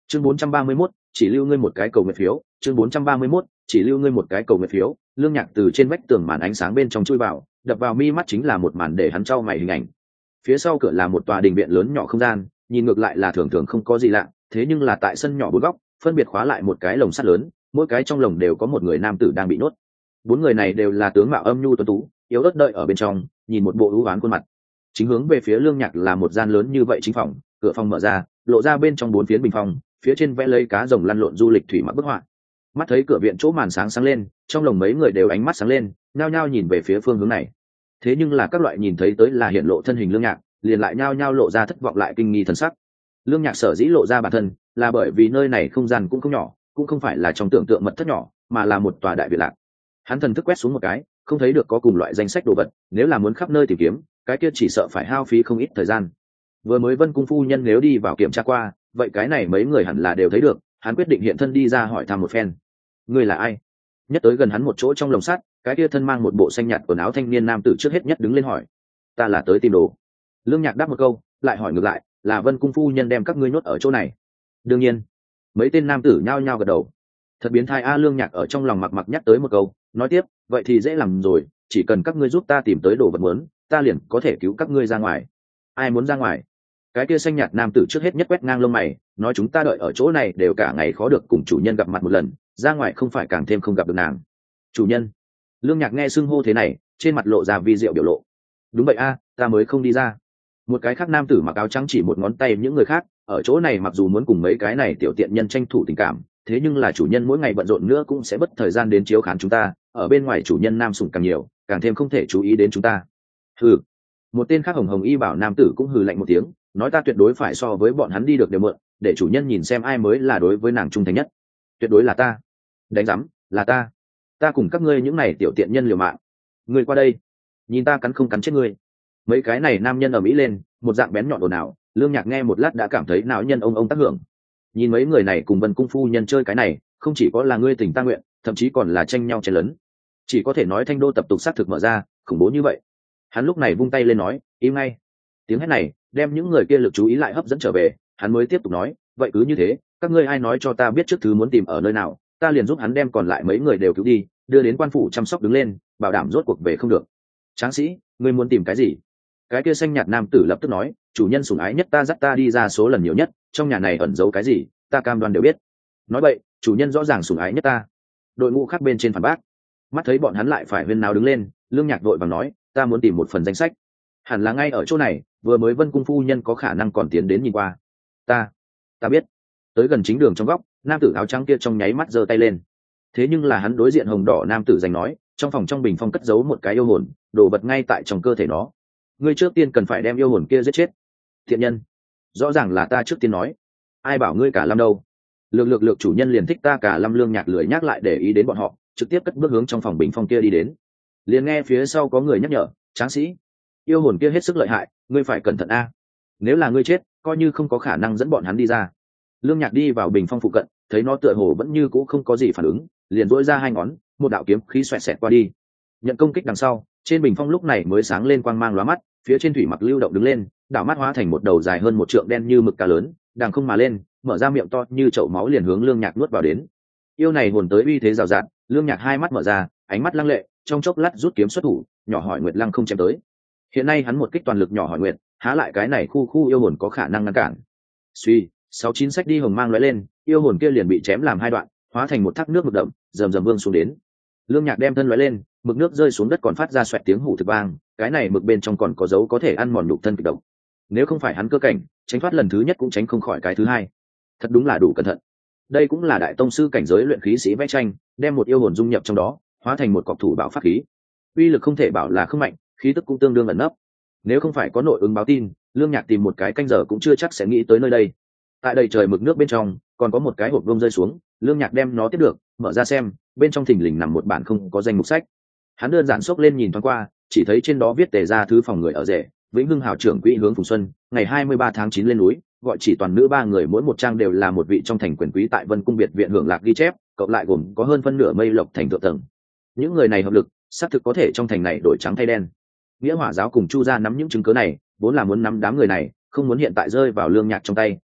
chương 431, chỉ lưu ngươi một cái cầu nguyện phiếu. chương 431, chỉ lưu ngươi một cái cầu nguyện phiếu. Lương Nhạc từ trên vách tường màn ánh sáng bên trong chui vào, đập vào mi mắt chính là một màn để hắn trao mày hình ảnh. Phía sau cửa là một tòa đình viện lớn nhỏ không gian, nhìn ngược lại là thường thường không có gì lạ, thế nhưng là tại sân nhỏ bốn góc phân biệt khóa lại một cái lồng sắt lớn, mỗi cái trong lồng đều có một người nam tử đang bị nhốt. Bốn người này đều là tướng mạo âm nhu tuấn tú, yếu ớt đợi ở bên trong, nhìn một bộ ưu ám khuôn mặt. Chính hướng về phía Lương Nhạc là một gian lớn như vậy chính phòng, cửa phòng mở ra, lộ ra bên trong bốn phiến bình phong, phía trên vẽ lấy cá rồng lăn lộn du lịch thủy mặc bức họa. Mắt thấy cửa viện chỗ màn sáng sáng lên, trong lồng mấy người đều ánh mắt sáng lên, nhao nhao nhìn về phía phương hướng này. Thế nhưng là các loại nhìn thấy tới là hiện lộ thân hình Lương Nhạc, liền lại nhao nhao lộ ra thất vọng lại kinh nghi thần sắc. Lương Nhạc sở dĩ lộ ra bản thân, là bởi vì nơi này không gian cũng không nhỏ, cũng không phải là trong tưởng tượng mật thất nhỏ, mà là một tòa đại viện lạc. Hắn thần thức quét xuống một cái, không thấy được có cùng loại danh sách đồ vật, nếu là muốn khắp nơi tìm kiếm, cái kia chỉ sợ phải hao phí không ít thời gian. Vừa mới Vân cung phu nhân nếu đi vào kiểm tra qua, vậy cái này mấy người hẳn là đều thấy được. Hắn quyết định hiện thân đi ra hỏi thăm một phen. Ngươi là ai? Nhất tới gần hắn một chỗ trong lồng sắt, cái kia thân mang một bộ xanh nhạt quần áo thanh niên nam tử trước hết nhất đứng lên hỏi. Ta là tới tìm đồ. Lương Nhạc đáp một câu, lại hỏi ngược lại, là Vân cung phu nhân đem các ngươi nhốt ở chỗ này? Đương nhiên. Mấy tên nam tử nhao nhao gật đầu. Thật biến thái a. Lương Nhạc ở trong lòng mặc nhắc tới một câu, nói tiếp, vậy thì dễ làm rồi, chỉ cần các ngươi giúp ta tìm tới đồ vật muốn, ta liền có thể cứu các ngươi ra ngoài. Ai muốn ra ngoài? Cái kia xanh nhạt nam tử trước hết nhất quét ngang lông mày, nói chúng ta đợi ở chỗ này đều cả ngày khó được cùng chủ nhân gặp mặt một lần, ra ngoài không phải càng thêm không gặp được nàng. Chủ nhân. Lương Nhạc nghe xưng hô thế này, trên mặt lộ ra vi diệu biểu lộ. Đúng vậy a, ta mới không đi ra. Một cái khác nam tử mặc áo trắng chỉ một ngón tay những người khác, ở chỗ này mặc dù muốn cùng mấy cái này tiểu tiện nhân tranh thủ tình cảm, thế nhưng là chủ nhân mỗi ngày bận rộn nữa cũng sẽ mất thời gian đến chiếu khán chúng ta, ở bên ngoài chủ nhân nam sủng càng nhiều, càng thêm không thể chú ý đến chúng ta. Hừ. Một tên khác hồng hồng y bảo nam tử cũng hừ lạnh một tiếng, nói ta tuyệt đối phải so với bọn hắn đi được đều mượn, để chủ nhân nhìn xem ai mới là đối với nàng trung thành nhất. Tuyệt đối là ta. Đánh rắm, là ta. Ta cùng các ngươi những này tiểu tiện nhân liều mạng. Ngươi qua đây, nhìn ta cắn không cắn chết ngươi. Mấy cái này nam nhân ở mỹ lên, một dạng bén nhọn ồn ào. Lương Nhạc nghe một lát đã cảm thấy não nhân ông tác hưởng. Nhìn mấy người này cùng Vân cung phu nhân chơi cái này, không chỉ có là ngươi tình ta nguyện, thậm chí còn là tranh nhau chen lớn. Chỉ có thể nói Thanh Đô tập tục sát thực mở ra, khủng bố như vậy. Hắn lúc này vung tay lên nói, im ngay. Tiếng hét này đem những người kia lực chú ý lại hấp dẫn trở về. Hắn mới tiếp tục nói, vậy cứ như thế, các ngươi ai nói cho ta biết trước thứ muốn tìm ở nơi nào, ta liền giúp hắn đem còn lại mấy người đều cứu đi, đưa đến quan phủ chăm sóc đứng lên, bảo đảm rốt cuộc về không được. Tráng sĩ, ngươi muốn tìm cái gì? Cái kia xanh nhạt nam tử lập tức nói, chủ nhân sủng ái nhất ta dắt ta đi ra số lần nhiều nhất, trong nhà này ẩn giấu cái gì ta cam đoan đều biết. Nói vậy chủ nhân rõ ràng sủng ái nhất ta. Đội ngũ khác bên trên phản bác. Mắt thấy bọn hắn lại phải huyên náo đứng lên, Lương Nhạc vội vàng nói, ta muốn tìm một phần danh sách, hẳn là ngay ở chỗ này, vừa mới Vân cung phu nhân có khả năng còn tiến đến nhìn qua. Ta biết. Tới gần chính đường trong góc, nam tử áo trắng kia trong nháy mắt giơ tay lên. Thế nhưng là hắn đối diện hồng đỏ nam tử giành nói, trong phòng trong bình phong cất giấu một cái yêu hồn, đồ vật ngay tại trong cơ thể nó. Ngươi trước tiên cần phải đem yêu hồn kia giết chết. Thiện nhân, rõ ràng là ta trước tiên nói. Ai bảo ngươi cả lâm đâu? Lược chủ nhân liền thích ta cả lâm. Lương Nhạc lười nhắc lại để ý đến bọn họ, trực tiếp cất bước hướng trong phòng bình phong kia đi đến. Liền nghe phía sau có người nhắc nhở, tráng sĩ, yêu hồn kia hết sức lợi hại, ngươi phải cẩn thận a. Nếu là ngươi chết, coi như không có khả năng dẫn bọn hắn đi ra. Lương Nhạc đi vào bình phong phụ cận, thấy nó tựa hồ vẫn như cũ không có gì phản ứng, liền dỗi ra hai ngón, một đạo kiếm khí xoẹt xẹt qua đi. Nhận công kích đằng sau, trên bình phong lúc này mới sáng lên quang mang lóa mắt, phía trên thủy mặc lưu động đứng lên, đảo mắt hóa thành một đầu dài hơn một trượng đen như mực cá lớn, đằng không mà lên, mở ra miệng to như chậu máu liền hướng Lương Nhạc nuốt vào đến. Yêu này hồn tới uy thế rào rạt, Lương Nhạc hai mắt mở ra, ánh mắt lăng lệ, trong chốc lát rút kiếm xuất thủ, nhỏ hỏi Nguyệt Lăng không chém tới. Hiện nay hắn một kích toàn lực nhỏ hỏi Nguyệt, há lại cái này khu yêu hồn có khả năng ngăn cản. Suy, 6-9 sách đi hồng mang lóe lên, yêu hồn kia liền bị chém làm hai đoạn, hóa thành một thác nước mực đậm, rầm rầm vương xuống đến. Lương Nhạc đem thân lóe lên, mực nước rơi xuống đất còn phát ra xoẹt tiếng hủ thực vang, cái này mực bên trong còn có dấu có thể ăn mòn nhục thân kịch độc. Nếu không phải hắn cơ cảnh, tránh thoát lần thứ nhất cũng tránh không khỏi cái thứ hai. Thật đúng là đủ cẩn thận. Đây cũng là đại tông sư cảnh giới luyện khí sĩ vẽ tranh, đem một yêu hồn dung nhập trong đó, hóa thành một cọc thủ bảo pháp khí. Uy lực không thể bảo là không mạnh, khí tức cũng tương đương ẩn nấp. Nếu không phải có nội ứng báo tin, Lương Nhạc tìm một cái canh giờ cũng chưa chắc sẽ nghĩ tới nơi đây. Tại đầy trời mực nước bên trong còn có một cái hộp vông rơi xuống, Lương Nhạc đem nó tiếp được, mở ra xem, bên trong thình lình nằm một bản không có danh mục sách. Hắn đơn giản xốc lên nhìn thoáng qua, chỉ thấy trên đó viết tề ra thứ phòng người ở rể, Vĩnh Hưng hào trưởng quỹ hướng Phùng Xuân, ngày 23 tháng 9 lên núi, gọi chỉ toàn nữ 3 người, mỗi một trang đều là một vị trong thành quyền quý tại Vân cung biệt viện hưởng lạc ghi chép, cộng lại gồm có hơn phân nửa mây lộc thành thượng tầng. Những người này hợp lực, xác thực có thể trong thành này đổi trắng thay đen. Nghĩa Hỏa giáo cùng Chu gia nắm những chứng cứ này, vốn là muốn nắm đám người này, không muốn hiện tại rơi vào Lương Nhạc trong tay,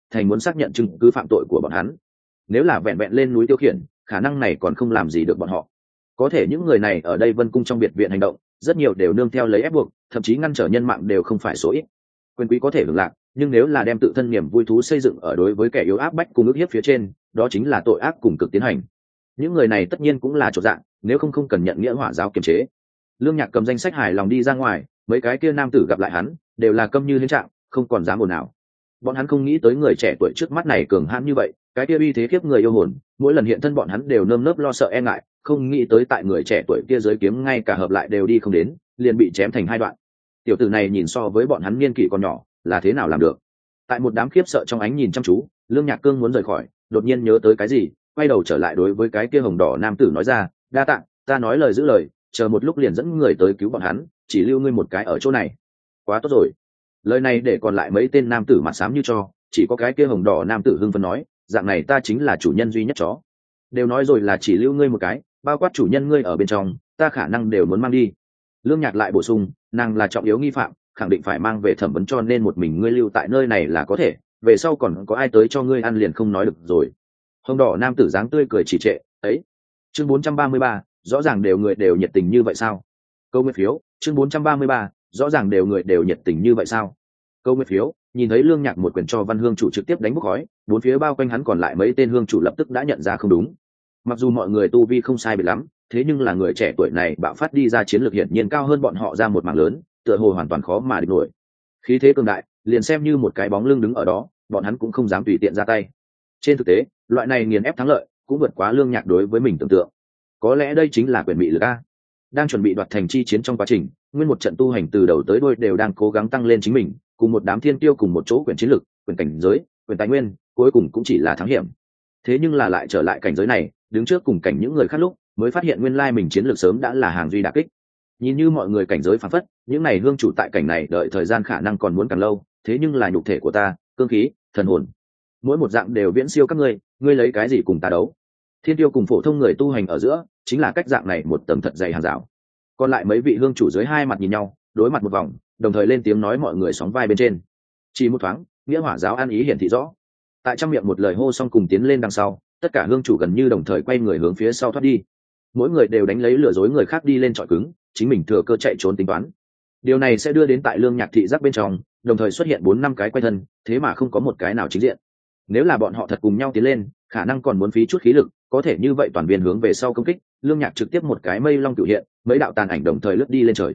thành muốn xác nhận chứng cứ phạm tội của bọn hắn. Nếu là vẹn vẹn lên núi tiêu khiển, khả năng này còn không làm gì được bọn họ. Có thể những người này ở đây Vân Cung trong biệt viện hành động, rất nhiều đều nương theo lấy ép buộc, thậm chí ngăn trở nhân mạng đều không phải số ít. Quyền quý có thể hưởng lạc, nhưng nếu là đem tự thân niềm vui thú xây dựng ở đối với kẻ yếu áp bách cùng ức hiếp phía trên, đó chính là tội ác cùng cực tiến hành. Những người này tất nhiên cũng là chột dạng, nếu không cần nhận nghĩa hỏa giáo kiềm chế. Lương Nhạc cầm danh sách hài lòng đi ra ngoài, mấy cái kia nam tử gặp lại hắn, đều là câm như hến trạng, không còn dám ồn nào. Bọn hắn không nghĩ tới người trẻ tuổi trước mắt này cường hãn như vậy, cái kia uy thế khiếp người yêu hồn, mỗi lần hiện thân bọn hắn đều nơm nớp lo sợ e ngại, không nghĩ tới tại người trẻ tuổi kia dưới kiếm ngay cả hợp lại đều đi không đến, liền bị chém thành hai đoạn. Tiểu tử này nhìn so với bọn hắn niên kỷ còn nhỏ, là thế nào làm được? Tại một đám khiếp sợ trong ánh nhìn chăm chú, Lương Nhạc Cương muốn rời khỏi, đột nhiên nhớ tới cái gì, quay đầu trở lại đối với cái kia hồng đỏ nam tử nói ra, đa tạ, ta nói lời giữ lời, chờ một lúc liền dẫn người tới cứu bọn hắn, chỉ lưu ngươi một cái ở chỗ này. Quá tốt rồi. Lời này để còn lại mấy tên nam tử mặt xám như cho, chỉ có cái kia hồng đỏ nam tử hưng phấn nói, dạng này ta chính là chủ nhân duy nhất chó. Đều nói rồi là chỉ lưu ngươi một cái, bao quát chủ nhân ngươi ở bên trong, ta khả năng đều muốn mang đi. Lương Nhạc lại bổ sung, nàng là trọng yếu nghi phạm, khẳng định phải mang về thẩm vấn, cho nên một mình ngươi lưu tại nơi này là có thể, về sau còn có ai tới cho ngươi ăn liền không nói được rồi. Hồng đỏ nam tử dáng tươi cười chỉ trệ, ấy. Chương 433, rõ ràng đều người đều nhiệt tình như vậy sao? Câu nguyên phiếu, chương 433, rõ ràng đều người đều nhiệt tình như vậy sao? Câu nguyên phiếu, nhìn thấy Lương Nhạc một quyền cho Văn Hương chủ trực tiếp đánh bốc khói, bốn phía bao quanh hắn còn lại mấy tên hương chủ lập tức đã nhận ra không đúng. Mặc dù mọi người tu vi không sai biệt lắm, thế nhưng là người trẻ tuổi này bạo phát đi ra chiến lược hiển nhiên cao hơn bọn họ ra một mảng lớn, tựa hồ hoàn toàn khó mà địch nổi. Khí thế cường đại, liền xem như một cái bóng lưng đứng ở đó, bọn hắn cũng không dám tùy tiện ra tay. Trên thực tế, loại này nghiền ép thắng lợi, cũng vượt quá Lương Nhạc đối với mình tưởng tượng. Có lẽ đây chính là quyền mị lực a. Đang chuẩn bị đoạt thành chi chiến trong quá trình, nguyên một trận tu hành từ đầu tới đuôi đều đang cố gắng tăng lên chính mình, cùng một đám thiên tiêu cùng một chỗ quyền chiến lực, quyền cảnh giới, quyền tài nguyên, cuối cùng cũng chỉ là thắng hiểm. Thế nhưng là lại trở lại cảnh giới này, đứng trước cùng cảnh những người khác lúc, mới phát hiện nguyên lai mình chiến lược sớm đã là hàng duy đả kích. Nhìn như mọi người cảnh giới phản phất, những này hương chủ tại cảnh này đợi thời gian khả năng còn muốn càng lâu, thế nhưng là nhục thể của ta, cương khí, thần hồn, mỗi một dạng đều viễn siêu các ngươi lấy cái gì cùng ta đấu? Thiên tiêu cùng phổ thông người tu hành ở giữa, chính là cách dạng này một tầng thật dày hàng rào. Còn lại mấy vị hương chủ dưới hai mặt nhìn nhau, đối mặt một vòng, đồng thời lên tiếng nói mọi người sóng vai bên trên. Chỉ một thoáng, nghĩa hỏa giáo an ý hiển thị rõ. Tại trong miệng một lời hô xong cùng tiến lên đằng sau, tất cả hương chủ gần như đồng thời quay người hướng phía sau thoát đi. Mỗi người đều đánh lấy lừa dối người khác đi lên trọi cứng, chính mình thừa cơ chạy trốn tính toán. Điều này sẽ đưa đến tại Lương Nhạc thị giác bên trong, đồng thời xuất hiện 4-5 cái quay thân, thế mà không có một cái nào chính diện. Nếu là bọn họ thật cùng nhau tiến lên, khả năng còn muốn phí chút khí lực, có thể như vậy toàn viên hướng về sau công kích, Lương Nhạc trực tiếp một cái mây long cửu hiện, mấy đạo tàn ảnh đồng thời lướt đi lên trời.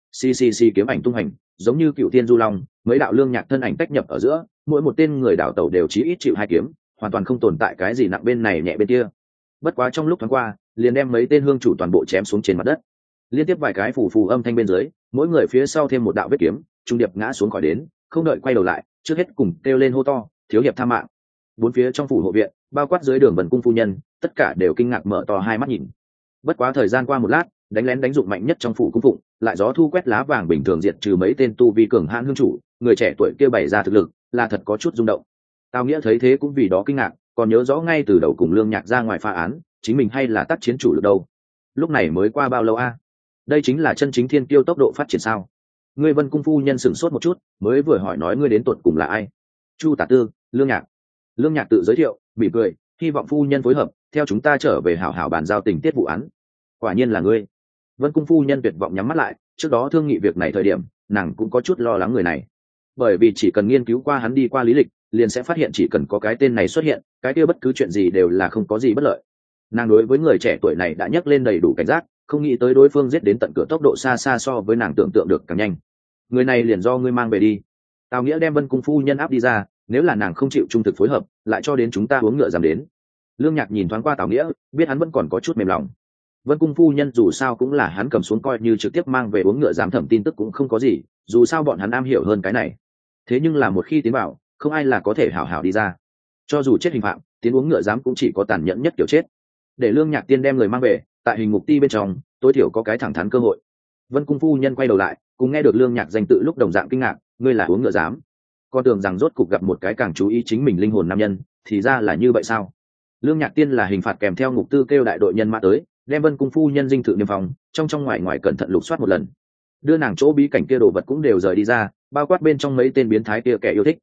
Xì kiếm ảnh tung hành, giống như cựu thiên du long, mấy đạo Lương Nhạc thân ảnh tách nhập ở giữa, mỗi một tên người đảo tẩu đều chí ít chịu 2 kiếm, hoàn toàn không tồn tại cái gì nặng bên này nhẹ bên kia. Bất quá trong lúc thoáng qua, liền đem mấy tên hương chủ toàn bộ chém xuống trên mặt đất. Liên tiếp vài cái phù âm thanh bên dưới, mỗi người phía sau thêm một đạo vết kiếm, trung điệp ngã xuống khỏi đến, không đợi quay đầu lại, trước hết cùng kêu lên hô to, thiếu hiệp tha mạng. Bốn phía trong phủ hộ viện, bao quát dưới đường Vân Cung phu nhân, tất cả đều kinh ngạc mở to hai mắt nhìn. Bất quá thời gian qua một lát, đánh lén đánh dụng mạnh nhất trong phủ cung phụng, lại gió thu quét lá vàng bình thường diệt trừ mấy tên tu vi cường hãn hương chủ, người trẻ tuổi kia bày ra thực lực, là thật có chút rung động. Tào Nghĩa thấy thế cũng vì đó kinh ngạc, còn nhớ rõ ngay từ đầu cùng Lương Nhạc ra ngoài phá án, chính mình hay là tác chiến chủ lực đâu. Lúc này mới qua bao lâu a? Đây chính là chân chính thiên kiêu tốc độ phát triển sao? Ngươi Vân Cung phu nhân sửng sốt một chút, mới vừa hỏi nói ngươi đến tuột cùng là ai? Chu Tả Tư, Lương Nhạc. Lương Nhạc tự giới thiệu, mỉm cười, hy vọng phu nhân phối hợp, theo chúng ta trở về hảo hảo bàn giao tình tiết vụ án. Quả nhiên là ngươi. Vân Cung phu nhân tuyệt vọng nhắm mắt lại, trước đó thương nghị việc này thời điểm, nàng cũng có chút lo lắng người này. Bởi vì chỉ cần nghiên cứu qua hắn đi qua lý lịch, liền sẽ phát hiện chỉ cần có cái tên này xuất hiện, cái kia bất cứ chuyện gì đều là không có gì bất lợi. Nàng đối với người trẻ tuổi này đã nhắc lên đầy đủ cảnh giác, không nghĩ tới đối phương giết đến tận cửa tốc độ xa xa so với nàng tưởng tượng được càng nhanh. Người này liền do ngươi mang về đi. Tào Nghĩa đem Vân Cung phu nhân áp đi ra, nếu là nàng không chịu trung thực phối hợp, lại cho đến chúng ta uống ngựa giảm đến. Lương Nhạc nhìn thoáng qua Tào Nghĩa, biết hắn vẫn còn có chút mềm lòng. Vân Cung phu nhân dù sao cũng là hắn cầm xuống coi như trực tiếp mang về uống ngựa giảm thẩm tin tức cũng không có gì, dù sao bọn hắn am hiểu hơn cái này. Thế nhưng là một khi tiến vào, không ai là có thể hảo hảo đi ra. Cho dù chết hình phạm, tiến uống ngựa giám cũng chỉ có tàn nhẫn nhất kiểu chết. Để Lương Nhạc tiên đem người mang về, tại hình ngục ti bên trong, tối thiểu có cái thẳng thắn cơ hội. Vân Cung phu nhân quay đầu lại, cùng nghe được Lương Nhạc danh tự lúc đồng dạng kinh ngạc, ngươi là uống ngựa giám? Con tưởng rằng rốt cục gặp một cái càng chú ý chính mình linh hồn nam nhân, thì ra là như vậy sao? Lương Nhạc tiên là hình phạt kèm theo ngục tư kêu đại đội nhân mã tới, đem Vân Cung phu nhân dinh thự niêm phòng, trong ngoài ngoài cẩn thận lục soát một lần, đưa nàng chỗ bí cảnh kia đồ vật cũng đều rời đi ra, bao quát bên trong mấy tên biến thái kia kẻ yêu thích.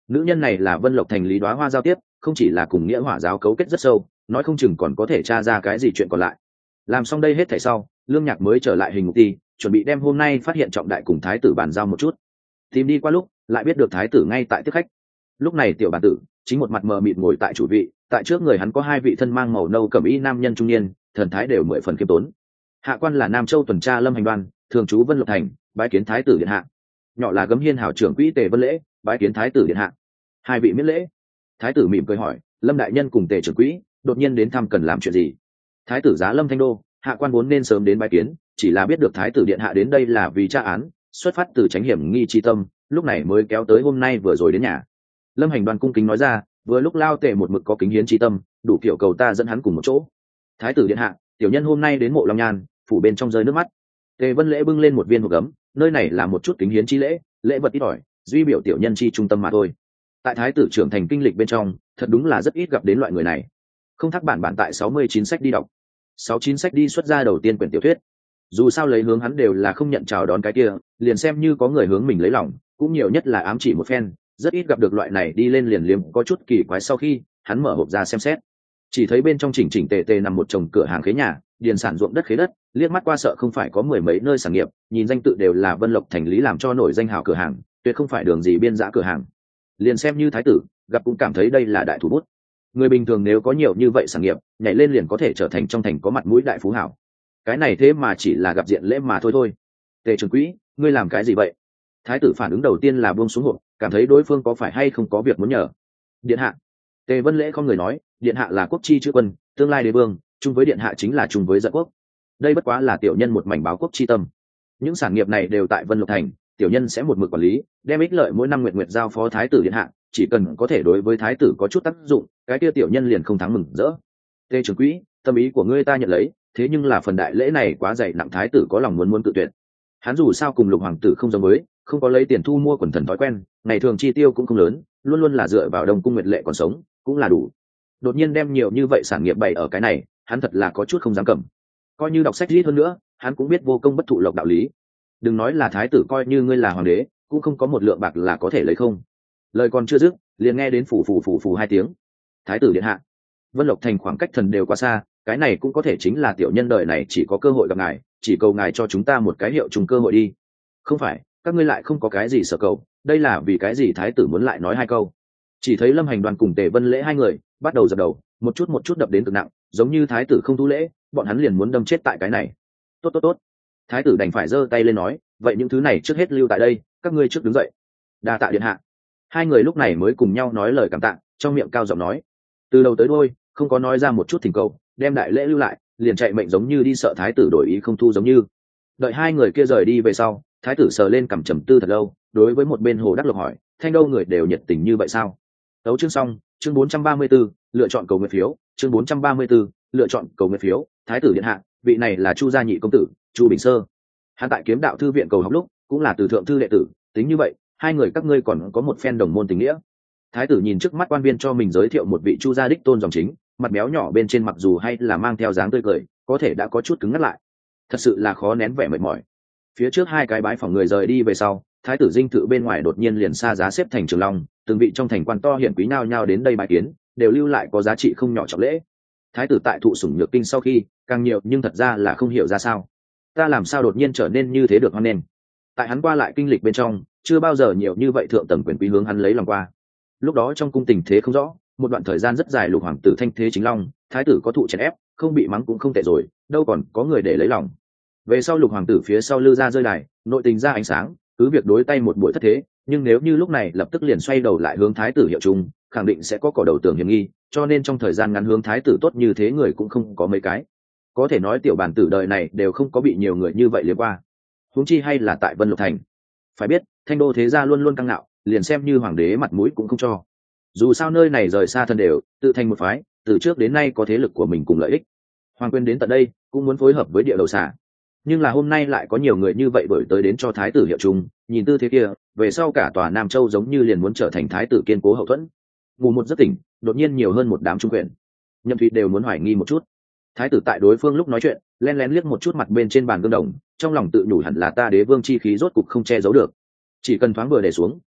Nữ nhân này là Vân Lộc thành Lý Đóa Hoa giao tiếp, không chỉ là cùng nghĩa hỏa giáo cấu kết rất sâu, nói không chừng còn có thể tra ra cái gì chuyện còn lại. Làm xong đây hết thảy sau, Lương Nhạc mới trở lại hình ngục ti, chuẩn bị đem hôm nay phát hiện trọng đại cùng thái tử bàn giao một chút. Tìm đi qua lúc, lại biết được thái tử ngay tại tiếp khách. Lúc này tiểu bản tử chính một mặt mờ mịt ngồi tại chủ vị, tại trước người hắn có hai vị thân mang màu nâu cẩm y nam nhân trung niên, thần thái đều mười phần khiêm tốn. Hạ quan là Nam Châu tuần tra Lâm Hành Đoan, thường trú Vân Lộc thành, bái kiến thái tử điện hạ. Nhỏ là Gấm Hiên hảo trưởng quỹ Tề Vân Lễ, bái kiến thái tử điện hạ. Hai vị miễn lễ. Thái tử mỉm cười hỏi, Lâm đại nhân cùng Tề trưởng quỹ đột nhiên đến thăm cần làm chuyện gì? Thái tử giá Lâm Thanh Đô, hạ quan vốn nên sớm đến bái kiến, chỉ là biết được thái tử điện hạ đến đây là vì tra án, xuất phát từ tránh hiểm nghi chi tâm, lúc này mới kéo tới hôm nay vừa rồi đến nhà. Lâm Hành Đoan cung kính nói ra, vừa lúc lao Tề một mực có kính hiến chi tâm, đủ kiểu cầu ta dẫn hắn cùng một chỗ. Thái tử điện hạ, tiểu nhân hôm nay đến mộ Long Nhan, phủ bên trong rơi nước mắt. Tề Vân Lễ bưng lên một viên hộp gấm, nơi này là một chút kính hiến chi lễ, lễ vật ít ỏi, duy biểu tiểu nhân chi trung tâm mà thôi. Tại thái tử trưởng thành kinh lịch bên trong, thật đúng là rất ít gặp đến loại người này. Không thắc bản tại 69 sách đi đọc, 69 sách đi xuất ra đầu tiên quyển tiểu thuyết. Dù sao lấy hướng hắn đều là không nhận chào đón cái kia, liền xem như có người hướng mình lấy lòng, cũng nhiều nhất là ám chỉ một phen, rất ít gặp được loại này đi lên liền liếm có chút kỳ quái. Sau khi hắn mở hộp ra xem xét, chỉ thấy bên trong chỉnh chỉnh tề tề nằm một chồng cửa hàng khế nhà, điền sản ruộng đất khế đất, liếc mắt qua sợ không phải có mười mấy nơi sản nghiệp, nhìn danh tự đều là Vân Lộc thành Lý làm cho nổi danh hào cửa hàng, tuyệt không phải đường gì biên dã cửa hàng. Liền xem như thái tử gặp cũng cảm thấy đây là đại thủ bút. Người bình thường nếu có nhiều như vậy sản nghiệp, nhảy lên liền có thể trở thành trong thành có mặt mũi đại phú hảo. Cái này thế mà chỉ là gặp diện lễ mà thôi. Tề trưởng quỹ, ngươi làm cái gì vậy? Thái tử phản ứng đầu tiên là buông xuống hộp, cảm thấy đối phương có phải hay không có việc muốn nhờ. Điện hạ. Tề Vân Lễ không người nói, điện hạ là quốc chi chữ quân, tương lai đế vương, chung với điện hạ chính là chung với giận quốc. Đây bất quá là tiểu nhân một mảnh báo quốc chi tâm. Những sản nghiệp này đều tại Vân Lộc thành, tiểu nhân sẽ một mực quản lý, đem ích lợi mỗi năm nguyện nguyện giao phó thái tử điện hạ, chỉ cần có thể đối với thái tử có chút tác dụng, cái kia tiểu nhân liền không thắng mừng rỡ. Tề trưởng quỹ, tâm ý của ngươi ta nhận lấy, thế nhưng là phần đại lễ này quá dày nặng, thái tử có lòng muốn tự tuyệt. Hắn dù sao cùng Lục hoàng tử không giống với, không có lấy tiền thu mua quần thần thói quen, ngày thường chi tiêu cũng không lớn, luôn luôn là dựa vào Đông cung Nguyệt lệ còn sống, cũng là đủ. Đột nhiên đem nhiều như vậy sản nghiệp bày ở cái này, hắn thật là có chút không dám cầm. Coi như đọc sách ít hơn nữa, hắn cũng biết vô công bất thụ lộc đạo lý. Đừng nói là thái tử, coi như ngươi là hoàng đế, cũng không có một lượng bạc là có thể lấy không. Lời còn chưa dứt, liền nghe đến phủ hai tiếng. Thái tử điện hạ. Vân Lộc thành khoảng cách thần đều quá xa, cái này cũng có thể chính là tiểu nhân đời này chỉ có cơ hội gặp ngài, chỉ cầu ngài cho chúng ta một cái hiệu trùng cơ hội đi. Không phải, các ngươi lại không có cái gì sợ cầu, đây là vì cái gì? Thái tử muốn lại nói hai câu. Chỉ thấy Lâm Hành Đoàn cùng Tề Vân Lễ hai người bắt đầu dập đầu, một chút đập đến cực nặng, giống như thái tử không thu lễ, bọn hắn liền muốn đâm chết tại cái này. Tốt. Thái tử đành phải giơ tay lên nói, vậy những thứ này trước hết lưu tại đây, các ngươi trước đứng dậy. Đa tạ điện hạ. Hai người lúc này mới cùng nhau nói lời cảm tạ, trong miệng cao giọng nói, từ đầu tới đuôi không có nói ra một chút thỉnh cầu, đem đại lễ lưu lại, liền chạy mệnh giống như đi sợ thái tử đổi ý không thu giống như. Đợi hai người kia rời đi về sau, thái tử sờ lên cằm trầm tư thật lâu, đối với một bên Hồ Đắc Lộc hỏi, Thanh Đâu người đều nhiệt tình như vậy sao? Tấu chương xong, chương 434, lựa chọn cầu nguyện phiếu, chương 434, lựa chọn cầu nguyện phiếu. Thái tử điện hạ, vị này là Chu gia nhị công tử, Chu Bình Sơ. Hắn tại Kiếm Đạo thư viện cầu học lúc, cũng là từ thượng thư đệ tử, tính như vậy, hai người các ngươi còn có một phen đồng môn tình nghĩa. Thái tử nhìn trước mắt quan viên cho mình giới thiệu một vị Chu gia đích tôn dòng chính, mặt béo nhỏ bên trên mặc dù hay là mang theo dáng tươi cười, có thể đã có chút cứng ngắt lại. Thật sự là khó nén vẻ mệt mỏi. Phía trước hai cái bái phỏng người rời đi về sau, thái tử dinh thự bên ngoài đột nhiên liền xa giá xếp thành trường long, từng vị trong thành quan to hiển quý nhao nhao đến đây bái kiến, đều lưu lại có giá trị không nhỏ trọng lễ. Thái tử tại thụ sủng nhược kinh sau khi càng nhiều, nhưng thật ra là không hiểu ra sao ta làm sao đột nhiên trở nên như thế được hoan nghênh. Tại hắn qua lại kinh lịch bên trong, chưa bao giờ nhiều như vậy thượng tầng quyền quý hướng hắn lấy lòng qua. Lúc đó trong cung tình thế không rõ, một đoạn thời gian rất dài Lục hoàng tử thanh thế chính long, thái tử có thụ chèn ép, không bị mắng cũng không tệ rồi, đâu còn có người để lấy lòng. Về sau Lục hoàng tử phía sau lư ra rơi đài, nội tình ra ánh sáng, cứ việc đối tay một buổi thất thế, nhưng nếu như lúc này lập tức liền xoay đầu lại hướng thái tử hiệu chung, khẳng định sẽ có cỏ đầu tường hiểm nghi, cho nên trong thời gian ngắn hướng thái tử tốt như thế người cũng không có mấy cái. Có thể nói tiểu bản tử đời này đều không có bị nhiều người như vậy liếc qua, huống chi hay là tại Vân Lộc thành. Phải biết Thanh Đô thế gia luôn luôn căng ngạo, liền xem như hoàng đế mặt mũi cũng không cho. Dù sao nơi này rời xa thân đều, tự thành một phái, từ trước đến nay có thế lực của mình cùng lợi ích. Hoàng quyền đến tận đây cũng muốn phối hợp với địa đầu xả, nhưng là hôm nay lại có nhiều người như vậy bởi tới đến cho thái tử hiệu chung, nhìn tư thế kia, về sau cả tòa Nam Châu giống như liền muốn trở thành thái tử kiên cố hậu thuẫn. Ngủ một giấc tỉnh, đột nhiên nhiều hơn một đám trung quyền. Nhậm Thụy đều muốn hoài nghi một chút. Thái tử tại đối phương lúc nói chuyện, len lén liếc một chút mặt bên trên bàn gương đồng, trong lòng tự nhủ hẳn là ta đế vương chi khí rốt cục không che giấu được. Chỉ cần thoáng vừa để xuống,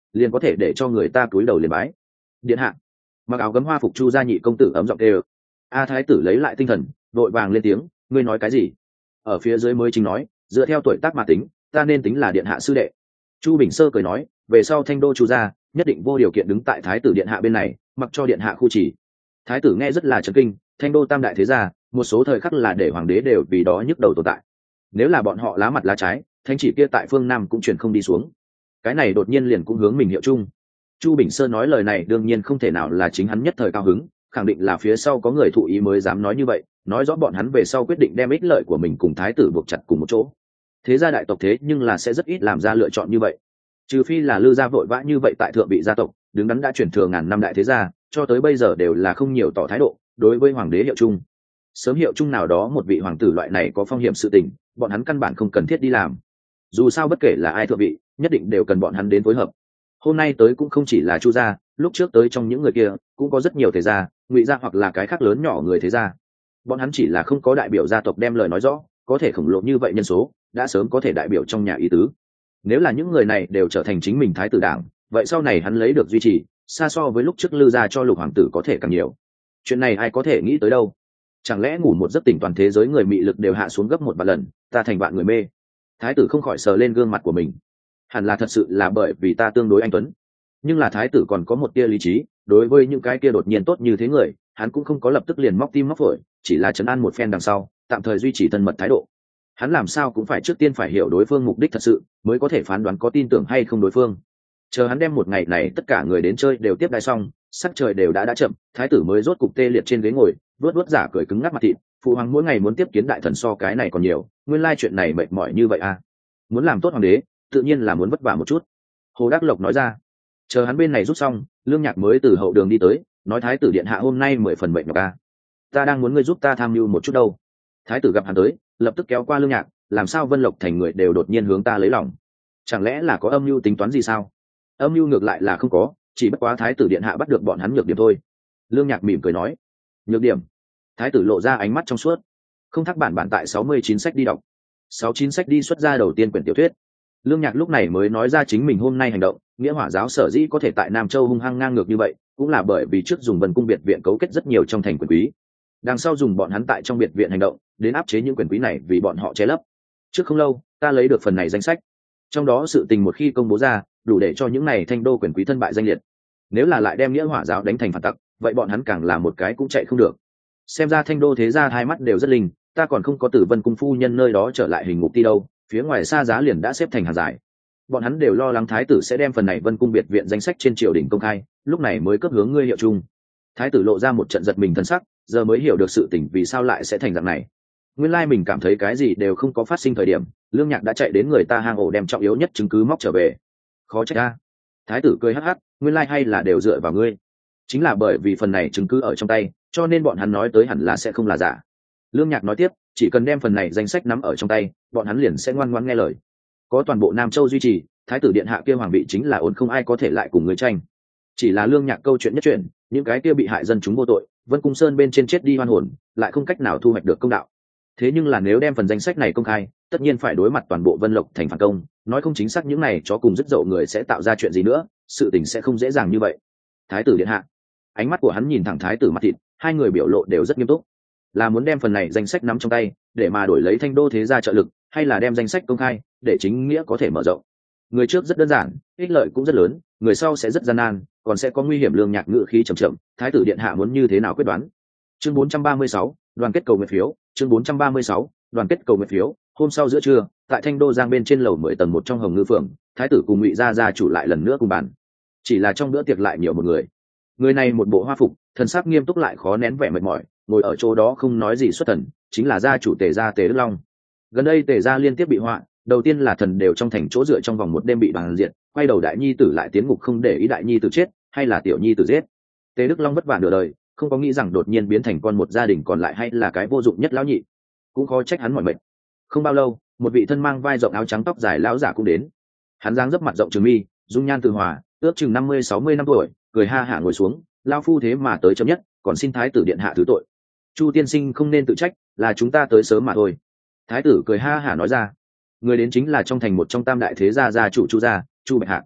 liền có thể để cho người ta cúi đầu liền bái. Điện hạ. Mặc áo gấm hoa phục Chu gia nhị công tử ấm giọng đều. A thái tử lấy lại tinh thần, vội vàng lên tiếng, ngươi nói cái gì? Ở phía dưới mới chính nói, dựa theo tuổi tác mà tính, ta nên tính là điện hạ sư đệ. Chu Bình Sơ cười nói, về sau Thanh đô Chu gia nhất định vô điều kiện đứng tại thái tử điện hạ bên này, mặc cho điện hạ khu chỉ. Thái tử nghe rất là chấn kinh, Thanh đô tam đại thế gia, một số thời khắc là để hoàng đế đều vì đó nhức đầu tồn tại. Nếu là bọn họ lá mặt lá trái, thánh chỉ kia tại phương Nam cũng truyền không đi xuống. Cái này đột nhiên liền cũng hướng mình hiệu chung. Chu Bình Sơ nói lời này đương nhiên không thể nào là chính hắn nhất thời cao hứng, khẳng định là phía sau có người thụ ý mới dám nói như vậy, nói rõ bọn hắn về sau quyết định đem ích lợi của mình cùng thái tử buộc chặt cùng một chỗ. Thế gia đại tộc thế nhưng là sẽ rất ít làm ra lựa chọn như vậy, trừ phi là Lư gia vội vã như vậy tại thượng vị gia tộc đứng đắn đã chuyển thừa ngàn năm đại thế gia, cho tới bây giờ đều là không nhiều tỏ thái độ đối với hoàng đế hiệu chung. Sớm hiệu chung nào đó một vị hoàng tử loại này có phong hiểm sự tình, bọn hắn căn bản không cần thiết đi làm. Dù sao bất kể là ai thượng vị, nhất định đều cần bọn hắn đến phối hợp. Hôm nay tới cũng không chỉ là Chu gia, lúc trước tới trong những người kia cũng có rất nhiều thế gia, Ngụy gia hoặc là cái khác lớn nhỏ người thế gia. Bọn hắn chỉ là không có đại biểu gia tộc đem lời nói rõ, có thể khổng lồ như vậy nhân số, đã sớm có thể đại biểu trong nhà ý tứ. Nếu là những người này đều trở thành chính mình thái tử đảng, vậy sau này hắn lấy được duy trì, xa so với lúc trước Lư gia cho Lục hoàng tử có thể càng nhiều. Chuyện này ai có thể nghĩ tới đâu? Chẳng lẽ ngủ một giấc tỉnh toàn thế giới người mị lực đều hạ xuống gấp một vạn lần, ta thành vạn người mê? Thái tử không khỏi sờ lên gương mặt của mình. Hẳn là thật sự là bởi vì ta tương đối anh tuấn, nhưng là thái tử còn có một tia lý trí, đối với những cái kia đột nhiên tốt như thế người, hắn cũng không có lập tức liền móc tim móc phổi, chỉ là trấn an một phen đằng sau, tạm thời duy trì thân mật thái độ. Hắn làm sao cũng phải trước tiên phải hiểu đối phương mục đích thật sự, mới có thể phán đoán có tin tưởng hay không đối phương. Chờ hắn đem một ngày này tất cả người đến chơi đều tiếp đãi xong, sắc trời đều đã chậm, thái tử mới rốt cục tê liệt trên ghế ngồi, vuốt giả cười cứng ngắc mặt thịt. Phụ hoàng mỗi ngày muốn tiếp kiến đại thần so cái này còn nhiều, nguyên lai chuyện này mệt mỏi như vậy à? Muốn làm tốt hoàng đế, tự nhiên là muốn vất vả một chút. Hồ Đắc Lộc nói ra. Chờ hắn bên này rút xong, Lương Nhạc mới từ hậu đường đi tới, nói thái tử điện hạ hôm nay 10 phần mệnh nhọc a. Ta đang muốn ngươi giúp ta tham mưu một chút đâu. Thái tử gặp hắn tới, lập tức kéo qua Lương Nhạc, làm sao Vân Lộc thành người đều đột nhiên hướng ta lấy lòng? Chẳng lẽ là có âm mưu tính toán gì sao? Âm mưu ngược lại là không có, chỉ bất quá thái tử điện hạ bắt được bọn hắn nhược điểm thôi. Lương Nhạc mỉm cười nói. Nhược điểm? Thái tử lộ ra ánh mắt trong suốt. Không thắc bản tại 69 sách đi đọc. 69 sách đi xuất ra đầu tiên quyển tiểu thuyết. Lương Nhạc lúc này mới nói ra chính mình hôm nay hành động, Nghĩa Hỏa giáo sở dĩ có thể tại Nam Châu hung hăng ngang ngược như vậy, cũng là bởi vì trước dùng Vân cung biệt viện cấu kết rất nhiều trong thành quyền quý, đằng sau dùng bọn hắn tại trong biệt viện hành động, đến áp chế những quyền quý này vì bọn họ che lấp. Trước không lâu, ta lấy được phần này danh sách, trong đó sự tình một khi công bố ra, đủ để cho những này Thanh đô quyền quý thân bại danh liệt. Nếu là lại đem Nghĩa Hỏa giáo đánh thành phản tặc, vậy bọn hắn càng là một cái cũng chạy không được. Xem ra Thanh đô thế gia hai mắt đều rất linh, ta còn không có từ Vân cung phu nhân nơi đó trở lại hình ngục ti đâu, phía ngoài xa giá liền đã xếp thành hàng dài. Bọn hắn đều lo lắng thái tử sẽ đem phần này Vân cung biệt viện danh sách trên triều đình công khai, lúc này mới cấp hướng ngươi hiệu chung. Thái tử lộ ra một trận giật mình thân sắc, giờ mới hiểu được sự tình vì sao lại sẽ thành dạng này. Nguyên lai mình cảm thấy cái gì đều không có phát sinh thời điểm, Lương Nhạc đã chạy đến người ta hang ổ đem trọng yếu nhất chứng cứ móc trở về. Khó trách a. Thái tử cười hắc hắc, nguyên lai hay là đều dựa vào ngươi. Chính là bởi vì phần này chứng cứ ở trong tay, cho nên bọn hắn nói tới hẳn là sẽ không là giả. Lương Nhạc nói tiếp, chỉ cần đem phần này danh sách nắm ở trong tay, bọn hắn liền sẽ ngoan ngoãn nghe lời. Có toàn bộ Nam Châu duy trì, thái tử điện hạ kia hoàng vị chính là ổn, không ai có thể lại cùng người tranh. Chỉ là Lương Nhạc câu chuyện nhất chuyện, những cái kia bị hại dân chúng vô tội, Vân Cung Sơn bên trên chết đi hoan hồn, lại không cách nào thu hoạch được công đạo. Thế nhưng là nếu đem phần danh sách này công khai, tất nhiên phải đối mặt toàn bộ Vân Lộc thành phản công, nói không chính xác những này chó cùng rất dậu người sẽ tạo ra chuyện gì nữa, sự tình sẽ không dễ dàng như vậy. Thái tử điện hạ, ánh mắt của hắn nhìn thẳng thái tử mặt thịt, hai người biểu lộ đều rất nghiêm túc. Là muốn đem phần này danh sách nắm trong tay, để mà đổi lấy Thanh đô thế gia trợ lực, hay là đem danh sách công khai, để chính nghĩa có thể mở rộng? Người trước rất đơn giản, ích lợi cũng rất lớn, người sau sẽ rất gian nan, còn sẽ có nguy hiểm. Lương Nhạc ngự khí trầm trầm, thái tử điện hạ muốn như thế nào quyết đoán? Chương 436, đoàn kết cầu nguyện phiếu. Chương 436, đoàn kết cầu nguyện phiếu. Hôm sau giữa trưa, tại Thanh đô Giang bên trên lầu 10 tầng 1 trong Hồng Ngư Phường, thái tử cùng Ngụy gia chủ lại lần nữa cùng bàn. Chỉ là trong bữa tiệc lại nhiều một người. Người này một bộ hoa phục, thần sắc nghiêm túc lại khó nén vẻ mệt mỏi, ngồi ở chỗ đó không nói gì xuất thần, chính là gia chủ Tề gia Tề Đức Long. Gần đây Tề gia liên tiếp bị họa, đầu tiên là thần đều trong thành chỗ dựa trong vòng một đêm bị đoàn diệt, quay đầu đại nhi tử lại tiến ngục không để ý đại nhi tử chết, hay là tiểu nhi tử giết. Tề Đức Long vất vả nửa đời, không có nghĩ rằng đột nhiên biến thành con một gia đình còn lại hay là cái vô dụng nhất lão nhị. Cũng khó trách hắn mỏi mệt. Không bao lâu, một vị thân mang vai rộng áo trắng tóc dài lão giả cũng đến. Hắn dáng dấp mặt rộng trường mi, dung nhan từ hòa, ước chừng 50-60 năm tuổi, cười ha hả ngồi xuống, lão phu thế mà tới chấm nhất, còn xin thái tử điện hạ thứ tội. Chu tiên sinh không nên tự trách, là chúng ta tới sớm mà thôi. Thái tử cười ha hả nói ra. Người đến chính là trong thành một trong tam đại thế gia gia chủ Chu gia, Chu Bạch Hạc.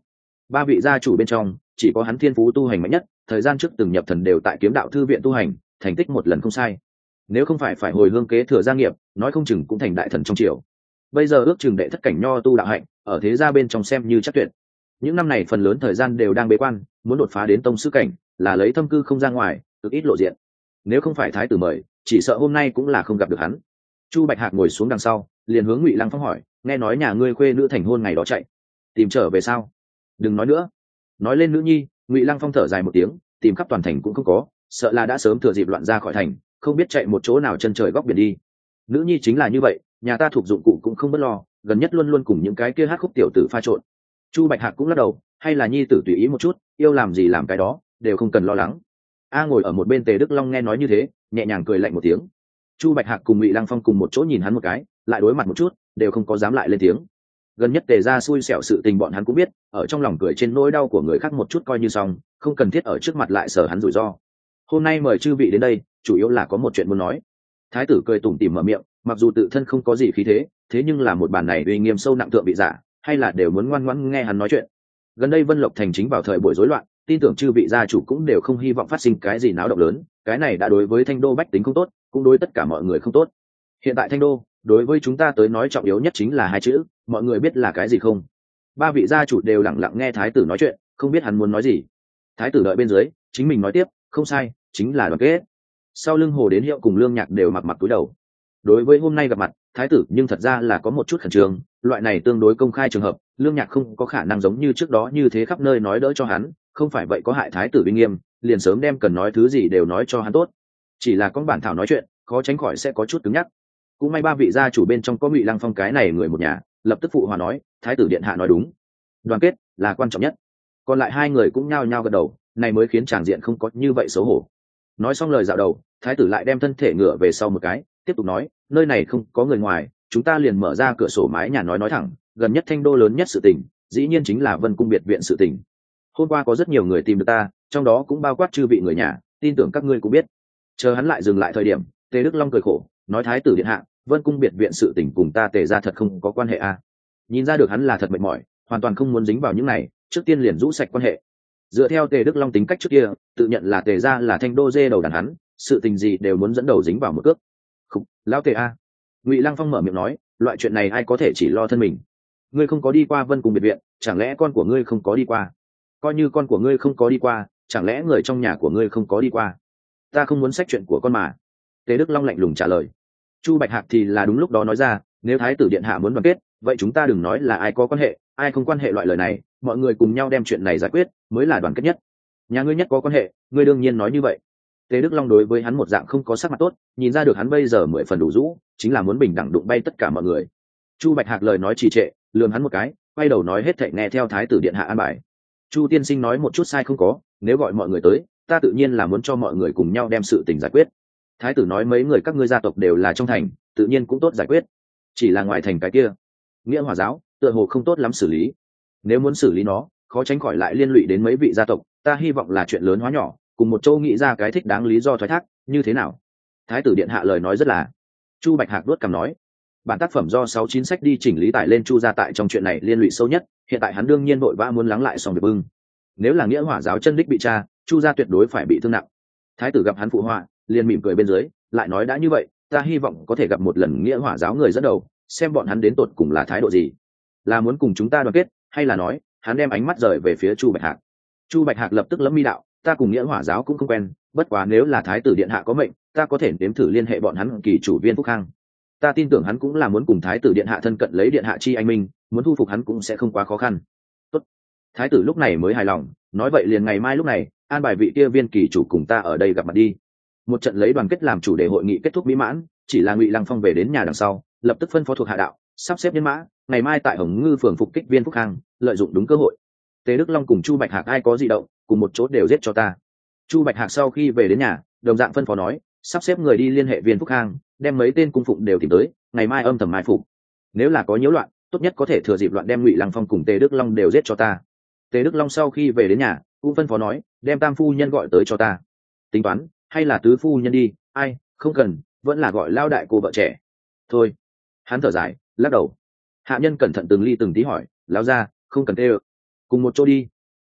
ba vị gia chủ bên trong chỉ có hắn thiên phú tu hành mạnh nhất, thời gian trước từng nhập thần đều tại kiếm đạo thư viện tu hành, thành tích một lần không sai. Nếu không phải hồi hương kế thừa gia nghiệp, nói không chừng cũng thành đại thần trong triều. Bây giờ ước chừng đệ thất cảnh nho tu đạo hạnh, ở thế gia bên trong xem như chắc tuyệt. Những năm này phần lớn thời gian đều đang bế quan, muốn đột phá đến tông sư cảnh, là lấy thâm cư không ra ngoài, cực ít lộ diện. Nếu không phải thái tử mời, chỉ sợ hôm nay cũng là không gặp được hắn. Chu Bạch Hạc ngồi xuống đằng sau, liền hướng Ngụy Lăng Phong hỏi, nghe nói nhà ngươi khuê nữ thành hôn ngày đó chạy, tìm trở về sao? Đừng nói nữa. Nói lên nữ nhi, Ngụy Lăng Phong thở dài một tiếng, tìm khắp toàn thành cũng không có, sợ là đã sớm thừa dịp loạn ra khỏi thành, không biết chạy một chỗ nào chân trời góc biển đi. Nữ nhi chính là như vậy, nhà ta thuộc dụng cụ cũng không bất lo, gần nhất luôn luôn cùng những cái kia hát khúc tiểu tử pha trộn. Chu Bạch Hạc cũng lắc đầu, hay là nhi tử tùy ý một chút, yêu làm gì làm cái đó, đều không cần lo lắng. A ngồi ở một bên Tề Đức Long nghe nói như thế, nhẹ nhàng cười lạnh một tiếng. Chu Bạch Hạc cùng Ngụy Lăng Phong cùng một chỗ nhìn hắn một cái, lại đối mặt một chút, đều không có dám lại lên tiếng. Gần nhất Tề gia xui xẻo sự tình bọn hắn cũng biết, ở trong lòng cười trên nỗi đau của người khác một chút coi như xong, không cần thiết ở trước mặt lại sở hắn rủi ro. Hôm nay mời chư vị đến đây, chủ yếu là có một chuyện muốn nói. Thái tử cười tủm tỉm mở miệng, mặc dù tự thân không có gì khí thế, thế nhưng là một bàn này uy nghiêm sâu nặng thượng vị giả, hay là đều muốn ngoan ngoãn nghe hắn nói chuyện. Gần đây Vân Lộc thành chính vào thời buổi rối loạn, tin tưởng chư vị gia chủ cũng đều không hy vọng phát sinh cái gì náo động lớn, cái này đã đối với Thanh Đô bách tính không tốt, cũng đối tất cả mọi người không tốt. Hiện tại Thanh Đô, đối với chúng ta tới nói trọng yếu nhất chính là hai chữ, mọi người biết là cái gì không? Ba vị gia chủ đều lặng lặng nghe thái tử nói chuyện, không biết hắn muốn nói gì. Thái tử đợi bên dưới, chính mình nói tiếp, không sai, chính là đoàn kết. Sau lưng Hồ Đến Hiệu cùng Lương Nhạc đều mặc cúi đầu. Đối với hôm nay gặp mặt, thái tử nhưng thật ra là có một chút khẩn trương, loại này tương đối công khai trường hợp, Lương Nhạc không có khả năng giống như trước đó như thế khắp nơi nói đỡ cho hắn, không phải vậy có hại thái tử uy nghiêm, liền sớm đem cần nói thứ gì đều nói cho hắn tốt. Chỉ là con bản thảo nói chuyện, khó tránh khỏi sẽ có chút cứng nhắc. Cũng may ba vị gia chủ bên trong có Ngụy Lăng Phong cái này người một nhà, lập tức phụ hòa nói, thái tử điện hạ nói đúng, đoàn kết là quan trọng nhất. Còn lại hai người cũng nhao nhao gật đầu, này mới khiến tràng diện không có như vậy xấu hổ. Nói xong lời dạo đầu, thái tử lại đem thân thể ngửa về sau một cái, tiếp tục nói, nơi này không có người ngoài, chúng ta liền mở ra cửa sổ mái nhà nói thẳng, gần nhất Thanh Đô lớn nhất sự tình, dĩ nhiên chính là Vân Cung biệt viện sự tình. Hôm qua có rất nhiều người tìm được ta, trong đó cũng bao quát chư vị người nhà, tin tưởng các ngươi cũng biết. Chờ hắn lại dừng lại thời điểm, Tề Đức Long cười khổ, nói thái tử điện hạ, Vân Cung biệt viện sự tình cùng ta Tề gia thật không có quan hệ a. Nhìn ra được hắn là thật mệt mỏi, hoàn toàn không muốn dính vào những này, trước tiên liền rũ sạch quan hệ. Dựa theo Tề Đức Long tính cách trước kia, tự nhận là Tề gia là Thanh Đô dê đầu đàn hắn, sự tình gì đều muốn dẫn đầu dính vào một cước. Khục, lão Tề a. Ngụy Lăng Phong mở miệng nói, loại chuyện này ai có thể chỉ lo thân mình. Ngươi không có đi qua Vân Cung biệt viện, chẳng lẽ con của ngươi không có đi qua? Coi như con của ngươi không có đi qua, chẳng lẽ người trong nhà của ngươi không có đi qua? Ta không muốn xét chuyện của con mà. Tề Đức Long lạnh lùng trả lời. Chu Bạch Hạc thì là đúng lúc đó nói ra, nếu thái tử điện hạ muốn đoàn kết, vậy chúng ta đừng nói là ai có quan hệ, ai không quan hệ loại lời này, mọi người cùng nhau đem chuyện này giải quyết, mới là đoàn kết nhất. Nhà ngươi nhất có quan hệ, ngươi đương nhiên nói như vậy. Tề Đức Long đối với hắn một dạng không có sắc mặt tốt, nhìn ra được hắn bây giờ 10 phần đủ rũ, chính là muốn bình đẳng đụng bay tất cả mọi người. Chu Bạch Hạc lời nói trì trệ, lườm hắn một cái, quay đầu nói hết thảy nghe theo thái tử điện hạ an bài. Chu tiên sinh nói một chút sai không có, nếu gọi mọi người tới, ta tự nhiên là muốn cho mọi người cùng nhau đem sự tình giải quyết. Thái tử nói mấy người các ngươi gia tộc đều là trong thành, tự nhiên cũng tốt giải quyết. Chỉ là ngoài thành cái kia, Nghĩa Hỏa giáo, tựa hồ không tốt lắm xử lý. Nếu muốn xử lý nó, khó tránh khỏi lại liên lụy đến mấy vị gia tộc, ta hy vọng là chuyện lớn hóa nhỏ, cùng một châu nghĩ ra cái thích đáng lý do thoái thác, như thế nào? Thái tử điện hạ lời nói rất là. Chu Bạch Hạc đuốt cằm nói, bản tác phẩm do 6-9 sách đi chỉnh lý tải lên Chu gia tại trong chuyện này liên lụy sâu nhất, hiện tại hắn đương nhiên vội vã muốn lắng lại xong việc bưng. Nếu là Nghĩa Hỏa giáo chân đích bị tra, Chu gia tuyệt đối phải bị thương nặng. Thái tử gặp hắn phụ họa, liền mỉm cười bên dưới, lại nói đã như vậy, ta hy vọng có thể gặp một lần Nghĩa Hỏa giáo người dẫn đầu, xem bọn hắn đến tột cùng là thái độ gì, là muốn cùng chúng ta đoàn kết, hay là nói hắn đem ánh mắt rời về phía Chu Bạch Hạc. Chu Bạch Hạc lập tức lẫm mi đạo, ta cùng Nghĩa Hỏa giáo cũng không quen, bất quá nếu là thái tử điện hạ có mệnh, ta có thể nếm thử liên hệ bọn hắn kỳ chủ Viên Phúc Khang. Ta tin tưởng hắn cũng là muốn cùng thái tử điện hạ thân cận lấy điện hạ chi anh minh, muốn thu phục hắn cũng sẽ không quá khó khăn. Tốt. Thái tử lúc này mới hài lòng, nói vậy liền ngày mai lúc này, an bài vị kia Viên kỳ chủ cùng ta ở đây gặp mặt đi. Một trận lấy đoàn kết làm chủ đề hội nghị kết thúc mỹ mãn, chỉ là Ngụy Lăng Phong về đến nhà đằng sau, lập tức phân phó thuộc hạ đạo, sắp xếp nhân mã, ngày mai tại Hồng Ngư phường phục kích Viên Phúc Khang, lợi dụng đúng cơ hội. Tề Đức Long cùng Chu Bạch Hạc ai có dị động, cùng một chỗ đều giết cho ta. Chu Bạch Hạc sau khi về đến nhà, đồng dạng phân phó nói, sắp xếp người đi liên hệ Viên Phúc Khang, đem mấy tên cung phụng đều tìm tới, ngày mai âm thầm mai phục. Nếu là có nhiễu loạn, tốt nhất có thể thừa dịp loạn đem Ngụy Lăng Phong cùng Tề Đức Long đều giết cho ta. Tề Đức Long sau khi về đến nhà, cũng phân phó nói, đem Tam phu nhân gọi tới cho ta. Tính toán, hay là tứ phu nhân đi, ai, không cần, vẫn là gọi lao đại cô vợ trẻ. Thôi. Hắn thở dài, lắc đầu. Hạ nhân cẩn thận từng ly từng tí hỏi, lão gia, không cần tê ơ. Cùng một chỗ đi,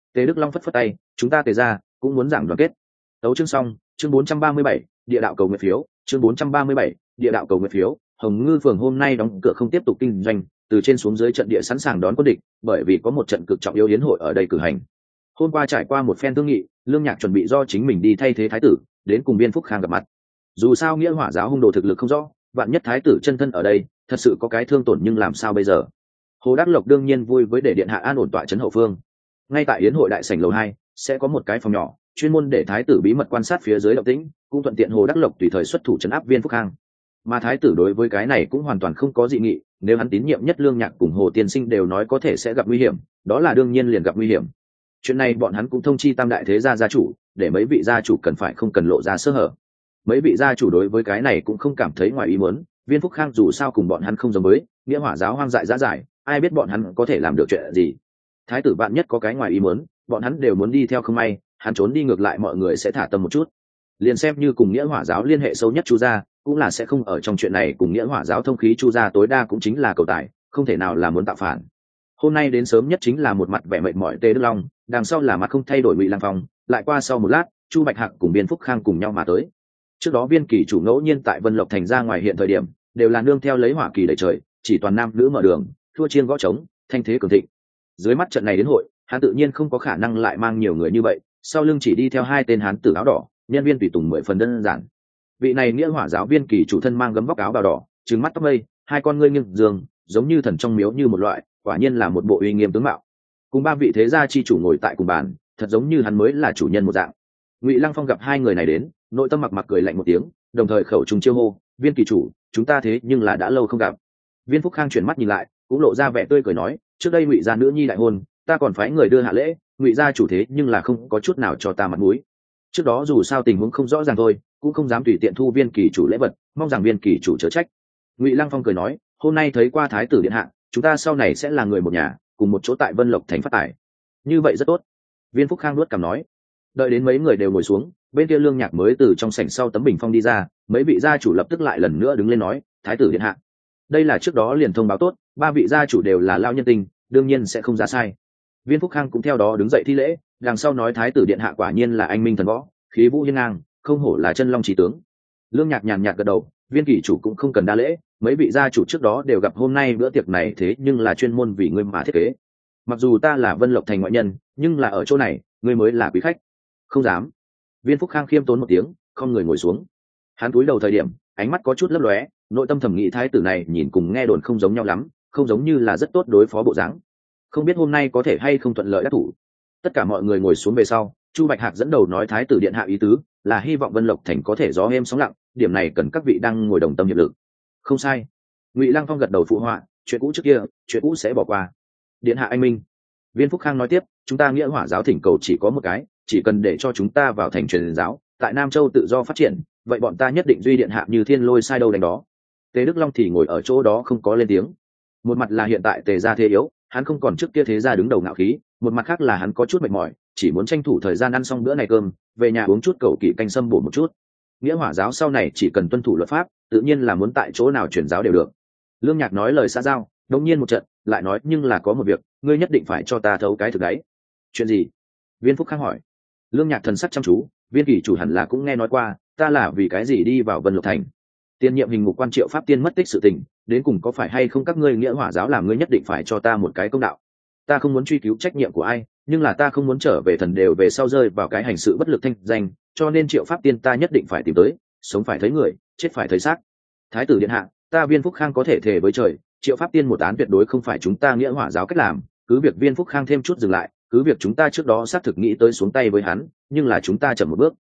Tề Đức Long phất phất tay, chúng ta Tề ra cũng muốn giảng đoàn kết. Tấu chương xong, chương 437, địa đạo cầu nguyện phiếu, chương 437, địa đạo cầu nguyện phiếu. Hồng Ngư phường hôm nay đóng cửa không tiếp tục kinh doanh, từ trên xuống dưới trận địa sẵn sàng đón quân địch, bởi vì có một trận cực trọng yếu yến hội ở đây cử hành. Hôm qua trải qua một phen thương nghị, Lương Nhạc chuẩn bị do chính mình đi thay thế thái tử, đến cùng Viên Phúc Khang gặp mặt. Dù sao Nghĩa Hỏa giáo hung đồ thực lực không rõ, vạn nhất thái tử chân thân ở đây, thật sự có cái thương tổn nhưng làm sao bây giờ? Hồ Đắc Lộc đương nhiên vui với để điện hạ an ổn tọa trấn hậu phương. Ngay tại yến hội đại sảnh lầu 2, sẽ có một cái phòng nhỏ, chuyên môn để thái tử bí mật quan sát phía dưới động tĩnh, cũng thuận tiện Hồ Đắc Lộc tùy thời xuất thủ trấn áp Viên Phúc Khang. Mà thái tử đối với cái này cũng hoàn toàn không có dị nghị, nếu hắn tín nhiệm nhất Lương Nhạc cùng Hồ Tiên Sinh đều nói có thể sẽ gặp nguy hiểm, đó là đương nhiên liền gặp nguy hiểm. Chuyện này bọn hắn cũng thông chi tam đại thế gia gia chủ, để mấy vị gia chủ cần phải không cần lộ ra sơ hở. Mấy vị gia chủ đối với cái này cũng không cảm thấy ngoài ý muốn, Viên Phúc Khang dù sao cùng bọn hắn không giống với, Nghĩa Hỏa giáo hoang dại dã dải, ai biết bọn hắn có thể làm được chuyện gì. Thái tử bạn nhất có cái ngoài ý muốn, bọn hắn đều muốn đi theo không may, hắn trốn đi ngược lại mọi người sẽ thả tâm một chút. Liền xem như cùng Nghĩa Hỏa giáo liên hệ sâu nhất Chu gia, cũng là sẽ không ở trong chuyện này cùng Nghĩa Hỏa giáo thông khí Chu gia tối đa cũng chính là cầu tài, không thể nào là muốn tạo phản. Hôm nay đến sớm nhất chính là một mặt vẻ mệt mỏi Tề Đức Long, đằng sau là mặt không thay đổi Ngụy Lăng Phong, lại qua sau một lát, Chu Bạch Hạc cùng Viên Phúc Khang cùng nhau mà tới. Trước đó Viên Kỳ chủ ngẫu nhiên tại Vân Lộc thành ra ngoài hiện thời điểm, đều là nương theo lấy hỏa kỳ đẩy trời, chỉ toàn nam nữ mở đường, thua chiên gõ trống, thanh thế cường thịnh. Dưới mắt trận này đến hội, hắn tự nhiên không có khả năng lại mang nhiều người như vậy, sau lưng chỉ đi theo hai tên hán tử áo đỏ, nhân viên tùy tùng 10 phần đơn giản. Vị này Nghĩa Hỏa giáo Viên Kỳ chủ thân mang gấm vóc áo bào đỏ, trừng mắt tóc mây, hai con ngươi nghiêng giường, giống như thần trong miếu như một loại, quả nhiên là một bộ uy nghiêm tướng mạo. Cùng ba vị thế gia chi chủ ngồi tại cùng bàn, thật giống như hắn mới là chủ nhân một dạng. Ngụy Lăng Phong gặp hai người này đến, nội tâm mặc cười lạnh một tiếng, đồng thời khẩu trùng chiêu hô, Viên Kỳ chủ, chúng ta thế nhưng là đã lâu không gặp. Viên Phúc Khang chuyển mắt nhìn lại, cũng lộ ra vẻ tươi cười nói, trước đây Ngụy gia nữ nhi đại hôn, ta còn phái người đưa hạ lễ, Ngụy gia chủ thế nhưng là không có chút nào cho ta mặt mũi. Trước đó dù sao tình huống không rõ ràng thôi, cũng không dám tùy tiện thu Viên Kỳ chủ lễ vật, mong rằng Viên Kỳ chủ chớ trách. Ngụy Lăng Phong cười nói, hôm nay thấy qua thái tử điện hạ, chúng ta sau này sẽ là người một nhà, cùng một chỗ tại Vân Lộc thành phát tài. Như vậy rất tốt. Viên Phúc Khang nuốt cằm nói. Đợi đến mấy người đều ngồi xuống, bên kia Lương Nhạc mới từ trong sảnh sau tấm bình phong đi ra, mấy vị gia chủ lập tức lại lần nữa đứng lên nói, thái tử điện hạ. Đây là trước đó liền thông báo tốt, ba vị gia chủ đều là lao nhân tình, đương nhiên sẽ không ra sai. Viên Phúc Khang cũng theo đó đứng dậy thi lễ, đằng sau nói thái tử điện hạ quả nhiên là anh minh thần võ, khí vũ hiên ngang, không hổ là chân long chí tướng. Lương Nhạc nhàn nhạt gật đầu, Viên Kỳ chủ cũng không cần đa lễ, mấy vị gia chủ trước đó đều gặp hôm nay bữa tiệc này thế nhưng là chuyên môn vì ngươi mà thiết kế. Mặc dù ta là Vân Lộc thành ngoại nhân, nhưng là ở chỗ này, ngươi mới là quý khách. Không dám. Viên Phúc Khang khiêm tốn một tiếng, không người ngồi xuống. Hắn cúi đầu thời điểm, ánh mắt có chút lấp lóe, nội tâm thầm nghĩ thái tử này nhìn cùng nghe đồn không giống nhau lắm, không giống như là rất tốt đối phó bộ dáng. Không biết hôm nay có thể hay không thuận lợi đắc thủ. Tất cả mọi người ngồi xuống về sau, Chu Bạch Hạc dẫn đầu nói thái tử điện hạ ý tứ là hy vọng Vân Lộc thành có thể gió êm sóng lặng, điểm này cần các vị đang ngồi đồng tâm hiệp lực. Không sai. Ngụy Lăng Phong gật đầu phụ họa, chuyện cũ trước kia, chuyện cũ sẽ bỏ qua. Điện hạ anh minh. Viên Phúc Khang nói tiếp, chúng ta Nghĩa Hỏa giáo thỉnh cầu chỉ có một cái, chỉ cần để cho chúng ta vào thành truyền giáo, tại Nam Châu tự do phát triển, vậy bọn ta nhất định duy điện hạ như thiên lôi sai đâu đánh đó. Tề Đức Long thì ngồi ở chỗ đó không có lên tiếng. Một mặt là hiện tại Tề gia thế yếu, hắn không còn trước kia thế gia đứng đầu ngạo khí, một mặt khác là hắn có chút mệt mỏi, chỉ muốn tranh thủ thời gian ăn xong bữa này cơm, về nhà uống chút cầu kỵ canh sâm bổ một chút. Nghĩa Hỏa giáo sau này chỉ cần tuân thủ luật pháp, tự nhiên là muốn tại chỗ nào truyền giáo đều được. Lương Nhạc nói lời xã giao, đột nhiên một trận, lại nói nhưng là có một việc, ngươi nhất định phải cho ta thấu cái thực đấy. Chuyện gì? Viên Phúc Khang hỏi. Lương Nhạc thần sắc chăm chú, Viên Kỳ chủ hẳn là cũng nghe nói qua, ta là vì cái gì đi vào Vân Lộc thành. Tiên nhiệm hình ngục quan Triệu Pháp Tiên mất tích sự tình, đến cùng có phải hay không các ngươi Nghĩa Hỏa giáo làm ngươi nhất định phải cho ta một cái công đạo. Ta không muốn truy cứu trách nhiệm của ai, nhưng là ta không muốn trở về thần đều về sau rơi vào cái hành sự bất lực thanh danh, cho nên Triệu Pháp Tiên ta nhất định phải tìm tới, sống phải thấy người, chết phải thấy xác. Thái tử điện hạ, ta Viên Phúc Khang có thể thề với trời, Triệu Pháp Tiên một án tuyệt đối không phải chúng ta Nghĩa Hỏa giáo cách làm, cứ việc Viên Phúc Khang thêm chút dừng lại, cứ việc chúng ta trước đó xác thực nghĩ tới xuống tay với hắn, nhưng là chúng ta chậm một bước.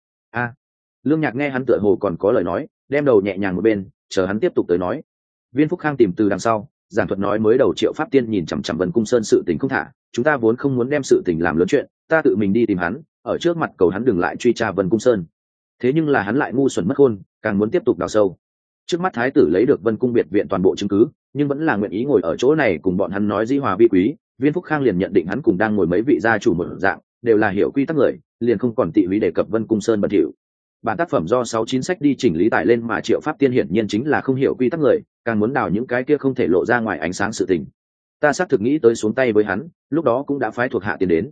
Lương Nhạc nghe hắn tựa hồ còn có lời nói, đem đầu nhẹ nhàng một bên, chờ hắn tiếp tục tới nói. Viên Phúc Khang tìm từ đằng sau, giảng thuật nói mới đầu Triệu Pháp Tiên nhìn chằm chằm Vân Cung Sơn sự tình không thả, chúng ta vốn không muốn đem sự tình làm lớn chuyện, ta tự mình đi tìm hắn, ở trước mặt cầu hắn đừng lại truy tra Vân Cung Sơn. Thế nhưng là hắn lại ngu xuẩn mất khôn, càng muốn tiếp tục đào sâu. Trước mắt thái tử lấy được Vân Cung biệt viện toàn bộ chứng cứ, nhưng vẫn là nguyện ý ngồi ở chỗ này cùng bọn hắn nói dĩ hòa vi quý. Viên Phúc Khang liền nhận định hắn cùng đang ngồi mấy vị gia chủ một dạng, đều là hiểu quy tắc người, liền không còn tị húy đề cập Vân Cung Sơn bẩn thỉu. Bản tác phẩm do 6-9 sách đi chỉnh lý tải lên mà Triệu Pháp Tiên hiển nhiên chính là không hiểu quy tắc người, càng muốn đào những cái kia không thể lộ ra ngoài ánh sáng sự tình. Ta xác thực nghĩ tới xuống tay với hắn, lúc đó cũng đã phái thuộc hạ tiền đến.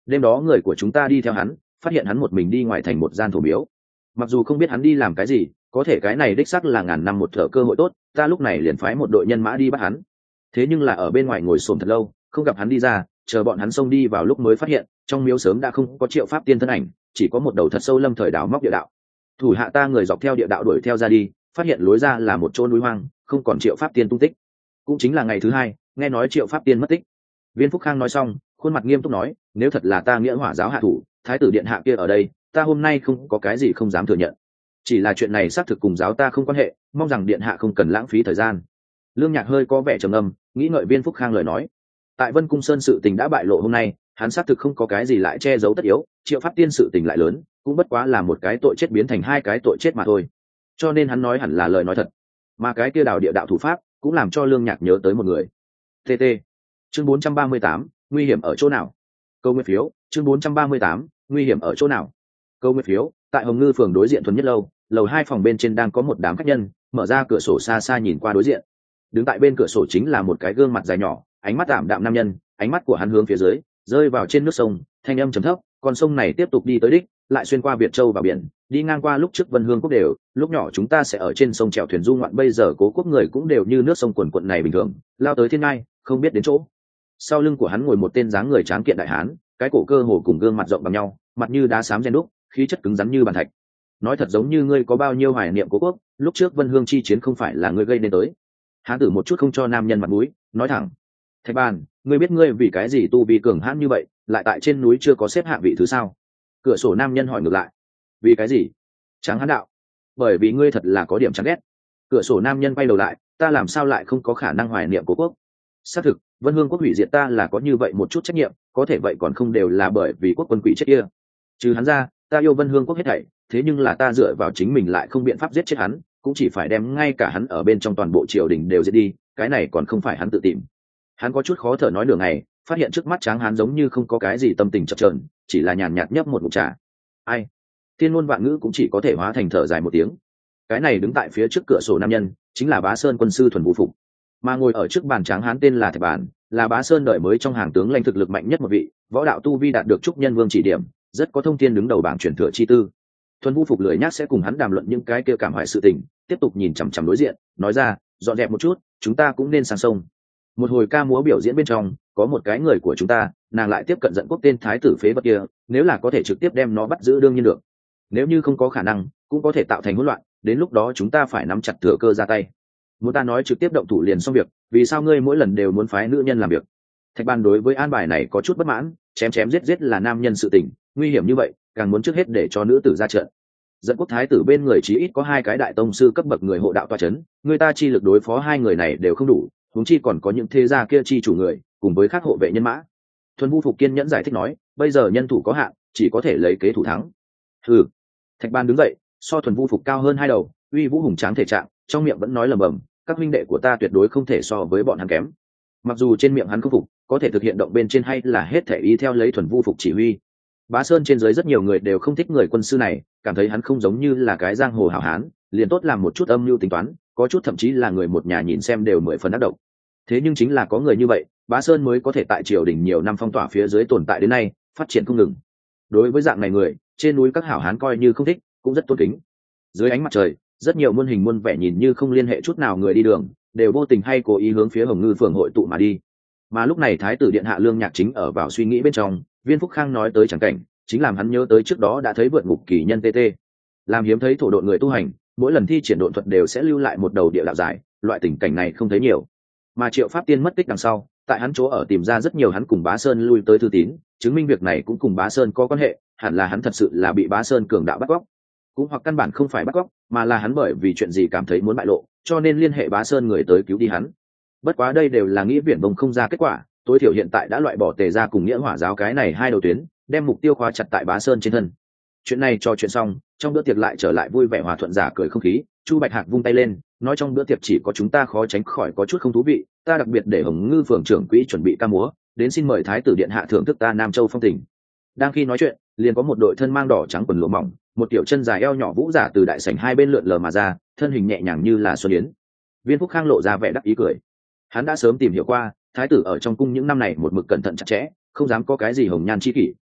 đêm đó người của chúng ta đi theo hắn, phát hiện hắn một mình đi ngoài thành một gian thổ miếu. Mặc dù không biết hắn đi làm cái gì, có thể cái này đích xác là ngàn năm một thở cơ hội tốt, ta lúc này liền phái một đội nhân mã đi bắt hắn. Thế nhưng là ở bên ngoài ngồi xổm thật lâu, không gặp hắn đi ra, chờ bọn hắn xông đi vào lúc mới phát hiện trong miếu sớm đã không có Triệu Pháp Tiên thân ảnh, chỉ có một đầu thật sâu lâm thời đào móc địa đạo. Thủ hạ ta người dọc theo địa đạo đuổi theo ra đi, phát hiện lối ra là một chỗ núi hoang, không còn Triệu Pháp Tiên tung tích. Cũng chính là ngày thứ hai, nghe nói Triệu Pháp Tiên mất tích. Viên Phúc Khang nói xong, khuôn mặt nghiêm túc nói, nếu thật là ta Nghĩa Hỏa giáo hạ thủ, thái tử điện hạ kia ở đây, ta hôm nay không có cái gì không dám thừa nhận. Chỉ là chuyện này xác thực cùng giáo ta không quan hệ, mong rằng điện hạ không cần lãng phí thời gian. Lương Nhạc hơi có vẻ trầm ngâm, nghĩ ngợi Viên Phúc Khang lời nói. Tại Vân Cung Sơn sự tình đã bại lộ hôm nay, hắn xác thực không có cái gì lại che giấu tất yếu, Triệu Pháp Tiên sự tình lại lớn, cũng bất quá là một cái tội chết biến thành hai cái tội chết mà thôi. Cho nên hắn nói hẳn là lời nói thật. Mà cái kia đào địa đạo thủ pháp cũng làm cho Lương Nhạc nhớ tới một người. TT. Chương 438, nguy hiểm ở chỗ nào? Câu nguyên phiếu, chương 438, nguy hiểm ở chỗ nào? Câu nguyên phiếu, tại Hồng Ngư phường đối diện Thuần Nhất lâu, lầu 2 phòng bên trên đang có một đám khách nhân, mở ra cửa sổ xa xa nhìn qua đối diện. Đứng tại bên cửa sổ chính là một cái gương mặt dài nhỏ, ánh mắt ảm đạm nam nhân, ánh mắt của hắn hướng phía dưới, rơi vào trên nước sông, thanh âm trầm thấp, con sông này tiếp tục đi tới đích, lại xuyên qua Việt Châu vào biển, đi ngang qua lúc trước Vân Hương quốc đều, lúc nhỏ chúng ta sẽ ở trên sông chèo thuyền du ngoạn, bây giờ Cố quốc người cũng đều như nước sông quần quận này bình thường, lao tới thiên ngai, không biết đến chỗ. Sau lưng của hắn ngồi một tên dáng người tráng kiện đại hán, cái cổ cơ hồ cùng gương mặt rộng bằng nhau, mặt như đá xám ren đúc, khí chất cứng rắn như bàn thạch. Nói thật giống như ngươi có bao nhiêu hoài niệm Cố quốc, lúc trước Vân Hương chi chiến không phải là ngươi gây nên tới. Hán tử một chút không cho nam nhân mặt mũi, nói thẳng: Thạch Bàn, ngươi biết ngươi vì cái gì tu vi cường hãn như vậy, lại tại trên núi chưa có xếp hạng vị thứ sao? Cửa sổ nam nhân hỏi ngược lại: Vì cái gì? Tráng hán đạo: Bởi vì ngươi thật là có điểm chán ghét. Cửa sổ nam nhân quay đầu lại: Ta làm sao lại không có khả năng hoài niệm Cố quốc? Xác thực, Vân Hương quốc hủy diệt ta là có như vậy một chút trách nhiệm, có thể vậy còn không đều là bởi vì quốc quân quỷ chết kia. Trừ hắn ra, ta yêu Vân Hương quốc hết thảy, thế nhưng là ta dựa vào chính mình lại không biện pháp giết chết hắn, cũng chỉ phải đem ngay cả hắn ở bên trong toàn bộ triều đình đều giết đi, cái này còn không phải hắn tự tìm. Hắn có chút khó thở nói nửa ngày, phát hiện trước mắt Tráng Hán giống như không có cái gì tâm tình chập chờn, chỉ là nhàn nhạt nhấp một ngụm trà. Ai? Thiên ngôn vạn ngữ cũng chỉ có thể hóa thành thở dài một tiếng. Cái này đứng tại phía trước cửa sổ nam nhân, chính là Bá Sơn quân sư Thuần Vũ Phục. Mà ngồi ở trước bàn Tráng Hán tên là Thạch Bàn, là Bá Sơn đợi mới trong hàng tướng lãnh thực lực mạnh nhất một vị, võ đạo tu vi đạt được Trúc Nhân Vương chỉ điểm, rất có thông thiên đứng đầu bảng truyền thừa chi tư. Thuần Vũ Phục lười nhác sẽ cùng hắn đàm luận những cái kia cảm hoài sự tình, tiếp tục nhìn chằm chằm đối diện, nói ra: Dọn dẹp một chút, chúng ta cũng nên sang sông. Một hồi ca múa biểu diễn bên trong, có một cái người của chúng ta, nàng lại tiếp cận giận quốc tên thái tử phế vật kia, nếu là có thể trực tiếp đem nó bắt giữ đương nhiên được. Nếu như không có khả năng, cũng có thể tạo thành hỗn loạn, đến lúc đó chúng ta phải nắm chặt thừa cơ ra tay. Muốn ta nói trực tiếp động thủ liền xong việc, vì sao ngươi mỗi lần đều muốn phái nữ nhân làm việc? Thạch Ban đối với an bài này có chút bất mãn, chém chém giết giết là nam nhân sự tình, nguy hiểm như vậy, càng muốn trước hết để cho nữ tử ra trận. Dẫn quốc thái tử bên người chí ít có hai cái đại tông sư cấp bậc người hộ đạo toa chấn, người ta chi lực đối phó hai người này đều không đủ, huống chi còn có những thế gia kia chi chủ người, cùng với các hộ vệ nhân mã. Thuần Vũ Phục kiên nhẫn giải thích nói, bây giờ nhân thủ có hạn, chỉ có thể lấy kế thủ thắng. Hừ. Thạch Ban đứng dậy, so Thuần Vũ Phục cao hơn hai đầu, uy vũ hùng tráng thể trạng, trong miệng vẫn nói lẩm bẩm, các huynh đệ của ta tuyệt đối không thể so với bọn hắn kém. Mặc dù trên miệng hắn không phục, có thể thực hiện động bên trên hay là hết thể ý theo lấy Thuần Vũ Phục chỉ huy. Bá Sơn trên dưới rất nhiều người đều không thích người quân sư này, cảm thấy hắn không giống như là cái giang hồ hảo hán, liền tốt làm một chút âm mưu tính toán, có chút thậm chí là người một nhà nhìn xem đều mười phần ác độc. Thế nhưng chính là có người như vậy, Bá Sơn mới có thể tại triều đình nhiều năm phong tỏa phía dưới tồn tại đến nay, phát triển không ngừng. Đối với dạng này người, trên núi các hảo hán coi như không thích, cũng rất tôn kính. Dưới ánh mặt trời, rất nhiều muôn hình muôn vẻ nhìn như không liên hệ chút nào người đi đường, đều vô tình hay cố ý hướng phía Hồng Ngư phường hội tụ mà đi. Mà lúc này thái tử điện hạ Lương Nhạc chính ở vào suy nghĩ bên trong, Viên Phúc Khang nói tới chẳng cảnh, chính làm hắn nhớ tới trước đó đã thấy vượt ngục kỳ nhân TT. Làm hiếm thấy thổ độn người tu hành, mỗi lần thi triển độn thuật đều sẽ lưu lại một đầu địa đạo dài, loại tình cảnh này không thấy nhiều. Mà Triệu Pháp Tiên mất tích đằng sau, tại hắn chỗ ở tìm ra rất nhiều hắn cùng Bá Sơn lui tới thư tín, chứng minh việc này cũng cùng Bá Sơn có quan hệ, hẳn là hắn thật sự là bị Bá Sơn cường đạo bắt cóc, cũng hoặc căn bản không phải bắt cóc, mà là hắn bởi vì chuyện gì cảm thấy muốn bại lộ, cho nên liên hệ Bá Sơn người tới cứu đi hắn. Bất quá đây đều là nghĩ viển vông không ra kết quả, tối thiểu hiện tại đã loại bỏ Tề gia cùng Nghĩa Hỏa giáo cái này hai đầu tuyến, đem mục tiêu khóa chặt tại Bá Sơn trên thân. Chuyện này cho chuyện xong, trong bữa tiệc lại trở lại vui vẻ hòa thuận giả cười không khí. Chu Bạch Hạc vung tay lên, nói trong bữa tiệc chỉ có chúng ta khó tránh khỏi có chút không thú vị, ta đặc biệt để Hồng Ngư phường trưởng quỹ chuẩn bị ca múa, đến xin mời thái tử điện hạ thưởng thức ta Nam Châu phong tình. Đang khi nói chuyện, liền có một đội thân mang đỏ trắng quần lụa mỏng, một tiểu chân dài eo nhỏ vũ giả từ đại sảnh hai bên lượn lờ mà ra, thân hình nhẹ nhàng như là xuân yến. Viên Phúc Khang lộ ra vẻ đắc ý cười. Hắn đã sớm tìm hiểu qua, thái tử ở trong cung những năm này một mực cẩn thận chặt chẽ, không dám có cái gì hồng nhan chi kỷ,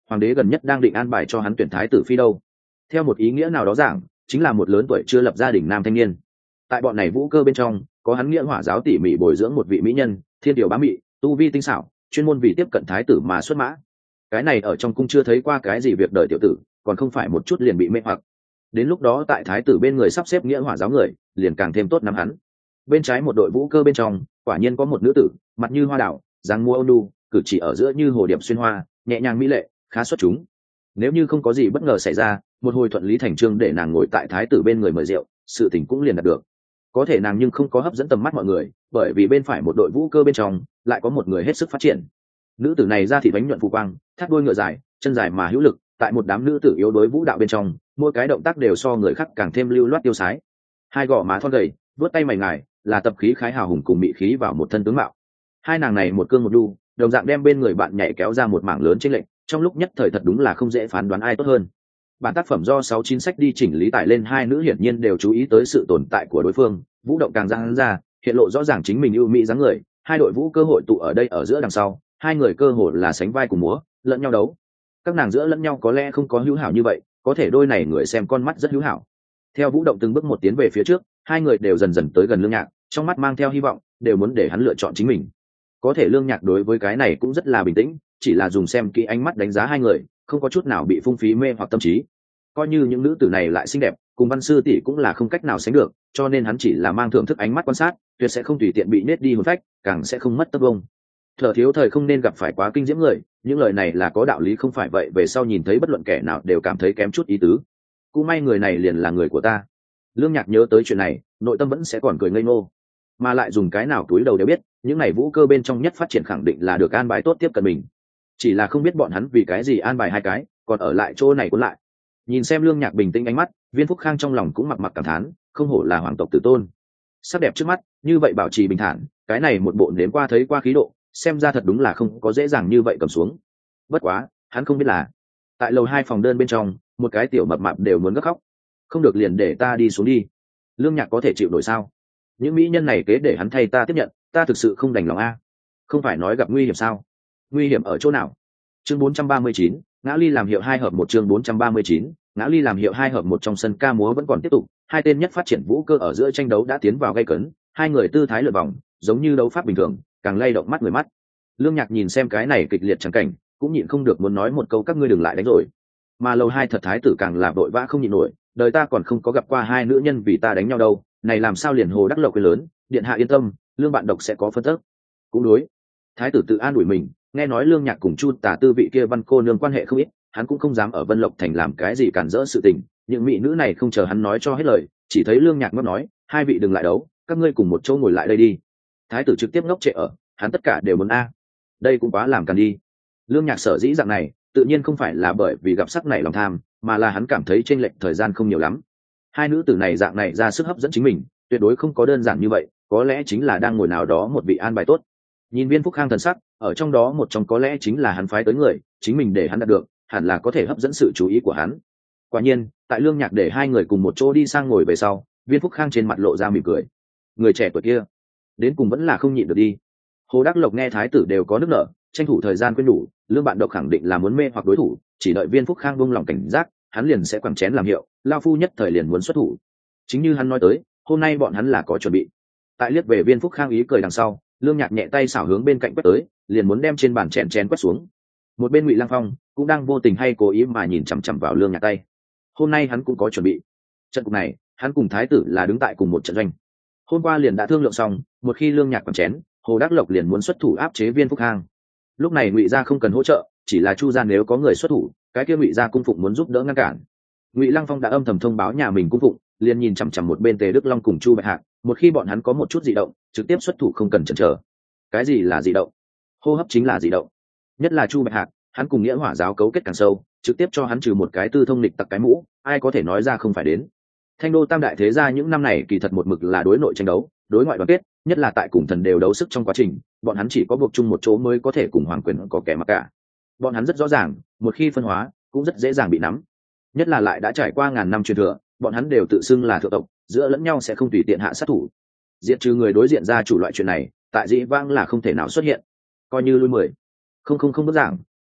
hoàng đế gần nhất đang định an bài cho hắn tuyển thái tử phi đâu. Theo một ý nghĩa nào đó giảng, chính là một lớn tuổi chưa lập gia đình nam thanh niên. Tại bọn này vũ cơ bên trong, có hắn nghĩa hỏa giáo tỉ mỉ bồi dưỡng một vị mỹ nhân, thiên điều bá mị, tu vi tinh xảo, chuyên môn vì tiếp cận thái tử mà xuất mã. Cái này ở trong cung chưa thấy qua cái gì việc đời tiểu tử, còn không phải một chút liền bị mê hoặc. Đến lúc đó tại thái tử bên người sắp xếp nghĩa hỏa giáo người, liền càng thêm tốt nắm hắn. Bên trái một đội vũ cơ bên trong, quả nhiên có một nữ tử, mặt như hoa đảo, dáng mua ôn nhu, cử chỉ ở giữa như hồ điệp xuyên hoa, nhẹ nhàng mỹ lệ, khá xuất chúng. Nếu như không có gì bất ngờ xảy ra, một hồi thuận lý thành trương để nàng ngồi tại thái tử bên người mời rượu, sự tình cũng liền đạt được. Có thể nàng nhưng không có hấp dẫn tầm mắt mọi người, bởi vì bên phải một đội vũ cơ bên trong lại có một người hết sức phát triển. Nữ tử này da thịt bánh nhuận phù quang, thắt đuôi ngựa dài, chân dài mà hữu lực, tại một đám nữ tử yếu đuối vũ đạo bên trong, mỗi cái động tác đều so người khác càng thêm lưu loát tiêu sái. Hai gò má thon gầy, vớt tay mày ngài, là tập khí khái hào hùng cùng mị khí vào một thân tướng mạo. Hai nàng này một cương một đu, đồng dạng đem bên người bạn nhảy kéo ra một mảng lớn trên lệnh, trong lúc nhất thời thật đúng là không dễ phán đoán ai tốt hơn. Bản tác phẩm do 69 sách đi chỉnh lý tải lên, hai nữ hiển nhiên đều chú ý tới sự tồn tại của đối phương, vũ động càng giãn ra, hiện lộ rõ ràng chính mình ưu mỹ dáng người. Hai đội vũ cơ hội tụ ở đây ở giữa đằng sau, hai người cơ hồ là sánh vai cùng múa, lẫn nhau đấu. Các nàng giữa lẫn nhau có lẽ không có hữu hảo như vậy, có thể đôi này người xem con mắt rất hữu hảo. Theo vũ động từng bước một tiến về phía trước, hai người đều dần dần tới gần Lương Nhạc, trong mắt mang theo hy vọng, đều muốn để hắn lựa chọn chính mình. Có thể Lương Nhạc đối với cái này cũng rất là bình tĩnh, chỉ là dùng xem kỹ ánh mắt đánh giá hai người, không có chút nào bị phung phí mê hoặc tâm trí. Coi như những nữ tử này lại xinh đẹp, cùng Văn sư tỷ cũng là không cách nào sánh được, cho nên hắn chỉ là mang thưởng thức ánh mắt quan sát, tuyệt sẽ không tùy tiện bị nết đi hồn phách, càng sẽ không mất tấc vông. Thở thiếu thời không nên gặp phải quá kinh diễm người, những lời này là có đạo lý, không phải vậy về sau nhìn thấy bất luận kẻ nào đều cảm thấy kém chút ý tứ. Cũng may người này liền là người của ta. Lương Nhạc nhớ tới chuyện này, nội tâm vẫn sẽ còn cười ngây ngô, mà lại dùng cái nào túi đầu đều biết, những này vũ cơ bên trong nhất phát triển khẳng định là được an bài tốt tiếp cận mình. Chỉ là không biết bọn hắn vì cái gì an bài hai cái, còn ở lại chỗ này cuốn lại. Nhìn xem Lương Nhạc bình tĩnh ánh mắt, Viên Phúc Khang trong lòng cũng mặc mặc cảm thán, không hổ là hoàng tộc tử tôn. Sắc đẹp trước mắt, như vậy bảo trì bình thản, cái này một bộ nếm qua thấy qua khí độ, xem ra thật đúng là không có dễ dàng như vậy cầm xuống. Bất quá, hắn không biết là, tại lầu 2 phòng đơn bên trong, một cái tiểu mập mạp đều muốn gấp khóc. Không được liền để ta đi xuống đi. Lương Nhạc có thể chịu nổi sao? Những mỹ nhân này kế để hắn thay ta tiếp nhận, ta thực sự không đành lòng a. Không phải nói gặp nguy hiểm sao? Nguy hiểm ở chỗ nào? Chương 439, Ngã Ly làm hiệu 2 hợp 1. Chương 439, Ngã Ly làm hiệu 2 hợp 1. Trong sân ca múa vẫn còn tiếp tục, hai tên nhất phát triển vũ cơ ở giữa tranh đấu đã tiến vào gay cấn, hai người tư thái lượn vòng, giống như đấu pháp bình thường, càng lay động mắt người mắt. Lương Nhạc nhìn xem cái này kịch liệt chẳng cảnh, cũng nhịn không được muốn nói một câu các ngươi đừng lại đánh rồi. Mà lầu 2 thật thái tử càng là vội vã không nhịn nổi, đời ta còn không có gặp qua hai nữ nhân vì ta đánh nhau đâu, này làm sao liền Hồ Đắc Lộc quyền lớn, điện hạ yên tâm, Lương bạn độc sẽ có phân tức. Cũng đối. Thái tử tự an ủi mình, nghe nói Lương Nhạc cùng Chu Tả Tư vị kia văn cô nương quan hệ không ít, hắn cũng không dám ở Vân Lộc thành làm cái gì cản rỡ sự tình, những mỹ nữ này không chờ hắn nói cho hết lời, chỉ thấy Lương Nhạc ngóc nói, hai vị đừng lại đấu, các ngươi cùng một chỗ ngồi lại đây đi. Thái tử trực tiếp ngốc trệ ở, hắn tất cả đều muốn a. Đây cũng quá làm càn đi. Lương Nhạc sở dĩ dạng này, tự nhiên không phải là bởi vì gặp sắc này lòng tham, mà là hắn cảm thấy chênh lệch thời gian không nhiều lắm. Hai nữ tử này dạng này ra sức hấp dẫn chính mình, tuyệt đối không có đơn giản như vậy, có lẽ chính là đang ngồi nào đó một vị an bài tốt. Nhìn Viên Phúc Khang thần sắc, ở trong đó một trong có lẽ chính là hắn phái tới người, chính mình để hắn đạt được, hẳn là có thể hấp dẫn sự chú ý của hắn. Quả nhiên, tại Lương Nhạc để hai người cùng một chỗ đi sang ngồi về sau, Viên Phúc Khang trên mặt lộ ra mỉm cười. Người trẻ tuổi kia, đến cùng vẫn là không nhịn được đi. Hồ Đắc Lộc nghe thái tử đều có nước nở, tranh thủ thời gian quên đủ, Lương bạn độc khẳng định là muốn mê hoặc đối thủ, chỉ đợi Viên Phúc Khang buông lòng cảnh giác, hắn liền sẽ quẳng chén làm hiệu, lao phu nhất thời liền muốn xuất thủ. Chính như hắn nói tới, hôm nay bọn hắn là có chuẩn bị. Tại liếc về Viên Phúc Khang ý cười đằng sau, Lương Nhạc nhẹ tay xảo hướng bên cạnh quét tới, liền muốn đem trên bàn chén chén quét xuống. Một bên Ngụy Lăng Phong cũng đang vô tình hay cố ý mà nhìn chằm chằm vào Lương Nhạc tay. Hôm nay hắn cũng có chuẩn bị. Trận cục này, hắn cùng thái tử là đứng tại cùng một trận doanh. Hôm qua liền đã thương lượng xong, một khi Lương Nhạc quẳng chén, Hồ Đắc Lộc liền muốn xuất thủ áp chế Viên Phúc Khang. Lúc này Ngụy gia không cần hỗ trợ, chỉ là Chu gia nếu có người xuất thủ, cái kia Ngụy gia cung phụng muốn giúp đỡ ngăn cản. Ngụy Lăng Phong đã âm thầm thông báo nhà mình cung phụng, liền nhìn chằm chằm một bên Tề Đức Long cùng Chu Bạch Hạc, một khi bọn hắn có một chút dị động, trực tiếp xuất thủ không cần chần chờ. Cái gì là dị động? Hô hấp chính là dị động. Nhất là Chu Bạch Hạc, hắn cùng nghĩa hỏa giáo cấu kết càng sâu, trực tiếp cho hắn trừ một cái tư thông lịch tặc cái mũ, ai có thể nói ra không phải đến. Thanh đô tam đại thế gia những năm này kỳ thật một mực là đối nội tranh đấu, đối ngoại đoàn kết, nhất là tại cùng thần đều đấu sức trong quá trình, bọn hắn chỉ có buộc chung một chỗ mới có thể cùng hoàng quyền có kẻ mặc cả. Bọn hắn rất rõ ràng, một khi phân hóa, cũng rất dễ dàng bị nắm. Nhất là lại đã trải qua ngàn năm truyền thừa, bọn hắn đều tự xưng là thượng tộc, giữa lẫn nhau sẽ không tùy tiện hạ sát thủ. Diệt trừ người đối diện ra chủ loại chuyện này, tại dĩ vãng là không thể nào xuất hiện. Coi như lui 10. Không bước giảng,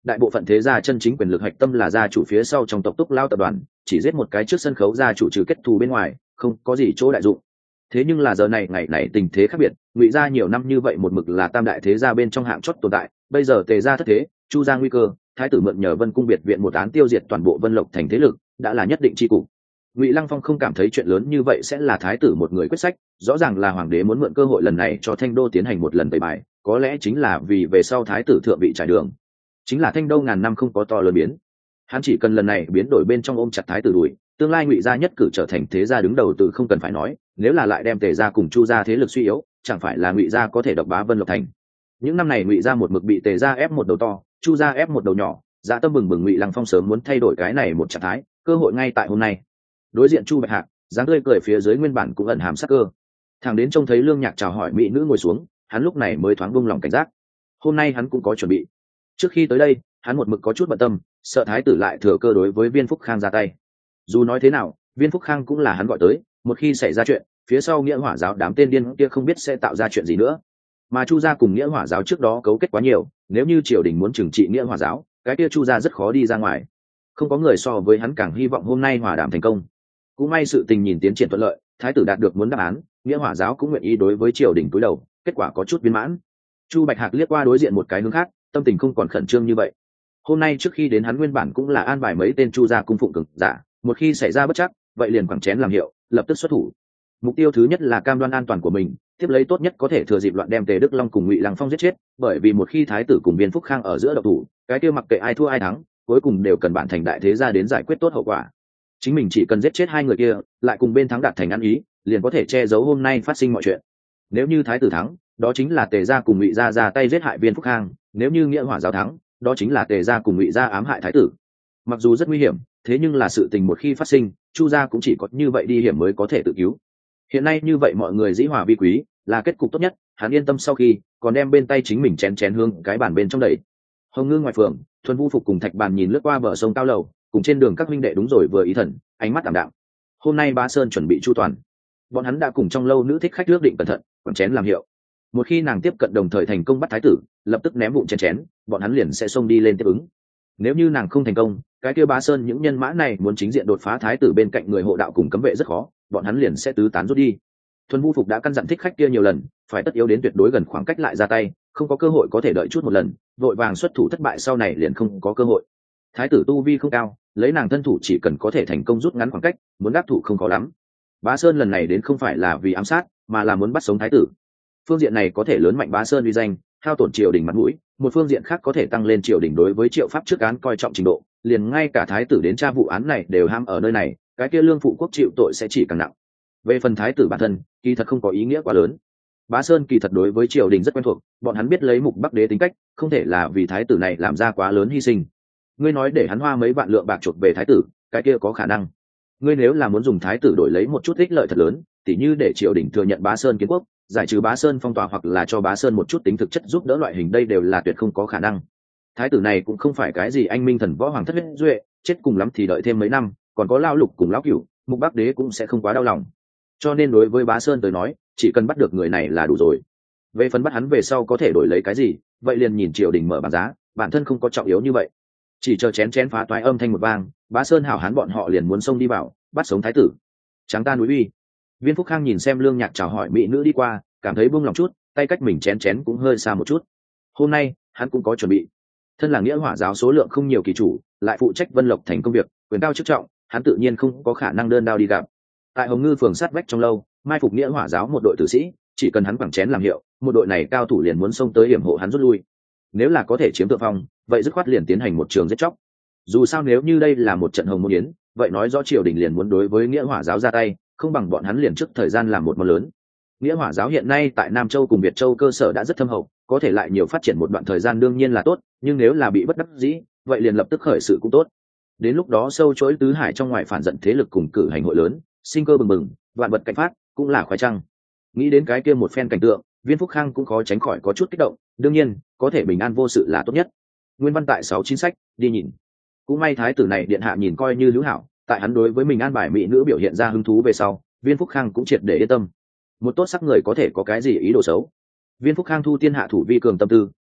đại bộ phận thế gia chân chính quyền lực hạch tâm là gia chủ phía sau trong tộc Túc Lao tập đoàn, chỉ giết một cái trước sân khấu gia chủ trừ kết thù bên ngoài, không có gì chỗ đại dụng. Thế nhưng là giờ này ngày này tình thế khác biệt, Ngụy gia nhiều năm như vậy một mực là tam đại thế gia bên trong hạng chót tồn tại, bây giờ Tề gia thất thế, Chu gia nguy cơ, thái tử mượn nhờ Vân cung biệt viện một án tiêu diệt toàn bộ Vân Lộc thành thế lực, đã là nhất định chi cục. Ngụy Lăng Phong không cảm thấy chuyện lớn như vậy sẽ là thái tử một người quyết sách, rõ ràng là hoàng đế muốn mượn cơ hội lần này cho Thanh Đô tiến hành một lần tẩy bài, có lẽ chính là vì về sau thái tử thượng vị trải đường. Chính là Thanh Đô ngàn năm không có to lớn biến, hắn chỉ cần lần này biến đổi bên trong ôm chặt thái tử đuổi, tương lai Ngụy gia nhất cử trở thành thế gia đứng đầu tự không cần phải nói, nếu là lại đem Tề gia cùng Chu gia thế lực suy yếu, chẳng phải là Ngụy gia có thể độc bá Vân Lộc thành. Những năm này Ngụy gia một mực bị Tề gia ép một đầu to, Chu gia ép một đầu nhỏ, dạ tâm bừng bừng. Ngụy Lăng Phong sớm muốn thay đổi cái này một trạng thái, cơ hội ngay tại hôm nay. Đối diện Chu Bạch Hạc, dáng tươi cười phía dưới nguyên bản cũng ẩn hàm sắc cơ. Thằng đến trông thấy Lương Nhạc chào hỏi mỹ nữ ngồi xuống, hắn lúc này mới thoáng buông lòng cảnh giác. Hôm nay hắn cũng có chuẩn bị. Trước khi tới đây, hắn một mực có chút bận tâm, sợ thái tử lại thừa cơ đối với Viên Phúc Khang ra tay. Dù nói thế nào, Viên Phúc Khang cũng là hắn gọi tới, một khi xảy ra chuyện, phía sau Nghĩa Hỏa giáo đám tên điên kia không biết sẽ tạo ra chuyện gì nữa. Mà Chu gia cùng Nghĩa Hỏa giáo trước đó cấu kết quá nhiều, nếu như triều đình muốn trừng trị Nghĩa Hỏa giáo, cái kia Chu gia rất khó đi ra ngoài. Không có người so với hắn càng hy vọng hôm nay hòa đàm thành công. Cũng may sự tình nhìn tiến triển thuận lợi, thái tử đạt được muốn đáp án, Nghĩa Hỏa giáo cũng nguyện ý đối với triều đình cúi đầu, kết quả có chút viên mãn. Chu Bạch Hạc liếc qua đối diện một cái hướng khác, tâm tình không còn khẩn trương như vậy. Hôm nay trước khi đến hắn nguyên bản cũng là an bài mấy tên Chu gia cung phụng cường giả, một khi xảy ra bất trắc, vậy liền quẳng chén làm hiệu, lập tức xuất thủ. Mục tiêu thứ nhất là cam đoan an toàn của mình, tiếp lấy tốt nhất có thể thừa dịp loạn đem Tề Đức Long cùng Ngụy Lăng Phong giết chết, bởi vì một khi thái tử cùng Viên Phúc Khang ở giữa độc thủ, cái kia mặc kệ ai thua ai thắng, cuối cùng đều cần bản thành đại thế gia đến giải quyết tốt hậu quả. Chính mình chỉ cần giết chết hai người kia, lại cùng bên thắng đạt thành ăn ý, liền có thể che giấu hôm nay phát sinh mọi chuyện. Nếu như thái tử thắng, đó chính là Tề gia cùng Ngụy gia ra tay giết hại Viên Phúc Khang, nếu như Nghĩa Hỏa giáo thắng, đó chính là Tề gia cùng Ngụy gia ám hại thái tử. Mặc dù rất nguy hiểm, thế nhưng là sự tình một khi phát sinh, Chu gia cũng chỉ có như vậy đi hiểm mới có thể tự cứu. Hiện nay như vậy mọi người dĩ hòa vi quý, là kết cục tốt nhất. Hắn yên tâm sau khi còn đem bên tay chính mình chén hương cái bàn bên trong đẩy. Hồng Ngư ngoài phường, Thuần Vũ Phục cùng Thạch Bàn nhìn lướt qua bờ sông cao lầu, cùng trên đường các huynh đệ đúng rồi vừa ý thần, ánh mắt tạm đạm. Hôm nay Bá Sơn chuẩn bị chu toàn, bọn hắn đã cùng trong lâu nữ thích khách ước định cẩn thận, còn chén làm hiệu. Một khi nàng tiếp cận đồng thời thành công bắt thái tử, lập tức ném vụn chén, bọn hắn liền sẽ xông đi lên tiếp ứng. Nếu như nàng không thành công, cái kia Bá Sơn những nhân mã này muốn chính diện đột phá thái tử bên cạnh người hộ đạo cùng cấm vệ rất khó, bọn hắn liền sẽ tứ tán rút đi. Thuần Vũ Phục đã căn dặn thích khách kia nhiều lần, phải tất yếu đến tuyệt đối gần khoảng cách lại ra tay, không có cơ hội có thể đợi chút một lần, vội vàng xuất thủ thất bại sau này liền không có cơ hội. Thái tử tu vi không cao, lấy nàng thân thủ chỉ cần có thể thành công rút ngắn khoảng cách, muốn đắc thủ không khó lắm. Bá Sơn lần này đến không phải là vì ám sát, mà là muốn bắt sống thái tử. Phương diện này có thể lớn mạnh Bá Sơn uy danh, hao tổn triều đình mặt mũi, một phương diện khác có thể tăng lên triều đình đối với Triệu Pháp trước án coi trọng trình độ, liền ngay cả thái tử đến tra vụ án này đều ham ở nơi này, cái kia Lương phụ quốc chịu tội sẽ chỉ càng nặng. Về phần thái tử bản thân, kỳ thật không có ý nghĩa quá lớn. Bá Sơn kỳ thật đối với triều đình rất quen thuộc, bọn hắn biết lấy Mục Bắc Đế tính cách, không thể là vì thái tử này làm ra quá lớn hy sinh. Ngươi nói để hắn hoa mấy vạn lượng bạc chuộc về thái tử, cái kia có khả năng. Ngươi nếu là muốn dùng thái tử đổi lấy một chút ích lợi thật lớn, tỉ như để triều đình thừa nhận Bá Sơn kiến quốc, giải trừ Bá Sơn phong tỏa hoặc là cho Bá Sơn một chút tính thực chất giúp đỡ loại hình, đây đều là tuyệt không có khả năng. Thái tử này cũng không phải cái gì anh minh thần võ hoàng thất huyết duệ, chết cùng lắm thì đợi thêm mấy năm, còn có Lao Lục cùng Lão Cửu, Mục Bắc Đế cũng sẽ không quá đau lòng. Cho nên đối với Bá Sơn tới nói, chỉ cần bắt được người này là đủ rồi. Về phần bắt hắn về sau có thể đổi lấy cái gì, vậy liền nhìn triều đình mở bảng giá, bản thân không có trọng yếu như vậy. Chỉ chờ chén phá toái âm thanh một vang, Bá Sơn hảo hán bọn họ liền muốn xông đi vào, bắt sống thái tử. Tráng ta núi uy. Viên Phúc Khang nhìn xem Lương Nhạc chào hỏi mỹ nữ đi qua, cảm thấy buông lòng chút, tay cách mình chén cũng hơi xa một chút. Hôm nay hắn cũng có chuẩn bị. Thân là Nghĩa Hỏa giáo số lượng không nhiều kỳ chủ, lại phụ trách Vân Lộc thành công việc, quyền cao chức trọng, hắn tự nhiên không có khả năng đơn đao đi gặp. Tại Hồng Ngư phường sát vách trong lâu, mai phục Nghĩa Hỏa giáo một đội tử sĩ, chỉ cần hắn quẳng chén làm hiệu, một đội này cao thủ liền muốn xông tới hiểm hộ hắn rút lui. Nếu là có thể chiếm thượng phong, vậy dứt khoát liền tiến hành một trường giết chóc. Dù sao nếu như đây là một trận hồng môn yến, vậy nói rõ triều đình liền muốn đối với Nghĩa Hỏa giáo ra tay, không bằng bọn hắn liền trước thời gian làm một món lớn. Nghĩa Hỏa giáo hiện nay tại Nam Châu cùng Việt Châu cơ sở đã rất thâm hậu, có thể lại nhiều phát triển một đoạn thời gian đương nhiên là tốt, nhưng nếu là bị bất đắc dĩ, vậy liền lập tức khởi sự cũng tốt. Đến lúc đó sâu chối tứ hải trong ngoài phản giận thế lực cùng cử hành hội lớn, sinh cơ bừng bừng, vạn vật cảnh phát, cũng là khoái trăng. Nghĩ đến cái kia một phen cảnh tượng, Viên Phúc Khang cũng khó tránh khỏi có chút kích động, đương nhiên, có thể bình an vô sự là tốt nhất. Nguyên văn tại 69 sách, đi nhìn. Cũng may thái tử này điện hạ nhìn coi như hữu hảo, tại hắn đối với mình an bài mỹ nữ biểu hiện ra hứng thú về sau, Viên Phúc Khang cũng triệt để yên tâm. Một tốt sắc người có thể có cái gì ý đồ xấu. Viên Phúc Khang thu tiên hạ thủ vi cường tâm tư,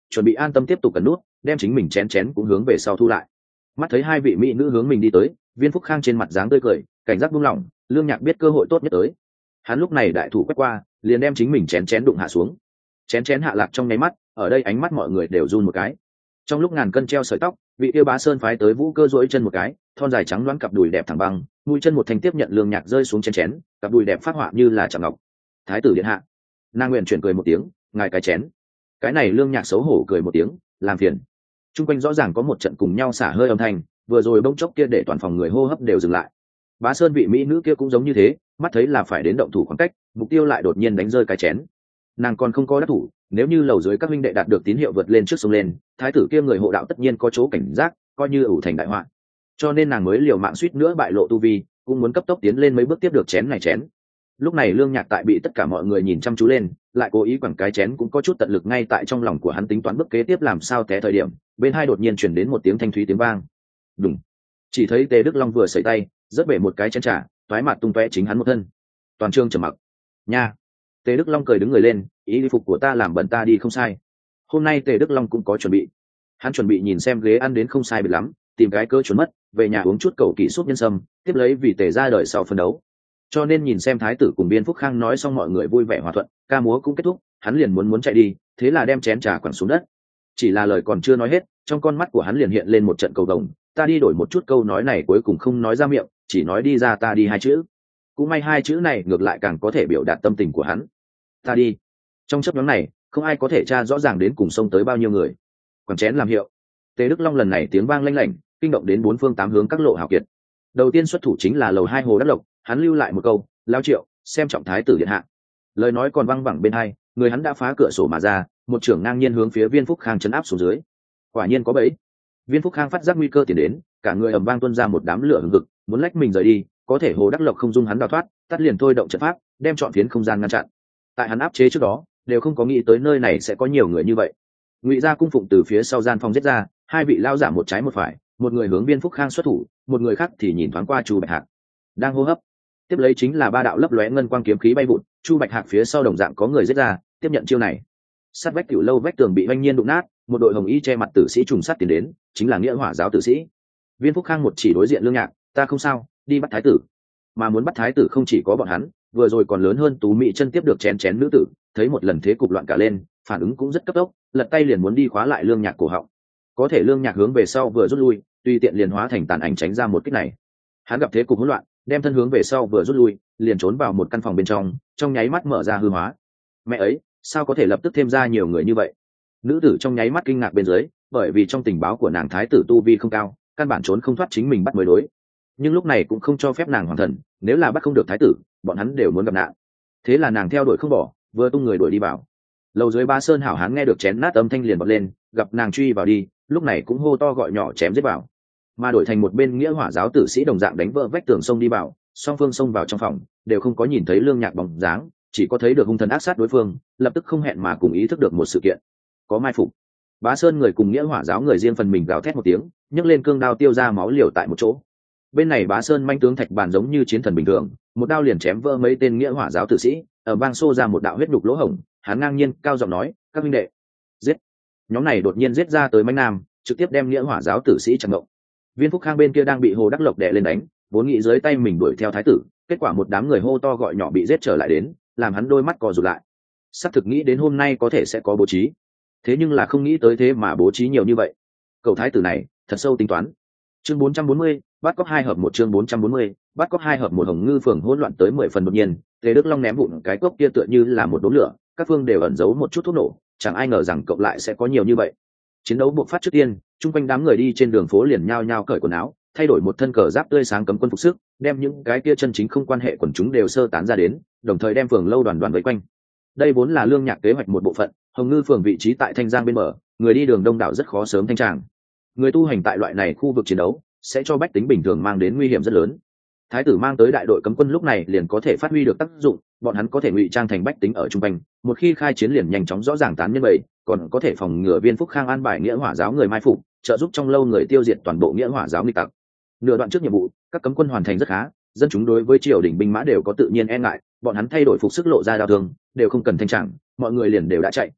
chuẩn bị an tâm tiếp tục cẩn nút, đem chính mình chén chén cũng hướng về sau thu lại. Mắt thấy hai vị mỹ nữ hướng mình đi tới, Viên Phúc Khang trên mặt dáng tươi cười, cảnh giác buông lỏng. Lương Nhạc biết cơ hội tốt nhất tới, hắn lúc này đại thủ quét qua, liền đem chính mình chén chén đụng hạ xuống. Chén chén hạ lạc trong nháy mắt, ở đây ánh mắt mọi người đều run một cái. Trong lúc ngàn cân treo sợi tóc, vị yêu bá sơn phái tới Vũ Cơ duỗi chân một cái, thon dài trắng loáng cặp đùi đẹp thẳng băng, mũi chân một thành tiếp nhận Lương Nhạc rơi xuống chén chén, cặp đùi đẹp phát họa như là chạm ngọc. Thái tử điện hạ. Nàng nguyện chuyển cười một tiếng, ngài cái chén. Cái này Lương Nhạc xấu hổ cười một tiếng, làm phiền. Trung quanh rõ ràng có một trận cùng nhau xả hơi âm thanh, vừa rồi bỗng chốc kia để toàn phòng người hô hấp đều dừng lại. Bá sơn vị mỹ nữ kia cũng giống như thế, mắt thấy là phải đến động thủ khoảng cách, mục tiêu lại đột nhiên đánh rơi cái chén. Nàng còn không có đắc thủ, nếu như lầu dưới các huynh đệ đạt được tín hiệu vượt lên trước sông lên, thái tử kia người hộ đạo tất nhiên có chỗ cảnh giác, coi như ủ thành đại họa. Cho nên nàng mới liều mạng suýt nữa bại lộ tu vi, cũng muốn cấp tốc tiến lên mấy bước tiếp được chén này chén. Lúc này Lương Nhạc tại bị tất cả mọi người nhìn chăm chú lên, lại cố ý quẳng cái chén cũng có chút tận lực ngay tại trong lòng của hắn tính toán bước kế tiếp làm sao té thời điểm, bên hai đột nhiên truyền đến một tiếng thanh thúy tiếng vang. Đùng. Chỉ thấy Tề Đức Long vừa sẩy tay, rớt bể một cái chén trà, toái mặt tung tóe chính hắn một thân. Toàn trường trầm mặc. Nha. Tề Đức Long cười đứng người lên, ý phục của ta làm bẩn ta đi không sai. Hôm nay Tề Đức Long cũng có chuẩn bị. Hắn chuẩn bị nhìn xem ghế ăn đến không sai biệt lắm, tìm cái cơ trốn mất, về nhà uống chút cầu kỳ súp nhân sâm, tiếp lấy vì Tề ra đời sau phân đấu. Cho nên nhìn xem thái tử cùng Biên Phúc Khang nói xong mọi người vui vẻ hòa thuận, ca múa cũng kết thúc, hắn liền muốn chạy đi, thế là đem chén trà quẳng xuống đất. Chỉ là lời còn chưa nói hết, trong con mắt của hắn liền hiện lên một trận cầu vồng, ta đi đổi một chút câu nói này cuối cùng không nói ra miệng, chỉ nói đi ra ta đi hai chữ. Cũng may hai chữ này ngược lại càng có thể biểu đạt tâm tình của hắn. Ta đi. Trong chớp nhoáng này, không ai có thể tra rõ ràng đến cùng sông tới bao nhiêu người. Quẳng chén làm hiệu. Tề Đức Long lần này tiếng vang lanh lảnh, kinh động đến bốn phương tám hướng các lộ hào kiệt. Đầu tiên xuất thủ chính là lầu hai Hồ Đắc Lộc, hắn lưu lại một câu, lao Triệu, xem trọng thái tử điện hạ. Lời nói còn văng vẳng bên hai, người hắn đã phá cửa sổ mà ra, một trưởng ngang nhiên hướng phía Viên Phúc Khang chấn áp xuống dưới. Quả nhiên có bẫy. Viên Phúc Khang phát giác nguy cơ tiến đến, cả người ầm vang tuôn ra một đám lửa hừng hực, muốn lách mình rời đi, có thể Hồ Đắc Lộc không dung hắn đào thoát, tắt liền thôi động trận pháp, đem trọn phiến không gian ngăn chặn. Tại hắn áp chế trước đó, đều không có nghĩ tới nơi này sẽ có nhiều người như vậy. Ngụy Gia cung phụng từ phía sau gian phòng giết ra, hai vị lao giả một trái một phải, một người hướng Viên Phúc Khang xuất thủ, một người khác thì nhìn thoáng qua Chu Bạch Hạc. Đang hô hấp, tiếp lấy chính là ba đạo lấp lóe ngân quang kiếm khí bay vụt, Chu Bạch Hạc phía sau đồng dạng có người giết ra, tiếp nhận chiêu này. Sát vách Cửu Lâu vách tường bị oanh nhiên đụng nát, một đội hồng y che mặt tử sĩ trùng sát tiến đến, chính là Nghĩa Hỏa giáo tử sĩ. Viên Phúc Khang một chỉ đối diện Lương Nhạc, ta không sao, đi bắt thái tử. Mà muốn bắt thái tử không chỉ có bọn hắn, vừa rồi còn lớn hơn Tú Mỹ chân tiếp được chén chén nữ tử, thấy một lần thế cục loạn cả lên, phản ứng cũng rất cấp tốc, lật tay liền muốn đi khóa lại Lương Nhạc cổ họng. Có thể Lương Nhạc hướng về sau vừa rút lui, tùy tiện liền hóa thành tàn ảnh tránh ra một kích này. Hắn gặp thế cục hỗn loạn, đem thân hướng về sau vừa rút lui, liền trốn vào một căn phòng bên trong nháy mắt mở ra hư hóa. Mẹ ấy, sao có thể lập tức thêm ra nhiều người như vậy? Nữ tử trong nháy mắt kinh ngạc bên dưới, bởi vì trong tình báo của nàng thái tử tu vi không cao, căn bản trốn không thoát chính mình bắt mới đối. Nhưng lúc này cũng không cho phép nàng hoàng thần, nếu là bắt không được thái tử, bọn hắn đều muốn gặp nạn. Thế là nàng theo đuổi không bỏ, vừa tung người đuổi đi vào. Lầu dưới Ba Sơn hảo hán nghe được chén nát âm thanh liền bật lên, gặp nàng truy vào đi, lúc này cũng hô to gọi nhỏ chém giết vào. Mà đổi thành một bên Nghĩa Hỏa giáo tử sĩ đồng dạng đánh vỡ vách tường sông đi vào, song phương xông vào trong phòng, đều không có nhìn thấy Lương Nhạc bóng dáng, chỉ có thấy được hung thần ác sát đối phương, lập tức không hẹn mà cùng ý thức được một sự kiện. Có mai phục. Bá Sơn người cùng Nghĩa Hỏa giáo người riêng phần mình gào thét một tiếng, nhấc lên cương đao tiêu ra máu liều tại một chỗ. Bên này Bá Sơn manh tướng Thạch Bàn giống như chiến thần bình thường, một đao liền chém vỡ mấy tên Nghĩa Hỏa giáo tử sĩ, ở bang xô ra một đạo huyết nhục lỗ hổng, hắn ngang nhiên cao giọng nói, các huynh đệ, giết. Nhóm này đột nhiên giết ra tới mãnh nam, trực tiếp đem Nghĩa Hỏa giáo tử sĩ chặn ngộng. Viên Phúc Khang bên kia đang bị Hồ Đắc Lộc đè lên đánh, vốn nghĩ dưới tay mình đuổi theo thái tử, kết quả một đám người hô to gọi nhỏ bị giết trở lại đến, làm hắn đôi mắt co rụt lại. Sắp thực nghĩ đến hôm nay có thể sẽ có bố trí, thế nhưng là không nghĩ tới thế mà bố trí nhiều như vậy. Cậu thái tử này thật sâu tính toán. Chương 440, bắt cóc hai hợp một. Chương 440, bắt cóc hai hợp một. Hồng Ngư phường hỗn loạn tới 10 phần đột nhiên, Tề Đức Long ném vụn cái cốc kia tựa như là một đốm lửa, các phương đều ẩn giấu một chút thuốc nổ, chẳng ai ngờ rằng cậu lại sẽ có nhiều như vậy. Chiến đấu buộc phát trước tiên, chung quanh đám người đi trên đường phố liền nhao nhao cởi quần áo, thay đổi một thân cờ giáp tươi sáng cấm quân phục sức, đem những cái kia chân chính không quan hệ quần chúng đều sơ tán ra đến, đồng thời đem phường lâu đoàn đoàn vây quanh. Đây vốn là Lương Nhạc kế hoạch một bộ phận, Hồng Ngư phường vị trí tại Thanh Giang bên bờ, người đi đường đông đảo rất khó sớm thanh tràng. Người tu hành tại loại này khu vực chiến đấu, sẽ cho bách tính bình thường mang đến nguy hiểm rất lớn. Thái tử mang tới đại đội cấm quân lúc này liền có thể phát huy được tác dụng, bọn hắn có thể ngụy trang thành bách tính ở trung quanh, một khi khai chiến liền nhanh chóng rõ ràng tán nhân bầy, còn có thể phòng ngừa Viên Phúc Khang an bài Nghĩa Hỏa giáo người mai phục, trợ giúp trong lâu người tiêu diệt toàn bộ Nghĩa Hỏa giáo nghịch tặc. Nửa đoạn trước nhiệm vụ, các cấm quân hoàn thành rất khá, dân chúng đối với triều đình binh mã đều có tự nhiên e ngại, bọn hắn thay đổi phục sức lộ ra đau thương, đều không cần thanh trạng, mọi người liền đều đã chạy.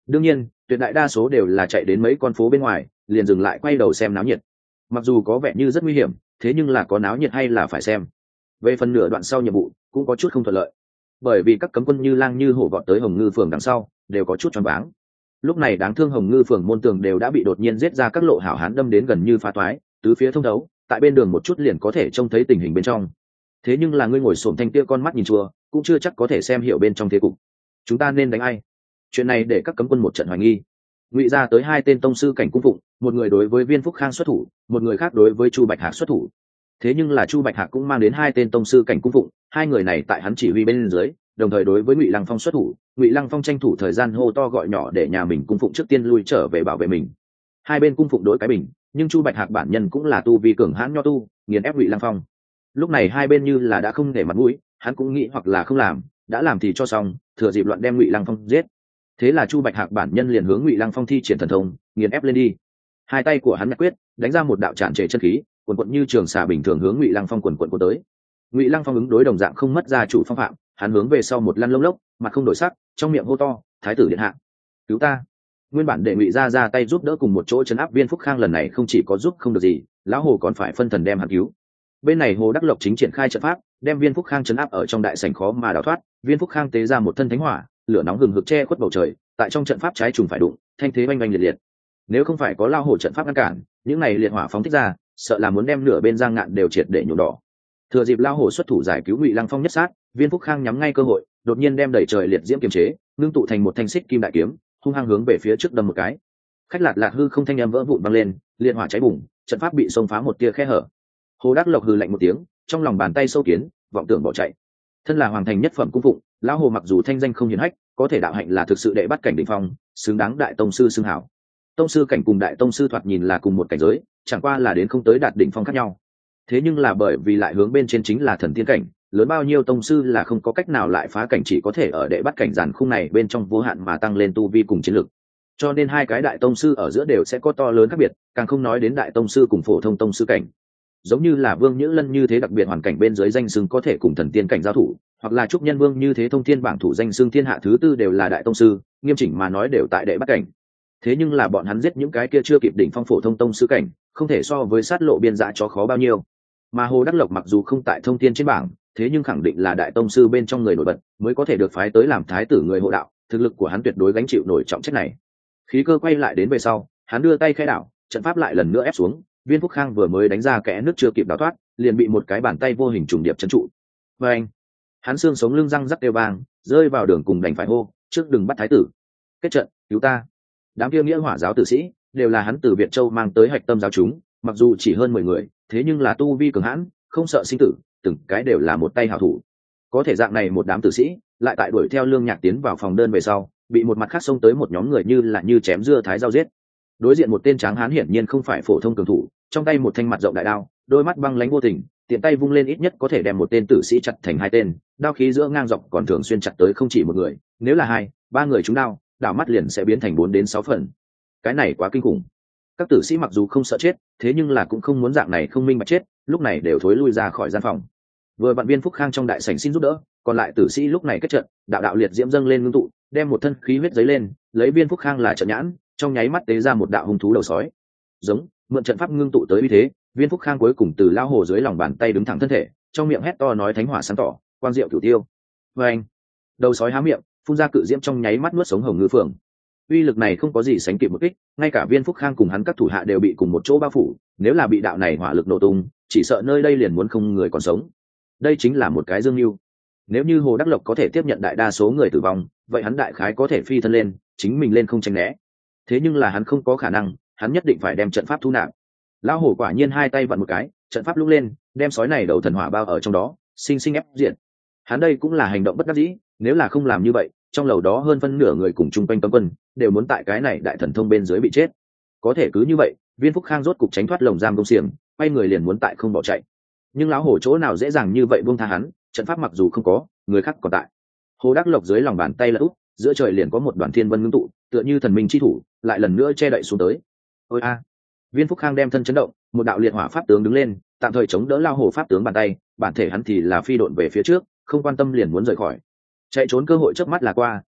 đương nhiên tuyệt đại đa số đều là chạy đến mấy con phố bên ngoài liền dừng lại quay đầu xem náo nhiệt. Mặc dù có vẻ như rất nguy hiểm, thế nhưng là có náo nhiệt hay là phải xem. Về phần nửa đoạn sau nhiệm vụ cũng có chút không thuận lợi, bởi vì các cấm quân như lang như hổ vọt tới Hồng Ngư phường đằng sau đều có chút choáng váng. Lúc này đáng thương Hồng Ngư phường môn tường đều đã bị đột nhiên giết ra các lộ hảo hán đâm đến gần như phá toái, tứ phía thông thấu, tại bên đường một chút liền có thể trông thấy tình hình bên trong. Thế nhưng là ngươi ngồi xổm thanh tia con mắt nhìn chua cũng chưa chắc có thể xem hiểu bên trong thế cục. Chúng ta nên đánh ai? Chuyện này để các cấm quân một trận hoài nghi. Ngụy ra tới hai tên tông sư cảnh cung phụng, một người đối với Viên Phúc Khang xuất thủ, một người khác đối với Chu Bạch Hạc xuất thủ. Thế nhưng là Chu Bạch Hạc cũng mang đến hai tên tông sư cảnh cung phụng, hai người này tại hắn chỉ huy bên dưới, đồng thời đối với Ngụy Lăng Phong xuất thủ. Ngụy Lăng Phong tranh thủ thời gian hô to gọi nhỏ để nhà mình cung phụng trước tiên lui trở về bảo vệ mình. Hai bên cung phụng đối cái bình, nhưng Chu Bạch Hạc bản nhân cũng là tu vi cường hãn nho tu, nghiền ép Ngụy Lăng Phong. Lúc này hai bên như là đã không để mặt mũi, hắn cũng nghĩ hoặc là không làm, đã làm thì cho xong, thừa dịp loạn đem Ngụy Lăng Phong giết. Thế là Chu Bạch Hạc bản nhân liền hướng Ngụy Lăng Phong thi triển thần thông, nghiền ép lên đi. Hai tay của hắn nhặt quyết, đánh ra một đạo tràn trề chân khí, quần quần như trường xà bình thường hướng Ngụy Lăng Phong quần quần cuốn tới. Ngụy Lăng Phong ứng đối đồng dạng không mất gia chủ phong phạm, hắn hướng về sau một lăn lông lốc, mặt không đổi sắc, trong miệng hô to, "Thái tử điện hạ, cứu ta!" Nguyên bản để Ngụy ra tay giúp đỡ cùng một chỗ trấn áp Viên Phúc Khang lần này không chỉ có giúp không được gì, lão hồ còn phải phân thần đem hắn cứu. Bên này Hồ Đắc Lộc chính triển khai trận pháp, đem Viên Phúc Khang trấn áp ở trong đại sảnh khó mà đào thoát. Viên Phúc Khang tế ra một thân thánh hỏa, lửa nóng hừng hực che khuất bầu trời, tại trong trận pháp trái trùng phải đụng, thanh thế oanh oanh liệt liệt. Nếu không phải có lao hồ trận pháp ngăn cản, những này liệt hỏa phóng thích ra, sợ là muốn đem nửa bên giang ngạn đều triệt để nhuộm đỏ. Thừa dịp lao hồ xuất thủ giải cứu Ngụy Lăng Phong nhất sát, Viên Phúc Khang nhắm ngay cơ hội, đột nhiên đem đẩy trời liệt diễm kiềm chế, ngưng tụ thành một thanh xích kim đại kiếm, hung hăng hướng về phía trước đâm một cái. Khách lạt lạc hư không thanh âm vỡ vụn vang lên, liệt hỏa cháy bùng, trận pháp bị xông phá một tia khe hở. Hồ Đắc Lộc hừ lạnh một tiếng, trong lòng bàn tay sâu kiến, vọng tưởng bỏ chạy. Thân là hoàng thành nhất phẩm cung phụng, lão hồ mặc dù thanh danh không hiển hách, có thể đạo hạnh là thực sự đệ bắt cảnh đỉnh phong, xứng đáng đại tông sư xưng hảo. Tông sư cảnh cùng đại tông sư thoạt nhìn là cùng một cảnh giới, chẳng qua là đến không tới đạt đỉnh phong khác nhau. Thế nhưng là bởi vì lại hướng bên trên chính là thần tiên cảnh, lớn bao nhiêu tông sư là không có cách nào lại phá cảnh, chỉ có thể ở đệ bắt cảnh giàn khung này bên trong vô hạn mà tăng lên tu vi cùng chiến lực. Cho nên hai cái đại tông sư ở giữa đều sẽ có to lớn khác biệt, càng không nói đến đại tông sư cùng phổ thông tông sư cảnh. Giống như là Vương Nhữ Lân như thế đặc biệt hoàn cảnh bên dưới danh xưng có thể cùng thần tiên cảnh giao thủ, hoặc là Trúc Nhân Vương như thế thông thiên bảng thủ danh xưng thiên hạ thứ tư đều là đại tông sư, nghiêm chỉnh mà nói đều tại đệ bắt cảnh. Thế nhưng là bọn hắn giết những cái kia chưa kịp đỉnh phong phổ thông tông sư cảnh, không thể so với sát lộ biên dạ chó khó bao nhiêu. Mà Hồ Đắc Lộc mặc dù không tại thông thiên trên bảng, thế nhưng khẳng định là đại tông sư bên trong người nổi bật, mới có thể được phái tới làm thái tử người hộ đạo, thực lực của hắn tuyệt đối gánh chịu nổi trọng trách này. Khí cơ quay lại đến về sau, hắn đưa tay khẽ đảo, trận pháp lại lần nữa ép xuống. Viên Phúc Khang vừa mới đánh ra kẽ nước chưa kịp đào thoát, liền bị một cái bàn tay vô hình trùng điệp trấn trụ. Và anh, hắn xương sống lưng răng rắc kêu vang, rơi vào đường cùng đành phải hô, trước đừng bắt thái tử. Kết trận, cứu ta. Đám kia nghĩa hỏa giáo tử sĩ đều là hắn từ Việt Châu mang tới hạch tâm giáo chúng, mặc dù chỉ hơn 10 người, thế nhưng là tu vi cường hãn, không sợ sinh tử, từng cái đều là một tay hảo thủ. Có thể dạng này một đám tử sĩ, lại tại đuổi theo Lương Nhạc tiến vào phòng đơn về sau, bị một mặt khác xông tới một nhóm người như chém dưa thái rau giết. Đối diện một tên tráng hán hiển nhiên không phải phổ thông cường thủ, trong tay một thanh mặt rộng đại đao, đôi mắt băng lãnh vô tình, tiện tay vung lên ít nhất có thể đem một tên tử sĩ chặt thành hai tên, đao khí giữa ngang dọc còn thường xuyên chặt tới không chỉ một người, nếu là hai, ba người trúng đao, đảo mắt liền sẽ biến thành 4 đến 6 phần. Cái này quá kinh khủng. Các tử sĩ mặc dù không sợ chết, thế nhưng là cũng không muốn dạng này không minh bạch chết, lúc này đều thối lui ra khỏi gian phòng. Vừa vạn Viên Phúc Khang trong đại sảnh xin giúp đỡ, còn lại tử sĩ lúc này kết trận, đạo đạo liệt diễm dâng lên ngưng tụ, đem một thân khí huyết giấy lên, lấy Viên Phúc Khang là trận nhãn, trong nháy mắt tế ra một đạo hung thú đầu sói. Giống, mượn trận pháp ngưng tụ tới uy thế, Viên Phúc Khang cuối cùng từ lao hồ dưới lòng bàn tay đứng thẳng thân thể, trong miệng hét to nói thánh hỏa sáng tỏ, quang diệu cửu tiêu. Và anh, đầu sói há miệng, phun ra cự diễm trong nháy mắt nuốt sống Hồng Ngư Phượng. Uy lực này không có gì sánh kịp một kích, ngay cả Viên Phúc Khang cùng hắn các thủ hạ đều bị cùng một chỗ bao phủ, nếu là bị đạo này hỏa lực nổ tung, chỉ sợ nơi đây liền muốn không người còn sống. Đây chính là một cái dương mưu. Nếu như Hồ Đắc Lộc có thể tiếp nhận đại đa số người tử vong, vậy hắn đại khái có thể phi thân lên, chính mình lên không tránh né. Thế nhưng là hắn không có khả năng, hắn nhất định phải đem trận pháp thu nạp. Lão hổ quả nhiên hai tay vặn một cái, trận pháp lúc lên, đem sói này đầu thần hỏa bao ở trong đó, sinh sinh ép diện. Hắn đây cũng là hành động bất đắc dĩ, nếu là không làm như vậy, trong lầu đó hơn phân nửa người cùng chung quanh cấm quân đều muốn tại cái này đại thần thông bên dưới bị chết. Có thể cứ như vậy, Viên Phúc Khang rốt cục tránh thoát lồng giam công xiềng, quay người liền muốn tại không bỏ chạy. Nhưng lão hổ chỗ nào dễ dàng như vậy buông tha hắn, trận pháp mặc dù không có, người khác còn tại. Hồ Đắc Lộc dưới lòng bàn tay lật úp, giữa trời liền có một đoàn thiên vân ngưng tụ, tựa như thần minh chi thủ, lại lần nữa che đậy xuống tới. Ôi a! Viên Phúc Khang đem thân chấn động, một đạo liệt hỏa pháp tướng đứng lên, tạm thời chống đỡ lao hổ pháp tướng bàn tay, bản thể hắn thì là phi độn về phía trước, không quan tâm liền muốn rời khỏi. Chạy trốn cơ hội chớp mắt là qua,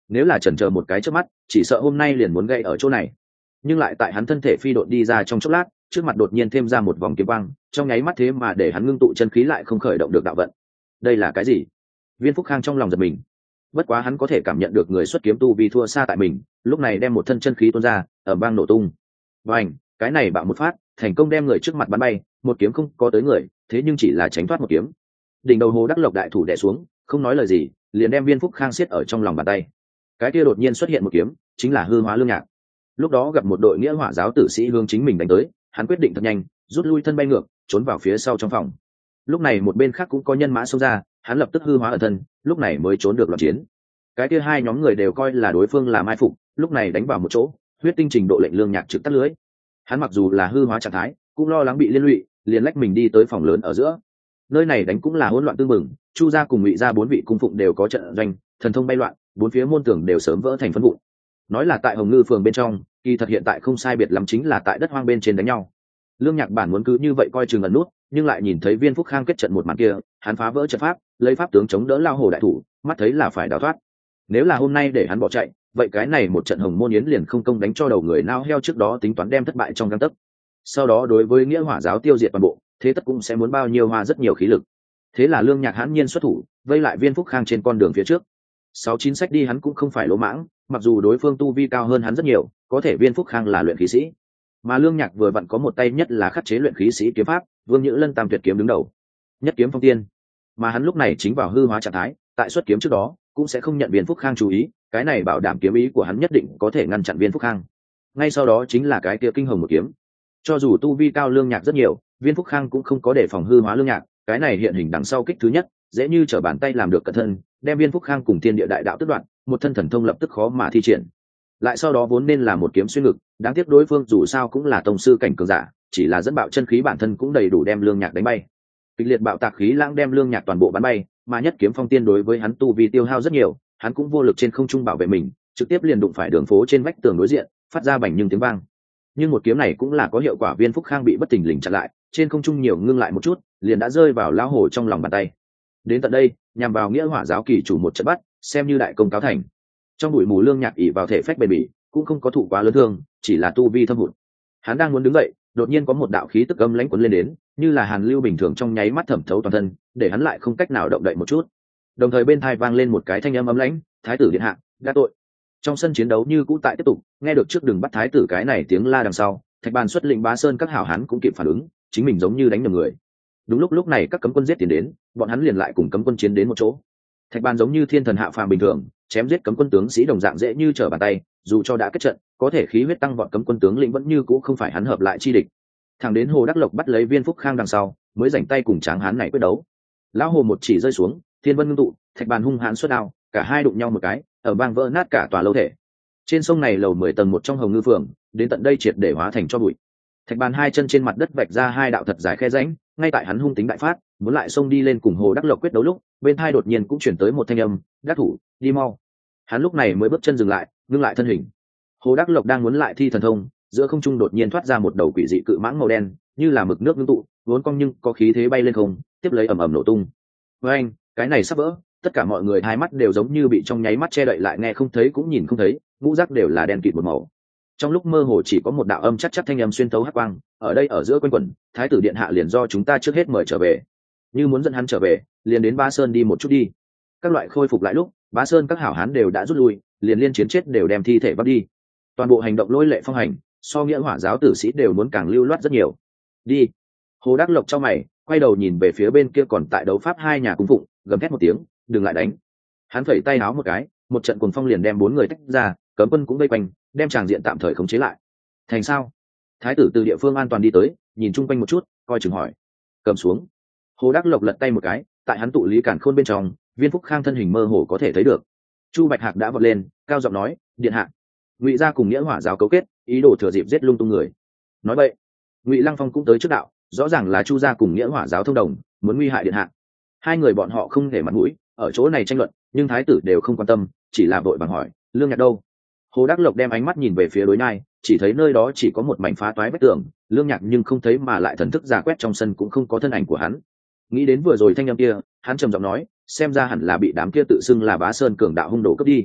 nếu là chần chờ một cái trước mắt chỉ sợ hôm nay liền muốn gây ở chỗ này. Nhưng lại tại hắn thân thể phi độn đi ra trong chốc lát, trước mặt đột nhiên thêm ra một vòng kiếm quang, trong nháy mắt thế mà để hắn ngưng tụ chân khí lại không khởi động được đạo vận. Đây là cái gì? Viên Phúc Khang trong lòng giật mình. Bất quá hắn có thể cảm nhận được người xuất kiếm tu vi thua xa tại mình, lúc này đem một thân chân khí tuôn ra, ở bang nổ tung. Vành, cái này bạo một phát, thành công đem người trước mặt bắn bay, một kiếm không có tới người, thế nhưng chỉ là tránh thoát một kiếm. Đỉnh đầu Hồ Đắc Lộc đại thủ đè xuống, không nói lời gì, liền đem Viên Phúc Khang siết ở trong lòng bàn tay. Cái kia đột nhiên xuất hiện một kiếm, chính là hư hóa lương nhạc. Lúc đó gặp một đội nghĩa hỏa giáo tử sĩ hướng chính mình đánh tới, hắn quyết định thật nhanh, rút lui thân bay ngược, trốn vào phía sau trong phòng. Lúc này một bên khác cũng có nhân mã xông ra, hắn lập tức hư hóa ẩn thân, lúc này mới trốn được loạn chiến. Cái kia hai nhóm người đều coi là đối phương là mai phục, lúc này đánh vào một chỗ, huyết tinh trình độ lệnh lương nhạc trực tắt lưới. Hắn mặc dù là hư hóa trạng thái, cũng lo lắng bị liên lụy, liền lách mình đi tới phòng lớn ở giữa. Nơi này đánh cũng là hỗn loạn tương mừng, Chu gia cùng Ngụy gia bốn vị cung phụng đều có trận doanh, thần thông bay loạn, bốn phía môn tường đều sớm vỡ thành phân vụn. Nói là tại Hồng Ngư phường bên trong, kỳ thật hiện tại không sai biệt lắm chính là tại đất hoang bên trên đánh nhau. Lương Nhạc bản muốn cứ như vậy coi chừng ẩn nút, nhưng lại nhìn thấy Viên Phúc Khang kết trận một màn kia, hắn phá vỡ trận pháp, lấy pháp tướng chống đỡ lao hồ đại thủ, mắt thấy là phải đào thoát. Nếu là hôm nay để hắn bỏ chạy, vậy cái này một trận Hồng Môn Yến liền không công đánh cho đầu người nao heo trước đó tính toán đem thất bại trong gang tấc. Sau đó đối với nghĩa hỏa giáo tiêu diệt toàn bộ, thế tất cũng sẽ muốn bao nhiêu hoa rất nhiều khí lực. Thế là Lương Nhạc hãn nhiên xuất thủ, vây lại Viên Phúc Khang trên con đường phía trước. 6-9 sách đi hắn cũng không phải lỗ mãng, mặc dù đối phương tu vi cao hơn hắn rất nhiều, có thể Viên Phúc Khang là luyện khí sĩ, mà Lương Nhạc vừa vặn có một tay nhất là khắc chế luyện khí sĩ kiếm pháp, Vương Nhữ Lân Tam Tuyệt kiếm đứng đầu, nhất kiếm phong tiên, mà hắn lúc này chính vào hư hóa trạng thái, tại xuất kiếm trước đó cũng sẽ không nhận Viên Phúc Khang chú ý, cái này bảo đảm kiếm ý của hắn nhất định có thể ngăn chặn Viên Phúc Khang. Ngay sau đó chính là cái kia kinh hồng một kiếm, cho dù tu vi cao Lương Nhạc rất nhiều, Viên Phúc Khang cũng không có đề phòng hư hóa Lương Nhạc, cái này hiện hình đằng sau kích thứ nhất, dễ như trở bàn tay làm được cẩn thân, đem Viên Phúc Khang cùng thiên địa đại đạo tức đoạn, một thân thần thông lập tức khó mà thi triển. Lại sau đó vốn nên là một kiếm xuyên ngực, đáng tiếc đối phương dù sao cũng là tông sư cảnh cường giả, chỉ là dẫn bạo chân khí bản thân cũng đầy đủ đem Lương Nhạc đánh bay. Kịch liệt bạo tạc khí lãng đem Lương Nhạc toàn bộ bắn bay, mà nhất kiếm phong tiên đối với hắn tu vi tiêu hao rất nhiều, hắn cũng vô lực trên không trung bảo vệ mình, trực tiếp liền đụng phải đường phố trên vách tường đối diện, phát ra bành nhưng tiếng vang. Nhưng một kiếm này cũng là có hiệu quả, Viên Phúc Khang bị bất thình lình chặn lại, trên không trung nhiều ngưng lại một chút, liền đã rơi vào lão hồ trong lòng bàn tay. Đến tận đây, nhằm vào nghĩa hỏa giáo kỳ chủ một trận bắt, xem như đại công cáo thành. Trong bụi mù Lương Nhạc ỷ vào thể phách bền bỉ, cũng không có thụ quá lớn thương, chỉ là tu vi thâm hụt. Hắn đang muốn đứng dậy, đột nhiên có một đạo khí tức âm lãnh cuốn lên đến, như là hàn lưu bình thường trong nháy mắt thẩm thấu toàn thân, để hắn lại không cách nào động đậy một chút. Đồng thời bên tai vang lên một cái thanh âm ấm lãnh, "Thái tử điện hạ, đã tội." Trong sân chiến đấu như cũ tại tiếp tục, nghe được trước đừng bắt thái tử cái này tiếng la đằng sau, Thạch Bàn xuất lĩnh Bá Sơn các hảo hán cũng kịp phản ứng, chính mình giống như đánh nhầm người. Đúng lúc này các cấm quân giết tiến đến, bọn hắn liền lại cùng cấm quân chiến đến một chỗ. Thạch Bàn giống như thiên thần hạ phàm bình thường, chém giết cấm quân tướng sĩ đồng dạng dễ như trở bàn tay, dù cho đã kết trận, có thể khí huyết tăng vọt cấm quân tướng lĩnh vẫn như cũ không phải hắn hợp lại chi địch. Thẳng đến Hồ Đắc Lộc bắt lấy Viên Phúc Khang đằng sau, mới rảnh tay cùng tráng hán này quyết đấu. Lão hồ một chỉ rơi xuống, thiên vân ngưng tụ, Thạch Bàn hung hãn xuất đao, cả hai đụng nhau một cái, ở bang vỡ nát cả tòa lâu thể. Trên sông này lầu 10 tầng một trong Hồng Ngư phường, đến tận đây triệt để hóa thành cho bụi. Thạch Bàn hai chân trên mặt đất vạch ra hai đạo thật dài khe rãnh, ngay tại hắn hung tính đại phát, muốn lại xông đi lên cùng Hồ Đắc Lộc quyết đấu lúc, bên tai đột nhiên cũng chuyển tới một thanh âm, "Đắc thủ, đi mau." Hắn lúc này mới bước chân dừng lại, ngưng lại thân hình. Hồ Đắc Lộc đang muốn lại thi thần thông, giữa không trung đột nhiên thoát ra một đầu quỷ dị cự mãng màu đen, như là mực nước ngưng tụ, vốn cong nhưng có khí thế bay lên không, tiếp lấy ầm ầm nổ tung. Với anh, cái này sắp vỡ, tất cả mọi người hai mắt đều giống như bị trong nháy mắt che đậy lại, nghe không thấy cũng nhìn không thấy, ngũ giác đều là đen kịt một màu. Trong lúc mơ hồ chỉ có một đạo âm chắc chắc thanh âm xuyên thấu hắc quang, ở đây ở giữa quanh quẩn, "Thái tử điện hạ liền do chúng ta trước hết mời trở về. Như muốn dẫn hắn trở về, liền đến Bá Sơn đi một chút đi." Các loại khôi phục lại lúc, Bá Sơn các hảo hán đều đã rút lui, liền liên chiến chết đều đem thi thể bắt đi. Toàn bộ hành động lôi lệ phong hành, so nghĩa hỏa giáo tử sĩ đều muốn càng lưu loát rất nhiều. "Đi." Hồ Đắc Lộc trong mày, quay đầu nhìn về phía bên kia còn tại đấu pháp hai nhà cung phụng, gầm thét một tiếng, "Đừng lại đánh." Hắn phẩy tay áo một cái, một trận cuồng phong liền đem bốn người tách ra, cấm quân cũng vây quanh, đem tràng diện tạm thời khống chế lại. "Thành sao?" Thái tử từ địa phương an toàn đi tới, nhìn chung quanh một chút, coi chừng hỏi. "Cầm xuống." Hồ Đắc Lộc lật tay một cái, tại hắn tụ lý cản khôn bên trong, Viên Phúc Khang thân hình mơ hồ có thể thấy được. Chu Bạch Hạc đã vọt lên, cao giọng nói, "Điện hạ, Ngụy gia cùng nghĩa hỏa giáo cấu kết, ý đồ thừa dịp giết lung tung người." Nói vậy, Ngụy Lăng Phong cũng tới trước đạo, rõ ràng là Chu gia cùng nghĩa hỏa giáo thông đồng, muốn nguy hại điện hạ. Hai người bọn họ không để mặt mũi, ở chỗ này tranh luận, nhưng thái tử đều không quan tâm, chỉ là vội vàng hỏi, "Lương Nhạc đâu?" Hồ Đắc Lộc đem ánh mắt nhìn về phía đối nhai, chỉ thấy nơi đó chỉ có một mảnh phá toái vách tường, Lương Nhạc nhưng không thấy, mà lại thần thức giả quét trong sân cũng không có thân ảnh của hắn. Nghĩ đến vừa rồi thanh âm kia, hắn trầm giọng nói, "Xem ra hẳn là bị đám kia tự xưng là Bá Sơn cường đạo hung đồ cướp đi."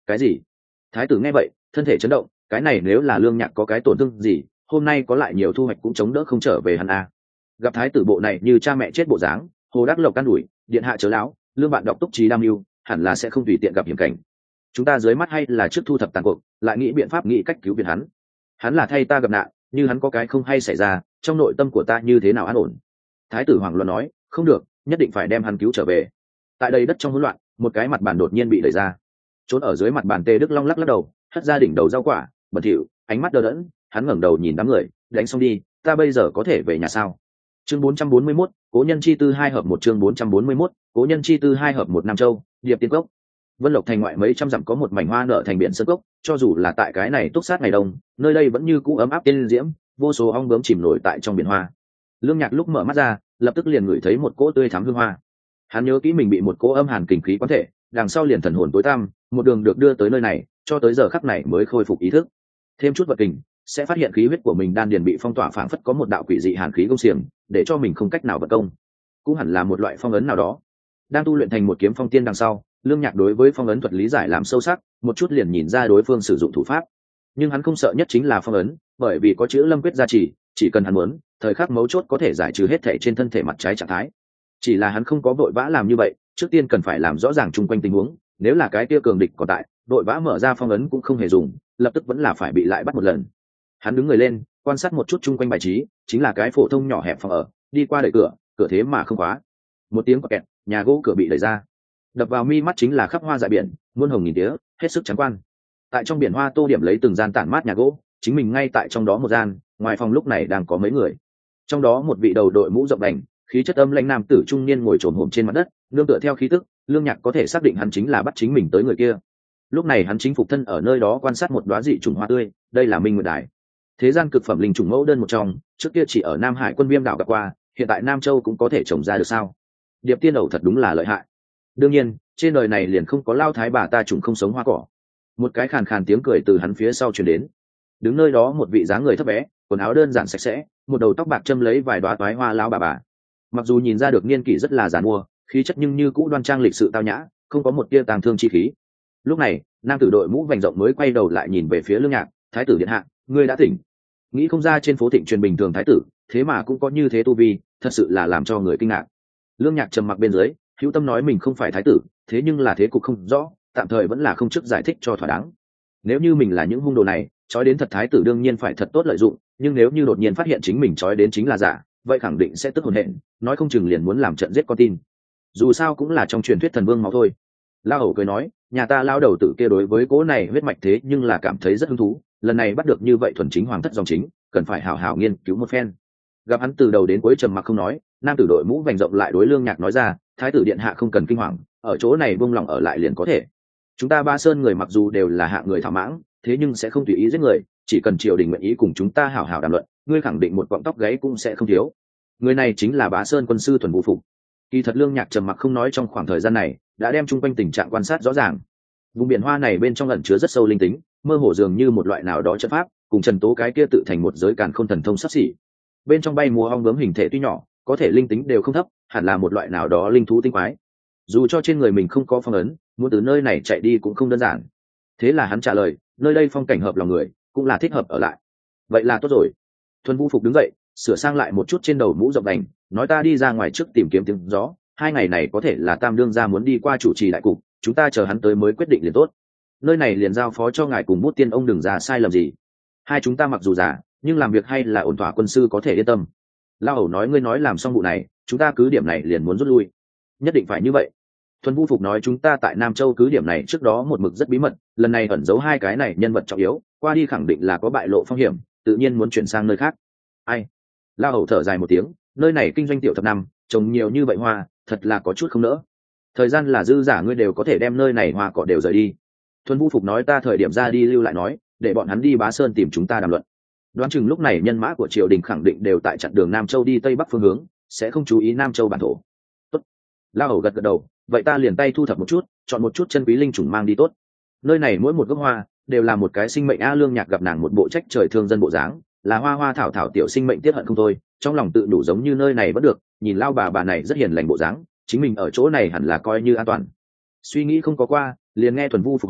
Cái gì? Thái tử nghe vậy thân thể chấn động, cái này nếu là Lương Nhạc có cái tổn thương gì, hôm nay có lại nhiều thu hoạch cũng chống đỡ không trở về hắn a. Gặp thái tử bộ này như cha mẹ chết bộ dáng, Hồ Đắc Lộc can đuổi, điện hạ chớ lão, Lương bạn đọc túc trí đam mưu, hẳn là sẽ không tùy tiện gặp hiểm cảnh. Chúng ta dưới mắt hay là trước thu thập tàn cuộc, lại nghĩ biện pháp nghĩ cách cứu viện hắn. Hắn là thay ta gặp nạn, như hắn có cái không hay xảy ra, trong nội tâm của ta như thế nào an ổn. Thái tử Hoàng Luân nói, không được, nhất định phải đem hắn cứu trở về. Tại đây đất trong hỗn loạn, một cái mặt bàn đột nhiên bị đẩy ra. Trốn ở dưới mặt bàn Tề Đức Long lắc lắc đầu, hất ra đỉnh đầu rau quả, bẩn thỉu, ánh mắt đờ đẫn, hắn ngẩng đầu nhìn đám người, đánh xong đi, ta bây giờ có thể về nhà sao? Chương 441, Cố nhân chi tư 2 hợp 1 chương 441, Cố nhân chi tư 2 hợp 1 Nam Châu, Điệp Tiên Cốc. Vân Lộc thành ngoại mấy trăm dặm có một mảnh hoa nở thành biển sơn cốc, cho dù là tại cái này túc sát ngày đông, nơi đây vẫn như cũ ấm áp tiên diễm, vô số ong bướm chìm nổi tại trong biển hoa. Lương Nhạc lúc mở mắt ra, lập tức liền ngửi thấy một cỗ tươi thắm hương hoa. Hắn nhớ kỹ mình bị một cỗ âm hàn kình khí quán thể, đằng sau liền thần hồn tối tăm, một đường được đưa tới nơi này, cho tới giờ khắc này mới khôi phục ý thức. Thêm chút vật kình, sẽ phát hiện khí huyết của mình đan điền bị phong tỏa, phảng phất có một đạo quỷ dị hàn khí công xiềng, để cho mình không cách nào vận công. Cũng hẳn là một loại phong ấn nào đó. Đang tu luyện thành một kiếm phong tiên đằng sau, Lương Nhạc đối với phong ấn thuật lý giải làm sâu sắc, một chút liền nhìn ra đối phương sử dụng thủ pháp. Nhưng hắn không sợ nhất chính là phong ấn, bởi vì có chữ Lâm Quyết gia trì, chỉ cần hắn muốn, thời khắc mấu chốt có thể giải trừ hết thể trên thân thể mặt trái trạng thái. Chỉ là hắn không có vội vã làm như vậy, trước tiên cần phải làm rõ ràng chung quanh tình huống, nếu là cái kia cường địch còn tại, vội vã mở ra phong ấn cũng không hề dùng, lập tức vẫn là phải bị lại bắt một lần. Hắn đứng người lên, quan sát một chút chung quanh bài trí, chính là cái phổ thông nhỏ hẹp phòng ở, đi qua đẩy cửa, cửa thế mà không khóa. Một tiếng quạt kẹt, nhà gỗ cửa bị đẩy ra. Đập vào mi mắt chính là khắp hoa dại biển, muôn hồng nghìn tía, hết sức trắng quan. Tại trong biển hoa tô điểm lấy từng gian tản mát nhà gỗ, chính mình ngay tại trong đó một gian, ngoài phòng lúc này đang có mấy người. Trong đó một vị đầu đội mũ rộng đành, khí chất âm lãnh nam tử trung niên ngồi trồm hổm trên mặt đất, nương tựa theo khí tức, Lương Nhạc có thể xác định hắn chính là bắt chính mình tới người kia. Lúc này hắn chính phục thân ở nơi đó quan sát một đóa dị trùng hoa tươi, đây là Minh Nguyệt Đài. Thế gian cực phẩm linh trùng mẫu đơn một trong, trước kia chỉ ở Nam Hải Quân Viêm đảo gặp qua, hiện tại Nam Châu cũng có thể trồng ra được sao? Điệp tiên ẩu thật đúng là lợi hại. Đương nhiên, trên đời này liền không có lao thái bà ta trùng không sống hoa cỏ. Một cái khàn khàn tiếng cười từ hắn phía sau truyền đến. Đứng nơi đó một vị dáng người thấp bé, quần áo đơn giản sạch sẽ, một đầu tóc bạc châm lấy vài đóa toái hoa lão bà. Mặc dù nhìn ra được niên kỷ rất là giàn mua, khí chất nhưng như cũ đoan trang lịch sự tao nhã, không có một tia tàng thương chi khí. Lúc này, nam tử đội mũ vành rộng mới quay đầu lại nhìn về phía Lương Nhạc, thái tử điện hạ, ngươi đã tỉnh. Nghĩ không ra trên phố thịnh truyền bình thường thái tử, thế mà cũng có như thế tu vi, thật sự là làm cho người kinh ngạc. Lương Nhạc trầm mặc bên dưới, hữu tâm nói mình không phải thái tử, thế nhưng là thế cục không rõ, tạm thời vẫn là không chức giải thích cho thỏa đáng. Nếu như mình là những hung đồ này, trói đến thật thái tử đương nhiên phải thật tốt lợi dụng, nhưng nếu như đột nhiên phát hiện chính mình trói đến chính là giả, vậy khẳng định sẽ tức hồn hện, nói không chừng liền muốn làm trận giết con tin. Dù sao cũng là trong truyền thuyết thần vương máu thôi. Lao Hầu cười nói, nhà ta lao đầu tử kia đối với cố này huyết mạch thế nhưng là cảm thấy rất hứng thú, lần này bắt được như vậy thuần chính hoàng thất dòng chính, cần phải hảo hảo nghiên cứu một phen. Gặp hắn từ đầu đến cuối trầm mặc không nói, nam tử đội mũ vành rộng lại đối Lương Nhạc nói ra, thái tử điện hạ không cần kinh hoàng, ở chỗ này buông lòng ở lại liền có thể. Chúng ta Ba Sơn người mặc dù đều là hạng người thảo mãng, thế nhưng sẽ không tùy ý giết người, chỉ cần triều đình nguyện ý cùng chúng ta hảo hảo đàm luận, ngươi khẳng định một cọng tóc gáy cũng sẽ không thiếu. Người này chính là Bá Sơn quân sư Thuần Vũ Phục. Kỳ thật Lương Nhạc trầm mặc không nói trong khoảng thời gian này, đã đem chung quanh tình trạng quan sát rõ ràng. Vùng biển hoa này bên trong ẩn chứa rất sâu linh tính, mơ hồ dường như một loại nào đó chất pháp, cùng Trần Tố cái kia tự thành một giới càn khôn thần thông sắp xỉ. Bên trong bay mùa ong bướm hình thể tuy nhỏ, có thể linh tính đều không thấp, hẳn là một loại nào đó linh thú tinh quái. Dù cho trên người mình không có phong ấn, muốn từ nơi này chạy đi cũng không đơn giản. Thế là hắn trả lời, nơi đây phong cảnh hợp lòng người, cũng là thích hợp ở lại. Vậy là tốt rồi. Thuần Vũ Phục đứng dậy, sửa sang lại một chút trên đầu mũ rộng đành, nói ta đi ra ngoài trước tìm kiếm tiếng gió, 2 ngày này có thể là Tam đương gia muốn đi qua chủ trì đại cục, chúng ta chờ hắn tới mới quyết định liền tốt. Nơi này liền giao phó cho ngài cùng Bút Tiên ông đừng ra sai lầm gì. Hai chúng ta mặc dù già, nhưng làm việc hay là ổn thỏa, quân sư có thể yên tâm. Lao Hầu nói ngươi nói làm xong vụ này, chúng ta cứ điểm này liền muốn rút lui. Nhất định phải như vậy. Thuần Vũ Phục nói chúng ta tại Nam Châu cứ điểm này trước đó một mực rất bí mật, lần này ẩn giấu 2 cái này nhân vật trọng yếu, qua đi khẳng định là có bại lộ phong hiểm, tự nhiên muốn chuyển sang nơi khác. Ai? Lao Hầu thở dài một tiếng, nơi này kinh doanh tiểu thập năm, trồng nhiều như vậy hoa, thật là có chút không nỡ. Thời gian là dư giả, ngươi đều có thể đem nơi này hoa cỏ đều rời đi. Thuần Vũ Phục nói ta thời điểm ra đi lưu lại nói, để bọn hắn đi Bá Sơn tìm chúng ta đàm luận. Đoán chừng lúc này nhân mã của triều đình khẳng định đều tại chặn đường Nam Châu đi Tây Bắc phương hướng, sẽ không chú ý Nam Châu bản thổ. Tốt. Lao Hầu gật gật đầu, vậy ta liền tay thu thập một chút, chọn một chút chân quý linh trùng mang đi tốt. Nơi này mỗi một gốc hoa đều là một cái sinh mệnh a. Lương Nhạc gặp nàng một bộ trách trời thương dân bộ dáng, là hoa hoa thảo thảo tiểu sinh mệnh tiết hận không thôi, trong lòng tự đủ giống như nơi này vẫn được, nhìn lao bà này rất hiền lành bộ dáng, chính mình ở chỗ này hẳn là coi như an toàn. Suy nghĩ không có qua, liền nghe Thuần Vũ Phục hỏi,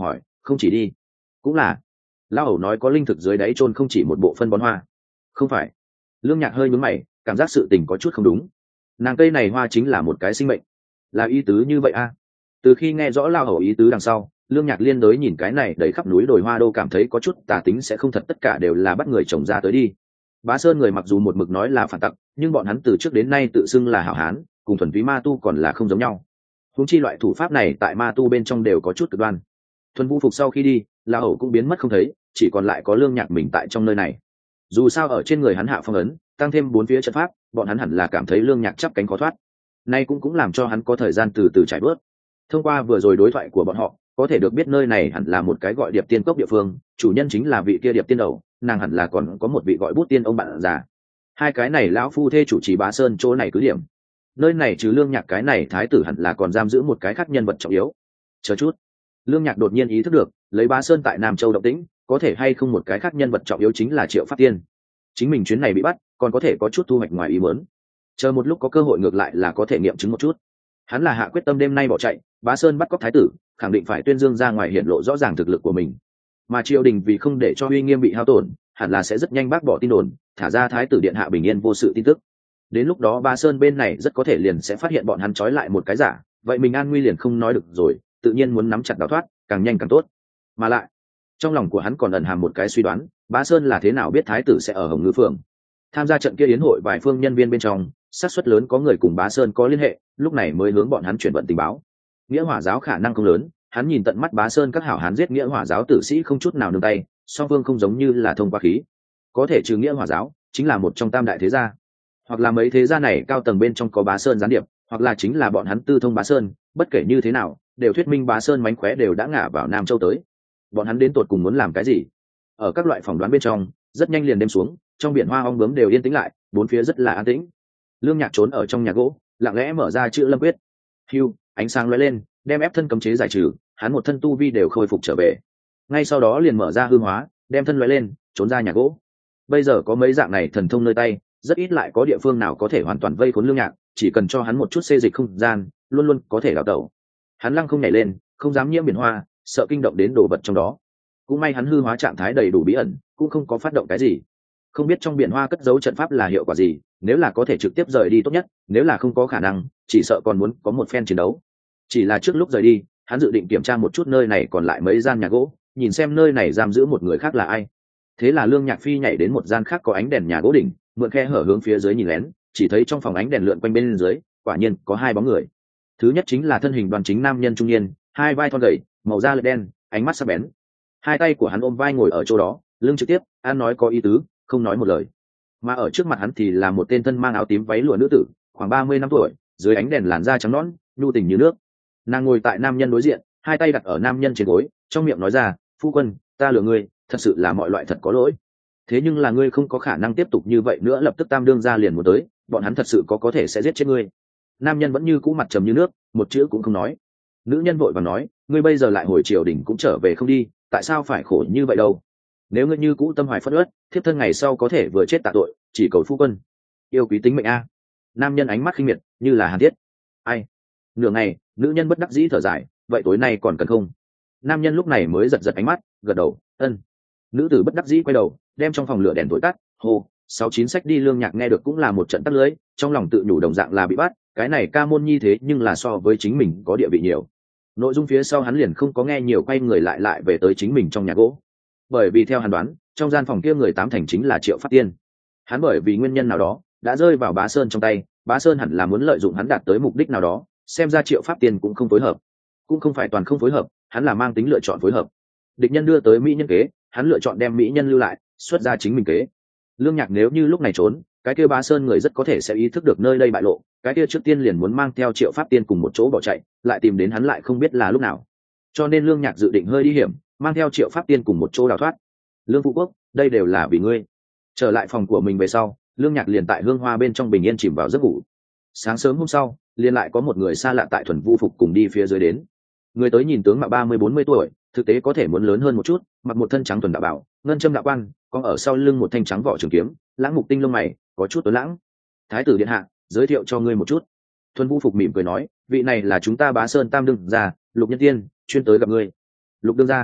không chỉ đi. Cũng là, lão hầu nói có linh thực dưới đáy chôn không chỉ một bộ phân bón hoa. Không phải. Lương Nhạc hơi nhướng mày, cảm giác sự tình có chút không đúng. Nàng cây này hoa chính là một cái sinh mệnh, là ý tứ như vậy a? Từ khi nghe rõ lão hầu ý tứ đằng sau, Lương Nhạc liên đối nhìn cái này đầy khắp núi đồi hoa đô cảm thấy có chút tà tính, sẽ không thật tất cả đều là bắt người trồng ra tới đi. Bá Sơn người mặc dù một mực nói là phản tặc, nhưng bọn hắn từ trước đến nay tự xưng là hảo hán, cùng thuần túy ma tu còn là không giống nhau. Huống chi loại thủ pháp này tại ma tu bên trong đều có chút cực đoan. Thuần Vũ Phục sau khi đi, La Hầu cũng biến mất không thấy, chỉ còn lại có Lương Nhạc mình tại trong nơi này. Dù sao ở trên người hắn hạ phong ấn, tăng thêm bốn phía trận pháp, bọn hắn hẳn là cảm thấy Lương Nhạc chắp cánh khó thoát. Nay cũng làm cho hắn có thời gian từ từ trải bớt. Thông qua vừa rồi đối thoại của bọn họ, có thể được biết nơi này hẳn là một cái gọi Điệp Tiên Cốc địa phương, chủ nhân chính là vị kia Điệp Tiên đầu, nàng hẳn là còn có một vị gọi Bút Tiên ông bạn già. Hai cái này lão phu thê chủ trì Bá Sơn chỗ này cứ điểm. Nơi này trừ Lương Nhạc cái này thái tử hẳn là còn giam giữ một cái khác nhân vật trọng yếu. Chờ chút, Lương Nhạc đột nhiên ý thức được, lấy Bá Sơn tại Nam Châu động tĩnh, có thể hay không một cái khác nhân vật trọng yếu chính là Triệu Pháp Tiên. Chính mình chuyến này bị bắt, còn có thể có chút thu hoạch ngoài ý muốn. Chờ một lúc có cơ hội ngược lại là có thể nghiệm chứng một chút. Hắn là hạ quyết tâm đêm nay bỏ chạy, Bá Sơn bắt cóc thái tử, khẳng định phải tuyên dương ra ngoài hiển lộ rõ ràng thực lực của mình. Mà triều đình vì không để cho uy nghiêm bị hao tổn, hẳn là sẽ rất nhanh bác bỏ tin đồn, thả ra thái tử điện hạ bình yên vô sự tin tức. Đến lúc đó Bá Sơn bên này rất có thể liền sẽ phát hiện bọn hắn trói lại một cái giả, vậy mình an nguy liền không nói được rồi, tự nhiên muốn nắm chặt đào thoát, càng nhanh càng tốt. Mà lại, trong lòng của hắn còn ẩn hàm một cái suy đoán, Bá Sơn là thế nào biết thái tử sẽ ở Hồng Ngư Phường. Tham gia trận kia yến hội vài phương nhân viên bên trong, xác suất lớn có người cùng Bá Sơn có liên hệ, lúc này mới hướng bọn hắn chuyển vận tình báo. Nghĩa Hỏa giáo khả năng không lớn, hắn nhìn tận mắt Bá Sơn các hảo hán giết Nghĩa Hỏa giáo tử sĩ không chút nào nương tay, song phương không giống như là thông qua khí. Có thể trừ Nghĩa Hỏa giáo, chính là một trong tam đại thế gia, hoặc là mấy thế gia này cao tầng bên trong có Bá Sơn gián điệp, hoặc là chính là bọn hắn tư thông Bá Sơn, bất kể như thế nào, đều thuyết minh Bá Sơn mánh khóe đều đã ngả vào Nam Châu tới. Bọn hắn đến tột cùng muốn làm cái gì? Ở các loại phỏng đoán bên trong, rất nhanh liền đêm xuống, trong biển hoa ong bướm đều yên tĩnh lại, bốn phía rất là an tĩnh. Lương Nhạc trốn ở trong nhà gỗ, lặng lẽ mở ra chữ Lâm Quyết. Hưu, ánh sáng lóe lên, đem ép thân cấm chế giải trừ, hắn một thân tu vi đều khôi phục trở về. Ngay sau đó liền mở ra hư hóa, đem thân lóe lên, trốn ra nhà gỗ. Bây giờ có mấy dạng này thần thông nơi tay, rất ít lại có địa phương nào có thể hoàn toàn vây khốn Lương Nhạc, chỉ cần cho hắn một chút xê dịch không gian, luôn luôn có thể đào tẩu. Hắn lăng không nhảy lên, không dám nhiễm biển hoa, sợ kinh động đến đồ vật trong đó. Cũng may hắn hư hóa trạng thái đầy đủ bí ẩn, cũng không có phát động cái gì. Không biết trong biển hoa cất giấu trận pháp là hiệu quả gì, nếu là có thể trực tiếp rời đi tốt nhất, nếu là không có khả năng, chỉ sợ còn muốn có một phen chiến đấu. Chỉ là trước lúc rời đi, hắn dự định kiểm tra một chút nơi này còn lại mấy gian nhà gỗ, nhìn xem nơi này giam giữ một người khác là ai. Thế là Lương Nhạc Phi nhảy đến một gian khác có ánh đèn nhà gỗ đỉnh, mượn khe hở hướng phía dưới nhìn lén, chỉ thấy trong phòng ánh đèn lượn quanh bên dưới, quả nhiên có hai bóng người. Thứ nhất chính là thân hình đoan chính nam nhân trung niên, hai vai thon gầy, màu da lệ đen, ánh mắt sắc bén. Hai tay của hắn ôm vai ngồi ở chỗ đó, lưng trực tiếp, ăn nói có ý tứ, không nói một lời. Mà ở trước mặt hắn thì là một tên thân mang áo tím váy lụa nữ tử, khoảng 30 năm tuổi, dưới ánh đèn làn da trắng nõn, nhu tình như nước. Nàng ngồi tại nam nhân đối diện, hai tay đặt ở nam nhân trên gối, trong miệng nói ra, phu quân, ta lừa ngươi, thật sự là mọi loại thật có lỗi. Thế nhưng là ngươi không có khả năng tiếp tục như vậy nữa, lập tức tam đương gia liền muốn tới, bọn hắn thật sự có thể sẽ giết chết ngươi. Nam nhân vẫn như cũ mặt trầm như nước, một chữ cũng không nói. Nữ nhân vội vàng nói, ngươi bây giờ lại hồi triều đình cũng trở về không đi, tại sao phải khổ như vậy đâu? Nếu ngươi như cũ tâm hoài phất uất, thiếp thân ngày sau có thể vừa chết tạ tội, chỉ cầu phu quân yêu quý tính mệnh a. Nam nhân ánh mắt khinh miệt, như là hàn thiết. Ai? Nửa ngày, nữ nhân bất đắc dĩ thở dài, vậy tối nay còn cần không? Nam nhân lúc này mới giật giật ánh mắt, gật đầu, ân. Nữ tử bất đắc dĩ quay đầu, đem trong phòng lửa đèn tối tắt, hô, 69 sách đi. Lương Nhạc nghe được cũng là một trận tắt lưới, trong lòng tự nhủ đồng dạng là bị bắt, cái này ca môn nhi thế nhưng là so với chính mình có địa vị nhiều. Nội dung phía sau hắn liền không có nghe nhiều, quay người lại về tới chính mình trong nhà gỗ. Bởi vì theo hắn đoán, trong gian phòng kia người tám thành chính là Triệu Pháp Tiên. Hắn bởi vì nguyên nhân nào đó đã rơi vào Bá Sơn trong tay, Bá Sơn hẳn là muốn lợi dụng hắn đạt tới mục đích nào đó, xem ra Triệu Pháp Tiên cũng không phối hợp. Cũng không phải toàn không phối hợp, hắn là mang tính lựa chọn phối hợp. Địch nhân đưa tới mỹ nhân kế, hắn lựa chọn đem mỹ nhân lưu lại, xuất ra chính mình kế. Lương Nhạc nếu như lúc này trốn, cái kia Bá Sơn người rất có thể sẽ ý thức được nơi đây bại lộ, cái kia trước tiên liền muốn mang theo Triệu Pháp Tiên cùng một chỗ bỏ chạy, lại tìm đến hắn lại không biết là lúc nào. Cho nên Lương Nhạc dự định hơi đi hiểm, mang theo Triệu Pháp Tiên cùng một chỗ đào thoát. Lương Phụ Quốc, đây đều là vì ngươi. Trở lại phòng của mình về sau, Lương Nhạc liền tại hương hoa bên trong bình yên chìm vào giấc ngủ. Sáng sớm hôm sau, liền lại có một người xa lạ tại Thuần Vũ Phục cùng đi phía dưới đến. Người tới nhìn tướng mạo 30-40 tuổi, thực tế có thể muốn lớn hơn một chút, mặc một thân trắng thuần đạo bảo, ngân châm đạo quan, còn ở sau lưng một thanh trắng vỏ trường kiếm, lãng mục tinh lông mày, có chút tối lãng. Thái tử điện hạ, giới thiệu cho ngươi một chút. Thuần Vũ Phục mỉm cười nói, vị này là chúng ta Bá Sơn tam đương gia, Lục Nhân Tiên, chuyên tới gặp ngươi. Lục đương gia.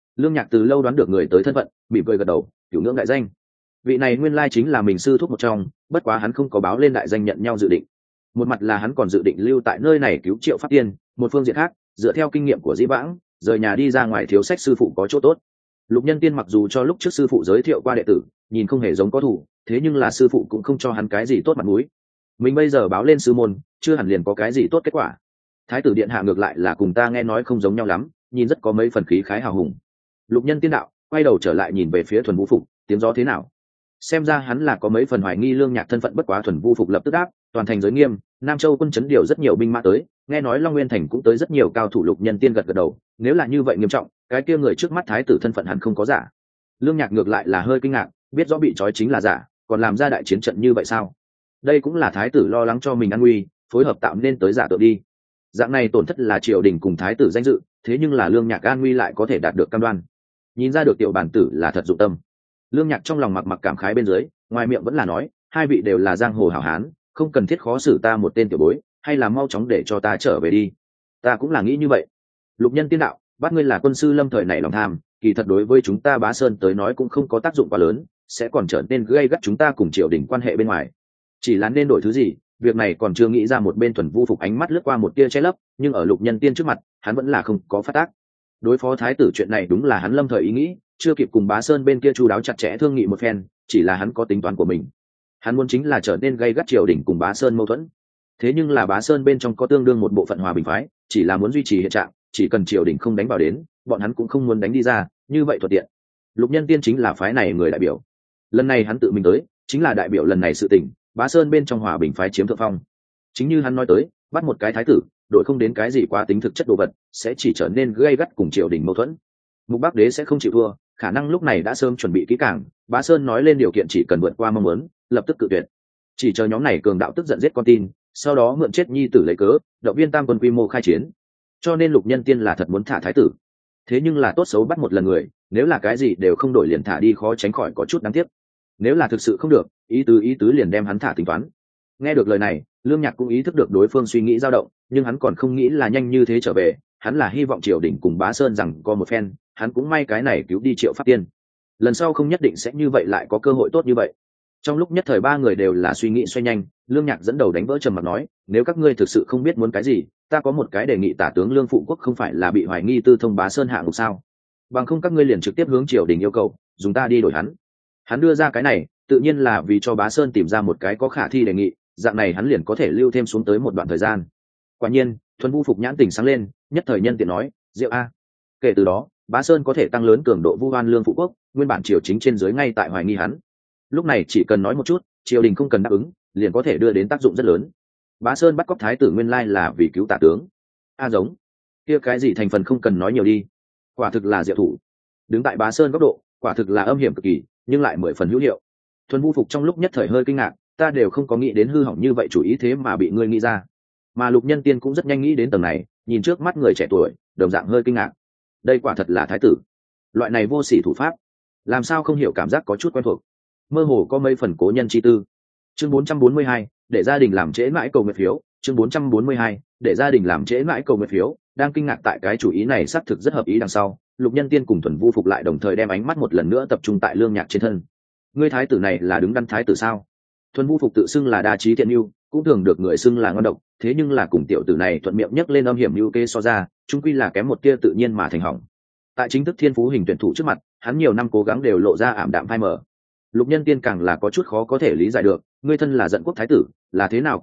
Lương Nhạc từ lâu đoán được người tới thân phận, mỉm cười gật đầu, cửu ngưỡng đại danh. Vị này nguyên lai chính là mình sư thúc một trong, bất quá hắn không có báo lên đại danh nhận nhau dự định. Một mặt là hắn còn dự định lưu tại nơi này cứu Triệu Pháp Tiên, một phương diện khác, dựa theo kinh nghiệm của dĩ vãng, rời nhà đi ra ngoài thiếu sách sư phụ có chỗ tốt. Lục Nhân Tiên mặc dù cho lúc trước sư phụ giới thiệu qua đệ tử, nhìn không hề giống có thủ, thế nhưng là sư phụ cũng không cho hắn cái gì tốt mặt mũi. Mình bây giờ báo lên sư môn, chưa hẳn liền có cái gì tốt kết quả. Thái tử điện hạ ngược lại là cùng ta nghe nói không giống nhau lắm, nhìn rất có mấy phần khí khái hào hùng. Lục Nhân Tiên đạo quay đầu trở lại nhìn về phía Thuần Vũ Phục, tiếng gió thế nào? Xem ra hắn là có mấy phần hoài nghi Lương Nhạc thân phận, bất quá Thuần Vũ Phục lập tức đáp, toàn thành giới nghiêm, Nam Châu quân chấn điều rất nhiều binh mã tới, nghe nói Long Nguyên thành cũng tới rất nhiều cao thủ. Lục Nhân Tiên gật gật đầu, nếu là như vậy nghiêm trọng, cái kia người trước mắt thái tử thân phận hẳn không có giả. Lương Nhạc ngược lại là hơi kinh ngạc, biết rõ bị trói chính là giả, còn làm ra đại chiến trận như vậy sao? Đây cũng là thái tử lo lắng cho mình an nguy, phối hợp tạo nên tới giả tượng đi. Dạng này tổn thất là triều đình cùng thái tử danh dự, thế nhưng là Lương Nhạc an nguy lại có thể đạt được cam đoan. Nhìn ra được tiểu bản tử là thật dụng tâm. Lương Nhạc trong lòng mặc cảm khái bên dưới, ngoài miệng vẫn là nói, hai vị đều là giang hồ hảo hán, không cần thiết khó xử ta một tên tiểu bối, hay là mau chóng để cho ta trở về đi. Ta cũng là nghĩ như vậy. Lục Nhân Tiên đạo, bắt ngươi là quân sư lâm thời này lòng tham, kỳ thật đối với chúng ta Bá Sơn tới nói cũng không có tác dụng quá lớn, sẽ còn trở nên gây gắt chúng ta cùng triều đình quan hệ bên ngoài. Chỉ là nên đổi thứ gì, việc này còn chưa nghĩ ra. Một bên Thuần Vũ Phục ánh mắt lướt qua một tia che lấp, nhưng ở Lục Nhân Tiên trước mặt, hắn vẫn là không có phát tác. Đối phó thái tử chuyện này đúng là hắn lâm thời ý nghĩ, chưa kịp cùng Bá Sơn bên kia chu đáo chặt chẽ thương nghị một phen, chỉ là hắn có tính toán của mình. Hắn muốn chính là trở nên gây gắt triều đình cùng Bá Sơn mâu thuẫn. Thế nhưng là Bá Sơn bên trong có tương đương một bộ phận hòa bình phái, chỉ là muốn duy trì hiện trạng, chỉ cần triều đình không đánh vào đến, bọn hắn cũng không muốn đánh đi ra, như vậy thuận tiện. Lục Nhân Tiên chính là phái này người đại biểu. Lần này hắn tự mình tới, chính là đại biểu lần này sự tình, Bá Sơn bên trong hòa bình phái chiếm thượng phong. Chính như hắn nói tới, bắt một cái thái tử, đội không đến cái gì quá tính thực chất đồ vật, sẽ chỉ trở nên gây gắt cùng triều đình mâu thuẫn. Mục Bắc Đế sẽ không chịu thua, khả năng lúc này đã sớm chuẩn bị kỹ càng. Bá Sơn nói lên điều kiện chỉ cần vượt qua mong muốn, lập tức cự tuyệt. Chỉ chờ nhóm này cường đạo tức giận giết con tin, sau đó mượn chết nhi tử lấy cớ, động viên tam quân quy mô khai chiến. Cho nên Lục Nhân Tiên là thật muốn thả thái tử. Thế nhưng là tốt xấu bắt một lần người, nếu là cái gì đều không đổi liền thả đi khó tránh khỏi có chút đáng tiếc. Nếu là thực sự không được, ý tứ liền đem hắn thả tính toán. Nghe được lời này, Lương Nhạc cũng ý thức được đối phương suy nghĩ dao động, nhưng hắn còn không nghĩ là nhanh như thế trở về. Hắn là hy vọng triều đình cùng Bá Sơn rằng có một phen, hắn cũng may cái này cứu đi Triệu Pháp Tiên. Lần sau không nhất định sẽ như vậy, lại có cơ hội tốt như vậy. Trong lúc nhất thời ba người đều là suy nghĩ xoay nhanh, Lương Nhạc dẫn đầu đánh vỡ trầm mặc nói, nếu các ngươi thực sự không biết muốn cái gì, ta có một cái đề nghị. Tả tướng Lương Phụ Quốc không phải là bị hoài nghi tư thông Bá Sơn hạ ngục sao? Bằng không các ngươi liền trực tiếp hướng triều đình yêu cầu, dùng ta đi đổi hắn. Hắn đưa ra cái này, tự nhiên là vì cho Bá Sơn tìm ra một cái có khả thi đề nghị, dạng này hắn liền có thể lưu thêm xuống tới một đoạn thời gian. Quả nhiên, Thuần Vũ Phục nhãn tình sáng lên, nhất thời nhân tiện nói, diệu a. Kể từ đó, Bá Sơn có thể tăng lớn cường độ vu oan Lương Phụ Quốc, nguyên bản triều chính trên dưới ngay tại hoài nghi hắn. Lúc này chỉ cần nói một chút, triều đình không cần đáp ứng, liền có thể đưa đến tác dụng rất lớn. Bá Sơn bắt cóc thái tử nguyên lai là vì cứu tả tướng. Giống kia cái gì thành phần không cần nói nhiều đi, quả thực là diệu thủ. Đứng tại Bá Sơn góc độ, quả thực là âm hiểm cực kỳ, nhưng lại 10 phần hữu hiệu. Thuần Vũ Phục trong lúc nhất thời hơi kinh ngạc, ta đều không có nghĩ đến hư hỏng như vậy chủ ý thế mà bị ngươi nghĩ ra. Mà Lục Nhân Tiên cũng rất nhanh nghĩ đến tầng này, nhìn trước mắt người trẻ tuổi, đồng dạng hơi kinh ngạc. Đây quả thật là thái tử. Loại này vô sỉ thủ pháp, làm sao không hiểu cảm giác có chút quen thuộc. Mơ hồ có mấy phần cố nhân chi tư. Chương 442, để gia đình làm trễ mãi cầu nguyện phiếu. Chương 442, để gia đình làm trễ mãi cầu nguyện phiếu. Đang kinh ngạc tại cái chủ ý này xác thực rất hợp ý đằng sau, Lục Nhân Tiên cùng Thuần Vũ Phục lại đồng thời đem ánh mắt một lần nữa tập trung tại Lương Nhạc trên thân. Ngươi thái tử này là đứng đắn thái tử sao? Thuần Vũ Phục tự xưng là đa trí thiện nhu, cũng thường được người xưng là ngon độc, thế nhưng là cùng tiểu tử này thuận miệng nhắc lên âm hiểm nhu kê so ra, chung quy là kém một tia tự nhiên mà thành hỏng. Tại chính thức thiên phú hình tuyển thủ trước mặt, hắn nhiều năm cố gắng đều lộ ra ảm đạm phai mờ. Lục Nhân Tiên càng là có chút khó có thể lý giải được, ngươi thân là giận quốc thái tử, là thế nào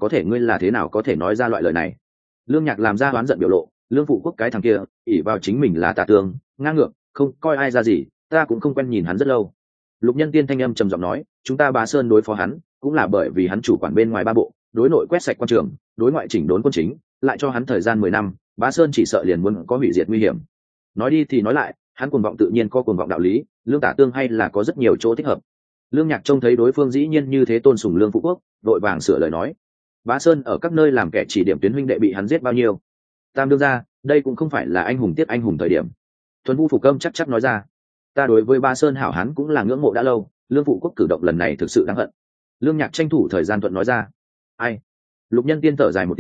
có thể nói ra loại lời này. Lương Nhạc làm ra oán giận biểu lộ, Lương Phụ Quốc cái thằng kia, ỷ vào chính mình là tả tướng, ngang ngược, không coi ai ra gì, ta cũng không quen nhìn hắn rất lâu. Lục Nhân Tiên thanh âm trầm giọng nói, chúng ta Bá Sơn đối phó hắn, cũng là bởi vì hắn chủ quản bên ngoài ba bộ, đối nội quét sạch quan trường, đối ngoại chỉnh đốn quân chính, lại cho hắn thời gian 10 năm, Bá Sơn chỉ sợ liền muốn có hủy diệt nguy hiểm. Nói đi thì nói lại, hắn cuồng vọng tự nhiên có cuồng vọng đạo lý, Lương Tả Tương hay là có rất nhiều chỗ thích hợp. Lương Nhạc trông thấy đối phương dĩ nhiên như thế tôn sùng Lương Phụ Quốc, đội vàng sửa lời nói, Bá Sơn ở các nơi làm kẻ chỉ điểm tuyến huynh đệ bị hắn giết bao nhiêu. Tam đương ra, đây cũng không phải là anh hùng tiếp anh hùng thời điểm. Thuần Vũ Phục Câm chắc nói ra, ta đối với Bá Sơn hảo hán cũng là ngưỡng mộ đã lâu, Lương Phụ Quốc cử động lần này thực sự đáng hận. Lương Nhạc tranh thủ thời gian thuận nói ra, ai? Lục Nhân Tiên thở dài một tiếng,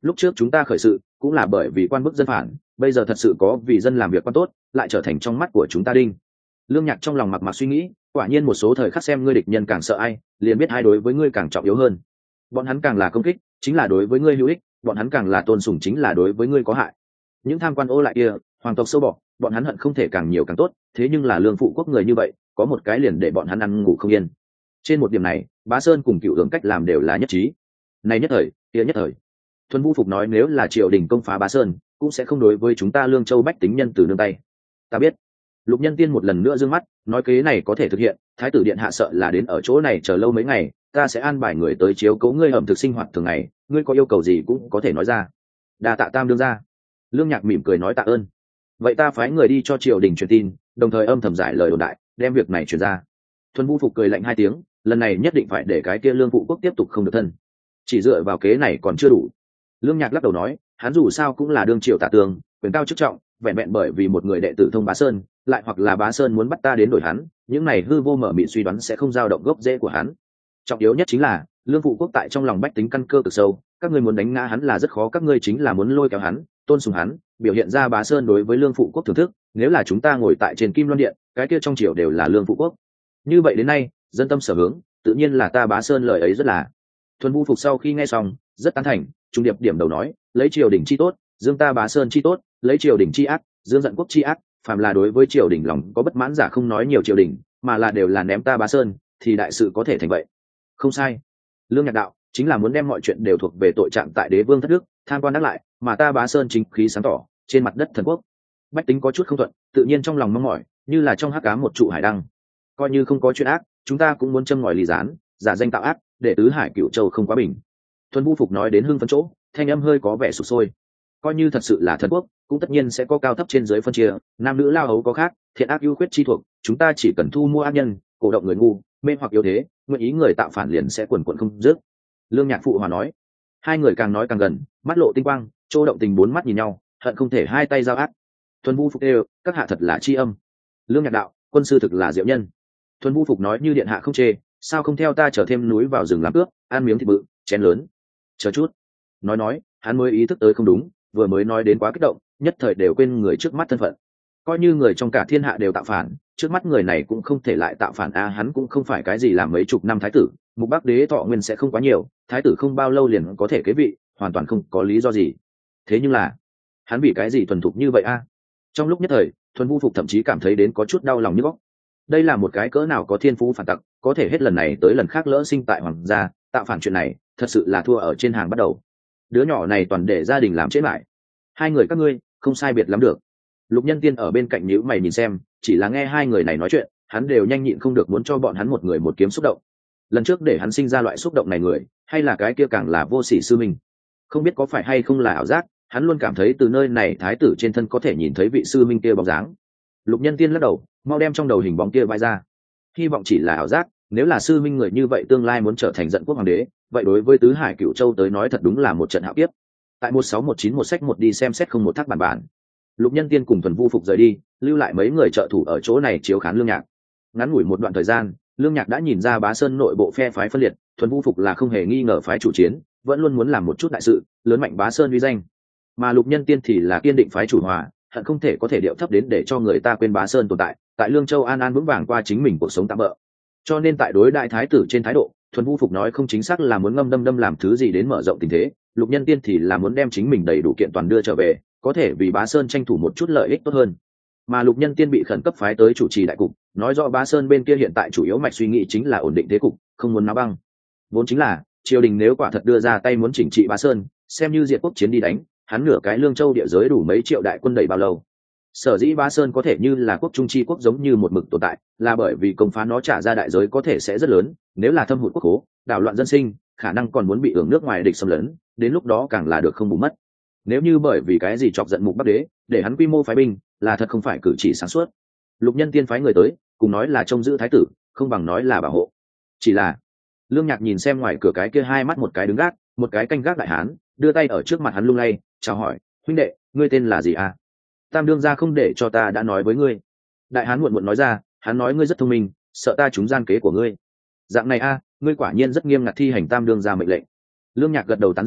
lúc trước chúng ta khởi sự cũng là bởi vì quan bức dân phản, bây giờ thật sự có vì dân làm việc quan tốt, lại trở thành trong mắt của chúng ta đinh. Lương Nhạc trong lòng mặc mặc suy nghĩ, quả nhiên một số thời khắc xem ngươi địch nhân càng sợ ai, liền biết ai đối với ngươi càng trọng yếu hơn. Bọn hắn càng là công kích, chính là đối với ngươi hữu ích, bọn hắn càng là tôn sùng, chính là đối với ngươi có hại. Những tham quan ô lại kia, hoàng tộc sâu bọ, bọn hắn hận không thể càng nhiều càng tốt, thế nhưng là lương phụ quốc người như vậy, có một cái liền để bọn hắn ăn ngủ không yên. Trên một điểm này, Bá Sơn cùng Cựu Hướng cách làm đều là nhất trí. Này nhất thời, kia nhất thời. Thuần Vũ Phục nói nếu là triều đình công phá Bá Sơn, cũng sẽ không đối với chúng ta Lương Châu bách tính nhân từ nương tay. Ta biết. Lục Nhân Tiên một lần nữa giương mắt, nói kế này có thể thực hiện, thái tử điện hạ sợ là đến ở chỗ này chờ lâu mấy ngày, ta sẽ an bài người tới chiếu cố ngươi ẩm thực sinh hoạt thường ngày, ngươi có yêu cầu gì cũng có thể nói ra. Đa tạ Tam đương ra. Lương Nhạc mỉm cười nói tạ ơn. Vậy ta phái người đi cho triều đình truyền tin, đồng thời âm thầm giải lời đồn đại, đem việc này truyền ra. Thuần Vũ Phục cười lạnh hai tiếng, lần này nhất định phải để cái kia Lương phụ quốc tiếp tục không được thân. Chỉ dựa vào kế này còn chưa đủ. Lương Nhạc lắc đầu nói, hắn dù sao cũng là đương triều tả tướng, quyền cao chức trọng, vẹn vẹn bởi vì một người đệ tử thông Bá Sơn, lại hoặc là Bá Sơn muốn bắt ta đến đổi hắn, những này hư vô mở mịn suy đoán sẽ không dao động gốc rễ của hắn. Trọng yếu nhất chính là Lương phụ quốc tại trong lòng bách tính căn cơ cực sâu, các ngươi muốn đánh ngã hắn là rất khó, các ngươi chính là muốn lôi kéo hắn, tôn sùng hắn, biểu hiện ra Bá Sơn đối với Lương phụ quốc thưởng thức. Nếu là chúng ta ngồi tại trên Kim Loan Điện, cái kia trong triều đều là Lương phụ quốc. Như vậy đến nay, dân tâm sở hướng, tự nhiên là ta Bá Sơn lời ấy rất là. Thuần Vũ Phục sau khi nghe xong, rất tán thành, trung điệp điểm đầu nói, lấy triều đình chi tốt, dương ta Bá Sơn chi tốt, lấy triều đình chi ác, dương giận quốc chi ác, phàm là đối với triều đình lòng có bất mãn giả không nói nhiều triều đình, mà là đều là ném ta Bá Sơn, thì đại sự có thể thành vậy. Không sai. Lương Nhạc đạo chính là muốn đem mọi chuyện đều thuộc về tội trạng tại đế vương thất đức, tham quan đắc lại, mà ta Bá Sơn chính khí sáng tỏ, trên mặt đất thần quốc. Bách tính có chút không thuận, tự nhiên trong lòng mong mỏi, như là trong hắc ám một trụ hải đăng. Coi như không có chuyện ác, chúng ta cũng muốn châm ngòi ly gián, giả danh tạo ác, để tứ hải cửu châu không quá bình. Thuần Vũ Phục nói đến hưng phấn chỗ, thanh âm hơi có vẻ sụp sôi. Coi như thật sự là thần quốc, cũng tất nhiên sẽ có cao thấp trên dưới phân chia, nam nữ lao hấu có khác, thiện ác ưu khuyết chi thuộc, chúng ta chỉ cần thu mua ác nhân, cổ động người ngu, mê hoặc yếu thế, nguyện ý người tạo phản liền sẽ quần quần không dứt. Lương Nhạc phụ hòa nói. Hai người càng nói càng gần, mắt lộ tinh quang, Châu Động Tình bốn mắt nhìn nhau, hận không thể hai tay giao ác. Thuần Vũ Phục đều, các hạ thật là tri âm. Lương Nhạc đạo, quân sư thực là diệu nhân. Thuần Vũ Phục nói như điện hạ không chê, sao không theo ta chở thêm núi vào rừng làm cướp, ăn miếng thịt bự, chén lớn. Chờ chút. Nói, hắn mới ý thức tới không đúng, vừa mới nói đến quá kích động, nhất thời đều quên người trước mắt thân phận. Coi như người trong cả thiên hạ đều tạo phản, trước mắt người này cũng không thể lại tạo phản a, hắn cũng không phải cái gì làm mấy chục năm thái tử, Mục Bắc đế thọ nguyên sẽ không quá nhiều, thái tử không bao lâu liền có thể kế vị, hoàn toàn không có lý do gì. Thế nhưng là, hắn vì cái gì thuần thục như vậy a? Trong lúc nhất thời, Thuần Vũ Phục thậm chí cảm thấy đến có chút đau lòng như góc. Đây là một cái cỡ nào có thiên phú phản tặc, có thể hết lần này tới lần khác lỡ sinh tại hoàng gia, tạo phản chuyện này, thật sự là thua ở trên hàng bắt đầu. Đứa nhỏ này toàn để gia đình làm chết lại. Hai người các ngươi không sai biệt lắm được. Lục Nhân Tiên ở bên cạnh nhíu mày nhìn xem, chỉ là nghe hai người này nói chuyện, hắn đều nhanh nhịn không được muốn cho bọn hắn một người một kiếm xúc động. Lần trước để hắn sinh ra loại xúc động này người, hay là cái kia càng là vô sỉ sư minh. Không biết có phải hay không là ảo giác, hắn luôn cảm thấy từ nơi này thái tử trên thân có thể nhìn thấy vị sư minh kia bóng dáng. Lục Nhân Tiên lắc đầu, mau đem trong đầu hình bóng kia vai ra. Hy vọng chỉ là ảo giác, nếu là sư minh người như vậy tương lai muốn trở thành Dận quốc hoàng đế, vậy đối với tứ hải cửu châu tới nói thật đúng là một trận hạo kiếp. Tại 16191 sách một đi xem xét không một thác bản. Lục Nhân Tiên cùng Thuần Vũ Phục rời đi, lưu lại mấy người trợ thủ ở chỗ này chiếu khán Lương Nhạc. Ngắn ngủi một đoạn thời gian, Lương Nhạc đã nhìn ra Bá Sơn nội bộ phe phái phân liệt, Thuần Vũ Phục là không hề nghi ngờ phái chủ chiến, vẫn luôn muốn làm một chút đại sự, lớn mạnh Bá Sơn uy danh. Mà Lục Nhân Tiên thì là kiên định phái chủ hòa, hận không thể có thể điệu thấp đến để cho người ta quên Bá Sơn tồn tại, tại Lương Châu an an vững vàng qua chính mình cuộc sống tạm bỡ. Cho nên tại đối đại thái tử trên thái độ, Thuần Vũ Phục nói không chính xác là muốn ngâm đâm làm thứ gì đến mở rộng tình thế, Lục Nhân Tiên thì là muốn đem chính mình đầy đủ kiện toàn đưa trở về, có thể vì Bá Sơn tranh thủ một chút lợi ích tốt hơn. Mà Lục Nhân Tiên bị khẩn cấp phái tới chủ trì đại cục, nói rõ Bá Sơn bên kia hiện tại chủ yếu mạch suy nghĩ chính là ổn định thế cục, không muốn náo băng. Vốn chính là triều đình nếu quả thật đưa ra tay muốn chỉnh trị Bá Sơn, xem như diệt quốc chiến đi đánh, hắn nửa cái Lương Châu địa giới đủ mấy triệu đại quân đẩy bao lâu. Sở dĩ Bá Sơn có thể như là quốc trung chi quốc giống như một mực tồn tại, là bởi vì công phá nó trả ra đại giới có thể sẽ rất lớn, nếu là thâm hụt quốc khố, đảo loạn dân sinh, khả năng còn muốn bị ưởng nước ngoài địch xâm lấn, đến lúc đó càng là được không bù mất. Nếu như bởi vì cái gì chọc giận Mục Bắc đế, để hắn quy mô phái binh, là thật không phải cử chỉ sáng suốt. Lục Nhân Tiên phái người tới, cùng nói là trông giữ thái tử, không bằng nói là bảo hộ. Chỉ là Lương Nhạc nhìn xem ngoài cửa cái kia hai mắt một cái đứng gác, một cái canh gác đại hán, đưa tay ở trước mặt hắn lung lay, chào hỏi, huynh đệ, ngươi tên là gì à? Tam đương gia không để cho ta đã nói với ngươi. Đại hán muộn muộn nói ra, hắn nói ngươi rất thông minh, sợ ta trúng gian kế của ngươi. Dạng này a, ngươi quả nhiên rất nghiêm ngặt thi hành tam đương gia mệnh lệnh. Lương Nhạc gật đầu tán dương,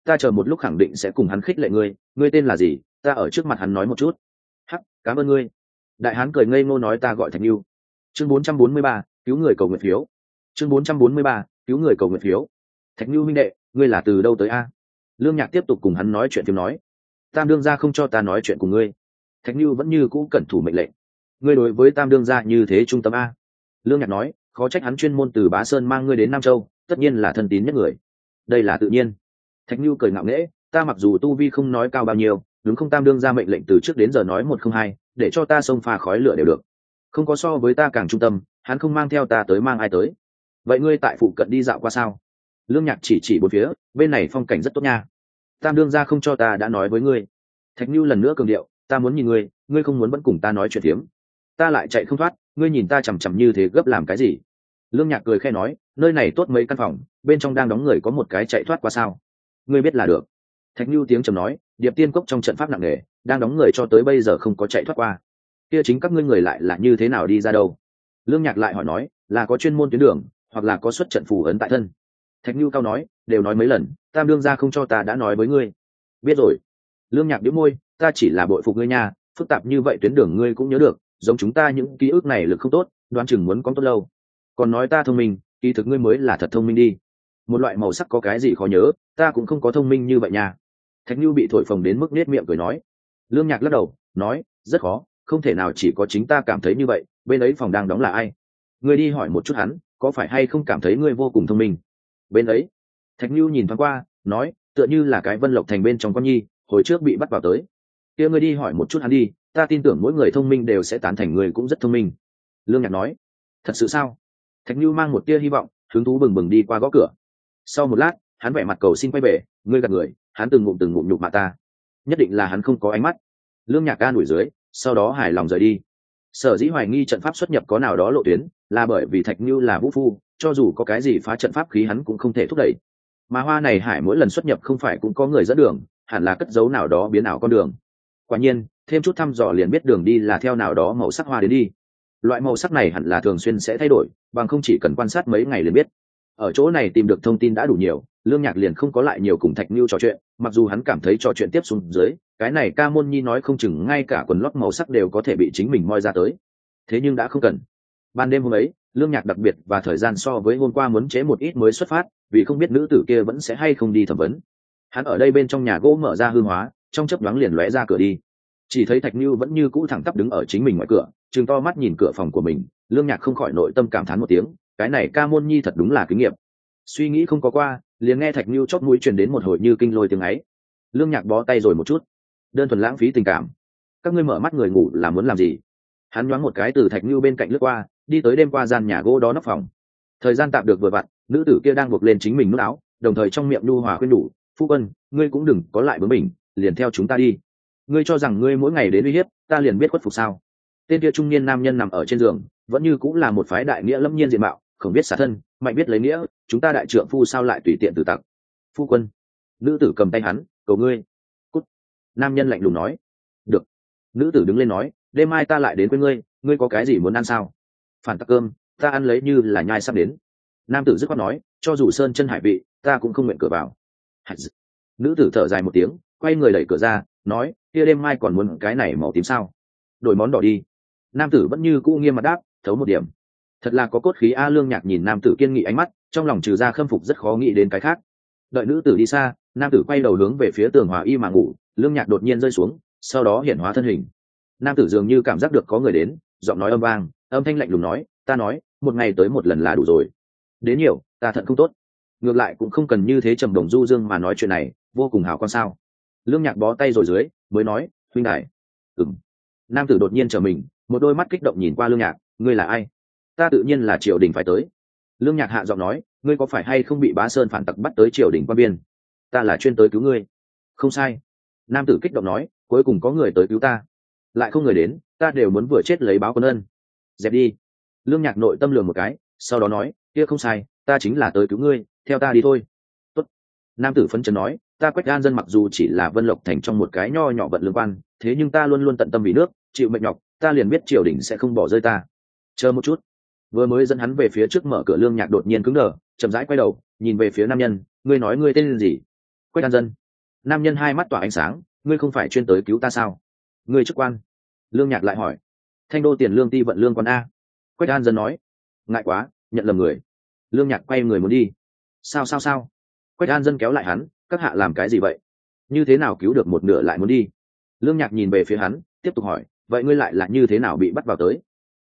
ta chờ một lúc khẳng định sẽ cùng hắn khích lệ ngươi. Ngươi tên là gì? Ta ở trước mặt hắn nói một chút. Hắc, cảm ơn ngươi. Đại hán cười ngây ngô nói, ta gọi Thạch Nưu. Chương 443, cứu người cầu nguyện phiếu. Chương 443, cứu người cầu nguyện phiếu. Thạch Nưu minh đệ, ngươi là từ đâu tới a? Lương Nhạc tiếp tục cùng hắn nói chuyện, phim nói, Tam đương gia không cho ta nói chuyện cùng ngươi. Thạch Nưu vẫn như cũ cẩn thủ mệnh lệnh. Ngươi đối với Tam đương gia như thế trung tâm a? Lương Nhạc nói, khó trách hắn chuyên môn từ Bá Sơn mang ngươi đến Nam Châu, tất nhiên là thân tín nhất người. Đây là tự nhiên. Thạch Nưu cười ngạo nghễ, ta mặc dù tu vi không nói cao bao nhiêu, đúng không? Tam đương gia mệnh lệnh từ trước đến giờ nói một không hai, để cho ta xông pha khói lửa đều được. Không có so với ta càng trung tâm, hắn không mang theo ta tới mang ai tới. Vậy ngươi tại phụ cận đi dạo qua sao? Lương Nhạc chỉ bốn phía, bên này phong cảnh rất tốt nha. Tam đương gia không cho ta đã nói với ngươi. Thạch Nưu lần nữa cường điệu, ta muốn nhìn ngươi, ngươi không muốn vẫn cùng ta nói chuyện tiếm. Ta lại chạy không thoát, ngươi nhìn ta chằm chằm như thế gấp làm cái gì? Lương Nhạc cười khẽ nói, nơi này tốt mấy căn phòng, bên trong đang đóng người, có một cái chạy thoát qua sao? Ngươi biết là được. Thạch Nưu tiếng trầm nói, Điệp Tiên Cốc trong trận pháp nặng nề, đang đóng người cho tới bây giờ không có chạy thoát qua. Kia chính các ngươi người lại là như thế nào đi ra đâu? Lương Nhạc lại hỏi nói, là có chuyên môn tuyến đường, hoặc là có xuất trận phù ấn tại thân? Thạch Nưu cao nói, đều nói mấy lần, Tam đương gia không cho ta đã nói với ngươi. Biết rồi. Lương Nhạc bĩu môi, ta chỉ là bội phục ngươi nha, phức tạp như vậy tuyến đường ngươi cũng nhớ được, giống chúng ta những ký ức này lực không tốt, đoán chừng muốn có tốt lâu. Còn nói ta thông minh, kỳ thực ngươi mới là thật thông minh đi. Một loại màu sắc có cái gì khó nhớ, ta cũng không có thông minh như vậy nha. Thạch Nưu bị thổi phồng đến mức nết miệng cười nói. Lương Nhạc lắc đầu, nói, rất khó, không thể nào chỉ có chính ta cảm thấy như vậy, bên ấy phòng đang đóng là ai? Ngươi đi hỏi một chút hắn, có phải hay không cảm thấy ngươi vô cùng thông minh? Bên ấy. Thạch Nưu nhìn thoáng qua, nói, tựa như là cái Vân Lộc thành bên trong con nhi, hồi trước bị bắt vào tới. Kia ngươi đi hỏi một chút hắn đi, ta tin tưởng mỗi người thông minh đều sẽ tán thành ngươi cũng rất thông minh. Lương Nhạc nói, thật sự sao? Thạch Nưu mang một tia hy vọng, hứng thú bừng bừng đi qua gõ cửa. Sau một lát, hắn vẻ mặt cầu xin quay về, ngươi gạt người, hắn từng ngụm nhục mạ ta, nhất định là hắn không có ánh mắt. Lương Nhạc ca đuổi dưới, sau đó hài lòng rời đi. Sở dĩ hoài nghi trận pháp xuất nhập có nào đó lộ tuyến, là bởi vì Thạch Nưu là vũ phu, cho dù có cái gì phá trận pháp khí hắn cũng không thể thúc đẩy. Mà Hoa này Hải mỗi lần xuất nhập không phải cũng có người dẫn đường, hẳn là cất giấu nào đó biến ảo con đường. Quả nhiên, thêm chút thăm dò liền biết đường đi là theo nào đó màu sắc hoa đến đi. Loại màu sắc này hẳn là thường xuyên sẽ thay đổi, bằng không chỉ cần quan sát mấy ngày liền biết. Ở chỗ này tìm được thông tin đã đủ nhiều, Lương Nhạc liền không có lại nhiều cùng Thạch Nưu trò chuyện, mặc dù hắn cảm thấy trò chuyện tiếp xuống dưới, cái này Ca Môn Nhi nói không chừng ngay cả quần lót màu sắc đều có thể bị chính mình moi ra tới. Thế nhưng đã không cần. Ban đêm hôm ấy, Lương Nhạc đặc biệt và thời gian so với hôm qua muốn trễ một ít mới xuất phát, vì không biết nữ tử kia vẫn sẽ hay không đi thẩm vấn. Hắn ở đây bên trong nhà gỗ mở ra hương hóa, trong chớp nhoáng liền lóe ra cửa đi. Chỉ thấy Thạch Nưu vẫn như cũ thẳng tắp đứng ở chính mình ngoài cửa, trừng to mắt nhìn cửa phòng của mình. Lương Nhạc không khỏi nội tâm cảm thán một tiếng, cái này Ca Môn Nhi thật đúng là kinh nghiệm. Suy nghĩ không có qua, liền nghe Thạch Nưu chót mũi truyền đến một hồi như kinh lôi tiếng ấy. Lương Nhạc bó tay rồi một chút, đơn thuần lãng phí tình cảm. Các ngươi mở mắt người ngủ là muốn làm gì? Hắn nhoáng một cái từ Thạch Nưu bên cạnh lướt qua, đi tới đêm qua gian nhà gỗ đó nóc phòng. Thời gian tạm được vừa vặn, nữ tử kia đang buộc lên chính mình nút áo, đồng thời trong miệng nhu hòa khuyên nhủ, phu quân, ngươi cũng đừng có lại bướng bỉnh, liền theo chúng ta đi. Ngươi cho rằng ngươi mỗi ngày đến uy hiếp ta liền biết khuất phục sao? Tên kia trung niên nam nhân nằm ở trên giường, vẫn như cũng là một phái đại nghĩa lâm nhiên diện mạo, không biết xả thân, mạnh biết lấy nghĩa, chúng ta đại trượng phu sao lại tùy tiện từ tặng? Phu quân. Nữ tử cầm tay hắn, cầu ngươi. Cút. Nam nhân lạnh lùng nói. Được. Nữ tử đứng lên nói, đêm mai ta lại đến với ngươi, ngươi có cái gì muốn ăn sao? Phản tắc cơm, ta ăn lấy như là nhai sắp đến. Nam tử dứt khoát nói, cho dù sơn chân hải vị, ta cũng không nguyện cửa vào. Nữ tử thở dài một tiếng, quay người đẩy cửa ra, nói, kia đêm mai còn muốn cái này màu tím sao? Đổi món đỏ đi. Nam tử vẫn như cũ nghiêm mặt đáp, thấu một điểm. Thật là có cốt khí a. Lương Nhạc nhìn nam tử kiên nghị ánh mắt, trong lòng trừ ra khâm phục rất khó nghĩ đến cái khác. Đợi nữ tử đi xa, nam tử quay đầu hướng về phía tường hòa y mà ngủ. Lương Nhạc đột nhiên rơi xuống, sau đó hiện hóa thân hình. Nam tử dường như cảm giác được có người đến, giọng nói âm vang, âm thanh lạnh lùng nói, ta nói, một ngày tới một lần là đủ rồi. Đến nhiều, ta thận không tốt. Ngược lại cũng không cần như thế trầm đồng du dương mà nói chuyện này, vô cùng hào con sao? Lương Nhạc bó tay rồi dưới, mới nói, huynh đài. Ừm. Nam tử đột nhiên trở mình, một đôi mắt kích động nhìn qua Lương Nhạc, ngươi là ai? Ta tự nhiên là triều đình phải tới. Lương Nhạc hạ giọng nói, ngươi có phải hay không bị Bá Sơn phản tặc bắt tới triều đình quan biên? Ta là chuyên tới cứu ngươi. Không sai. Nam tử kích động nói, cuối cùng có người tới cứu ta, lại không người đến, ta đều muốn vừa chết lấy báo quân ân. Dẹp đi. Lương Nhạc nội tâm lường một cái, sau đó nói, kia không sai, ta chính là tới cứu ngươi, theo ta đi thôi. Tốt. Nam tử phấn chấn nói, ta Quách An dân mặc dù chỉ là Vân Lộc thành trong một cái nho nhỏ vận lương quan, thế nhưng ta luôn luôn tận tâm vì nước, chịu mệnh nhọc, ta liền biết triều đình sẽ không bỏ rơi ta. Chờ một chút. Vừa mới dẫn hắn về phía trước mở cửa, Lương Nhạc đột nhiên cứng đờ, chậm rãi quay đầu, nhìn về phía nam nhân, ngươi nói ngươi tên gì? Quách An Dân. Nam nhân hai mắt tỏa ánh sáng, ngươi không phải chuyên tới cứu ta sao? Ngươi chức quan? Lương Nhạc lại hỏi. Thanh đô tiền lương ti vận lương quan a. Quách An Dân nói. Ngại quá, nhận lầm người. Lương Nhạc quay người muốn đi. Sao? Quách An Dân kéo lại hắn, các hạ làm cái gì vậy? Như thế nào cứu được một nửa lại muốn đi? Lương Nhạc nhìn về phía hắn, tiếp tục hỏi, vậy ngươi lại là như thế nào bị bắt vào tới?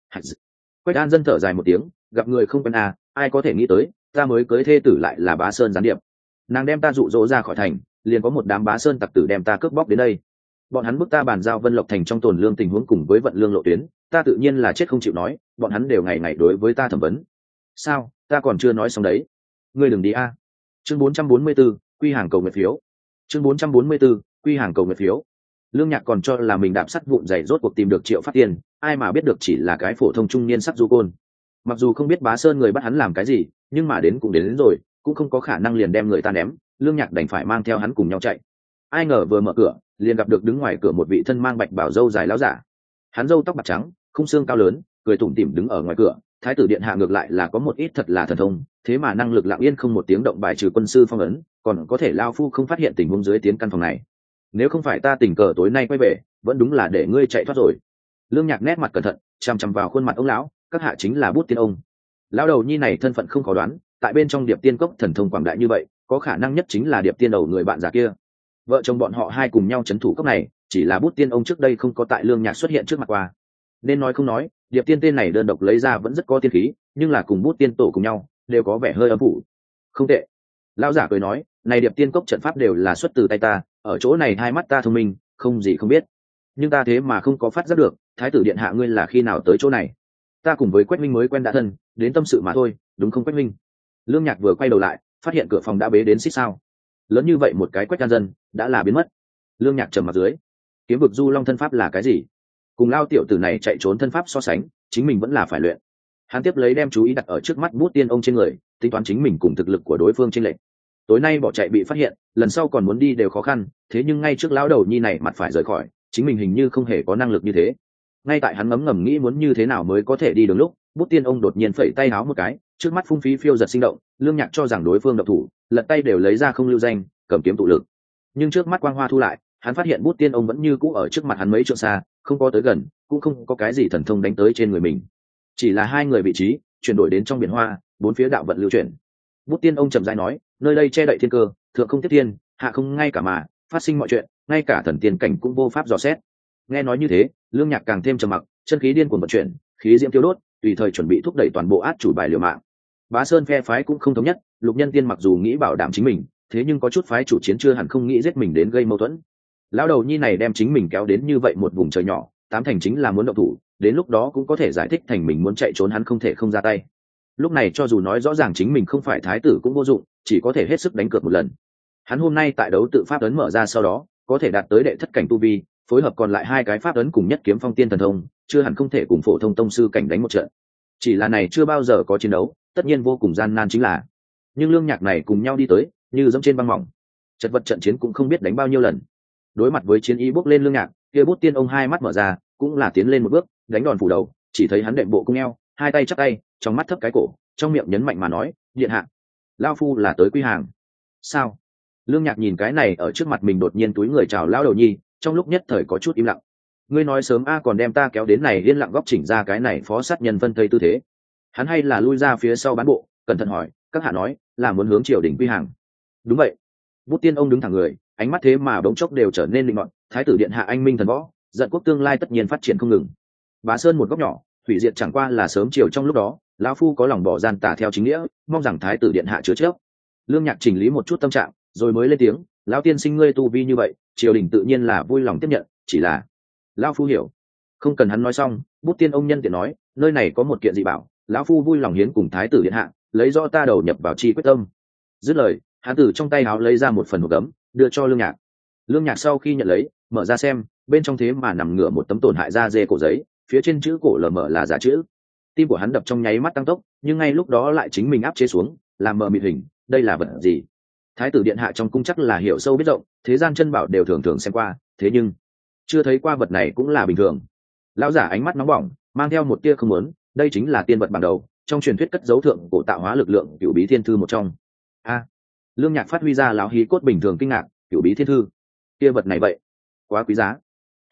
Quách An Dân thở dài một tiếng, gặp người không quen à, ai có thể nghĩ tới, ta mới cưới thê tử lại là Bá Sơn gián điệp. Nàng đem ta dụ dỗ ra khỏi thành, liền có một đám Bá Sơn tặc tử đem ta cướp bóc đến đây. Bọn hắn bức ta bàn giao Vân Lộc thành trong tồn lương tình huống cùng với vận lương lộ tuyến, ta tự nhiên là chết không chịu nói, bọn hắn đều ngày ngày đối với ta thẩm vấn. Sao, ta còn chưa nói xong đấy. Ngươi đừng đi a. Chương 444, quy hàng cầu nguyện phiếu. Chương 444, quy hàng cầu nguyện phiếu. Lương Nhạc còn cho là mình đạp sắt vụn dày rốt cuộc tìm được Triệu Phát Tiên, ai mà biết được chỉ là cái phổ thông trung niên sắc du côn. Mặc dù không biết Bá Sơn người bắt hắn làm cái gì, nhưng mà đến cũng đến rồi, cũng không có khả năng liền đem người ta ném. Lương Nhạc đành phải mang theo hắn cùng nhau chạy. Ai ngờ vừa mở cửa, liền gặp được đứng ngoài cửa một vị thân mang bạch bảo râu dài láo giả. Hắn râu tóc bạc trắng, khung xương cao lớn, cười tủm tỉm đứng ở ngoài cửa. Thái tử điện hạ ngược lại là có một ít thật là thần thông, thế mà năng lực lặng yên không một tiếng động bài trừ quân sư phong ấn, còn có thể lao phu không phát hiện tình huống dưới tiến căn phòng này. Nếu không phải ta tình cờ tối nay quay về, vẫn đúng là để ngươi chạy thoát rồi. Lương Nhạc nét mặt cẩn thận, chằm chằm vào khuôn mặt ông lão, các hạ chính là Bút Tiên ông. Lão đầu nhi này thân phận không khó đoán, tại bên trong Điệp Tiên cốc thần thông quảng đại như vậy, có khả năng nhất chính là Điệp Tiên đầu người bạn già kia. Vợ chồng bọn họ hai cùng nhau trấn thủ cốc này, chỉ là Bút Tiên ông trước đây không có tại Lương Nhạc xuất hiện trước mặt qua. Nên nói không nói, Điệp Tiên tên này đơn độc lấy ra vẫn rất có tiên khí, nhưng là cùng Bút Tiên tổ cùng nhau, đều có vẻ hơi âm phủ. Không tệ. Lão giả cười nói, này Điệp Tiên cốc trận pháp đều là xuất từ tay ta, ở chỗ này hai mắt ta thông minh, không gì không biết. Nhưng ta thế mà không có phát giác được, thái tử điện hạ ngươi là khi nào tới chỗ này? Ta cùng với Quách Minh mới quen đã thân, đến tâm sự mà thôi, đúng không Quách Minh? Lương Nhạc vừa quay đầu lại, phát hiện cửa phòng đã bế đến xích sao. Lớn như vậy một cái Quách Can Dân, đã là biến mất. Lương Nhạc trầm mặt dưới. Kiếm vực du long thân pháp là cái gì? Cùng lao tiểu tử này chạy trốn thân pháp so sánh, chính mình vẫn là phải luyện. Hắn tiếp lấy đem chú ý đặt ở trước mắt Bút Tiên ông trên người, tính toán chính mình cùng thực lực của đối phương chênh lệch. Tối nay bỏ chạy bị phát hiện, lần sau còn muốn đi đều khó khăn, thế nhưng ngay trước lão đầu nhi này mặt phải rời khỏi, chính mình hình như không hề có năng lực như thế. Ngay tại hắn ngấm ngầm nghĩ muốn như thế nào mới có thể đi đường lúc, Bút Tiên ông đột nhiên phẩy tay áo một cái, trước mắt phung phí phiêu giật sinh động. Lương Nhạc cho rằng đối phương độc thủ, lật tay đều lấy ra không lưu danh, cầm kiếm tụ lực. Nhưng trước mắt quang hoa thu lại, hắn phát hiện Bút Tiên ông vẫn như cũ ở trước mặt hắn mấy trượng xa, không có tới gần, cũng không có cái gì thần thông đánh tới trên người mình. Chỉ là hai người vị trí chuyển đổi đến trong biển hoa, bốn phía đạo vận lưu chuyển. Bút Tiên ông trầm rãi nói, nơi đây che đậy thiên cơ, thượng không tiếp thiên, hạ không ngay cả mà, phát sinh mọi chuyện, ngay cả thần tiên cảnh cũng vô pháp dò xét. Nghe nói như thế, Lương Nhạc càng thêm trầm mặc, chân khí điên cuồng vận chuyển, khí diễm tiêu đốt, tùy thời chuẩn bị thúc đẩy toàn bộ át chủ bài liều mạng. Bá Sơn phe phái cũng không thống nhất, Lục Nhân Tiên mặc dù nghĩ bảo đảm chính mình, thế nhưng có chút phái chủ chiến chưa hẳn không nghĩ giết mình đến gây mâu thuẫn. Lão đầu nhi này đem chính mình kéo đến như vậy một vùng trời nhỏ, tám thành chính là muốn động thủ, đến lúc đó cũng có thể giải thích thành mình muốn chạy trốn hắn không thể không ra tay. Lúc này cho dù nói rõ ràng chính mình không phải thái tử cũng vô dụng, chỉ có thể hết sức đánh cược một lần. Hắn hôm nay tại đấu tự pháp ấn mở ra sau đó, có thể đạt tới đệ thất cảnh tu vi, phối hợp còn lại hai cái pháp ấn cùng nhất kiếm phong tiên thần thông, chưa hẳn không thể cùng phổ thông tông sư cảnh đánh một trận. Chỉ là này chưa bao giờ có chiến đấu, tất nhiên vô cùng gian nan chính là. Nhưng Lương Nhạc này cùng nhau đi tới, như dẫm trên băng mỏng. Chật vật trận chiến cũng không biết đánh bao nhiêu lần. Đối mặt với chiến ý bốc lên Lương Nhạc, kia Bút Tiên ông hai mắt mở ra, cũng là tiến lên một bước, đánh đòn phủ đầu, chỉ thấy hắn đệm bộ cung eo, hai tay chắp tay, trong mắt thấp cái cổ, trong miệng nhấn mạnh mà nói, điện hạ, lao phu là tới quy hàng. Sao? Lương Nhạc nhìn cái này ở trước mặt mình đột nhiên túi người chào lão đầu nhi, trong lúc nhất thời có chút im lặng. Ngươi nói sớm a còn đem ta kéo đến này yên lặng góc chỉnh ra cái này phó sát nhân phân thây tư thế. Hắn hay là lui ra phía sau bán bộ, cẩn thận hỏi, các hạ nói là muốn hướng triều đình quy hàng? Đúng vậy. Bút Tiên ông đứng thẳng người, ánh mắt thế mà bỗng chốc đều trở nên linh mọn, thái tử điện hạ anh minh thần võ, giận quốc tương lai tất nhiên phát triển không ngừng. Bá Sơn một góc nhỏ, hủy diệt chẳng qua là sớm chiều trong lúc đó, lão phu có lòng bỏ gian tà theo chính nghĩa, mong rằng thái tử điện hạ chứa chấp. Lương Nhạc chỉnh lý một chút tâm trạng, rồi mới lên tiếng, lão tiên sinh ngươi tu vi như vậy, triều đình tự nhiên là vui lòng tiếp nhận, chỉ là lão phu hiểu. Không cần hắn nói xong, Bút Tiên ông nhân tiện nói, nơi này có một kiện dị bảo, lão phu vui lòng hiến cùng thái tử điện hạ, lấy rõ ta đầu nhập vào chi quyết tâm. Dứt lời, hắn từ trong tay áo lấy ra một phần hộp gấm, đưa cho Lương Nhạc. Lương Nhạc sau khi nhận lấy, mở ra xem, bên trong thế mà nằm ngửa một tấm tổn hại da dê cổ giấy, phía trên chữ cổ lờ mờ là giả chữ. Tim của hắn đập trong nháy mắt tăng tốc, nhưng ngay lúc đó lại chính mình áp chế xuống, làm mờ mịt hình, đây là vật gì? Thái tử điện hạ trong cung chắc là hiểu sâu biết rộng, thế gian chân bảo đều thường thường xem qua, thế nhưng chưa thấy qua vật này cũng là bình thường. Lão giả ánh mắt nóng bỏng, mang theo một tia không muốn, đây chính là tiên vật ban đầu, trong truyền thuyết cất dấu thượng cổ tạo hóa lực lượng cửu bí thiên thư một trong. A, Lương Nhạc phát huy ra lão hí cốt bình thường kinh ngạc, cửu bí thiên thư, kia vật này vậy quá quý giá.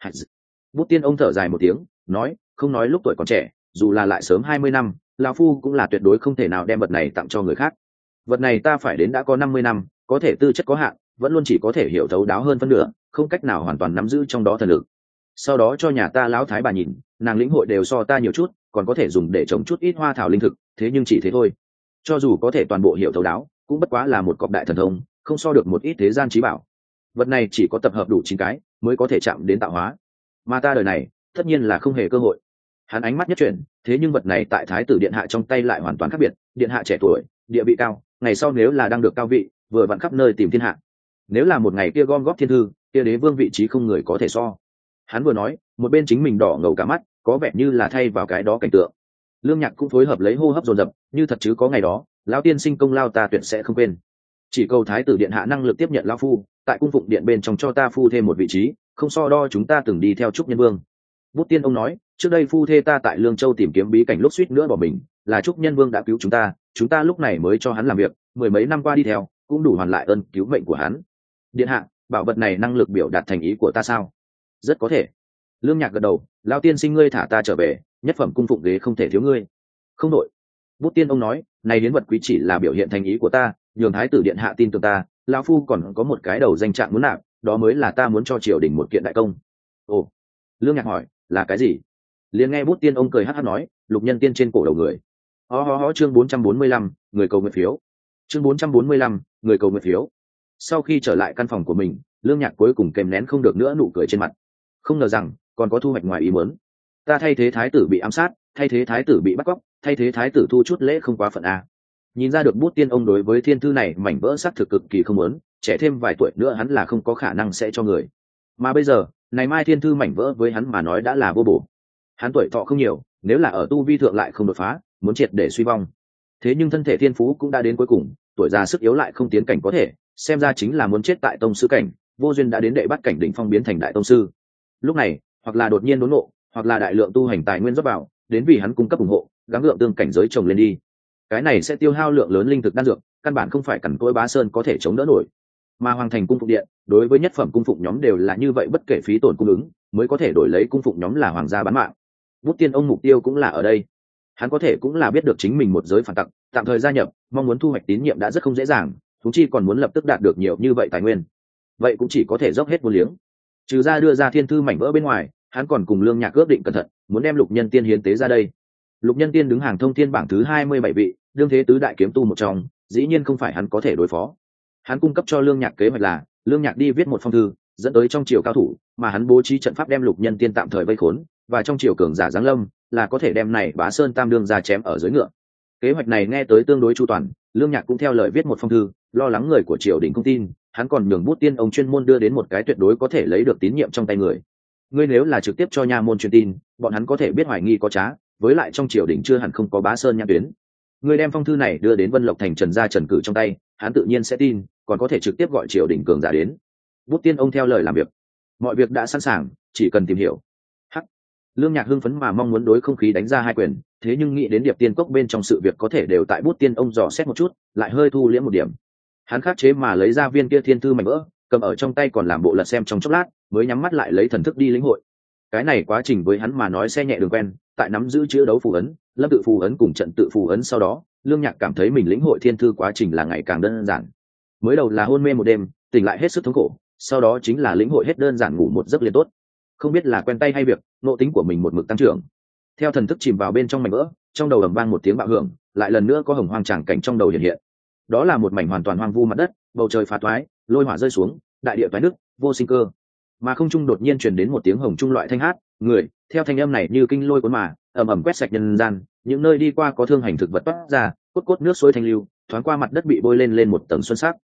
Bút Tiên ông thở dài một tiếng, nói, không nói lúc tuổi còn trẻ, dù là lại sớm 20 năm, lão phu cũng là tuyệt đối không thể nào đem vật này tặng cho người khác. Vật này ta phải đến đã có 50 năm, có thể tư chất có hạn, vẫn luôn chỉ có thể hiểu thấu đáo hơn phân nửa, không cách nào hoàn toàn nắm giữ trong đó thần lực. Sau đó cho nhà ta lão thái bà nhìn, nàng lĩnh hội đều so ta nhiều chút, còn có thể dùng để trồng chút ít hoa thảo linh thực, thế nhưng chỉ thế thôi. Cho dù có thể toàn bộ hiểu thấu đáo, cũng bất quá là một cọp đại thần thông, không so được một ít thế gian trí bảo. Vật này chỉ có tập hợp đủ 9 cái mới có thể chạm đến tạo hóa, mà ta đời này tất nhiên là không hề cơ hội. Hắn ánh mắt nhất chuyển, thế nhưng vật này tại thái tử điện hạ trong tay lại hoàn toàn khác biệt. Điện hạ trẻ tuổi, địa vị cao, ngày sau nếu là đang được cao vị, vừa vặn khắp nơi tìm thiên hạ. Nếu là một ngày kia gom góp thiên thư, kia đế vương vị trí không người có thể so. Hắn vừa nói, một bên chính mình đỏ ngầu cả mắt, có vẻ như là thay vào cái đó cảnh tượng. Lương Nhạc cũng phối hợp lấy hô hấp dồn dập, như thật chứ có ngày đó, lão tiên sinh công lao ta tuyệt sẽ không quên. Chỉ cầu thái tử điện hạ năng lực tiếp nhận lão phu, tại cung phụng điện bên trong cho ta phu thêm một vị trí, không so đo chúng ta từng đi theo trúc nhân vương. Bút Tiên ông nói, trước đây phu thê ta tại Lương Châu tìm kiếm bí cảnh lúc suýt nữa bỏ mình, là trúc nhân vương đã cứu chúng ta lúc này mới cho hắn làm việc, mười mấy năm qua đi theo, cũng đủ hoàn lại ơn cứu mệnh của hắn. Điện hạ, bảo vật này năng lực biểu đạt thành ý của ta sao? Rất có thể. Lương Nhạc gật đầu, lão tiên sinh ngươi thả ta trở về, nhất phẩm cung phụng ghế không thể thiếu ngươi. Không đội. Bút Tiên ông nói, này hiến vật quý chỉ là biểu hiện thành ý của ta, nhường thái tử điện hạ tin tưởng ta, lão phu còn có một cái đầu danh trạng muốn nạp, đó mới là ta muốn cho triều đình một kiện đại công. Ồ. Lương Nhạc hỏi, là cái gì? Liền nghe Bút Tiên ông cười hắc hắc nói, lục nhân tiên trên cổ đầu người. Ho chương 445, người cầu nguyện phiếu. Chương 445, người cầu nguyện phiếu. Sau khi trở lại căn phòng của mình, Lương Nhạc cuối cùng kèm nén không được nữa nụ cười trên mặt. Không ngờ rằng còn có thu hoạch ngoài ý muốn. Ta thay thế thái tử bị ám sát, thay thế thái tử bị bắt cóc, thay thế thái tử thu chút lễ không quá phận a. Nhìn ra được Bút Tiên ông đối với thiên thư này mảnh vỡ xác thực cực kỳ không muốn, trẻ thêm vài tuổi nữa hắn là không có khả năng sẽ cho người. Mà bây giờ, này mai thiên thư mảnh vỡ với hắn mà nói đã là vô bổ. Hắn tuổi thọ không nhiều, nếu là ở tu vi thượng lại không đột phá, muốn triệt để suy vong. Thế nhưng thân thể thiên phú cũng đã đến cuối cùng, tuổi già sức yếu lại không tiến cảnh có thể, xem ra chính là muốn chết tại tông sư cảnh, vô duyên đã đến đệ bắt cảnh đỉnh phong biến thành đại tông sư. Lúc này, hoặc là đột nhiên đốn ngộ, hoặc là đại lượng tu hành tài nguyên rót vào, đến vì hắn cung cấp ủng hộ, gắng gượng tương cảnh giới trồng lên đi. Cái này sẽ tiêu hao lượng lớn linh thực đan dược, căn bản không phải cằn cỗi Bá Sơn có thể chống đỡ nổi. Mà Hoàng Thành cung phụng điện, đối với nhất phẩm cung phụng nhóm đều là như vậy, bất kể phí tổn cung ứng, mới có thể đổi lấy cung phụng nhóm là hoàng gia bán mạng. Bút Tiên ông mục tiêu cũng là ở đây. Hắn có thể cũng là biết được chính mình một giới phản tặc, tạm thời gia nhập, mong muốn thu hoạch tín nhiệm đã rất không dễ dàng, chúng chi còn muốn lập tức đạt được nhiều như vậy tài nguyên. Vậy cũng chỉ có thể dốc hết vô liếng. Trừ ra đưa ra thiên thư mảnh vỡ bên ngoài, hắn còn cùng Lương Nhạc ước định cẩn thận, muốn đem Lục Nhân Tiên hiến tế ra đây. Lục Nhân Tiên đứng hàng thông thiên bảng thứ 27 vị, đương thế tứ đại kiếm tu một trong, dĩ nhiên không phải hắn có thể đối phó. Hắn cung cấp cho Lương Nhạc kế hoạch là, Lương Nhạc đi viết một phong thư, dẫn tới trong triều cao thủ, mà hắn bố trí trận pháp đem Lục Nhân Tiên tạm thời vây khốn, và trong triều cường giả giáng lâm, là có thể đem này Bá Sơn Tam đương ra chém ở dưới ngựa. Kế hoạch này nghe tới tương đối chu toàn, Lương Nhạc cũng theo lời viết một phong thư, lo lắng người của triều đình không tin, hắn còn nhường Bút Tiên ông chuyên môn đưa đến một cái tuyệt đối có thể lấy được tín nhiệm trong tay người. Ngươi nếu là trực tiếp cho nha môn truyền tin, bọn hắn có thể biết hoài nghi có trá, với lại trong triều đình chưa hẳn không có Bá Sơn nhãn tuyến. Ngươi đem phong thư này đưa đến Vân Lộc thành Trần gia Trần Cử trong tay, hắn tự nhiên sẽ tin, còn có thể trực tiếp gọi triều đình cường giả đến. Bút Tiên ông theo lời làm việc, mọi việc đã sẵn sàng, chỉ cần tìm hiểu. Hắc. Lương Nhạc hưng phấn mà mong muốn đối không khí đánh ra hai quyền, thế nhưng nghĩ đến Điệp Tiên Cốc bên trong sự việc có thể đều tại Bút Tiên ông dò xét một chút, lại hơi thu liễm một điểm. Hắn khắc chế mà lấy ra viên kia thiên thư mảnh vỡ, cầm ở trong tay còn làm bộ lật xem trong chốc lát, mới nhắm mắt lại lấy thần thức đi lĩnh hội. Cái này quá trình với hắn mà nói xe nhẹ đường quen, tại nắm giữ chữ đấu phù ấn, lâm tự phù ấn cùng trận tự phù ấn sau đó, Lương Nhạc cảm thấy mình lĩnh hội thiên thư quá trình là ngày càng đơn giản. Mới đầu là hôn mê một đêm, tỉnh lại hết sức thống khổ, sau đó chính là lĩnh hội hết đơn giản ngủ một giấc liền tốt. Không biết là quen tay hay việc, nội tính của mình một mực tăng trưởng. Theo thần thức chìm vào bên trong mảnh vỡ, trong đầu ầm vang một tiếng bạo hưởng, lại lần nữa có hồng hoang tràng cảnh trong đầu hiện hiện. Đó là một mảnh hoàn toàn hoang vu mặt đất, bầu trời phá toái, lôi hỏa rơi xuống, đại địa toái nước, vô sinh cơ. Mà không trung đột nhiên truyền đến một tiếng hồng trung loại thanh hát, người, theo thanh âm này như kinh lôi cuốn mà, ầm ầm quét sạch nhân gian, những nơi đi qua có thương hành thực vật toát ra, cốt cốt nước suối thanh lưu, thoáng qua mặt đất bị bôi lên một tầng xuân sắc.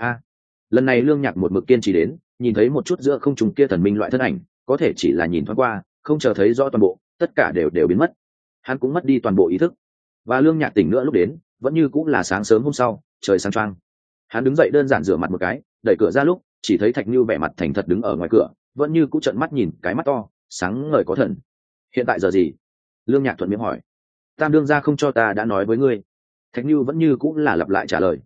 Lần này Lương Nhạc một mực kiên trì đến, nhìn thấy một chút giữa không trung kia thần minh loại thân ảnh, có thể chỉ là nhìn thoáng qua, không chờ thấy rõ toàn bộ, tất cả đều biến mất. Hắn cũng mất đi toàn bộ ý thức. Và Lương Nhạc tỉnh nữa lúc đến, vẫn như cũng là sáng sớm hôm sau, trời sáng choang. Hắn đứng dậy đơn giản rửa mặt một cái, đẩy cửa ra lúc, chỉ thấy Thạch Nưu vẻ mặt thành thật đứng ở ngoài cửa, vẫn như cũ trợn mắt nhìn cái mắt to, sáng ngời có thần. Hiện tại giờ gì? Lương Nhạc thuận miệng hỏi. Tam đương gia không cho ta đã nói với ngươi. Thạch Nưu vẫn như cũng là lặp lại trả lời.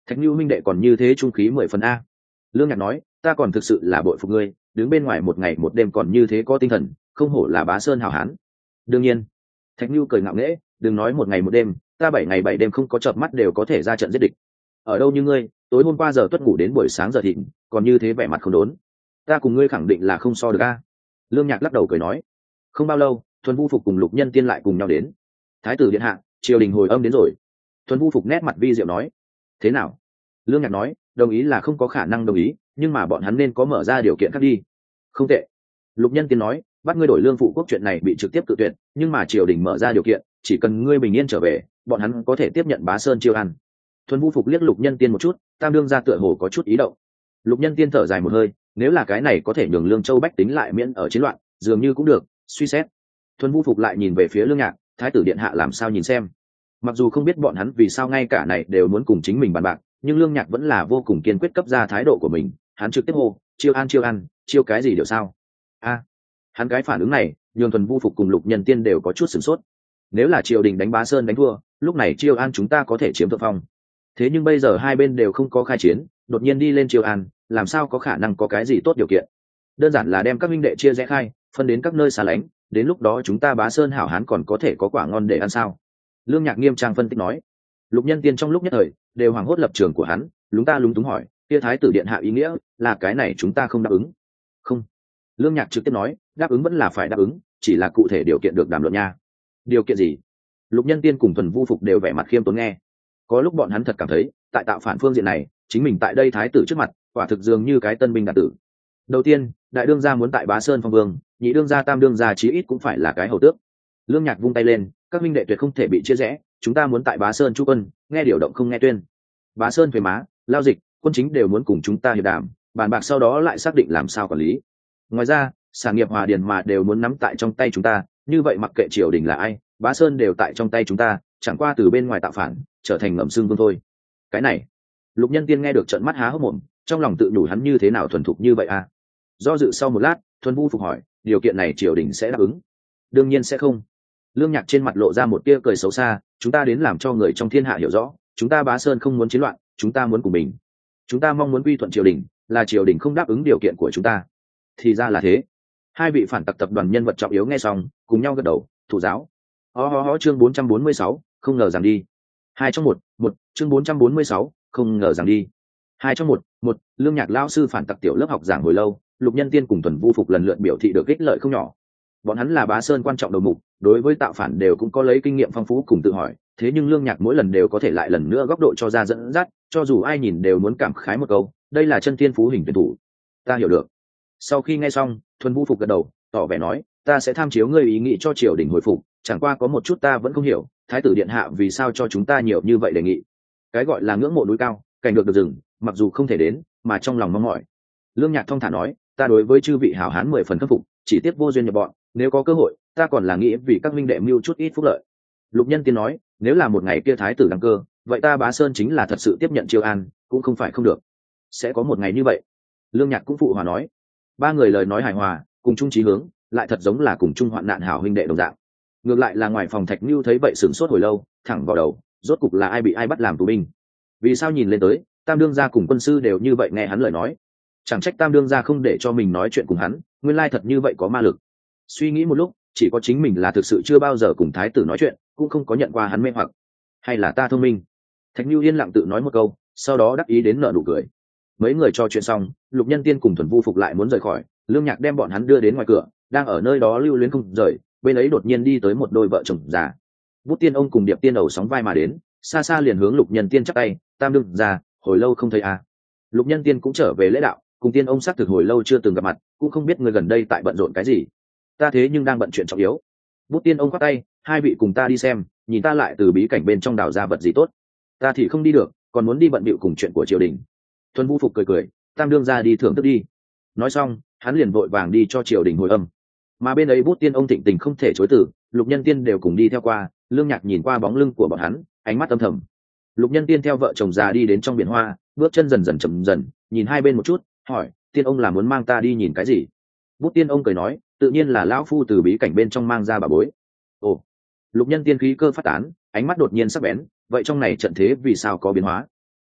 Thạch Nưu huynh đệ còn như thế trung khí 10 phần a. Lương Nhạc nói, ta còn thực sự là bội phục ngươi, đứng bên ngoài một ngày một đêm còn như thế có tinh thần, không hổ là bá sơn hảo hán. Đương nhiên. Thạch Nưu cười ngạo nghễ, đừng nói một ngày một đêm, ta 7 ngày 7 đêm không có chợp mắt đều có thể ra trận giết địch. Ở đâu như ngươi, tối hôm qua giờ tuất ngủ đến buổi sáng giờ thịnh, còn như thế vẻ mặt không đốn. Ta cùng ngươi khẳng định là không so được a. Lương Nhạc lắc đầu cười nói. Không bao lâu, Thuần Vu Phục cùng Lục Nhân Tiên lại cùng nhau đến. Thái tử điện hạ, triều đình hồi âm đến rồi. Thuần Vu Phục nét mặt vi diệu nói. Thế nào? Lương Nhạc nói, đồng ý là không có khả năng đồng ý, nhưng mà bọn hắn nên có mở ra điều kiện khác đi. Không tệ. Lục Nhân Tiên nói, bắt ngươi đổi lương phụ quốc chuyện này bị trực tiếp tự tuyệt, nhưng mà triều đình mở ra điều kiện, chỉ cần ngươi bình yên trở về, bọn hắn có thể tiếp nhận Bá Sơn chiêu ăn. Thuần Vu Phục liếc Lục Nhân Tiên một chút, tam đương ra tựa hồ có chút ý động. Lục Nhân Tiên thở dài một hơi, nếu là cái này có thể nhường Lương Châu bách tính lại miễn ở chiến loạn, dường như cũng được, suy xét. Thuần Vu Phục lại nhìn về phía Lương Nhạc, thái tử điện hạ làm sao nhìn xem. Mặc dù không biết bọn hắn vì sao ngay cả này đều muốn cùng chính mình bàn bạc, nhưng Lương Nhạc vẫn là vô cùng kiên quyết cấp ra thái độ của mình. Hắn trực tiếp hô, chiêu ăn, chiêu cái gì điều sao? A, hắn cái phản ứng này, nhường Thuần Vu Phục cùng Lục Nhân Tiên đều có chút sửng sốt. Nếu là triều đình đánh Bá Sơn đánh thua, lúc này chiêu an chúng ta có thể chiếm thượng phong. Thế nhưng bây giờ hai bên đều không có khai chiến, đột nhiên đi lên chiêu an, làm sao có khả năng có cái gì tốt điều kiện? Đơn giản là đem các minh đệ chia rẽ khai, phân đến các nơi xa lánh, đến lúc đó chúng ta Bá Sơn hảo hán còn có thể có quả ngon để ăn sao? Lương Nhạc nghiêm trang phân tích nói. Lục Nhân Tiên trong lúc nhất thời đều hoảng hốt lập trường của hắn, lúng túng hỏi, kia thái tử điện hạ ý nghĩa là cái này chúng ta không đáp ứng? Không. Lương Nhạc trực tiếp nói, đáp ứng vẫn là phải đáp ứng, chỉ là cụ thể điều kiện được đàm luận nha. Điều kiện gì? Lục Nhân Tiên cùng Thuần Vu Phục đều vẻ mặt khiêm tốn nghe. Có lúc bọn hắn thật cảm thấy, tại tạo phản phương diện này, chính mình tại đây thái tử trước mặt, quả thực dường như cái tân binh đạt tử. Đầu tiên, đại đương gia muốn tại Bá Sơn phong vương, nhị đương gia tam đương gia chí ít cũng phải là cái hầu tước. Lương Nhạc vung tay lên, các minh đệ tuyệt không thể bị chia rẽ, chúng ta muốn tại Bá Sơn chu quân, nghe điều động không nghe tuyên. Bá Sơn thuế má, lao dịch, quân chính đều muốn cùng chúng ta hiệp đàm, bàn bạc sau đó lại xác định làm sao quản lý. Ngoài ra, sản nghiệp hòa điền mà đều muốn nắm tại trong tay chúng ta, như vậy mặc kệ triều đình là ai, Bá Sơn đều tại trong tay chúng ta, chẳng qua từ bên ngoài tạo phản, trở thành ngậm xương vương thôi. Cái này, Lục Nhân Tiên nghe được trợn mắt há hốc mồm, trong lòng tự nhủ hắn như thế nào thuần thục như vậy à? Do dự sau một lát, Thuần Vu Phục hỏi, điều kiện này triều đình sẽ đáp ứng? Đương nhiên sẽ không. Lương Nhạc trên mặt lộ ra một tia cười xấu xa, chúng ta đến làm cho người trong thiên hạ hiểu rõ, chúng ta Bá Sơn không muốn chiến loạn, chúng ta muốn cùng mình. Chúng ta mong muốn quy thuận triều đình, là triều đình không đáp ứng điều kiện của chúng ta. Thì ra là thế. Hai vị phản tặc tập đoàn nhân vật trọng yếu nghe xong, cùng nhau gật đầu, thủ giáo. Chương 446, không ngờ rằng đi. Hai trong một, chương 446, không ngờ rằng đi. Hai trong một, Lương Nhạc lão sư phản tặc tiểu lớp học giảng hồi lâu, Lục Nhân Tiên cùng Thuần Vu Phục lần lượt biểu thị được ích lợi không nhỏ. Bọn hắn là Bá Sơn quan trọng đầu mục, đối với tạo phản đều cũng có lấy kinh nghiệm phong phú cùng tự hỏi, thế nhưng Lương Nhạc mỗi lần đều có thể lại lần nữa góc độ cho ra dẫn dắt, cho dù ai nhìn đều muốn cảm khái một câu, đây là chân tiên phú hình tuyển thủ. Ta hiểu được. Sau khi nghe xong, Thuần Vu Phục gật đầu, tỏ vẻ nói, ta sẽ tham chiếu ngươi ý nghĩ cho triều đình hồi phục, chẳng qua có một chút ta vẫn không hiểu, thái tử điện hạ vì sao cho chúng ta nhiều như vậy đề nghị. Cái gọi là ngưỡng mộ núi cao, cảnh được rừng, mặc dù không thể đến, mà trong lòng mong mỏi. Lương Nhạc thong thả nói, ta đối với chư vị hảo hán 10 phần khâm phục, chỉ tiếc vô duyên nhập bọn, nếu có cơ hội, ta còn là nghĩ vì các minh đệ mưu chút ít phúc lợi. Lục Nhân Tiên nói, nếu là một ngày kia thái tử đăng cơ, vậy ta Bá Sơn chính là thật sự tiếp nhận chiêu an, cũng không phải không được. Sẽ có một ngày như vậy. Lương Nhạc cũng phụ hòa nói. Ba người lời nói hài hòa, cùng chung chí hướng, lại thật giống là cùng chung hoạn nạn hảo huynh đệ đồng dạng. Ngược lại là ngoài phòng Thạch Nưu thấy vậy sửng sốt hồi lâu, thẳng vào đầu, rốt cục là ai bị ai bắt làm tù binh. Vì sao nhìn lên tới, tam đương gia cùng quân sư đều như vậy nghe hắn lời nói. Chẳng trách tam đương gia không để cho mình nói chuyện cùng hắn, nguyên lai thật như vậy có ma lực. Suy nghĩ một lúc, chỉ có chính mình là thực sự chưa bao giờ cùng thái tử nói chuyện, cũng không có nhận qua hắn mê hoặc. Hay là ta thông minh? Thạch Nưu yên lặng tự nói một câu, sau đó đắc ý đến nở nụ cười. Mấy người trò chuyện xong, Lục Nhân Tiên cùng Thuần Vu Phục lại muốn rời khỏi, Lương Nhạc đem bọn hắn đưa đến ngoài cửa, đang ở nơi đó lưu luyến không rời, bên ấy đột nhiên đi tới một đôi vợ chồng già. Bút Tiên ông cùng Điệp Tiên đầu sóng vai mà đến, xa xa liền hướng Lục Nhân Tiên chắp tay, tam đương gia, hồi lâu không thấy à. Lục Nhân Tiên cũng trở về lễ đạo, cùng Tiên ông xác thực hồi lâu chưa từng gặp mặt, cũng không biết người gần đây tại bận rộn cái gì. Ta thế nhưng đang bận chuyện trọng yếu. Bút Tiên ông khoác tay, hai vị cùng ta đi xem, nhìn ta lại từ bí cảnh bên trong đào ra vật gì tốt. Ta thì không đi được, còn muốn đi bận bịu cùng chuyện của triều đình. Thuần Vu Phục cười cười, tam đương gia đi thưởng thức đi. Nói xong, hắn liền vội vàng đi cho triều đình hồi âm. Mà bên ấy Bút Tiên ông thịnh tình không thể chối từ, Lục Nhân Tiên đều cùng đi theo qua. Lương Nhạc nhìn qua bóng lưng của bọn hắn, ánh mắt âm thầm. Lục Nhân Tiên theo vợ chồng già đi đến trong biển hoa, bước chân dần dần chậm dần, nhìn hai bên một chút, hỏi, Tiên ông là muốn mang ta đi nhìn cái gì? Bút Tiên ông cười nói, tự nhiên là lão phu từ bí cảnh bên trong mang ra bà bối. Ồ. Lục Nhân Tiên khí cơ phát tán, ánh mắt đột nhiên sắc bén, vậy trong này trận thế vì sao có biến hóa?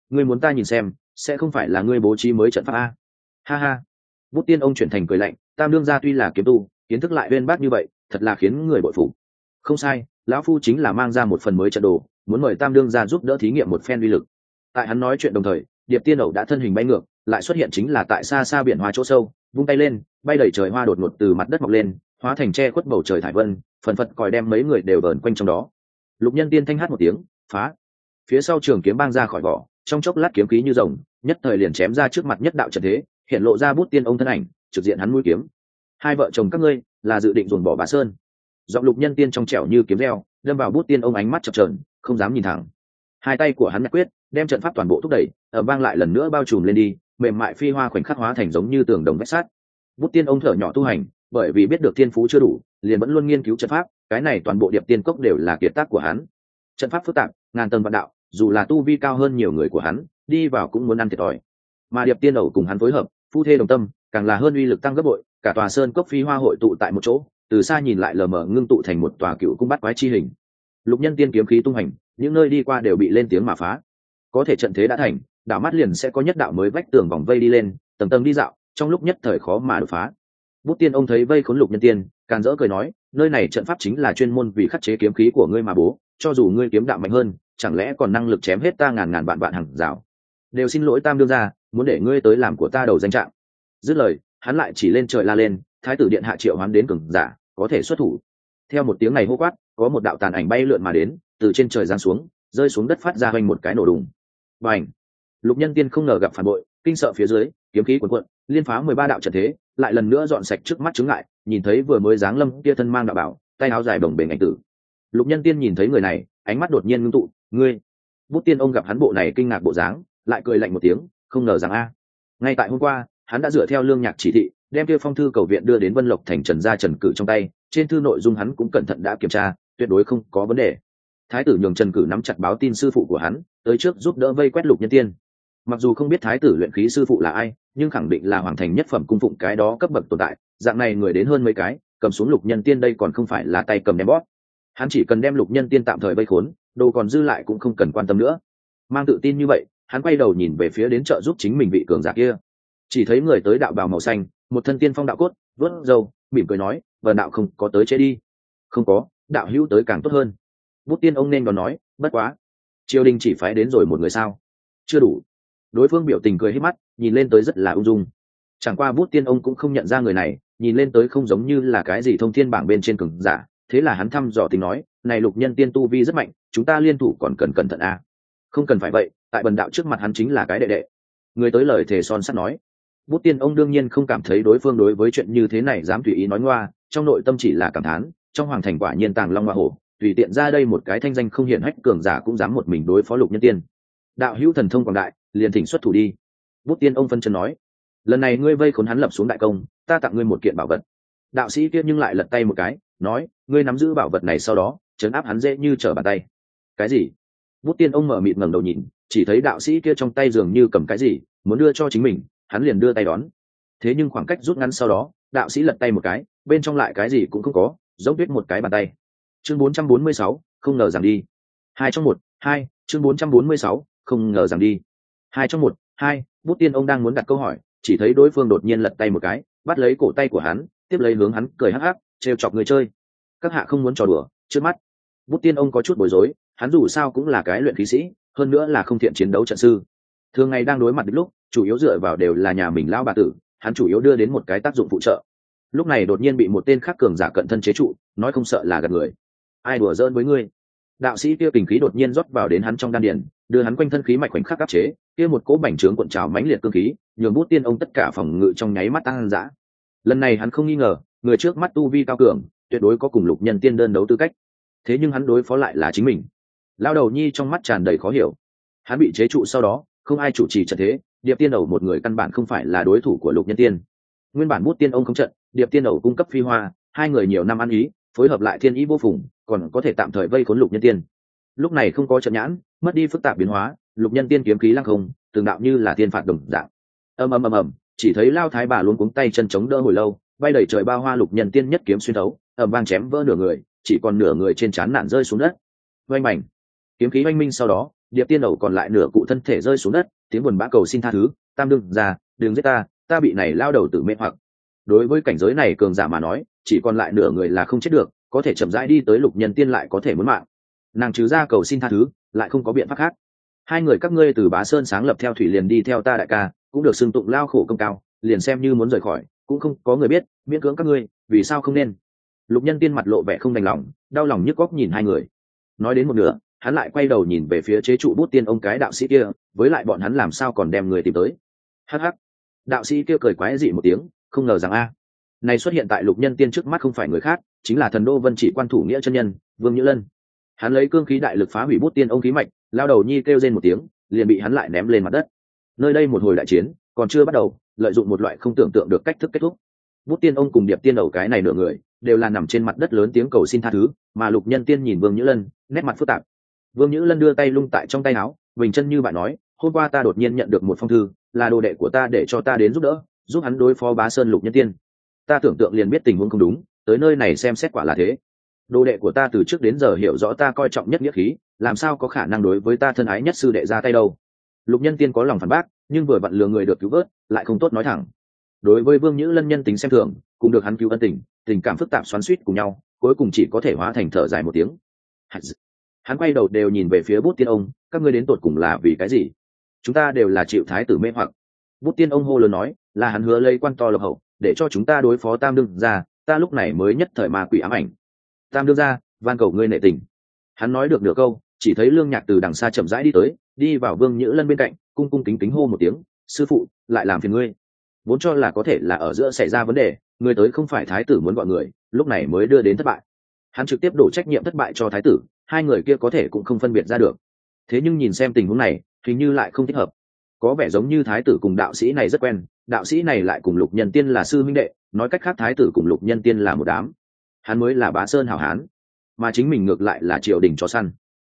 ngươi muốn ta nhìn xem sẽ không phải là ngươi bố trí mới trận pháp a? Ha ha. Bút Tiên ông chuyển thành cười lạnh, tam đương gia tuy là kiếm tu, kiến thức lại uyên bác như vậy, thật là khiến người bội phục. Không sai, lão phu chính là mang ra một phần mới trận đồ, muốn mời tam đương gia giúp đỡ thí nghiệm một phen uy lực. Tại hắn nói chuyện đồng thời, Điệp Tiên ẩu đã thân hình bay ngược, lại xuất hiện chính là tại xa xa biển hoa chỗ sâu, vung tay lên, bay đẩy trời hoa đột ngột từ mặt đất mọc lên, hóa thành che khuất bầu trời thải vân, phần phật còi đem mấy người đều vờn quanh trong đó. Lục Nhân Tiên thanh hát một tiếng, phá. Phía sau trường kiếm băng ra khỏi vỏ, trong chốc lát kiếm khí như rồng, nhất thời liền chém ra trước mặt nhất đạo trận thế, hiện lộ ra Bút Tiên ông thân ảnh, trực diện hắn mũi kiếm. Hai vợ chồng các ngươi là dự định dồn bỏ Bá Sơn? Giọng Lục Nhân Tiên trong trẻo như kiếm reo, đâm vào Bút Tiên ông ánh mắt chập chờn, không dám nhìn thẳng. Hai tay của hắn nhặt quyết, đem trận pháp toàn bộ thúc đẩy, ở vang lại lần nữa bao trùm lên đi, mềm mại phi hoa khoảnh khắc hóa thành giống như tường đồng vách sắt. Bút Tiên ông thở nhỏ tu hành, bởi vì biết được thiên phú chưa đủ, liền vẫn luôn nghiên cứu trận pháp, cái này toàn bộ Điệp Tiên cốc đều là kiệt tác của hắn. Trận pháp phức tạp, ngàn tầng vạn đạo, dù là tu vi cao hơn nhiều người của hắn, đi vào cũng muốn ăn thiệt thòi. Mà Điệp Tiên ẩu cùng hắn phối hợp, phu thê đồng tâm, càng là hơn uy lực tăng gấp bội, cả tòa sơn cốc phi hoa hội tụ tại một chỗ, từ xa nhìn lại lờ mờ ngưng tụ thành một tòa cựu cung bát quái chi hình. Lục Nhân Tiên kiếm khí tung hành, những nơi đi qua đều bị lên tiếng mà phá. Có thể trận thế đã thành, đảo mắt liền sẽ có nhất đạo mới vách tường vòng vây đi lên, tầng tầng đi dạo, trong lúc nhất thời khó mà đột phá. Bút Tiên ông thấy vây khốn Lục Nhân Tiên, càn rỡ cười nói, nơi này trận pháp chính là chuyên môn vì khắc chế kiếm khí của ngươi mà bố, cho dù ngươi kiếm đạo mạnh hơn, chẳng lẽ còn năng lực chém hết ta ngàn ngàn vạn vạn hàng rào? Đều xin lỗi tam đương gia, muốn để ngươi tới làm của ta đầu danh trạng. Dứt lời, hắn lại chỉ lên trời la lên, thái tử điện hạ triệu hoán đến cường giả, có thể xuất thủ. Theo một tiếng này hô quát, có một đạo tàn ảnh bay lượn mà đến, từ trên trời giáng xuống, rơi xuống đất phát ra hoành một cái nổ đùng. Bành! Lục Nhân Tiên không ngờ gặp phản bội, kinh sợ phía dưới, kiếm khí cuồn cuộn, liên phá 13 đạo trận thế, lại lần nữa dọn sạch trước mắt chướng ngại, nhìn thấy vừa mới giáng lâm kia thân mang đạo bảo, tay áo dài bồng bềnh ảnh tử. Lục Nhân Tiên nhìn thấy người này, ánh mắt đột nhiên ngưng tụ, ngươi. Bút Tiên ông gặp hắn bộ này kinh ngạc bộ dáng, lại cười lạnh một tiếng, không ngờ rằng a. Ngay tại hôm qua, hắn đã dựa theo Lương Nhạc chỉ thị, đem kia phong thư cầu viện đưa đến Vân Lộc thành Trần gia Trần Cử trong tay, trên thư nội dung hắn cũng cẩn thận đã kiểm tra, tuyệt đối không có vấn đề. Thái tử nhường Trần Cử nắm chặt báo tin sư phụ của hắn, tới trước giúp đỡ vây quét Lục Nhân Tiên. Mặc dù không biết thái tử luyện khí sư phụ là ai, nhưng khẳng định là hoàng thành nhất phẩm cung phụng cái đó cấp bậc tồn tại, dạng này người đến hơn mấy cái, cầm xuống Lục Nhân Tiên đây còn không phải là tay cầm đem bóp. Hắn chỉ cần đem Lục Nhân Tiên tạm thời vây khốn, đồ còn dư lại cũng không cần quan tâm nữa. Mang tự tin như vậy, hắn quay đầu nhìn về phía đến trợ giúp chính mình vị cường giả kia. Chỉ thấy người tới đạo bào màu xanh, một thân tiên phong đạo cốt, vớt râu, mỉm cười nói, "Vân đạo không có tới chế đi." "Không có, đạo hữu tới càng tốt hơn." Bút Tiên ông nên còn nói, "Bất quá, triều đình chỉ phái đến rồi một người sao? Chưa đủ." Đối phương biểu tình cười hết mắt, nhìn lên tới rất là ung dung. Chẳng qua Bút Tiên ông cũng không nhận ra người này, nhìn lên tới không giống như là cái gì thông thiên bảng bên trên cường giả, thế là hắn thăm dò tình nói, "Này Lục Nhân Tiên tu vi rất mạnh, chúng ta liên thủ còn cần cẩn thận à?" "Không cần phải vậy, tại bần đạo trước mặt hắn chính là cái đệ đệ." Người tới lời thề son sắt nói. Bút Tiên ông đương nhiên không cảm thấy đối phương đối với chuyện như thế này dám tùy ý nói ngoa, trong nội tâm chỉ là cảm thán, trong hoàng thành quả nhiên tàng long hoa hổ, tùy tiện ra đây một cái thanh danh không hiển hách cường giả cũng dám một mình đối phó Lục Nhân Tiên. "Đạo hữu thần thông quảng đại, liền thỉnh xuất thủ đi." Bút Tiên ông phân chân nói, "Lần này ngươi vây khốn hắn lập xuống đại công, ta tặng ngươi một kiện bảo vật." Đạo sĩ kia nhưng lại lật tay một cái, nói, "Ngươi nắm giữ bảo vật này sau đó, trấn áp hắn dễ như trở bàn tay." "Cái gì?" Bút Tiên ông mở mịt ngẩng đầu nhìn, chỉ thấy đạo sĩ kia trong tay dường như cầm cái gì, muốn đưa cho chính mình, hắn liền đưa tay đón. Thế nhưng khoảng cách rút ngắn sau đó, đạo sĩ lật tay một cái, bên trong lại cái gì cũng không có, giống tuyết một cái bàn tay. Chương 446, không ngờ rằng đi. 2 trong 1, 2, chương 446, không ngờ rằng đi. 2 trong 1, 2, Bút Tiên ông đang muốn đặt câu hỏi, chỉ thấy đối phương đột nhiên lật tay một cái, bắt lấy cổ tay của hắn, tiếp lấy hướng hắn cười hắc hắc, trêu chọc người chơi. "Các hạ không muốn trò đùa, trước mắt." Bút Tiên ông có chút bối rối, hắn dù sao cũng là cái luyện khí sĩ, hơn nữa là không thiện chiến đấu trận sư. Thường ngày đang đối mặt địch lúc, chủ yếu dựa vào đều là nhà mình lão bà tử, hắn chủ yếu đưa đến một cái tác dụng phụ trợ. Lúc này đột nhiên bị một tên khác cường giả cận thân chế trụ, nói không sợ là gạt người. "Ai đùa giỡn với ngươi?" Đạo sĩ kia kình khí đột nhiên rót vào đến hắn trong đan điền, đưa hắn quanh thân khí mạch khoảnh khắc áp chế, kia một cỗ bành trướng cuộn trào mãnh liệt cương khí, nhường Bút Tiên ông tất cả phòng ngự trong nháy mắt tăng dã. Lần này hắn không nghi ngờ, người trước mắt tu vi cao cường, tuyệt đối có cùng Lục Nhân Tiên đơn đấu tư cách. Thế nhưng hắn đối phó lại là chính mình. Lao đầu nhi trong mắt tràn đầy khó hiểu. Hắn bị chế trụ sau đó, không ai chủ trì trận thế, Điệp Tiên ẩu một người căn bản không phải là đối thủ của Lục Nhân Tiên. Nguyên bản Bút Tiên ông không trận, Điệp Tiên ẩu cung cấp phi hoa, hai người nhiều năm ăn ý, phối hợp lại thiên ý vô phùng, còn có thể tạm thời vây khốn Lục Nhân Tiên. Lúc này không có trận nhãn, mất đi phức tạp biến hóa, Lục Nhân Tiên kiếm khí lăng không, từng đạo như là thiên phạt đồng dạng. Ầm, chỉ thấy Lao thái bà luôn cuống tay chân chống đỡ hồi lâu, bay đẩy trời bao hoa Lục Nhân Tiên nhất kiếm xuyên thấu, ầm vang chém vỡ nửa người, chỉ còn nửa người trên trán nản rơi xuống đất. Oanh bành, kiếm khí oanh minh sau đó, Điệp Tiên Ẩu còn lại nửa cụ thân thể rơi xuống đất, tiếng buồn bã cầu xin tha thứ, tam đương ra, đừng giết ta bị này lao đầu tử mê hoặc. Đối với cảnh giới này cường giả mà nói, chỉ còn lại nửa người là không chết được, có thể chậm rãi đi tới Lục Nhân Tiên lại có thể muốn mạng. Nàng trừ ra cầu xin tha thứ, lại không có biện pháp khác. Hai người các ngươi từ Bá Sơn sáng lập theo thủy liền đi theo ta đại ca, cũng được xưng tụng lao khổ công cao, liền xem như muốn rời khỏi, cũng không có người biết, miễn cưỡng các ngươi, vì sao không nên? Lục Nhân Tiên mặt lộ vẻ không đành lòng, đau lòng nhức góc nhìn hai người. Nói đến một nửa, hắn lại quay đầu nhìn về phía chế trụ bút tiên ông cái đạo sĩ kia, với lại bọn hắn làm sao còn đem người tìm tới? Hắc hắc. Đạo sĩ kia cười quái dị một tiếng, không ngờ rằng này xuất hiện tại Lục Nhân Tiên trước mắt không phải người khác, chính là Thần Đô Vân Chỉ quan thủ nghĩa chân nhân, Vương Nhữ Lân. Hắn lấy cương khí đại lực phá hủy bút tiên ông khí mạch, lao đầu nhi kêu rên một tiếng, liền bị hắn lại ném lên mặt đất. Nơi đây một hồi đại chiến còn chưa bắt đầu, lợi dụng một loại không tưởng tượng được cách thức kết thúc. Bút tiên ông cùng Điệp Tiên Ẩu cái này nửa người đều là nằm trên mặt đất lớn tiếng cầu xin tha thứ, mà Lục Nhân Tiên nhìn Vương Nhữ Lân, nét mặt phức tạp. Vương Nhữ Lân đưa tay lung tại trong tay áo, bình chân như bạn nói, hôm qua ta đột nhiên nhận được một phong thư, là đồ đệ của ta để cho ta đến giúp đỡ, giúp hắn đối phó Bá Sơn Lục Nhân Tiên. Ta tưởng tượng liền biết tình huống không đúng, tới nơi này xem xét quả là thế. Đồ đệ của ta từ trước đến giờ hiểu rõ ta coi trọng nhất nghĩa khí, làm sao có khả năng đối với ta thân ái nhất sư đệ ra tay đâu. Lục Nhân Tiên có lòng phản bác, nhưng vừa vặn lừa người được cứu vớt, lại không tốt nói thẳng. Đối với Vương Nhữ Lân nhân tính xem thường, cùng được hắn cứu ân tình, tình cảm phức tạp xoắn xuýt cùng nhau, cuối cùng chỉ có thể hóa thành thở dài một tiếng. Hắn quay đầu đều nhìn về phía Bút Tiên ông, các ngươi đến tột cùng là vì cái gì? Chúng ta đều là chịu thái tử mê hoặc. Bút Tiên ông hô lớn nói, là hắn hứa lấy quan to lộc hậu, để cho chúng ta đối phó Tam đương gia, ta lúc này mới nhất thời ma quỷ ám ảnh. Tam đương gia, van cầu ngươi nể tình. Hắn nói được nửa câu, chỉ thấy Lương Nhạc từ đằng xa chậm rãi đi tới, đi vào Vương Nhữ Lân bên cạnh, cung cung kính kính hô một tiếng, sư phụ, lại làm phiền ngươi. Vốn cho là có thể là ở giữa xảy ra vấn đề, người tới không phải thái tử muốn gọi người, lúc này mới đưa đến thất bại. Hắn trực tiếp đổ trách nhiệm thất bại cho thái tử, hai người kia có thể cũng không phân biệt ra được. Thế nhưng nhìn xem tình huống này, hình như lại không thích hợp. Có vẻ giống như thái tử cùng đạo sĩ này rất quen, đạo sĩ này lại cùng Lục Nhân Tiên là sư huynh đệ, nói cách khác thái tử cùng Lục Nhân Tiên là một đám. Hắn mới là Bá Sơn hảo hán, mà chính mình ngược lại là triều đình chó săn.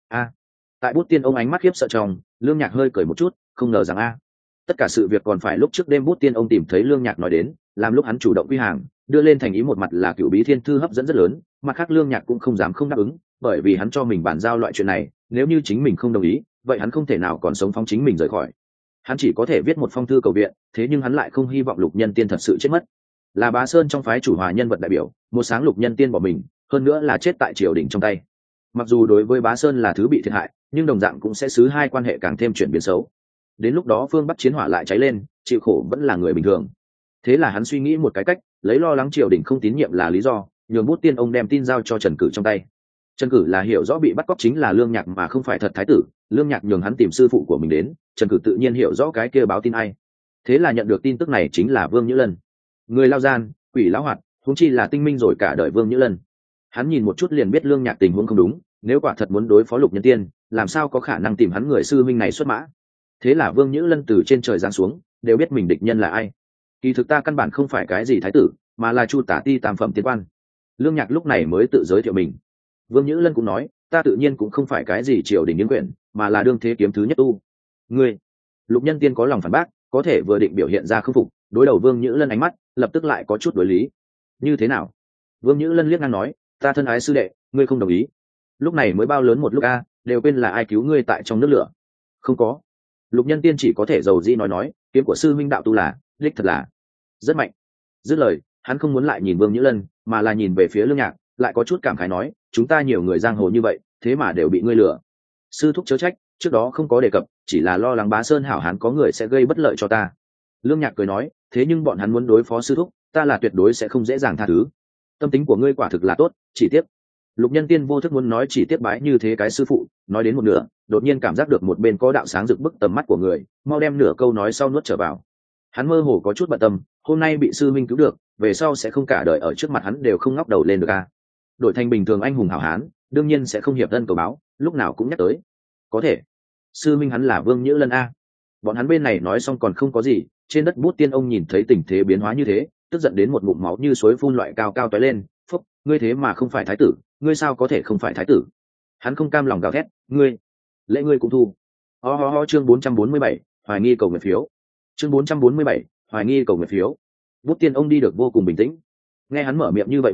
Tại Bút Tiên ông ánh mắt khiếp sợ trong, Lương Nhạc hơi cười một chút, không ngờ rằng tất cả sự việc còn phải lúc trước đêm Bút Tiên ông tìm thấy Lương Nhạc nói đến, làm lúc hắn chủ động quy hàng, đưa lên thành ý một mặt là Cửu Bí Thiên Thư hấp dẫn rất lớn, mặt khác Lương Nhạc cũng không dám không đáp ứng, bởi vì hắn cho mình bàn giao loại chuyện này, nếu như chính mình không đồng ý, vậy hắn không thể nào còn sống phóng chính mình rời khỏi. Hắn chỉ có thể viết một phong thư cầu viện, thế nhưng hắn lại không hy vọng Lục Nhân Tiên thật sự chết mất. Là Bá Sơn trong phái chủ hòa nhân vật đại biểu, một sáng Lục Nhân Tiên bỏ mình, hơn nữa là chết tại triều đình trong tay. Mặc dù đối với Bá Sơn là thứ bị thiệt hại, nhưng đồng dạng cũng sẽ xứ hai quan hệ càng thêm chuyển biến xấu. Đến lúc đó phương Bắc chiến hỏa lại cháy lên, chịu khổ vẫn là người bình thường. Thế là hắn suy nghĩ một cái cách, lấy lo lắng triều đình không tín nhiệm là lý do, nhường Bút Tiên ông đem tin giao cho Trần Cử trong tay. Trần Cử là hiểu rõ bị bắt cóc chính là Lương Nhạc mà không phải thật thái tử, Lương Nhạc nhường hắn tìm sư phụ của mình đến, Trần Cử tự nhiên hiểu rõ cái kia báo tin ai. Thế là nhận được tin tức này chính là Vương Nhữ Lân. Người lao gian, quỷ lão hoạt, huống chi là tinh minh rồi cả đời Vương Nhữ Lân. Hắn nhìn một chút liền biết Lương Nhạc tình huống không đúng, nếu quả thật muốn đối phó Lục Nhân Tiên, làm sao có khả năng tìm hắn người sư minh này xuất mã. Thế là Vương Nhữ Lân từ trên trời giáng xuống, đều biết mình địch nhân là ai. Kỳ thực ta căn bản không phải cái gì thái tử, mà là Chu Tả Ti tam phẩm tiến quan. Lương Nhạc lúc này mới tự giới thiệu mình. Vương Nhữ Lân cũng nói, ta tự nhiên cũng không phải cái gì triều đình yến quyền, mà là đương thế kiếm thứ nhất tu. Ngươi, Lục Nhân Tiên có lòng phản bác, có thể vừa định biểu hiện ra không phục, đối đầu Vương Nhữ Lân ánh mắt, lập tức lại có chút đối lý. Như thế nào? Vương Nhữ Lân liếc ngang nói, ta thân ái sư đệ, ngươi không đồng ý. Lúc này mới bao lớn một lúc đều quên là ai cứu ngươi tại trong nước lửa. Không có. Lục Nhân Tiên chỉ có thể dầu dĩ nói, kiếm của sư minh đạo tu là, đích thật là rất mạnh. Dứt lời, hắn không muốn lại nhìn Vương Nhữ Lân, mà là nhìn về phía Lương Nhạc, lại có chút cảm khái nói, chúng ta nhiều người giang hồ như vậy, thế mà đều bị ngươi lừa. Sư thúc chớ trách, trước đó không có đề cập, chỉ là lo lắng Bá Sơn hảo hán có người sẽ gây bất lợi cho ta. Lương Nhạc cười nói, thế nhưng bọn hắn muốn đối phó sư thúc, ta là tuyệt đối sẽ không dễ dàng tha thứ. Tâm tính của ngươi quả thực là tốt, chỉ tiếc. Lục Nhân Tiên vô thức muốn nói chỉ tiếc bái như thế cái sư phụ, nói đến một nửa, đột nhiên cảm giác được một bên có đạo sáng rực bức tầm mắt của người, mau đem nửa câu nói sau nuốt trở vào. Hắn mơ hồ có chút bận tâm, hôm nay bị sư minh cứu được, về sau sẽ không cả đời ở trước mặt hắn đều không ngóc đầu lên được đổi thành bình thường anh hùng hảo hán, đương nhiên sẽ không hiệp thân cầu báo, lúc nào cũng nhắc tới. Có thể, sư minh hắn là Vương Nhữ Lân Bọn hắn bên này nói xong còn không có gì, trên đất Bút Tiên ông nhìn thấy tình thế biến hóa như thế, tức giận đến một ngụm máu như suối phun loại cao cao tóe lên, phúc, ngươi thế mà không phải thái tử, ngươi sao có thể không phải thái tử? Hắn không cam lòng gào thét, ngươi, lễ ngươi cũng thu. Chương 447, hoài nghi cầu nguyện phiếu. Chương 447, hoài nghi cầu nguyện phiếu. Bút Tiên ông đi được vô cùng bình tĩnh. Nghe hắn mở miệng như vậy hô,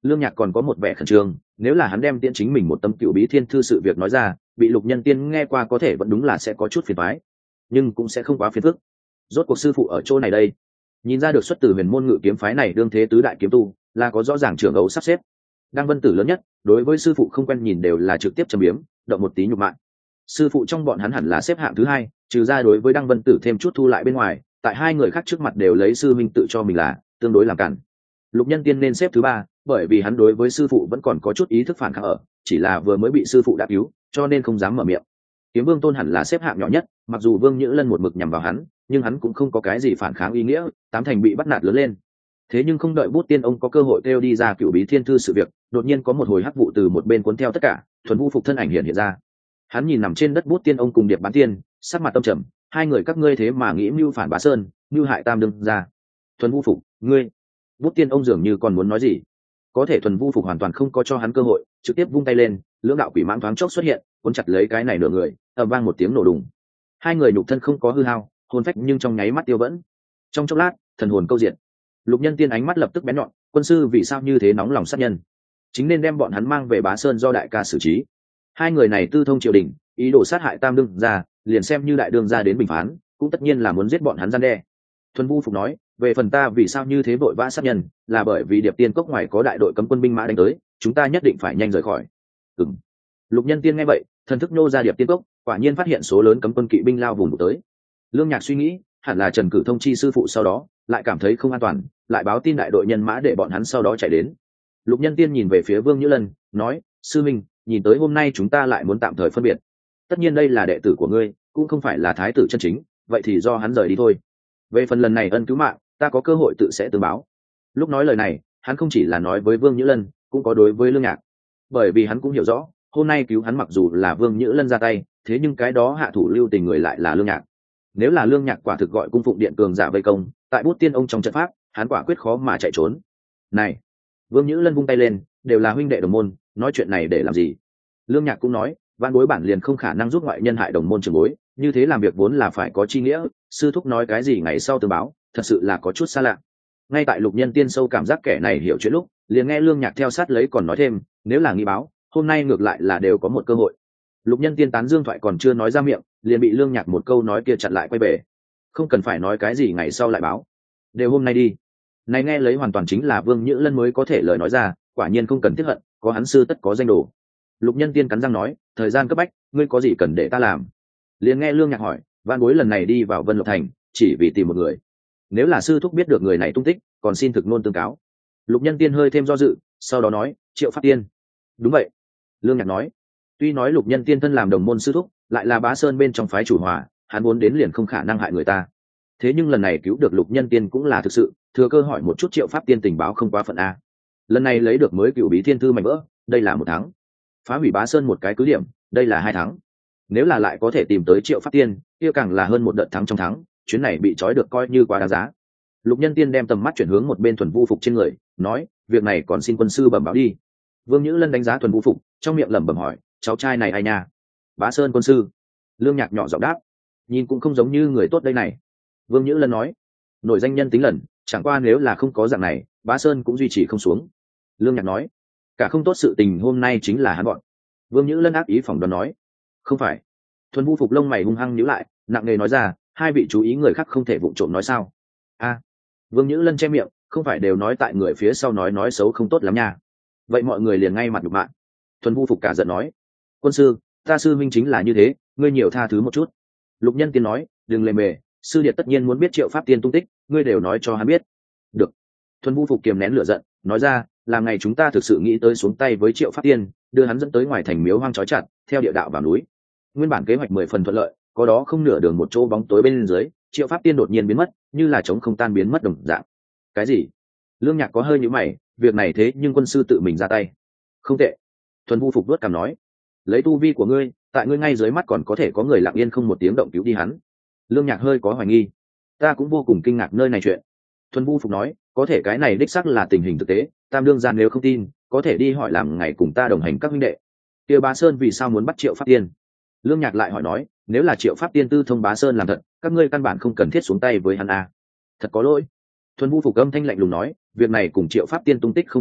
Lương Nhạc còn có một vẻ khẩn trương, nếu là hắn đem tiễn chính mình một tâm cựu bí thiên thư sự việc nói ra, bị Lục Nhân Tiên nghe qua có thể vẫn đúng là sẽ có chút phiền toái, nhưng cũng sẽ không quá phiền phức. Rốt cuộc sư phụ ở chỗ này đây, nhìn ra được xuất từ Huyền Môn Ngự Kiếm phái này đương thế tứ đại kiếm tu, là có rõ ràng trưởng ấu sắp xếp. Đăng Vân Tử lớn nhất, đối với sư phụ không quen nhìn đều là trực tiếp châm biếm, động một tí nhục mạ. Sư phụ trong bọn hắn hẳn là xếp hạng thứ hai, trừ ra đối với Đăng Vân Tử thêm chút thu lại bên ngoài, tại hai người khác trước mặt đều lấy sư minh tự cho mình là tương đối làm cản. Lục Nhân Tiên nên xếp thứ ba, bởi vì hắn đối với sư phụ vẫn còn có chút ý thức phản kháng ở, chỉ là vừa mới bị sư phụ đã cứu, cho nên không dám mở miệng. Kiếm Vương Tôn hẳn là xếp hạng nhỏ nhất, mặc dù Vương Nhữ Lân một mực nhằm vào hắn, nhưng hắn cũng không có cái gì phản kháng ý nghĩa, tám thành bị bắt nạt lớn lên. Thế nhưng không đợi Bút Tiên ông có cơ hội kêu đi ra cựu bí thiên thư sự việc, đột nhiên có một hồi hắc vụ từ một bên cuốn theo tất cả, Thuần Vu Phục thân ảnh hiện ra. Hắn nhìn nằm trên đất Bút Tiên ông cùng Điệp Bán Tiên, sắc mặt tâm trầm, hai người các ngươi thế mà nghĩ mưu phản Bá Sơn, mưu hại Tam Đương ra. Thuần Vu Phục, ngươi. Bút Tiên ông dường như còn muốn nói gì, có thể Thuần Vu Phục hoàn toàn không có cho hắn cơ hội, trực tiếp vung tay lên, lưỡng đạo quỷ mãng thoáng chốc xuất hiện, cuốn chặt lấy cái này nửa người, ầm vang một tiếng nổ đùng. Hai người nhục thân không có hư hao, hồn phách nhưng trong nháy mắt tiêu vẫn. Trong chốc lát, thần hồn câu diện. Lục Nhân Tiên ánh mắt lập tức bén nhọn, quân sư vì sao như thế nóng lòng sát nhân? Chính nên đem bọn hắn mang về Bá Sơn do đại ca xử trí. Hai người này tư thông triều đình, ý đồ sát hại Tam Đương gia, liền xem như đại đương gia đến bình phán, cũng tất nhiên là muốn giết bọn hắn gian đe. Thuần Vu Phục nói, về phần ta vì sao như thế vội vã sát nhân, là bởi vì Điệp Tiên cốc ngoài có đại đội cấm quân binh mã đánh tới, chúng ta nhất định phải nhanh rời khỏi. Ừm. Lục Nhân Tiên nghe vậy, thần thức nô ra Điệp Tiên cốc, quả nhiên phát hiện số lớn cấm quân kỵ binh lao vùng tới. Lương Nhạc suy nghĩ, hẳn là Trần Cử thông chi sư phụ sau đó, lại cảm thấy không an toàn, lại báo tin đại đội nhân mã để bọn hắn sau đó chạy đến. Lục Nhân Tiên nhìn về phía Vương Nhữ Lân, nói, sư minh, nhìn tới hôm nay chúng ta lại muốn tạm thời phân biệt. Tất nhiên đây là đệ tử của ngươi, cũng không phải là thái tử chân chính, vậy thì do hắn rời đi thôi. Về phần lần này ân cứu mạng, ta có cơ hội tự sẽ tương báo. Lúc nói lời này, hắn không chỉ là nói với Vương Nhữ Lân, cũng có đối với Lương Nhạc, bởi vì hắn cũng hiểu rõ, hôm nay cứu hắn mặc dù là Vương Nhữ Lân ra tay, thế nhưng cái đó hạ thủ lưu tình người lại là Lương Nhạc. Nếu là Lương Nhạc quả thực gọi cung phụng điện cường giả vây công, tại Bút Tiên ông trong trận pháp, hắn quả quyết khó mà chạy trốn. Này, Vương Nhữ Lân vung tay lên, đều là huynh đệ đồng môn, nói chuyện này để làm gì? Lương Nhạc cũng nói, văn bối bản liền không khả năng giúp ngoại nhân hại đồng môn trường bối, như thế làm việc vốn là phải có chi nghĩa, sư thúc nói cái gì ngày sau tương báo, thật sự là có chút xa lạ. Ngay tại Lục Nhân Tiên sâu cảm giác kẻ này hiểu chuyện lúc, liền nghe Lương Nhạc theo sát lấy còn nói thêm, nếu là nghi báo, hôm nay ngược lại là đều có một cơ hội. Lục Nhân Tiên tán dương thoại còn chưa nói ra miệng, liền bị Lương Nhạc một câu nói kia chặn lại quay về. Không cần phải nói cái gì ngày sau lại báo, đều hôm nay đi. Này nghe lấy hoàn toàn chính là Vương Nhữ Lân mới có thể lời nói ra, quả nhiên không cần tiếc hận, có hắn sư tất có danh đồ. Lục Nhân Tiên cắn răng nói, thời gian cấp bách, ngươi có gì cần để ta làm? Liền nghe Lương Nhạc hỏi, van bối lần này đi vào Vân Lộc Thành, chỉ vì tìm một người. Nếu là sư thúc biết được người này tung tích, còn xin thực nôn tương cáo. Lục Nhân Tiên hơi thêm do dự, sau đó nói, Triệu Pháp Tiên. Đúng vậy. Lương Nhạc nói, tuy nói Lục Nhân Tiên thân làm đồng môn sư thúc, lại là Bá Sơn bên trong phái chủ hòa, hắn muốn đến liền không khả năng hại người ta. Thế nhưng lần này cứu được Lục Nhân Tiên cũng là thực sự, thừa cơ hỏi một chút Triệu Pháp Tiên tình báo không quá phận a. Lần này lấy được mới cựu bí thiên thư mảnh vỡ, đây là một thắng. Phá hủy Bá Sơn một cái cứ điểm, đây là hai thắng. Nếu là lại có thể tìm tới Triệu Pháp Tiên, kia càng là hơn một đợt thắng trong thắng, chuyến này bị trói được coi như quá đáng giá. Lục Nhân Tiên đem tầm mắt chuyển hướng một bên Thuần Vu Phục trên người, nói, việc này còn xin quân sư bẩm báo đi. Vương Nhữ Lân đánh giá Thuần Vu Phục, trong miệng lẩm bẩm hỏi, cháu trai này ai nha? Bá Sơn quân sư. Lương Nhạc nhỏ giọng đáp, nhìn cũng không giống như người tốt đây này. Vương Nhữ Lân nói, nổi danh nhân tính lần, chẳng qua nếu là không có dạng này, Bá Sơn cũng duy trì không xuống. Lương Nhạc nói, cả không tốt sự tình hôm nay chính là hắn bọn. Vương Nhữ Lân ác ý phỏng đoán nói, không phải. Thuần Vu Phục lông mày hung hăng nhíu lại, nặng nề nói ra, hai vị chú ý người khác không thể vụng trộm nói sao? A. Vương Nhữ Lân che miệng, không phải đều nói tại người phía sau nói xấu không tốt lắm nha. Vậy mọi người liền ngay mặt nhục mạ. Thuần Vu Phục cả giận nói, quân sư, ta sư minh chính là như thế, ngươi nhiều tha thứ một chút. Lục Nhân Tiên nói, đừng lề mề, sư điệt tất nhiên muốn biết Triệu Pháp Tiên tung tích, ngươi đều nói cho hắn biết. Được. Thuần Vu Phục kiềm nén lửa giận, nói ra, là ngày chúng ta thực sự nghĩ tới xuống tay với Triệu Pháp Tiên, đưa hắn dẫn tới ngoài thành miếu hoang trói chặt, theo địa đạo vào núi. Nguyên bản kế hoạch 10 phần thuận lợi, có đó không nửa đường một chỗ bóng tối bên dưới, Triệu Pháp Tiên đột nhiên biến mất, như là trống không tan biến mất đồng dạng. Cái gì? Lương Nhạc có hơi nhíu mày, việc này thế nhưng quân sư tự mình ra tay. Không tệ. Thuần Vu Phục đuốt cằm nói, lấy tu vi của ngươi, tại ngươi ngay dưới mắt còn có thể có người lặng yên không một tiếng động cứu đi hắn. Lương Nhạc hơi có hoài nghi, ta cũng vô cùng kinh ngạc nơi này chuyện. Thuần Vu Phục nói, có thể cái này đích xác là tình hình thực tế, Tam đương gian nếu không tin, có thể đi hỏi làm ngày cùng ta đồng hành các huynh đệ. Kia Bá Sơn vì sao muốn bắt Triệu Pháp Tiên? Lương Nhạc lại hỏi nói, nếu là Triệu Pháp Tiên tư thông Bá Sơn làm thật, các ngươi căn bản không cần thiết xuống tay với hắn à? Thật có lỗi. Thuần Vu Phục âm thanh lạnh lùng nói, việc này cùng Triệu Pháp Tiên tung tích không quan hệ,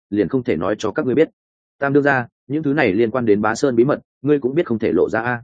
liền không thể nói cho các ngươi biết. Tam đương ra, những thứ này liên quan đến Bá Sơn bí mật, ngươi cũng biết không thể lộ ra a.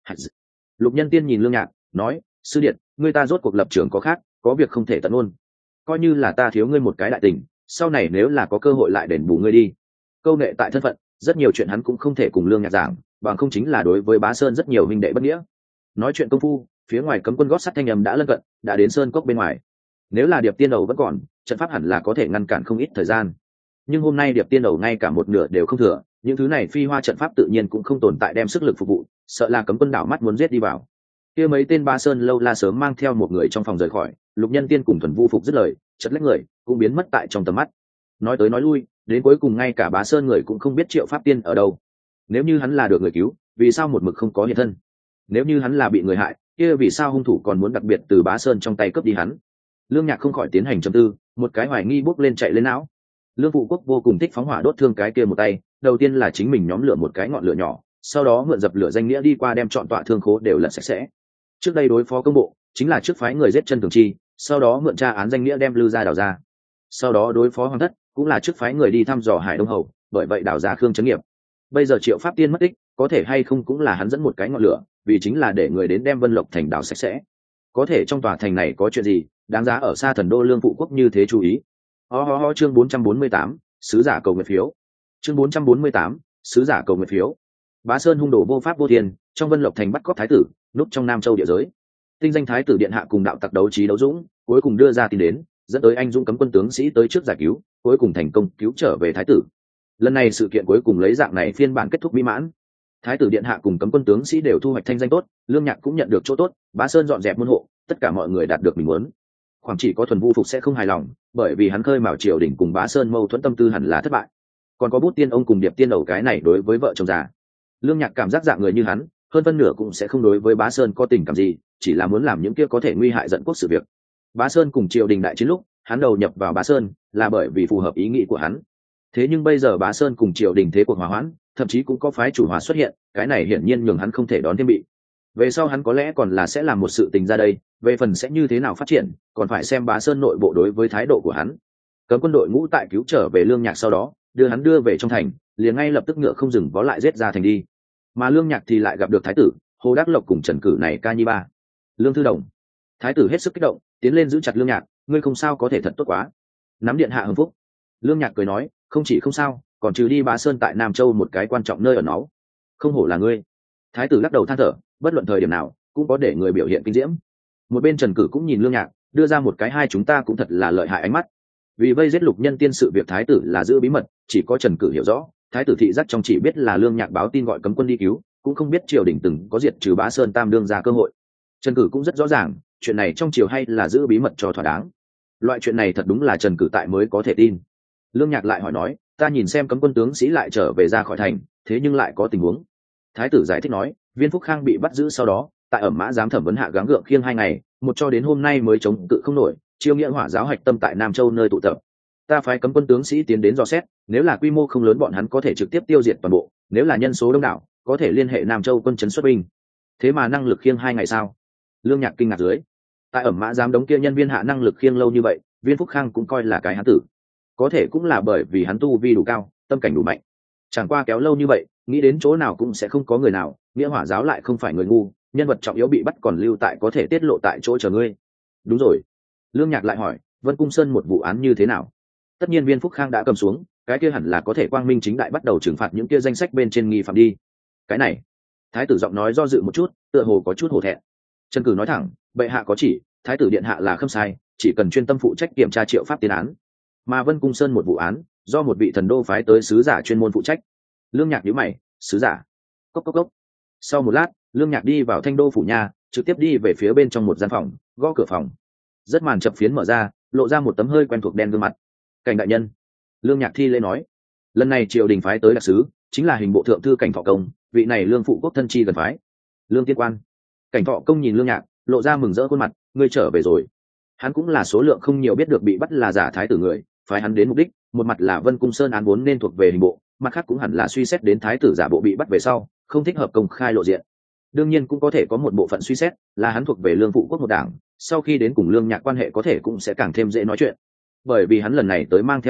Lục Nhân Tiên nhìn Lương Nhạc nói, sư điện, ngươi ta rốt cuộc lập trường có khác, có việc không thể tận ngôn, coi như là ta thiếu ngươi một cái đại tình, sau này nếu là có cơ hội lại đền bù ngươi đi. Câu nệ tại thân phận, rất nhiều chuyện hắn cũng không thể cùng Lương Nhạc giảng, bằng không chính là đối với Bá Sơn rất nhiều huynh đệ bất nghĩa. Nói chuyện công phu, phía ngoài cấm quân gót sắt thanh âm đã lân cận, đã đến sơn cốc bên ngoài. Nếu là Điệp Tiên Đầu vẫn còn, trận pháp hẳn là có thể ngăn cản không ít thời gian. Nhưng hôm nay Điệp Tiên Đầu ngay cả một nửa đều không thừa, những thứ này phi hoa trận pháp tự nhiên cũng không tồn tại đem sức lực phục vụ, sợ là cấm quân đảo mắt muốn giết đi vào. Kia mấy tên Ba Sơn lâu la sớm mang theo một người trong phòng rời khỏi, Lục Nhân Tiên cùng Thuần Vu Phục dứt lời, chật lách người cũng biến mất tại trong tầm mắt. Nói tới nói lui, đến cuối cùng ngay cả Bá Sơn người cũng không biết Triệu Pháp Tiên ở đâu. Nếu như hắn là được người cứu, vì sao một mực không có hiện thân? Nếu như hắn là bị người hại, kia vì sao hung thủ còn muốn đặc biệt từ Bá Sơn trong tay cướp đi hắn? Lương Nhạc không khỏi tiến hành trầm tư, một cái hoài nghi bốc lên chạy lên não. Lương Phụ Quốc vô cùng thích phóng hỏa đốt thương cái kia một tay, đầu tiên là chính mình nhóm lửa một cái ngọn lửa nhỏ, sau đó mượn dập lửa danh nghĩa đi qua đem trọn tọa thương khố đều lật sạch sẽ. Trước đây đối phó công bộ, chính là trước phái người giết chân Thường Chi, sau đó mượn tra án danh nghĩa đem Lư gia đào ra. Sau đó đối phó Hoàng thất, cũng là trước phái người đi thăm dò Hải Đông Hầu, bởi vậy đào ra Khương Chấn Nghiệp. Bây giờ Triệu Pháp Tiên mất tích, có thể hay không cũng là hắn dẫn một cái ngọn lửa, vì chính là để người đến đem Vân Lộc thành đào sạch sẽ. Có thể trong tòa thành này có chuyện gì, đáng giá ở xa Thần Đô Lương Phụ Quốc như thế chú ý. Chương 448, sứ giả cầu nguyện phiếu. Chương 448, sứ giả cầu nguyện phiếu. Bá Sơn hung đồ vô pháp vô thiên, trong Vân Lộc thành bắt cóc thái tử, núp trong Nam Châu địa giới. Tinh danh thái tử điện hạ cùng đạo tặc đấu trí đấu dũng, cuối cùng đưa ra tin đến, dẫn tới anh dũng cấm quân tướng sĩ tới trước giải cứu, cuối cùng thành công cứu trở về thái tử. Lần này sự kiện cuối cùng lấy dạng này phiên bản kết thúc mỹ mãn. Thái tử điện hạ cùng cấm quân tướng sĩ đều thu hoạch thanh danh tốt, Lương Nhạc cũng nhận được chỗ tốt, Bá Sơn dọn dẹp môn hộ, tất cả mọi người đạt được mình muốn. Khoảng chỉ có Thuần Vu Phục sẽ không hài lòng, bởi vì hắn khơi mào triều đình cùng Bá Sơn mâu thuẫn tâm tư hẳn là thất bại. Còn có Bút Tiên ông cùng Điệp Tiên Đầu cái này đối với vợ chồng già. Lương Nhạc cảm giác dạng người như hắn, hơn phân nửa cũng sẽ không đối với Bá Sơn có tình cảm gì, chỉ là muốn làm những kia có thể nguy hại giận quốc sự việc. Bá Sơn cùng triều đình đại chiến lúc, hắn đầu nhập vào Bá Sơn là bởi vì phù hợp ý nghĩ của hắn. Thế nhưng bây giờ Bá Sơn cùng triều đình thế cuộc hòa hoãn, thậm chí cũng có phái chủ hòa xuất hiện, cái này hiển nhiên nhường hắn không thể đón thêm bị. Về sau hắn có lẽ còn là sẽ làm một sự tình ra đây, về phần sẽ như thế nào phát triển, còn phải xem Bá Sơn nội bộ đối với thái độ của hắn. Cấm quân đội ngũ tại cứu trở về Lương Nhạc sau đó, đưa hắn đưa về trong thành, liền ngay lập tức ngựa không dừng vó lại giết ra thành đi. Mà Lương Nhạc thì lại gặp được thái tử Hồ Đắc Lộc cùng Trần Cử này ca nhi ba. Lương Thư Đồng. Thái tử hết sức kích động, tiến lên giữ chặt Lương Nhạc, ngươi không sao có thể thật tốt quá. Nắm điện hạ hưng phúc. Lương Nhạc cười nói, không chỉ không sao, còn trừ đi Bá Sơn tại Nam Châu một cái quan trọng nơi ở nó. Không hổ là ngươi. Thái tử lắc đầu than thở, bất luận thời điểm nào cũng có để người biểu hiện kinh diễm. Một bên Trần Cử cũng nhìn Lương Nhạc, đưa ra một cái hai chúng ta cũng thật là lợi hại ánh mắt. Vì vây giết Lục Nhân Tiên sự việc thái tử là giữ bí mật, chỉ có Trần Cử hiểu rõ, thái tử thị giác trong chỉ biết là Lương Nhạc báo tin gọi cấm quân đi cứu, cũng không biết triều đình từng có diệt trừ Bá Sơn tam đương ra cơ hội. Trần Cử cũng rất rõ ràng, chuyện này trong triều hay là giữ bí mật cho thỏa đáng. Loại chuyện này thật đúng là Trần Cử tại mới có thể tin. Lương Nhạc lại hỏi nói, ta nhìn xem cấm quân tướng sĩ lại trở về ra khỏi thành, thế nhưng lại có tình huống. Thái tử giải thích nói, Viên Phúc Khang bị bắt giữ sau đó, tại Ẩm Mã giám thẩm vấn hạ gắng gượng khiêng 2 ngày, một cho đến hôm nay mới chống cự không nổi, Chiêu Nghĩa Hỏa giáo hạch tâm tại Nam Châu nơi tụ tập. Ta phái cấm quân tướng sĩ tiến đến dò xét, nếu là quy mô không lớn bọn hắn có thể trực tiếp tiêu diệt toàn bộ, nếu là nhân số đông đảo, có thể liên hệ Nam Châu quân trấn xuất binh. Thế mà năng lực khiêng 2 ngày sao? Lương Nhạc kinh ngạc dưới. Tại Ẩm Mã giám đống kia nhân viên hạ năng lực khiêng lâu như vậy, Viên Phúc Khang cũng coi là cái hán tử. Có thể cũng là bởi vì hắn tu vi đủ cao, tâm cảnh đủ mạnh. Chẳng qua kéo lâu như vậy, nghĩ đến chỗ nào cũng sẽ không có người nào, Nghĩa Hỏa giáo lại không phải người ngu, nhân vật trọng yếu bị bắt còn lưu tại có thể tiết lộ tại chỗ chờ ngươi. Đúng rồi. Lương Nhạc lại hỏi, Vân Cung Sơn một vụ án như thế nào? Tất nhiên Viên Phúc Khang đã cầm xuống, cái kia hẳn là có thể quang minh chính đại bắt đầu trừng phạt những kia danh sách bên trên nghi phạm đi. Cái này, thái tử giọng nói do dự một chút, tựa hồ có chút hổ thẹn. Trần Cử nói thẳng, bệ hạ có chỉ, thái tử điện hạ là không sai, chỉ cần chuyên tâm phụ trách kiểm tra Triệu Pháp tiên án. Mà Vân Cung Sơn một vụ án, do một vị thần đô phái tới sứ giả chuyên môn phụ trách. Lương Nhạc nhíu mày, sứ giả? Cốc cốc cốc. Sau một lát, Lương Nhạc đi vào Thanh Đô phủ nhà, trực tiếp đi về phía bên trong một gian phòng, gõ cửa phòng. Rất màn chập phiến mở ra, lộ ra một tấm hơi quen thuộc đen gương mặt. Cảnh đại nhân. Lương Nhạc thi lễ nói, lần này triều đình phái tới đặc sứ, chính là hình bộ thượng thư Cảnh Thọ Công, vị này Lương phụ quốc thân chi gần phái. Lương tiên quan. Cảnh Thọ Công nhìn Lương Nhạc, lộ ra mừng rỡ khuôn mặt, ngươi trở về rồi. Hắn cũng là số lượng không nhiều biết được bị bắt là giả thái tử người, phái hắn đến mục đích, một mặt là Vân Cung Sơn án vốn nên thuộc về hình bộ, mặt khác cũng hẳn là suy xét đến thái tử giả bộ bị bắt về sau, không thích hợp công khai lộ diện. Đương nhiên cũng có thể có một bộ phận suy xét là hắn thuộc về Lương phụ quốc một đảng, sau khi đến cùng Lương Nhạc quan hệ có thể cũng sẽ càng thêm dễ nói chuyện. Bởi vì hắn lần này tới mang theo mục đích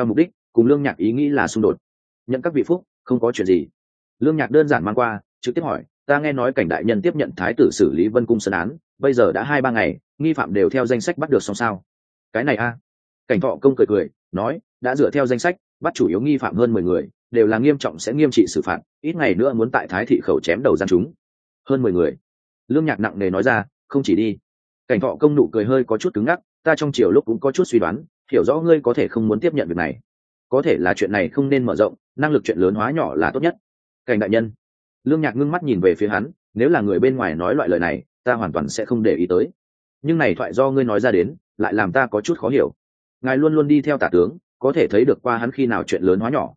cùng Lương Nhạc ý nghĩ là xung đột. Nhận các vị phúc, không có chuyện gì. Lương Nhạc đơn giản mang qua, trực tiếp hỏi, ta nghe nói Cảnh đại nhân tiếp nhận thái tử xử lý Vân Cung Sơn án, bây giờ đã 2-3 ngày, nghi phạm đều theo danh sách bắt được xong sao? Cái này a. Cảnh Thọ Công cười cười, nói, đã dựa theo danh sách, bắt chủ yếu nghi phạm hơn 10 người, đều là nghiêm trọng sẽ nghiêm trị xử phạt, ít ngày nữa muốn tại Thái thị khẩu chém đầu gian chúng. Hơn 10 người. Lương Nhạc nặng nề nói ra, không chỉ đi. Cảnh Thọ Công nụ cười hơi có chút cứng ngắc, ta trong chiều lúc cũng có chút suy đoán, hiểu rõ ngươi có thể không muốn tiếp nhận việc này. Có thể là chuyện này không nên mở rộng, năng lực chuyện lớn hóa nhỏ là tốt nhất. Cảnh đại nhân. Lương Nhạc ngưng mắt nhìn về phía hắn, nếu là người bên ngoài nói loại lời này, ta hoàn toàn sẽ không để ý tới. Nhưng này thoại do ngươi nói ra đến, lại làm ta có chút khó hiểu. Ngài luôn luôn đi theo tả tướng, có thể thấy được qua hắn khi nào chuyện lớn hóa nhỏ.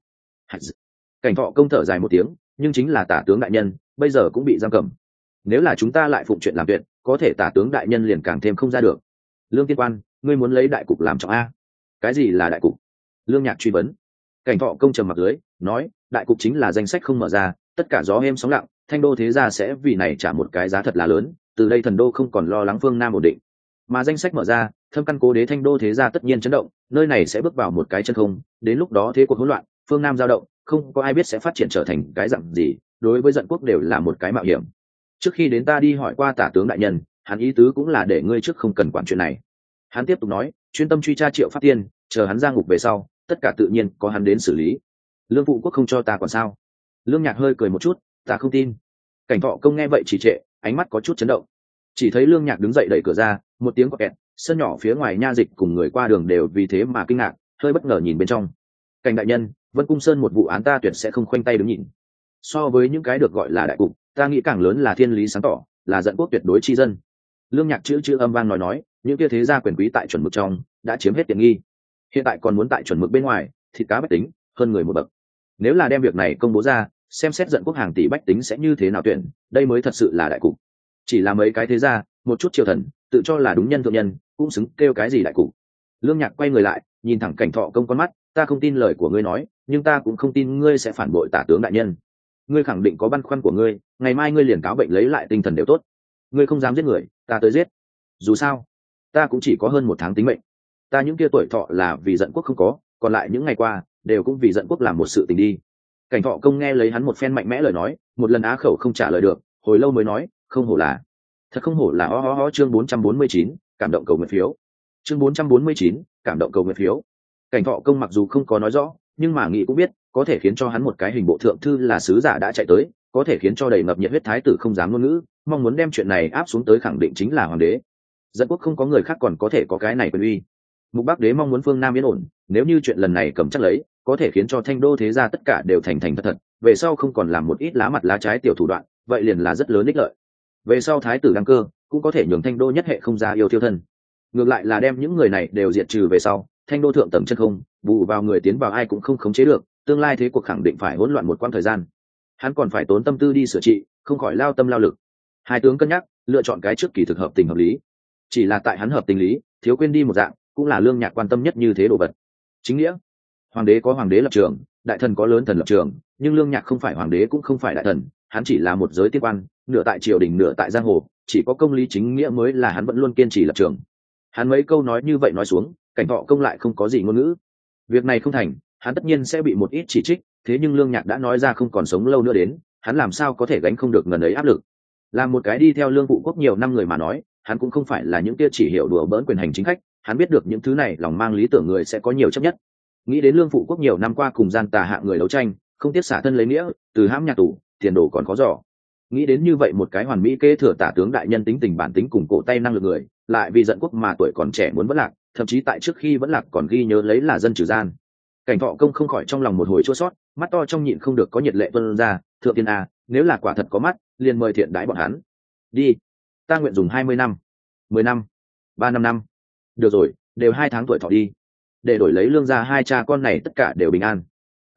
Cảnh Thọ Công thở dài một tiếng, nhưng chính là tả tướng đại nhân, bây giờ cũng bị giam cầm. Nếu là chúng ta lại phụng chuyện làm tuyệt, có thể tả tướng đại nhân liền càng thêm không ra được. Lương Tiên Quan, ngươi muốn lấy đại cục làm trọng a? Cái gì là đại cục? Lương Nhạc truy vấn. Cảnh Thọ Công trầm mặc dưới, nói, đại cục chính là danh sách không mở ra, tất cả gió êm sóng lặng, Thanh đô thế gia sẽ vì này trả một cái giá thật là lớn, từ đây Thần đô không còn lo lắng phương Nam ổn định. Mà danh sách mở ra, thâm căn cố đế Thanh đô thế gia tất nhiên chấn động, nơi này sẽ bước vào một cái chân không, đến lúc đó thế cuộc hỗn loạn, phương Nam dao động, không có ai biết sẽ phát triển trở thành cái dạng gì, đối với Dận quốc đều là một cái mạo hiểm. Trước khi đến ta đi hỏi qua tả tướng đại nhân, hắn ý tứ cũng là để ngươi trước không cần quản chuyện này. Hắn tiếp tục nói, chuyên tâm truy tra Triệu Pháp Tiên, chờ hắn ra ngục về sau, tất cả tự nhiên có hắn đến xử lý. Lương Phụ Quốc không cho ta còn sao? Lương Nhạc hơi cười một chút, ta không tin. Cảnh Thọ Công nghe vậy chỉ trệ, ánh mắt có chút chấn động. Chỉ thấy Lương Nhạc đứng dậy đẩy cửa ra, một tiếng quạt kẹt, sân nhỏ phía ngoài nha dịch cùng người qua đường đều vì thế mà kinh ngạc, hơi bất ngờ nhìn bên trong. Cảnh đại nhân, Vân Cung Sơn một vụ án ta tuyệt sẽ không khoanh tay đứng nhìn. So với những cái được gọi là đại cục, ta nghĩ càng lớn là thiên lý sáng tỏ, là Dận quốc tuyệt đối chi dân. Lương Nhạc chữ âm vang nói, những kia thế gia quyền quý tại chuẩn mực trong đã chiếm hết tiện nghi, hiện tại còn muốn tại chuẩn mực bên ngoài, thịt cá bách tính hơn người một bậc. Nếu là đem việc này công bố ra, xem xét Dận quốc hàng tỷ bách tính sẽ như thế nào tuyển, đây mới thật sự là đại cục. Chỉ là mấy cái thế gia, một chút triều thần, tự cho là đúng nhân thượng nhân, cũng xứng kêu cái gì đại cục. Lương Nhạc quay người lại, nhìn thẳng Cảnh Thọ Công con mắt, ta không tin lời của ngươi nói, nhưng ta cũng không tin ngươi sẽ phản bội tả tướng đại nhân. Ngươi khẳng định có băn khoăn của ngươi, ngày mai ngươi liền cáo bệnh lấy lại tinh thần đều tốt. Ngươi không dám giết người, ta tới giết. Dù sao, ta cũng chỉ có hơn 1 tháng tính mệnh. Ta những kia tuổi thọ là vì Dận quốc không có, còn lại những ngày qua đều cũng vì Dận quốc làm một sự tình đi. Cảnh Thọ Công nghe lấy hắn một phen mạnh mẽ lời nói, một lần á khẩu không trả lời được, hồi lâu mới nói, không hổ là, thật không hổ là chương 449, cảm động cầu nguyện phiếu. Chương 449, cảm động cầu nguyện phiếu. Cảnh Thọ Công mặc dù không có nói rõ, nhưng mà nghĩ cũng biết, có thể khiến cho hắn một cái hình bộ thượng thư là sứ giả đã chạy tới, có thể khiến cho đầy ngập nhiệt huyết thái tử không dám ngôn ngữ, mong muốn đem chuyện này áp xuống tới khẳng định chính là hoàng đế. Dận quốc không có người khác còn có thể có cái này quyền uy. Mục Bắc đế mong muốn phương Nam yên ổn, nếu như chuyện lần này cầm chắc lấy, có thể khiến cho Thanh đô thế gia tất cả đều thành thật thật, về sau không còn làm một ít lá mặt lá trái tiểu thủ đoạn, vậy liền là rất lớn ích lợi. Về sau thái tử đăng cơ, cũng có thể nhường Thanh đô nhất hệ không ra yêu tiêu thân. Ngược lại là đem những người này đều diệt trừ về sau, Thanh đô thượng tầng chân không, bù vào người tiến vào ai cũng không khống chế được, tương lai thế cuộc khẳng định phải hỗn loạn một quãng thời gian. Hắn còn phải tốn tâm tư đi sửa trị, không khỏi lao tâm lao lực. Hai tướng cân nhắc, lựa chọn cái trước kỳ thực hợp tình hợp lý. Chỉ là tại hắn hợp tình lý, thiếu quên đi một dạng, cũng là Lương Nhạc quan tâm nhất như thế đồ vật. Chính nghĩa. Hoàng đế có hoàng đế lập trường, đại thần có lớn thần lập trường, nhưng Lương Nhạc không phải hoàng đế cũng không phải đại thần, hắn chỉ là một giới tiên quan, nửa tại triều đình nửa tại giang hồ, chỉ có công lý chính nghĩa mới là hắn vẫn luôn kiên trì lập trường. Hắn mấy câu nói như vậy nói xuống, Cảnh Thọ Công lại không có gì ngôn ngữ. Việc này không thành, hắn tất nhiên sẽ bị một ít chỉ trích, thế nhưng Lương Nhạc đã nói ra không còn sống lâu nữa đến, hắn làm sao có thể gánh không được ngần ấy áp lực. Làm một cái đi theo Lương Phụ Quốc nhiều năm người mà nói, hắn cũng không phải là những kia chỉ hiểu đùa bỡn quyền hành chính khách, hắn biết được những thứ này lòng mang lý tưởng người sẽ có nhiều chấp nhất. Nghĩ đến Lương Phụ Quốc nhiều năm qua cùng gian tà hạ người đấu tranh, không tiếc xả thân lấy nghĩa, từ hãm nhà tù, tiền đồ còn khó dò. Nghĩ đến như vậy một cái hoàn mỹ kế thừa tả tướng đại nhân tính tình bản tính cùng cổ tay năng lực người, lại vì Dận quốc mà tuổi còn trẻ muốn vẫn lạc, thậm chí tại trước khi vẫn lạc còn ghi nhớ lấy là dân trừ gian. Cảnh Thọ Công không khỏi trong lòng một hồi chua xót, mắt to trong nhịn không được có nhiệt lệ tuôn ra, thượng tiên a, nếu là quả thật có mắt, liền mời thiện đãi bọn hắn. Đi, ta nguyện dùng 20 năm, 10 năm, 3-5 năm. Được rồi, đều 2 tháng tuổi thọ đi, để đổi lấy Lương gia hai cha con này tất cả đều bình an.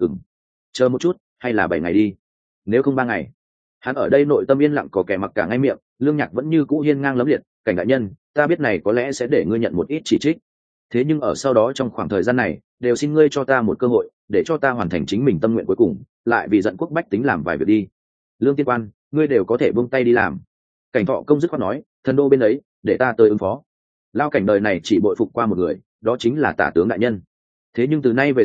Chờ một chút, hay là 7 ngày đi, nếu không 3 ngày. Hắn ở đây nội tâm yên lặng có kẻ mặc cả ngay miệng. Lương Nhạc vẫn như cũ hiên ngang lấm liệt, Cảnh đại nhân, ta biết này có lẽ sẽ để ngươi nhận một ít chỉ trích, thế nhưng ở sau đó trong khoảng thời gian này đều xin ngươi cho ta một cơ hội, để cho ta hoàn thành chính mình tâm nguyện cuối cùng, lại vì Dận quốc bách tính làm vài việc đi. Lương tiên quan, ngươi đều có thể buông tay đi làm. Cảnh Thọ Công dứt khoát nói, thần đô bên đấy để ta tới ứng phó. Lao Cảnh đời này chỉ bội phục qua một người, đó chính là tả tướng đại nhân. Thế nhưng từ nay về sau,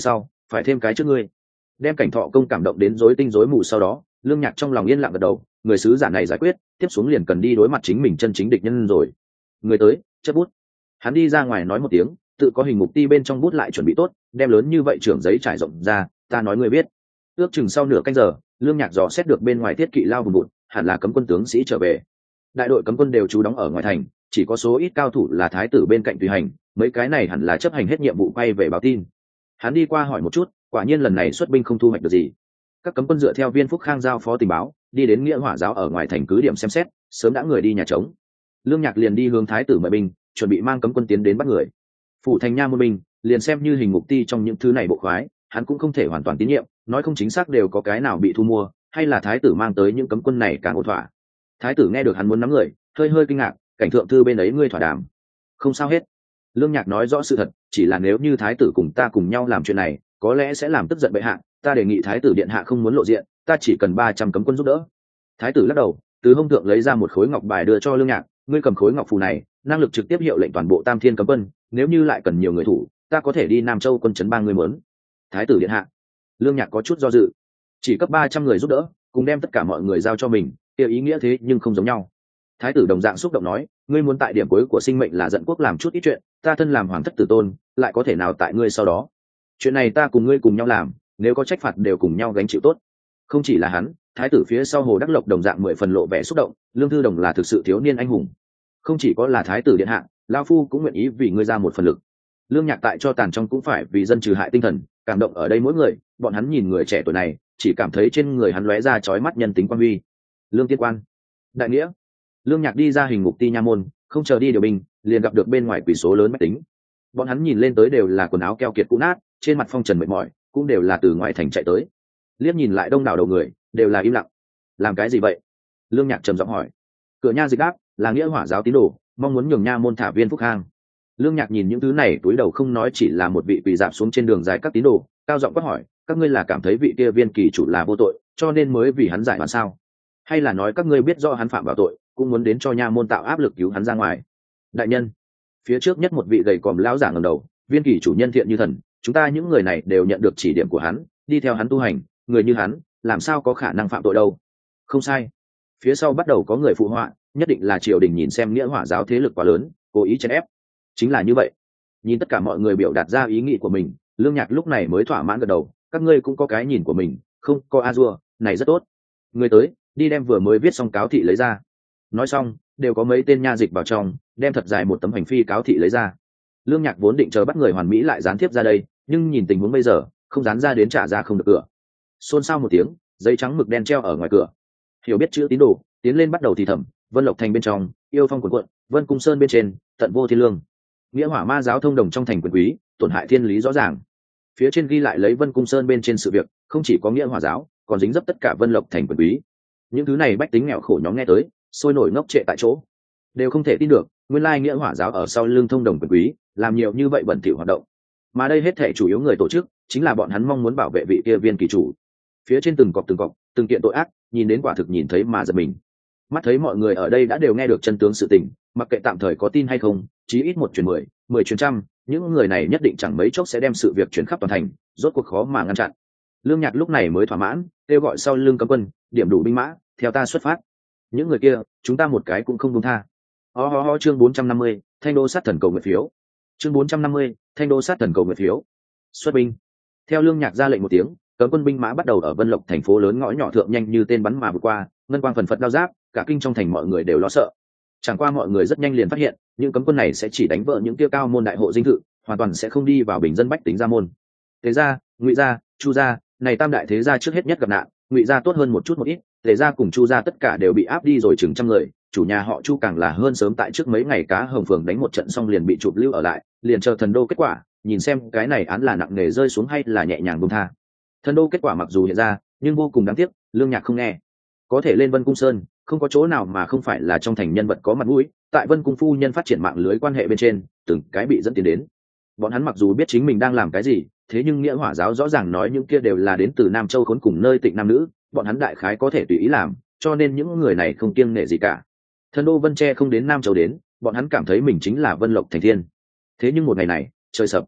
phải thêm cái trước ngươi. Đem Cảnh Thọ công cảm động đến rối tinh rối mù sau đó, Lương Nhạc trong lòng yên lặng gật đầu, người sứ giả này giải quyết, tiếp xuống liền cần đi đối mặt chính mình chân chính địch nhân rồi. Người tới, chất bút. Hắn đi ra ngoài nói một tiếng, tự có hình mục ti bên trong bút lại chuẩn bị tốt, đem lớn như vậy trưởng giấy trải rộng ra, ta nói người biết. Ước chừng sau nửa canh giờ, Lương Nhạc dò xét được bên ngoài thiết kỵ lao vùng vụt, hẳn là cấm quân tướng sĩ trở về. Đại đội cấm quân đều trú đóng ở ngoài thành, chỉ có số ít cao thủ là thái tử bên cạnh tùy hành, mấy cái này hẳn là chấp hành hết nhiệm vụ quay về báo tin. Hắn đi qua hỏi một chút, quả nhiên lần này xuất binh không thu hoạch được gì. Các cấm quân dựa theo Viên Phúc Khang giao phó tình báo, đi đến Nghĩa Hỏa giáo ở ngoài thành cứ điểm xem xét, sớm đã người đi nhà trống. Lương Nhạc liền đi hướng thái tử mời binh, chuẩn bị mang cấm quân tiến đến bắt người. Phủ thành nha môn binh, liền xem như hình mục ti trong những thứ này bộ khoái, hắn cũng không thể hoàn toàn tín nhiệm, nói không chính xác đều có cái nào bị thu mua, hay là thái tử mang tới những cấm quân này càng ổn thỏa. Thái tử nghe được hắn muốn nắm người, hơi kinh ngạc, Cảnh thượng thư bên ấy ngươi thỏa đàm. Không sao hết. Lương Nhạc nói rõ sự thật, chỉ là nếu như thái tử cùng ta cùng nhau làm chuyện này, có lẽ sẽ làm tức giận bệ hạ, ta đề nghị thái tử điện hạ không muốn lộ diện, ta chỉ cần 300 cấm quân giúp đỡ. Thái tử lắc đầu, từ hông thượng lấy ra một khối ngọc bài đưa cho Lương Nhạc, ngươi cầm khối ngọc phù này, năng lực trực tiếp hiệu lệnh toàn bộ Tam Thiên cấm quân, nếu như lại cần nhiều người thủ, ta có thể đi Nam Châu quân trấn 3 người muốn. Thái tử điện hạ. Lương Nhạc có chút do dự, chỉ cấp 300 người giúp đỡ, cùng đem tất cả mọi người giao cho mình, kia ý nghĩa thế nhưng không giống nhau. Thái tử đồng dạng xúc động nói, ngươi muốn tại điểm cuối của sinh mệnh là dẫn quốc làm chút ít chuyện, ta thân làm hoàng thất tử tôn, lại có thể nào tại ngươi sau đó. Chuyện này ta cùng ngươi cùng nhau làm, nếu có trách phạt đều cùng nhau gánh chịu tốt. Không chỉ là hắn, thái tử phía sau Hồ Đắc Lộc đồng dạng 10 phần lộ vẻ xúc động, Lương Thư Đồng là thực sự thiếu niên anh hùng. Không chỉ có là thái tử điện hạ, lão phu cũng nguyện ý vì ngươi ra một phần lực. Lương Nhạc tại cho tàn trong cũng phải vì dân trừ hại tinh thần, cảm động ở đây mỗi người, bọn hắn nhìn người trẻ tuổi này, chỉ cảm thấy trên người hắn lóe ra chói mắt nhân tính quan huy. Lương Tiên Quan, đại nghĩa. Lương Nhạc đi ra hình ngục ti nha môn, không chờ đi điều binh, liền gặp được bên ngoài quỷ số lớn bách tính. Bọn hắn nhìn lên tới đều là quần áo keo kiệt cũ nát, trên mặt phong trần mệt mỏi, cũng đều là từ ngoại thành chạy tới. Liếc nhìn lại đông đảo đầu người, đều là im lặng. Làm cái gì vậy? Lương Nhạc trầm giọng hỏi. Cửa nha dịch đáp, là Nghĩa Hỏa giáo tín đồ, mong muốn nhường nha môn thả Viên Phúc Khang. Lương Nhạc nhìn những thứ này túi đầu không nói, chỉ là một vị quỳ dạp xuống trên đường dài các tín đồ, cao giọng quát hỏi, các ngươi là cảm thấy vị kia Viên kỳ chủ là vô tội, cho nên mới vì hắn giải oan sao? Hay là nói các ngươi biết rõ hắn phạm vào tội, cũng muốn đến cho nha môn tạo áp lực cứu hắn ra ngoài? Đại nhân, phía trước nhất một vị gầy còm lão giả ngẩng đầu, Viên kỳ chủ nhân thiện như thần, chúng ta những người này đều nhận được chỉ điểm của hắn, đi theo hắn tu hành, người như hắn làm sao có khả năng phạm tội đâu? Không sai. Phía sau bắt đầu có người phụ họa, nhất định là triều đình nhìn xem Nghĩa Hỏa giáo thế lực quá lớn, cố ý chèn ép. Chính là như vậy. Nhìn tất cả mọi người biểu đạt ra ý nghĩ của mình, Lương Nhạc lúc này mới thỏa mãn gật đầu, các ngươi cũng có cái nhìn của mình, không có a dua, này rất tốt. Người tới, đi đem vừa mới viết xong cáo thị lấy ra. Nói xong, đều có mấy tên nha dịch vào trong, đem thật dài một tấm hành phi cáo thị lấy ra. Lương Nhạc vốn định chờ bắt người hoàn mỹ lại gián tiếp ra đây, nhưng nhìn tình huống bây giờ, không dán ra đến trả ra không được cửa. Xôn xao một tiếng, giấy trắng mực đen treo ở ngoài cửa. Hiểu biết chữ tín đồ, tiến lên bắt đầu thì thầm, Vân Lộc thành bên trong, yêu phong cuộn cuộn, Vân Cung Sơn bên trên, tận vô thiên lương. Nghĩa Hỏa ma giáo thông đồng trong thành quyền quý, tổn hại thiên lý rõ ràng. Phía trên ghi lại lấy Vân Cung Sơn bên trên sự việc, không chỉ có Nghĩa Hỏa giáo, còn dính dấp tất cả Vân Lộc thành quyền quý. Những thứ này bách tính nghèo khổ nhóm nghe tới, sôi nổi ngốc trệ tại chỗ, đều không thể tin được, nguyên lai Nghĩa Hỏa giáo ở sau lưng thông đồng quyền quý, làm nhiều như vậy bẩn thỉu hoạt động. Mà đây hết thảy chủ yếu người tổ chức, chính là bọn hắn mong muốn bảo vệ vị kia Viên kỳ chủ. Phía trên từng cọc, từng kiện tội ác, nhìn đến quả thực nhìn thấy mà giật mình. Mắt thấy mọi người ở đây đã đều nghe được chân tướng sự tình, mặc kệ tạm thời có tin hay không, chí ít 1 truyền 10, 10 truyền trăm, những người này nhất định chẳng mấy chốc sẽ đem sự việc truyền khắp toàn thành, rốt cuộc khó mà ngăn chặn. Lương Nhạc lúc này mới thỏa mãn, kêu gọi sau lưng cấm quân, điểm đủ binh mã, theo ta xuất phát. Những người kia, chúng ta một cái cũng không buông tha. Chương 450, Thanh đô sát thần cầu nguyện phiếu. Chương 450, Thanh đô sát thần cầu nguyện phiếu. Xuất binh. Theo Lương Nhạc ra lệnh một tiếng, cấm quân binh mã bắt đầu ở Vân Lộc thành phố lớn ngõ nhỏ thượng nhanh như tên bắn mà vượt qua, ngân quang phần phật đao giáp, cả kinh trong thành mọi người đều lo sợ. Chẳng qua mọi người rất nhanh liền phát hiện, những cấm quân này sẽ chỉ đánh vỡ những tiêu cao môn đại hộ dinh thự, hoàn toàn sẽ không đi vào bình dân bách tính gia môn. Thế gia, Ngụy gia, Chu gia, này tam đại thế gia trước hết nhất gặp nạn, Ngụy gia tốt hơn một chút một ít, Thế gia cùng Chu gia tất cả đều bị áp đi rồi chừng trăm người, chủ nhà họ Chu càng là hơn sớm tại trước mấy ngày cá hồng phường đánh một trận xong liền bị chụp lưu ở lại, liền chờ thần đô kết quả, nhìn xem cái này án là nặng nề rơi xuống hay là nhẹ nhàng buông tha. Thần đô kết quả mặc dù hiện ra, nhưng vô cùng đáng tiếc, Lương Nhạc không nghe. Có thể lên Vân Cung Sơn, không có chỗ nào mà không phải là trong thành nhân vật có mặt mũi, tại Vân Cung phu nhân phát triển mạng lưới quan hệ bên trên, từng cái bị dẫn tiến đến. Bọn hắn mặc dù biết chính mình đang làm cái gì, thế nhưng Nghĩa Hỏa giáo rõ ràng nói những kia đều là đến từ Nam Châu khốn cùng nơi tịnh nam nữ, bọn hắn đại khái có thể tùy ý làm, cho nên những người này không kiêng nể gì cả. Thần đô Vân Tre không đến Nam Châu đến, bọn hắn cảm thấy mình chính là Vân Lộc thành thiên. Thế nhưng một ngày này, trời sập.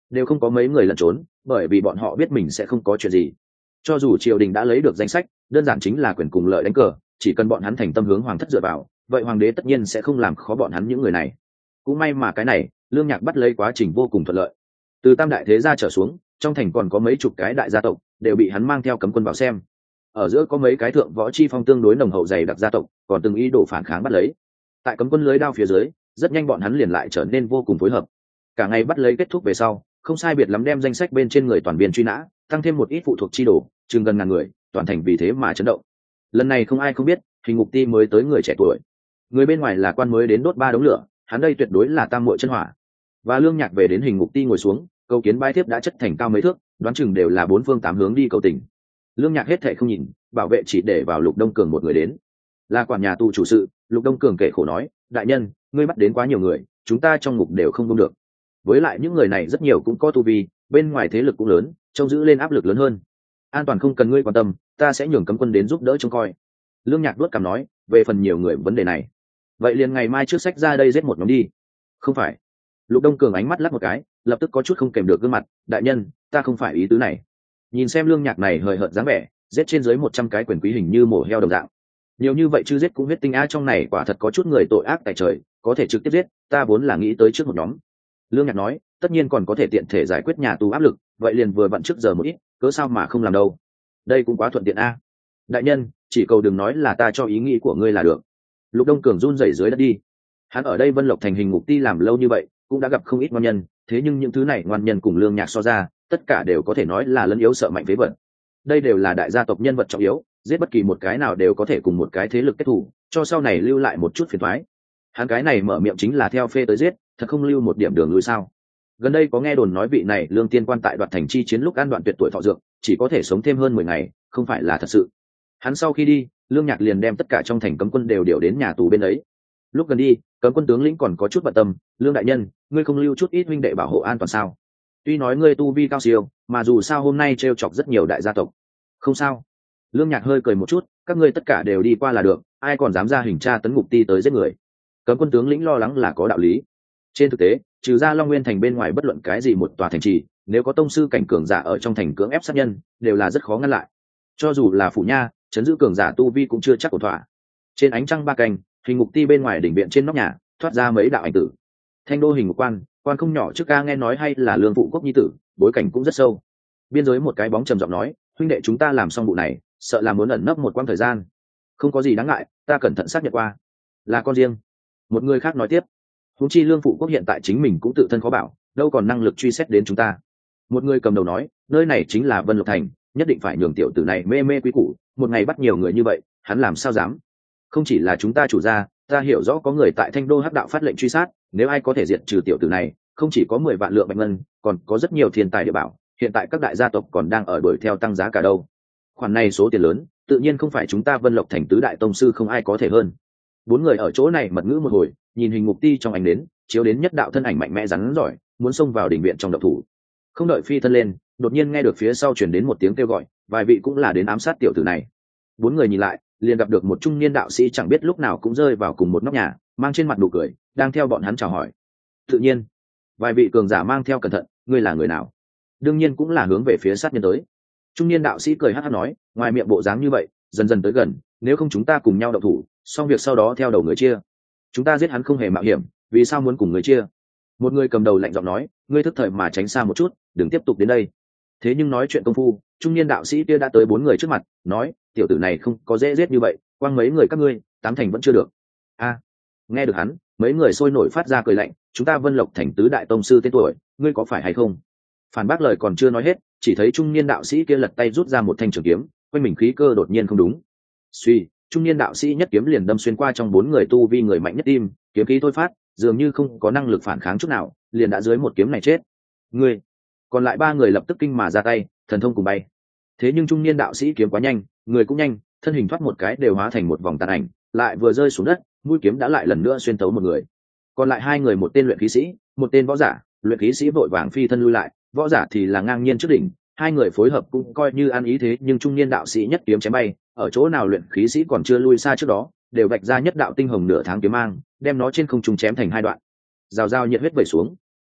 đều không có mấy người lẩn trốn, bởi vì bọn họ biết mình sẽ không có chuyện gì. Cho dù triều đình đã lấy được danh sách, đơn giản chính là quyền cùng lợi đánh cờ, chỉ cần bọn hắn thành tâm hướng hoàng thất dựa vào, vậy hoàng đế tất nhiên sẽ không làm khó bọn hắn những người này. Cũng may mà cái này, Lương Nhạc bắt lấy quá trình vô cùng thuận lợi. Từ tam đại thế gia trở xuống, trong thành còn có mấy chục cái đại gia tộc, đều bị hắn mang theo cấm quân vào xem. Ở giữa có mấy cái thượng võ chi phong tương đối nồng hậu dày đặc gia tộc, còn từng ý đồ phản kháng bắt lấy. Tại cấm quân lưới đao phía dưới, rất nhanh bọn hắn liền lại trở nên vô cùng phối hợp. Cả ngày bắt lấy kết thúc về sau, không sai biệt lắm đem danh sách bên trên người toàn viên truy nã, tăng thêm một ít phụ thuộc chi đồ, chừng gần ngàn người, toàn thành vì thế mà chấn động. Lần này không ai không biết, hình ngục ti mới tới người trẻ tuổi. Người bên ngoài là quan mới đến đốt 3 đống lửa, hắn đây tuyệt đối là tam muội chân hỏa. Và Lương Nhạc về đến hình ngục ti ngồi xuống, cầu kiến bái thiếp đã chất thành cao mấy thước, đoán chừng đều là 4 phương 8 hướng đi cầu tình. Lương Nhạc hết thảy không nhìn, bảo vệ chỉ để vào Lục Đông Cường một người đến. Là quản nhà tù chủ sự, Lục Đông Cường kể khổ nói, đại nhân, ngươi bắt đến quá nhiều người, chúng ta trong ngục đều không buông được. Với lại những người này rất nhiều cũng có tu vi, bên ngoài thế lực cũng lớn, trông giữ lên áp lực lớn hơn. An toàn không cần ngươi quan tâm, ta sẽ nhường cấm quân đến giúp đỡ trông coi. Lương Nhạc đuốt cằm nói, về phần nhiều người vấn đề này, vậy liền ngày mai trước sách ra đây giết một nhóm đi. Không phải. Lục Đông Cường ánh mắt lắc một cái, lập tức có chút không kèm được gương mặt, đại nhân, ta không phải ý tứ này. Nhìn xem Lương Nhạc này hời hợt dáng vẻ, giết trên dưới 100 cái quyền quý hình như mổ heo đồng dạng. Nhiều như vậy chứ giết cũng huyết tinh á, trong này quả thật có chút người tội ác tại trời, có thể trực tiếp giết, ta vốn là nghĩ tới trước một nhóm. Lương Nhạc nói, tất nhiên còn có thể tiện thể giải quyết nhà tù áp lực, vậy liền vừa vặn trước giờ một ít, cớ sao mà không làm đâu. Đây cũng quá thuận tiện a. Đại nhân, chỉ cầu đừng nói là ta cho ý nghĩ của ngươi là được. Lục Đông Cường run rẩy dưới đất đi. Hắn ở đây Vân Lộc thành hình ngục ti làm lâu như vậy, cũng đã gặp không ít ngoan nhân, thế nhưng những thứ này ngoan nhân cùng Lương Nhạc so ra, tất cả đều có thể nói là lấn yếu sợ mạnh phế vật. Đây đều là đại gia tộc nhân vật trọng yếu, giết bất kỳ một cái nào đều có thể cùng một cái thế lực kết thù, cho sau này lưu lại một chút phiền toái. Hắn cái này mở miệng chính là theo phê tới giết, thật không lưu một điểm đường lui sao? Gần đây có nghe đồn nói vị này Lương tiên quan tại Đoạt thành chi chiến lúc an đoạn tuyệt tuổi thọ dược, chỉ có thể sống thêm hơn 10 ngày, không phải là thật sự. Hắn sau khi đi, Lương Nhạc liền đem tất cả trong thành cấm quân đều điều đến nhà tù bên ấy. Lúc gần đi, cấm quân tướng lĩnh còn có chút bận tâm, Lương đại nhân, ngươi không lưu chút ít huynh đệ bảo hộ an toàn sao? Tuy nói ngươi tu vi cao siêu, mà dù sao hôm nay trêu chọc rất nhiều đại gia tộc. Không sao. Lương Nhạc hơi cười một chút, các ngươi tất cả đều đi qua là được, ai còn dám ra hình tra tấn ngục ti tới giết người. Cấm quân tướng lĩnh lo lắng là có đạo lý. Trên thực tế, trừ ra Long Nguyên thành bên ngoài bất luận cái gì một tòa thành trì, nếu có tông sư cảnh cường giả ở trong thành cưỡng ép sát nhân, đều là rất khó ngăn lại. Cho dù là phủ nha, chấn giữ cường giả tu vi cũng chưa chắc ổn thỏa. Trên ánh trăng ba canh, hình ngục ti bên ngoài đỉnh viện trên nóc nhà, thoát ra mấy đạo ảnh tử. Thanh đô hình ngục quan, quan không nhỏ trước ca nghe nói hay là Lương phụ quốc nhi tử, bối cảnh cũng rất sâu. Biên giới một cái bóng trầm giọng nói, huynh đệ chúng ta làm xong vụ này, sợ là muốn ẩn nấp một quãng thời gian. Không có gì đáng ngại, ta cẩn thận xác nhận qua, là con riêng. Một người khác nói tiếp, huống chi Lương phụ quốc hiện tại chính mình cũng tự thân khó bảo, đâu còn năng lực truy xét đến chúng ta. Một người cầm đầu nói, nơi này chính là Vân Lộc thành, nhất định phải nhường tiểu tử này mê mê quý củ, một ngày bắt nhiều người như vậy, hắn làm sao dám. Không chỉ là chúng ta chủ gia, ta hiểu rõ có người tại Thanh đô hắc đạo phát lệnh truy sát, nếu ai có thể diệt trừ tiểu tử này, không chỉ có 10 vạn lượng bạch ngân, còn có rất nhiều thiên tài địa bảo, hiện tại các đại gia tộc còn đang ở đuổi theo tăng giá cả đâu. Khoản này số tiền lớn, tự nhiên không phải chúng ta Vân Lộc thành tứ đại tông sư không ai có thể hơn. 4 người ở chỗ này mật ngữ một hồi, nhìn hình ngục ti trong ánh đến, chiếu đến nhất đạo thân ảnh mạnh mẽ rắn giỏi, muốn xông vào đình viện trong động thủ. Không đợi phi thân lên, đột nhiên nghe được phía sau truyền đến một tiếng kêu gọi, vài vị cũng là đến ám sát tiểu tử này. 4 người nhìn lại, liền gặp được một trung niên đạo sĩ chẳng biết lúc nào cũng rơi vào cùng một nóc nhà, mang trên mặt nụ cười, đang theo bọn hắn chào hỏi. Tự nhiên, vài vị cường giả mang theo cẩn thận, ngươi là người nào? Đương nhiên cũng là hướng về phía sát nhân tới. Trung niên đạo sĩ cười hắc hắc nói, ngoài miệng bộ dáng như vậy, dần dần tới gần, nếu không chúng ta cùng nhau động thủ, xong việc sau đó theo đầu người chia. Chúng ta giết hắn không hề mạo hiểm, vì sao muốn cùng người chia? Một người cầm đầu lạnh giọng nói, ngươi thức thời mà tránh xa một chút, đừng tiếp tục đến đây. Thế nhưng nói chuyện công phu, trung niên đạo sĩ kia đã tới 4 người trước mặt, nói, tiểu tử này không có dễ giết như vậy, quang mấy người các ngươi, 8 thành vẫn chưa được. A, nghe được hắn, mấy người sôi nổi phát ra cười lạnh, chúng ta Vân Lộc thành tứ đại tông sư tên tuổi, ngươi có phải hay không? Phản bác lời còn chưa nói hết, chỉ thấy trung niên đạo sĩ kia lật tay rút ra một thanh trường kiếm, quanh mình khí cơ đột nhiên không đúng. Suy, trung niên đạo sĩ nhất kiếm liền đâm xuyên qua trong 4 người tu vi người mạnh nhất tim, kiếm khí thôi phát, dường như không có năng lực phản kháng chút nào, liền đã dưới một kiếm này chết. Ngươi, còn lại 3 người lập tức kinh mà ra tay, thần thông cùng bay. Thế nhưng trung niên đạo sĩ kiếm quá nhanh, người cũng nhanh, thân hình thoát một cái đều hóa thành một vòng tàn ảnh, lại vừa rơi xuống đất, mũi kiếm đã lại lần nữa xuyên tấu một người. Còn lại 2 người, một tên luyện khí sĩ, một tên võ giả, luyện khí sĩ vội vàng phi thân lui lại, võ giả thì là ngang nhiên trước đỉnh. 2 người phối hợp cũng coi như ăn ý, thế nhưng trung niên đạo sĩ nhất kiếm chém bay, ở chỗ nào luyện khí sĩ còn chưa lui xa trước đó, đều vạch ra nhất đạo tinh hồng nửa tháng kiếm mang, đem nó trên không trung chém thành 2 đoạn. Rào rào nhiệt huyết vẩy xuống.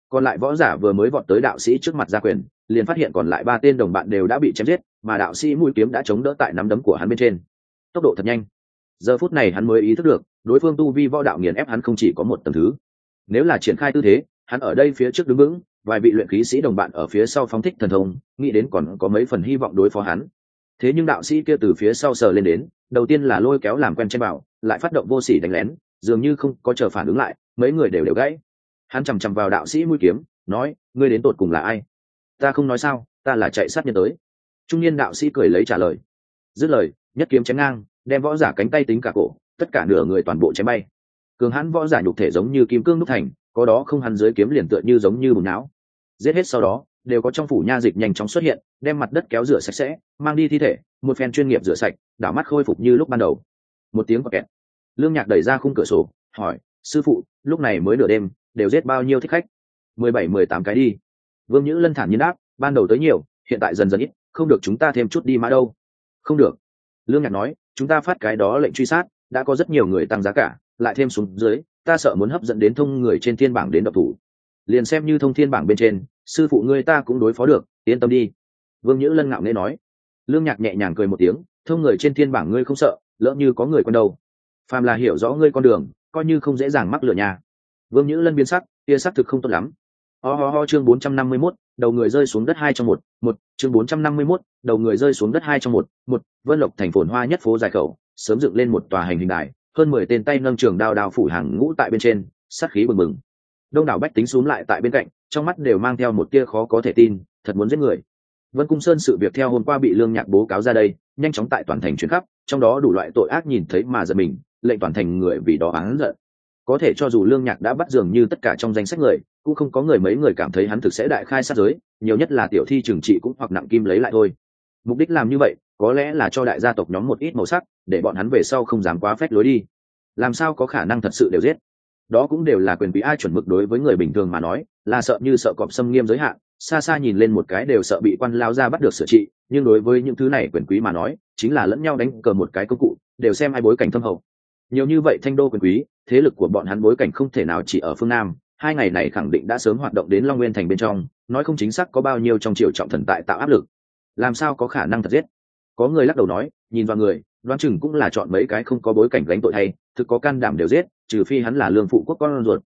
Còn lại võ giả vừa mới vọt tới đạo sĩ trước mặt ra quyền, liền phát hiện còn lại 3 tên đồng bạn đều đã bị chém giết, mà đạo sĩ mũi kiếm đã chống đỡ tại nắm đấm của hắn bên trên. Tốc độ thật nhanh. Giờ phút này hắn mới ý thức được, đối phương tu vi võ đạo nghiền ép hắn không chỉ có một tầng thứ. Nếu là triển khai tư thế, hắn ở đây phía trước đứng vững, vài vị luyện khí sĩ đồng bạn ở phía sau phóng thích thần thông, nghĩ đến còn có mấy phần hy vọng đối phó hắn. Thế nhưng đạo sĩ kia từ phía sau sờ lên đến, đầu tiên là lôi kéo làm quen trên bảo, lại phát động vô sỉ đánh lén, dường như không có chờ phản ứng lại, mấy người đều gãy. Hắn chằm chằm vào đạo sĩ mũi kiếm, nói: ngươi đến tột cùng là ai? Ta không nói sao, ta là chạy sát nhân tới. Trung niên đạo sĩ cười lấy trả lời. Dứt lời, nhất kiếm chém ngang, đem võ giả cánh tay tính cả cổ, tất cả nửa người toàn bộ chém bay. Cường hãn võ giả nhục thể giống như kim cương đúc thành, có đó không hắn dưới kiếm liền tựa như giống như bùn não. Giết hết sau đó, đều có trong phủ nha dịch nhanh chóng xuất hiện, đem mặt đất kéo rửa sạch sẽ, mang đi thi thể, một phen chuyên nghiệp rửa sạch, đảo mắt khôi phục như lúc ban đầu. Một tiếng quạt kẹt. Lương Nhạc đẩy ra khung cửa sổ, hỏi: sư phụ, lúc này mới nửa đêm, đều giết bao nhiêu thích khách? 17-18 cái đi. Vương Nhữ Lân thản nhiên đáp: ban đầu tới nhiều, hiện tại dần dần ít, không được chúng ta thêm chút đi mã đâu. Không được. Lương Nhạc nói: chúng ta phát cái đó lệnh truy sát, đã có rất nhiều người tăng giá cả, lại thêm xuống dưới, ta sợ muốn hấp dẫn đến thông người trên thiên bảng đến độc thủ. Liền xem như thông thiên bảng bên trên, sư phụ ngươi ta cũng đối phó được, yên tâm đi. Vương Nhữ Lân ngạo nghễ nói. Lương Nhạc nhẹ nhàng cười một tiếng: thông người trên thiên bảng ngươi không sợ, lỡ như có người con đầu, phàm là hiểu rõ ngươi con đường, coi như không dễ dàng mắc lửa nhà. Vương Nhữ Lân biến sắc, kia sắc thực không tốt lắm. Chương 451, đầu người rơi xuống đất 2 trong 1, chương 451, đầu người rơi xuống đất 2 trong 1. Vân Lộc thành phồn hoa nhất phố dài khẩu, sớm dựng lên một tòa hành hình đài, hơn 10 tên tay nâng trường đao đao phủ hàng ngũ tại bên trên, sát khí bừng bừng. Đông đảo bách tính xúm lại tại bên cạnh, trong mắt đều mang theo một tia khó có thể tin, thật muốn giết người. Vân Cung Sơn sự việc theo hôm qua bị Lương Nhạc bố cáo ra đây, nhanh chóng tại toàn thành truyền khắp, trong đó đủ loại tội ác nhìn thấy mà giật mình, lệnh toàn thành người vì đó oán giận. Có thể cho dù Lương Nhạc đã bắt dường như tất cả trong danh sách người, cũng không có mấy người cảm thấy hắn thực sẽ đại khai sát giới, nhiều nhất là tiểu thi trừng trị cũng hoặc nặng kim lấy lại thôi. Mục đích làm như vậy, có lẽ là cho đại gia tộc nhóm một ít màu sắc, để bọn hắn về sau không dám quá phách lối đi. Làm sao có khả năng thật sự đều giết? Đó cũng đều là quyền quý ai chuẩn mực, đối với người bình thường mà nói, là sợ như sợ cọp xâm nghiêm giới hạn, xa xa nhìn lên một cái đều sợ bị quan lao ra bắt được sửa trị, nhưng đối với những thứ này quyền quý mà nói, chính là lẫn nhau đánh cờ một cái công cụ, đều xem ai bối cảnh thâm hậu. Nhiều như vậy thanh đô quyền quý, thế lực của bọn hắn bối cảnh không thể nào chỉ ở phương Nam, 2 ngày này khẳng định đã sớm hoạt động đến Long Nguyên thành bên trong, nói không chính xác có bao nhiêu trong triều trọng thần tại tạo áp lực. Làm sao có khả năng thật giết? Có người lắc đầu nói, nhìn vào người, đoán chừng cũng là chọn mấy cái không có bối cảnh gánh tội hay, thực có can đảm đều giết, trừ phi hắn là Lương phụ quốc con ruột.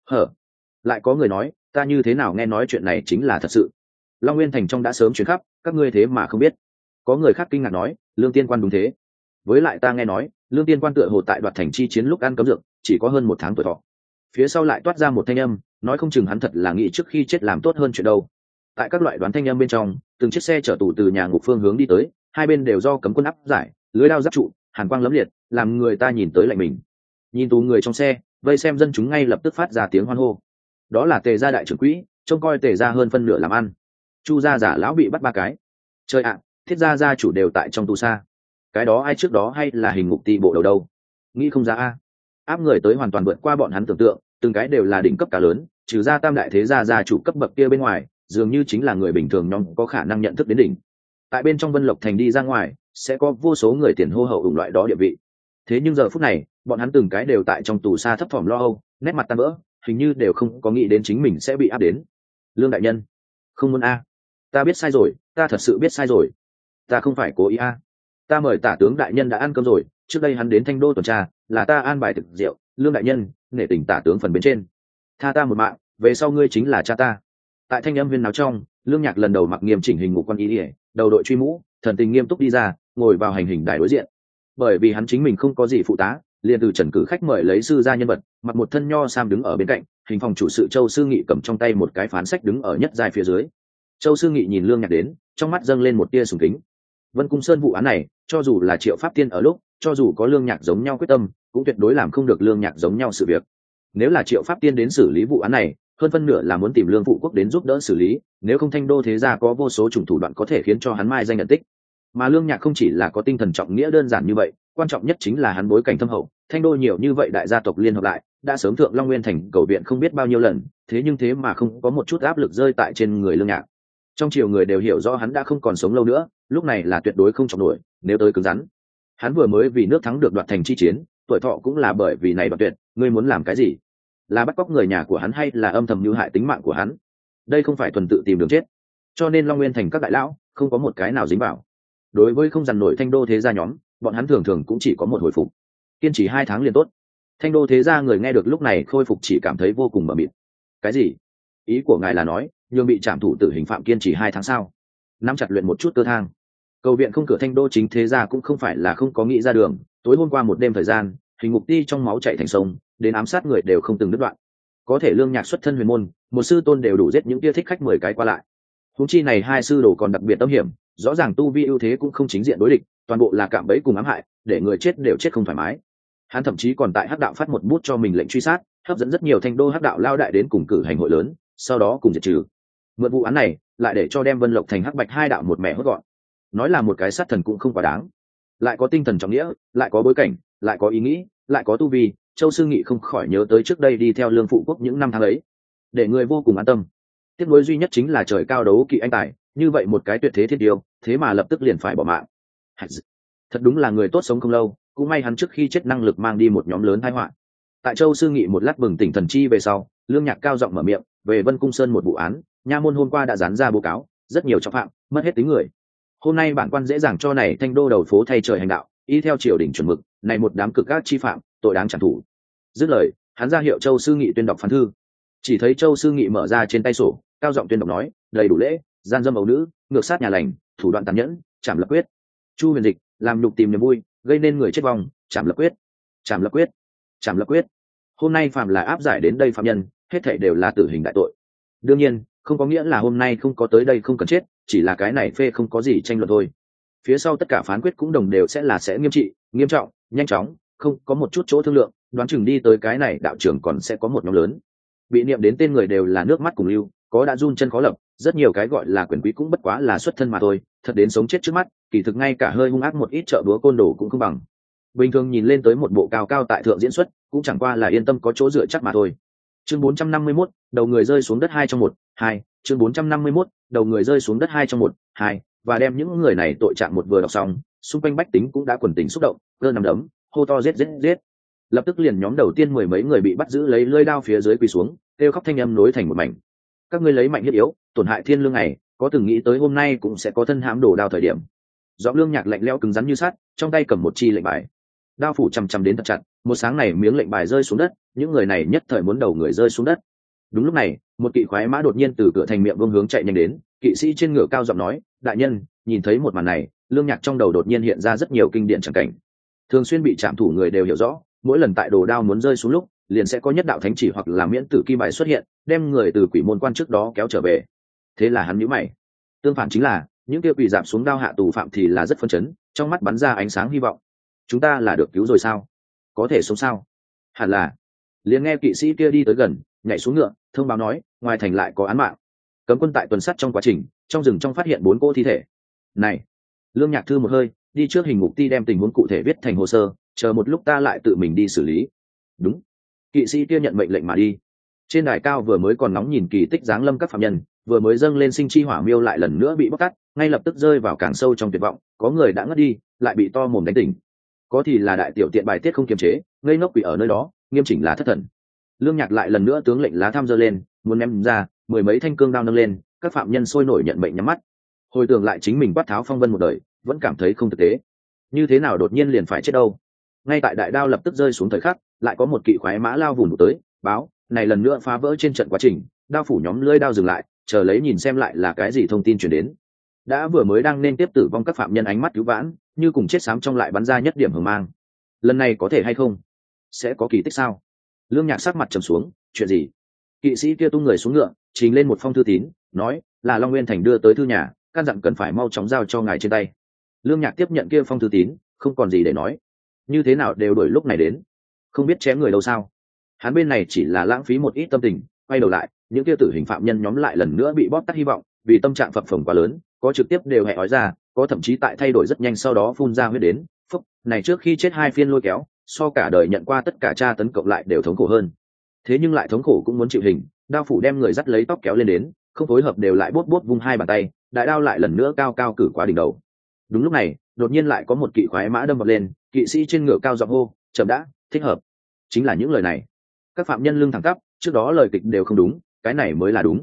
Lại có người nói, ta như thế nào nghe nói chuyện này chính là thật sự. Long Nguyên thành trong đã sớm truyền khắp, các ngươi thế mà không biết. Có người khác kinh ngạc nói, Lương tiên quan đúng thế. Với lại ta nghe nói, Lương tiên quan tựa hồ tại đoạt thành chi chiến lúc ăn cấm dược, chỉ có hơn 1 tháng tuổi thọ. Phía sau lại toát ra một thanh âm, nói không chừng hắn thật là nghĩ trước khi chết làm tốt hơn chuyện đâu. Tại các loại đoán thanh âm bên trong, từng chiếc xe chở tù từ nhà ngục phương hướng đi tới, hai bên đều do cấm quân áp giải, lưới đao giáp trụ, hàn quang lấm liệt, làm người ta nhìn tới lạnh mình. Nhìn tù người trong xe, vây xem dân chúng ngay lập tức phát ra tiếng hoan hô. Đó là Tề gia đại trưởng quỹ, trông coi Tề gia hơn phân nửa làm ăn. Chu gia giả lão bị bắt 3 cái. Trời ạ, Thiết gia gia chủ đều tại trong tù xa. Cái đó ai trước đó hay là hình ngục ti bộ đầu đâu? Nghĩ không ra a. Áp người tới hoàn toàn vượt qua bọn hắn tưởng tượng, từng cái đều là đỉnh cấp cá lớn, trừ ra tam đại thế gia gia chủ cấp bậc kia bên ngoài, dường như chính là người bình thường nhóm có khả năng nhận thức đến đỉnh. Tại bên trong Vân Lộc thành đi ra ngoài, sẽ có vô số người tiền hô hậu ủng loại đó địa vị. Thế nhưng giờ phút này, bọn hắn từng cái đều tại trong tù xa thấp thỏm lo âu, nét mặt tan vỡ, hình như đều không có nghĩ đến chính mình sẽ bị áp đến. Lương đại nhân, không muốn a. Ta biết sai rồi, ta thật sự biết sai rồi. Ta không phải cố ý a. Ta mời tả tướng đại nhân đã ăn cơm rồi, trước đây hắn đến Thanh Đô tuần tra, là ta an bài thực rượu. Lương đại nhân, nể tình tả tướng phần bên trên, tha ta một mạng, về sau ngươi chính là cha ta. Tại thanh âm huyên náo trong, Lương Nhạc lần đầu mặc nghiêm chỉnh hình ngục quan y, đầu đội truy mũ, thần tình nghiêm túc đi ra, ngồi vào hành hình đài đối diện. Bởi vì hắn chính mình không có gì phụ tá, liền từ trần cử khách mời lấy sư gia nhân vật, mặc một thân nho sam đứng ở bên cạnh, hình phòng chủ sự Châu Sư Nghị cầm trong tay một cái phán sách đứng ở nhất dài phía dưới. Châu Sư Nghị nhìn Lương Nhạc đến, trong mắt dâng lên một tia sùng kính. Vân Cung Sơn vụ án này, cho dù là Triệu Pháp Tiên ở lúc, cho dù có Lương Nhạc giống nhau quyết tâm, cũng tuyệt đối làm không được Lương Nhạc giống nhau sự việc. Nếu là Triệu Pháp Tiên đến xử lý vụ án này, hơn phân nửa là muốn tìm Lương phụ quốc đến giúp đỡ xử lý, nếu không Thanh Đô thế gia có vô số chủng thủ đoạn có thể khiến cho hắn mai danh nhận tích. Mà Lương Nhạc không chỉ là có tinh thần trọng nghĩa đơn giản như vậy, quan trọng nhất chính là hắn bối cảnh thâm hậu. Thanh Đô nhiều như vậy đại gia tộc liên hợp lại, đã sớm thượng Long Nguyên thành cầu viện không biết bao nhiêu lần, thế nhưng thế mà không có một chút áp lực rơi tại trên người Lương Nhạc. Trong triều người đều hiểu rõ hắn đã không còn sống lâu nữa, lúc này là tuyệt đối không trọng nổi, nếu tới cứng rắn. Hắn vừa mới vì nước thắng được đoạt thành chi chiến, tuổi thọ cũng là bởi vì này đoạt tuyệt, ngươi muốn làm cái gì? Là bắt cóc người nhà của hắn hay là âm thầm mưu hại tính mạng của hắn? đây không phải thuần tự tìm đường chết, cho nên Long Nguyên thành các đại lão không có một cái nào dính vào. Đối với không dằn nổi Thanh đô thế gia nhóm, bọn hắn thường thường cũng chỉ có một hồi phục, kiên trì 2 tháng liền tốt. Thanh đô thế gia người nghe được lúc này khôi phục chỉ cảm thấy vô cùng mờ mịt. Cái gì? Ý của ngài là nói nhường bị trảm thủ tử hình phạm kiên trì 2 tháng sao? Nắm chặt luyện một chút cơ thang. Cầu viện không cửa Thanh đô chính thế gia cũng không phải là không có nghĩ ra đường, tối hôm qua một đêm thời gian, hình ngục ti trong máu chảy thành sông, đến ám sát người đều không từng đứt đoạn. Có thể Lương Nhạc xuất thân huyền môn, một sư tôn đều đủ giết những kia thích khách 10 cái qua lại. Huống chi này 2 sư đồ còn đặc biệt tâm hiểm, rõ ràng tu vi ưu thế cũng không chính diện đối địch, toàn bộ là cạm bẫy cùng ám hại, để người chết đều chết không thoải mái. Hắn thậm chí còn tại hắc đạo phát một bút cho mình lệnh truy sát, hấp dẫn rất nhiều Thanh đô hắc đạo lao đại đến cùng cử hành hội lớn, sau đó cùng diệt trừ. Mượn vụ án này, lại để cho đem Vân Lộc thành hắc bạch 2 đạo một mẹ hốt gọn. Nói là một cái sát thần cũng không quá đáng. Lại có tinh thần trọng nghĩa, lại có bối cảnh, lại có ý nghĩ, lại có tu vi, Châu Sư Nghị không khỏi nhớ tới trước đây đi theo Lương Phụ Quốc những năm tháng ấy, để người vô cùng an tâm. Tiếc nuối duy nhất chính là trời cao đấu kỵ anh tài, như vậy một cái tuyệt thế thiên tiêu, thế mà lập tức liền phải bỏ mạng. Thật đúng là người tốt sống không lâu, cũng may hắn trước khi chết năng lực mang đi một nhóm lớn tai họa. Tại Châu Sư Nghị một lát bừng tỉnh thần chi về sau, Lương Nhạc cao giọng mở miệng, về Vân Cung Sơn một vụ án, nha môn hôm qua đã dán ra báo cáo, rất nhiều trọng phạm, mất hết tính người. Hôm nay bản quan dễ dàng cho này Thanh đô đầu phố thay trời hành đạo, y theo triều đình chuẩn mực, này một đám cực các chi phạm, tội đáng trả thù. Dứt lời, hắn ra hiệu Châu Sư Nghị tuyên đọc phán thư. Chỉ thấy Châu Sư Nghị mở ra trên tay sổ, cao giọng tuyên đọc nói, đầy đủ lễ, gian dâm ấu nữ, ngược sát nhà lành, thủ đoạn tàn nhẫn, trảm lập quyết. Chu Huyền Dịch, làm nhục tìm niềm vui, gây nên người chết vong, trảm lập quyết, trảm lập quyết, trảm lập quyết. Hôm nay phạm là áp giải đến đây phạm nhân, hết thảy đều là tử hình đại tội. Đương nhiên, không có nghĩa là hôm nay không có tới đây không cần chết, chỉ là cái này phê không có gì tranh luận thôi. Phía sau tất cả phán quyết cũng đồng đều sẽ nghiêm trị, nghiêm trọng, nhanh chóng, không có một chút chỗ thương lượng, đoán chừng đi tới cái này đạo trưởng còn sẽ có một nhóm lớn. Bị niệm đến tên người đều là nước mắt cùng lưu, có đã run chân khó lập, rất nhiều cái gọi là quyền quý cũng bất quá là xuất thân mà thôi, thật đến sống chết trước mắt, kỳ thực ngay cả hơi hung ác một ít trợ búa côn đồ cũng không bằng. Bình thường nhìn lên tới một bộ cao cao tại thượng diễn xuất, cũng chẳng qua là yên tâm có chỗ dựa chắc mà thôi. Chương 451, đầu người rơi xuống đất 2 trong 1, 2, chương 451, đầu người rơi xuống đất 2 trong 1, 2, và đem những người này tội trạng một vừa đọc xong, xung quanh bách tính cũng đã quần tình xúc động, cơ nằm đấm, hô to giết giết giết. Lập tức liền nhóm đầu tiên 10 mấy người bị bắt giữ lấy lưỡi đao phía dưới quỳ xuống, kêu khóc thanh âm nối thành một mảnh. Các ngươi lấy mạnh hiếp yếu, tổn hại thiên lương này, có từng nghĩ tới hôm nay cũng sẽ có thân hãm đổ đao thời điểm. Giọng Lương Nhạc lạnh lẽo cứng rắn như sắt, trong tay cầm một chi lệnh bài. Đao phủ chằm chằm đến thật chặt, một sáng này miếng lệnh bài rơi xuống đất, những người này nhất thời muốn đầu người rơi xuống đất. Đúng lúc này, một kỵ khoái mã đột nhiên từ cửa thành miệng vương hướng chạy nhanh đến, kỵ sĩ trên ngựa cao giọng nói, đại nhân, nhìn thấy một màn này, Lương Nhạc trong đầu đột nhiên hiện ra rất nhiều kinh điển chẳng cảnh. Thường xuyên bị chạm thủ người đều hiểu rõ, mỗi lần tại đồ đao muốn rơi xuống lúc, liền sẽ có nhất đạo thánh chỉ hoặc là miễn tử kim bài xuất hiện, đem người từ quỷ môn quan trước đó kéo trở về. Thế là hắn nhíu mày. Tương phản chính là, những kia quỷ giảm xuống đao hạ tù phạm thì là rất phấn chấn, trong mắt bắn ra ánh sáng hy vọng. Chúng ta là được cứu rồi sao? Có thể sống sao? Hẳn là. Liền nghe kỵ sĩ kia đi tới gần, nhảy xuống ngựa, thông báo nói, ngoài thành lại có án mạng. Cấm quân tại tuần sắt trong quá trình, trong rừng trong phát hiện 4 cỗ thi thể. Này, Lương Nhạc thư một hơi, đi trước hình ngục ti đem tình huống cụ thể viết thành hồ sơ, chờ một lúc ta lại tự mình đi xử lý. Đúng. Kỵ sĩ kia nhận mệnh lệnh mà đi. Trên đài cao vừa mới còn nóng nhìn kỳ tích giáng lâm các phạm nhân, vừa mới dâng lên sinh chi hỏa miêu lại lần nữa bị bóc tắt, ngay lập tức rơi vào càng sâu trong tuyệt vọng, có người đã ngất đi, lại bị to mồm đánh tỉnh. Có thì là đại tiểu tiện bài tiết không kiềm chế, ngây ngốc quỷ ở nơi đó, nghiêm chỉnh là thất thần. Lương Nhạc lại lần nữa tướng lệnh lá tham giơ lên, muốn ném ra, 10 mấy thanh cương đao nâng lên, các phạm nhân sôi nổi nhận mệnh nhắm mắt. Hồi tưởng lại chính mình quát tháo phong vân một đời, vẫn cảm thấy không thực tế. Như thế nào đột nhiên liền phải chết đâu? Ngay tại đại đao lập tức rơi xuống thời khắc, lại có một kỵ khoái mã lao vùn tới, báo, này lần nữa phá vỡ trên trận quá trình, đao phủ nhóm lưỡi đao dừng lại, chờ lấy nhìn xem lại là cái gì thông tin truyền đến. Đã vừa mới đang nên tiếp tử vong các phạm nhân ánh mắt cứu vãn, như cùng chết xám trong lại bắn ra nhất điểm hờ mang. Lần này có thể hay không? Sẽ có kỳ tích sao? Lương Nhạc sắc mặt trầm xuống, chuyện gì? Kỵ sĩ kia tung người xuống ngựa, trình lên một phong thư tín, nói là Long Nguyên thành đưa tới thư nhà, căn dặn cần phải mau chóng giao cho ngài trên tay. Lương Nhạc tiếp nhận kia phong thư tín, không còn gì để nói. Như thế nào đều đuổi lúc này đến, không biết chém người đâu sao? Hắn bên này chỉ là lãng phí một ít tâm tình, quay đầu lại, những kia tử hình phạm nhân nhóm lại lần nữa bị bóp tắt hy vọng, vì tâm trạng phập phồng quá lớn, có trực tiếp đều hẹ nói ra, có thậm chí tại thay đổi rất nhanh sau đó phun ra huyết đến. Phúc, này trước khi chết 2 phiên lôi kéo, so cả đời nhận qua tất cả tra tấn cộng lại đều thống khổ hơn. Thế nhưng lại thống khổ cũng muốn chịu hình, đao phủ đem người dắt lấy tóc kéo lên đến, không phối hợp đều lại bốt bốt vung 2 bàn tay, đại đao lại lần nữa cao cao cử qua đỉnh đầu. Đúng lúc này, đột nhiên lại có một kỵ khoái mã đâm vào lên, kỵ sĩ trên ngựa cao giọng hô, chậm đã, thích hợp. Chính là những lời này. Các phạm nhân lưng thẳng tắp, trước đó lời kịch đều không đúng, cái này mới là đúng.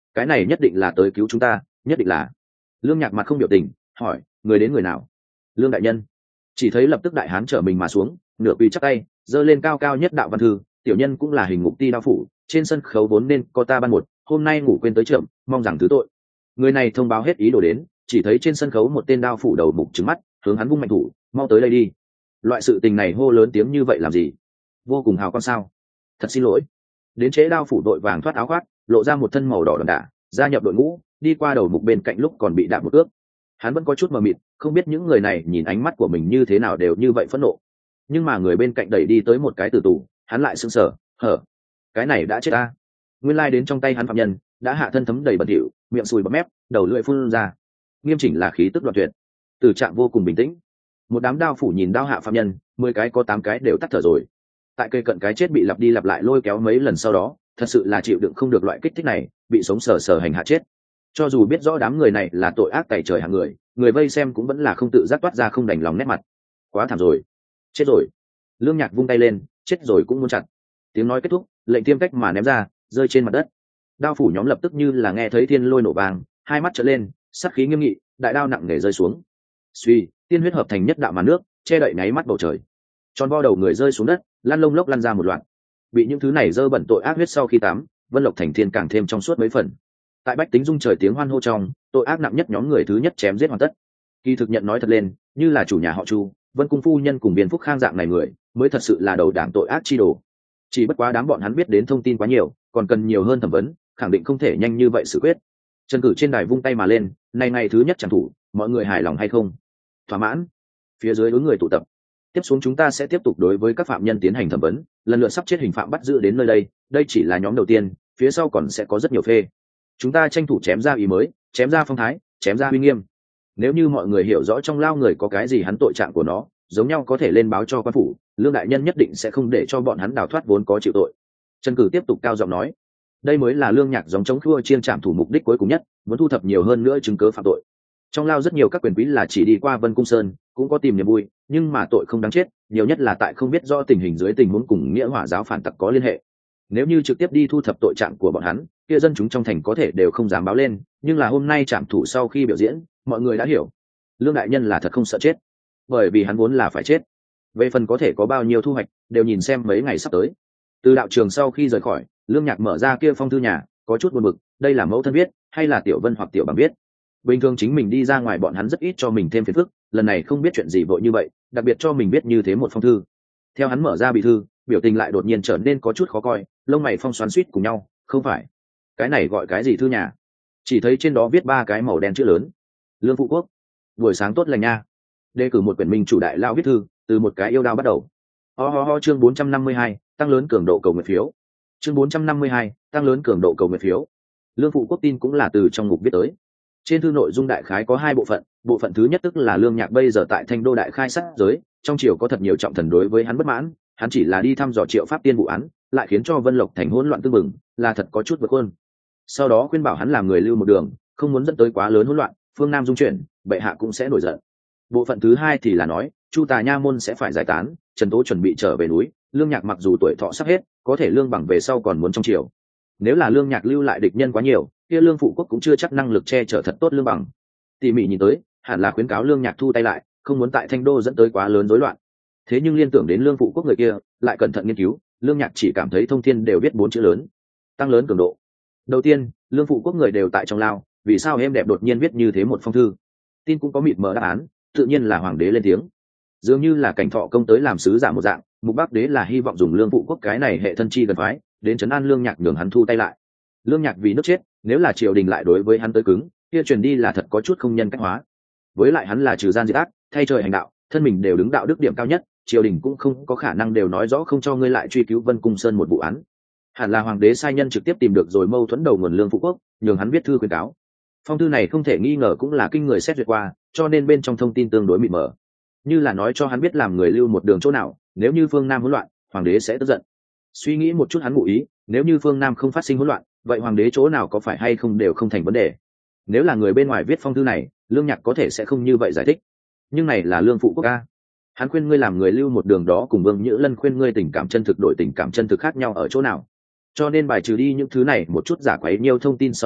cái này nhất định là tới cứu chúng ta, nhất định là. Lương Nhạc mặt không biểu tình hỏi, người đến người nào? Lương đại nhân. Chỉ thấy lập tức đại hán trở mình mà xuống, nửa quỳ chắc tay giơ lên cao cao nhất đạo văn thư, tiểu nhân cũng là hình ngục ti đao phủ, trên sân khấu vốn nên có ta ban một, hôm nay ngủ quên tới trưởng, mong rằng thứ tội. Người này thông báo hết ý đồ đến, chỉ thấy trên sân khấu một tên đao phủ đầu mục trừng mắt hướng hắn vung mạnh thủ, mau tới đây đi. Loại sự tình này hô lớn tiếng như vậy làm gì? Vô cùng hào con sao? Thật xin lỗi. Đến chế đao phủ đội vàng thoát áo khoác, lộ ra một thân màu đỏ đậm đà, gia nhập đội ngũ, đi qua đầu mục bên cạnh lúc còn bị đạp một ước. Hắn vẫn có chút mờ mịt, không biết những người này nhìn ánh mắt của mình như thế nào đều như vậy phẫn nộ. Nhưng mà người bên cạnh đẩy đi tới một cái tử tù, hắn lại sững sờ, hở, cái này đã chết ta. Nguyên lai đến trong tay hắn phạm nhân đã hạ thân thấm đầy bẩn thỉu, miệng sùi bọt mép, đầu lưỡi phun ra, nghiêm chỉnh là khí tức đoạn tuyệt, tử trạng vô cùng bình tĩnh. Một đám đao phủ nhìn đao hạ phạm nhân, 10 cái có 8 cái đều tắt thở rồi. Tại cây cận cái chết bị lặp đi lặp lại lôi kéo mấy lần sau đó, thật sự là chịu đựng không được loại kích thích này, bị sống sờ sờ hành hạ chết. Cho dù biết rõ đám người này là tội ác tày trời hạng người, người vây xem cũng vẫn là không tự giác toát ra không đành lòng nét mặt. Quá thảm rồi, chết rồi. Lương Nhạc vung tay lên, chết rồi cũng muốn chặt. Tiếng nói kết thúc, lệnh tiêm cách mà ném ra, rơi trên mặt đất. Đao phủ nhóm lập tức như là nghe thấy thiên lôi nổ vang, hai mắt trợn lên, sát khí nghiêm nghị, đại đao nặng nề rơi xuống. Suy, tiên huyết hợp thành nhất đạo màn nước, che đậy nháy mắt bầu trời. Tròn vo đầu người rơi xuống đất, lăn lông lốc lăn ra một loạt. Bị những thứ này dơ bẩn tội ác huyết sau khi tắm, Vân Lộc Thành Thiên càng thêm trong suốt mấy phần. Tại bách tính rung trời tiếng hoan hô trong, tội ác nặng nhất nhóm người thứ nhất chém giết hoàn tất. Kỳ thực nhận nói thật lên, như là chủ nhà họ Chu, Vân Cung phu nhân cùng Biên Phúc Khang dạng này người, mới thật sự là đầu đảng tội ác chi đồ. Chỉ bất quá đám bọn hắn biết đến thông tin quá nhiều, còn cần nhiều hơn thẩm vấn, khẳng định không thể nhanh như vậy xử quyết. Trần Cử trên đài vung tay mà lên, này ngày thứ nhất chẳng thủ, mọi người hài lòng hay không? Thỏa mãn. Phía dưới đối người tụ tập. Tiếp xuống chúng ta sẽ tiếp tục đối với các phạm nhân tiến hành thẩm vấn, lần lượt sắp chết hình phạm bắt giữ đến nơi đây, đây chỉ là nhóm đầu tiên, phía sau còn sẽ có rất nhiều phê. Chúng ta tranh thủ chém ra ý mới, chém ra phong thái, chém ra uy nghiêm. Nếu như mọi người hiểu rõ trong lao người có cái gì hắn tội trạng của nó, giống nhau có thể lên báo cho quan phủ, Lương đại nhân nhất định sẽ không để cho bọn hắn đào thoát vốn có chịu tội. Trần Cử tiếp tục cao giọng nói, đây mới là Lương Nhạc giống chống khua chiên trảm thủ mục đích cuối cùng nhất, muốn thu thập nhiều hơn nữa chứng cứ phạm tội. Trong lao rất nhiều các quyền quý là chỉ đi qua Vân Cung Sơn, cũng có tìm niềm vui, nhưng mà tội không đáng chết, nhiều nhất là tại không biết rõ tình hình dưới tình huống cùng nghĩa hỏa giáo phản tặc có liên hệ. Nếu như trực tiếp đi thu thập tội trạng của bọn hắn, kia dân chúng trong thành có thể đều không dám báo lên, nhưng là hôm nay trảm thủ sau khi biểu diễn, mọi người đã hiểu, Lương đại nhân là thật không sợ chết, bởi vì hắn vốn là phải chết. Về phần có thể có bao nhiêu thu hoạch, đều nhìn xem mấy ngày sắp tới. Từ đạo trường sau khi rời khỏi, Lương Nhạc mở ra kia phong thư nhà, có chút buồn bực, đây là mẫu thân viết, hay là Tiểu Vân hoặc Tiểu Bằng viết? Bình thường chính mình đi ra ngoài bọn hắn rất ít cho mình thêm phiền phức, lần này không biết chuyện gì vội như vậy, đặc biệt cho mình biết như thế một phong thư. Theo hắn mở ra bị thư, biểu tình lại đột nhiên trở nên có chút khó coi, lông mày phong xoắn suýt cùng nhau, không phải, cái này gọi cái gì thư nhà? Chỉ thấy trên đó viết 3 cái màu đen chữ lớn. Lương Phụ Quốc, buổi sáng tốt lành nha. Đề cử một quyển minh chủ đại lao viết thư, từ một cái yêu đao bắt đầu. Chương 452, tăng lớn cường độ cầu nguyện phiếu. Chương 452, tăng lớn cường độ cầu nguyện phiếu. Lương Phụ Quốc tin cũng là từ trong ngục viết tới. Trên thư nội dung đại khái có 2 bộ phận, bộ phận thứ nhất tức là Lương Nhạc bây giờ tại Thanh Đô đại khai sát giới, trong triều có thật nhiều trọng thần đối với hắn bất mãn, hắn chỉ là đi thăm dò Triệu Pháp Tiên vụ án, lại khiến cho Vân Lộc Thành hỗn loạn tương mừng, là thật có chút vượt hơn. Sau đó khuyên bảo hắn làm người lưu một đường, không muốn dẫn tới quá lớn hỗn loạn, phương Nam dung chuyển, bệ hạ cũng sẽ nổi giận. Bộ phận thứ 2 thì là nói, Chu Tà Nha môn sẽ phải giải tán, Trần Tố chuẩn bị trở về núi, Lương Nhạc mặc dù tuổi thọ sắp hết, có thể Lương Bằng về sau còn muốn trong triều. Nếu là Lương Nhạc lưu lại địch nhân quá nhiều, kia Lương Phụ Quốc cũng chưa chắc năng lực che chở thật tốt Lương Bằng. Tỉ mỉ nhìn tới, hẳn là khuyến cáo Lương Nhạc thu tay lại, không muốn tại Thanh Đô dẫn tới quá lớn rối loạn. Thế nhưng liên tưởng đến Lương Phụ Quốc người kia, lại cẩn thận nghiên cứu, Lương Nhạc chỉ cảm thấy thông thiên đều viết 4 chữ lớn: tăng lớn cường độ. Đầu tiên, Lương Phụ Quốc người đều tại trong lao, vì sao em đẹp đột nhiên viết như thế một phong thư? Tin cũng có mịt mờ đáp án, tự nhiên là hoàng đế lên tiếng. Dường như là Cảnh Thọ công tới làm sứ giả một dạng, mục Bắc đế là hy vọng dùng Lương Phụ Quốc cái này hệ thân chi gần phái, đến trấn an Lương Nhạc nhường hắn thu tay lại. Lương Nhạc vì nước chết, nếu là triều đình lại đối với hắn tới cứng, kia truyền đi là thật có chút không nhân cách hóa. Với lại hắn là trừ gian diệt ác, thay trời hành đạo, thân mình đều đứng đạo đức điểm cao nhất, triều đình cũng không có khả năng đều nói rõ không cho ngươi lại truy cứu Vân Cung Sơn một vụ án. Hẳn là hoàng đế sai nhân trực tiếp tìm được rồi mâu thuẫn đầu nguồn Lương Phụ Quốc, nhường hắn viết thư khuyên cáo. Phong thư này không thể nghi ngờ cũng là kinh người xét duyệt qua, cho nên bên trong thông tin tương đối mịt mờ, như là nói cho hắn biết làm người lưu một đường chỗ nào, nếu như phương Nam hỗn loạn, hoàng đế sẽ tức giận. Suy nghĩ một chút hắn ngụ ý, nếu như phương Nam không phát sinh hỗn loạn, vậy hoàng đế chỗ nào có phải hay không đều không thành vấn đề. Nếu là người bên ngoài viết phong thư này, Lương Nhạc có thể sẽ không như vậy giải thích, nhưng này là Lương Phụ Quốc a, hắn khuyên ngươi làm người lưu một đường đó cùng Vương Nhữ Lân khuyên ngươi tình cảm chân thực đổi tình cảm chân thực khác nhau ở chỗ nào. Cho nên bài trừ đi những thứ này một chút giả quấy nhiều thông tin sau đó,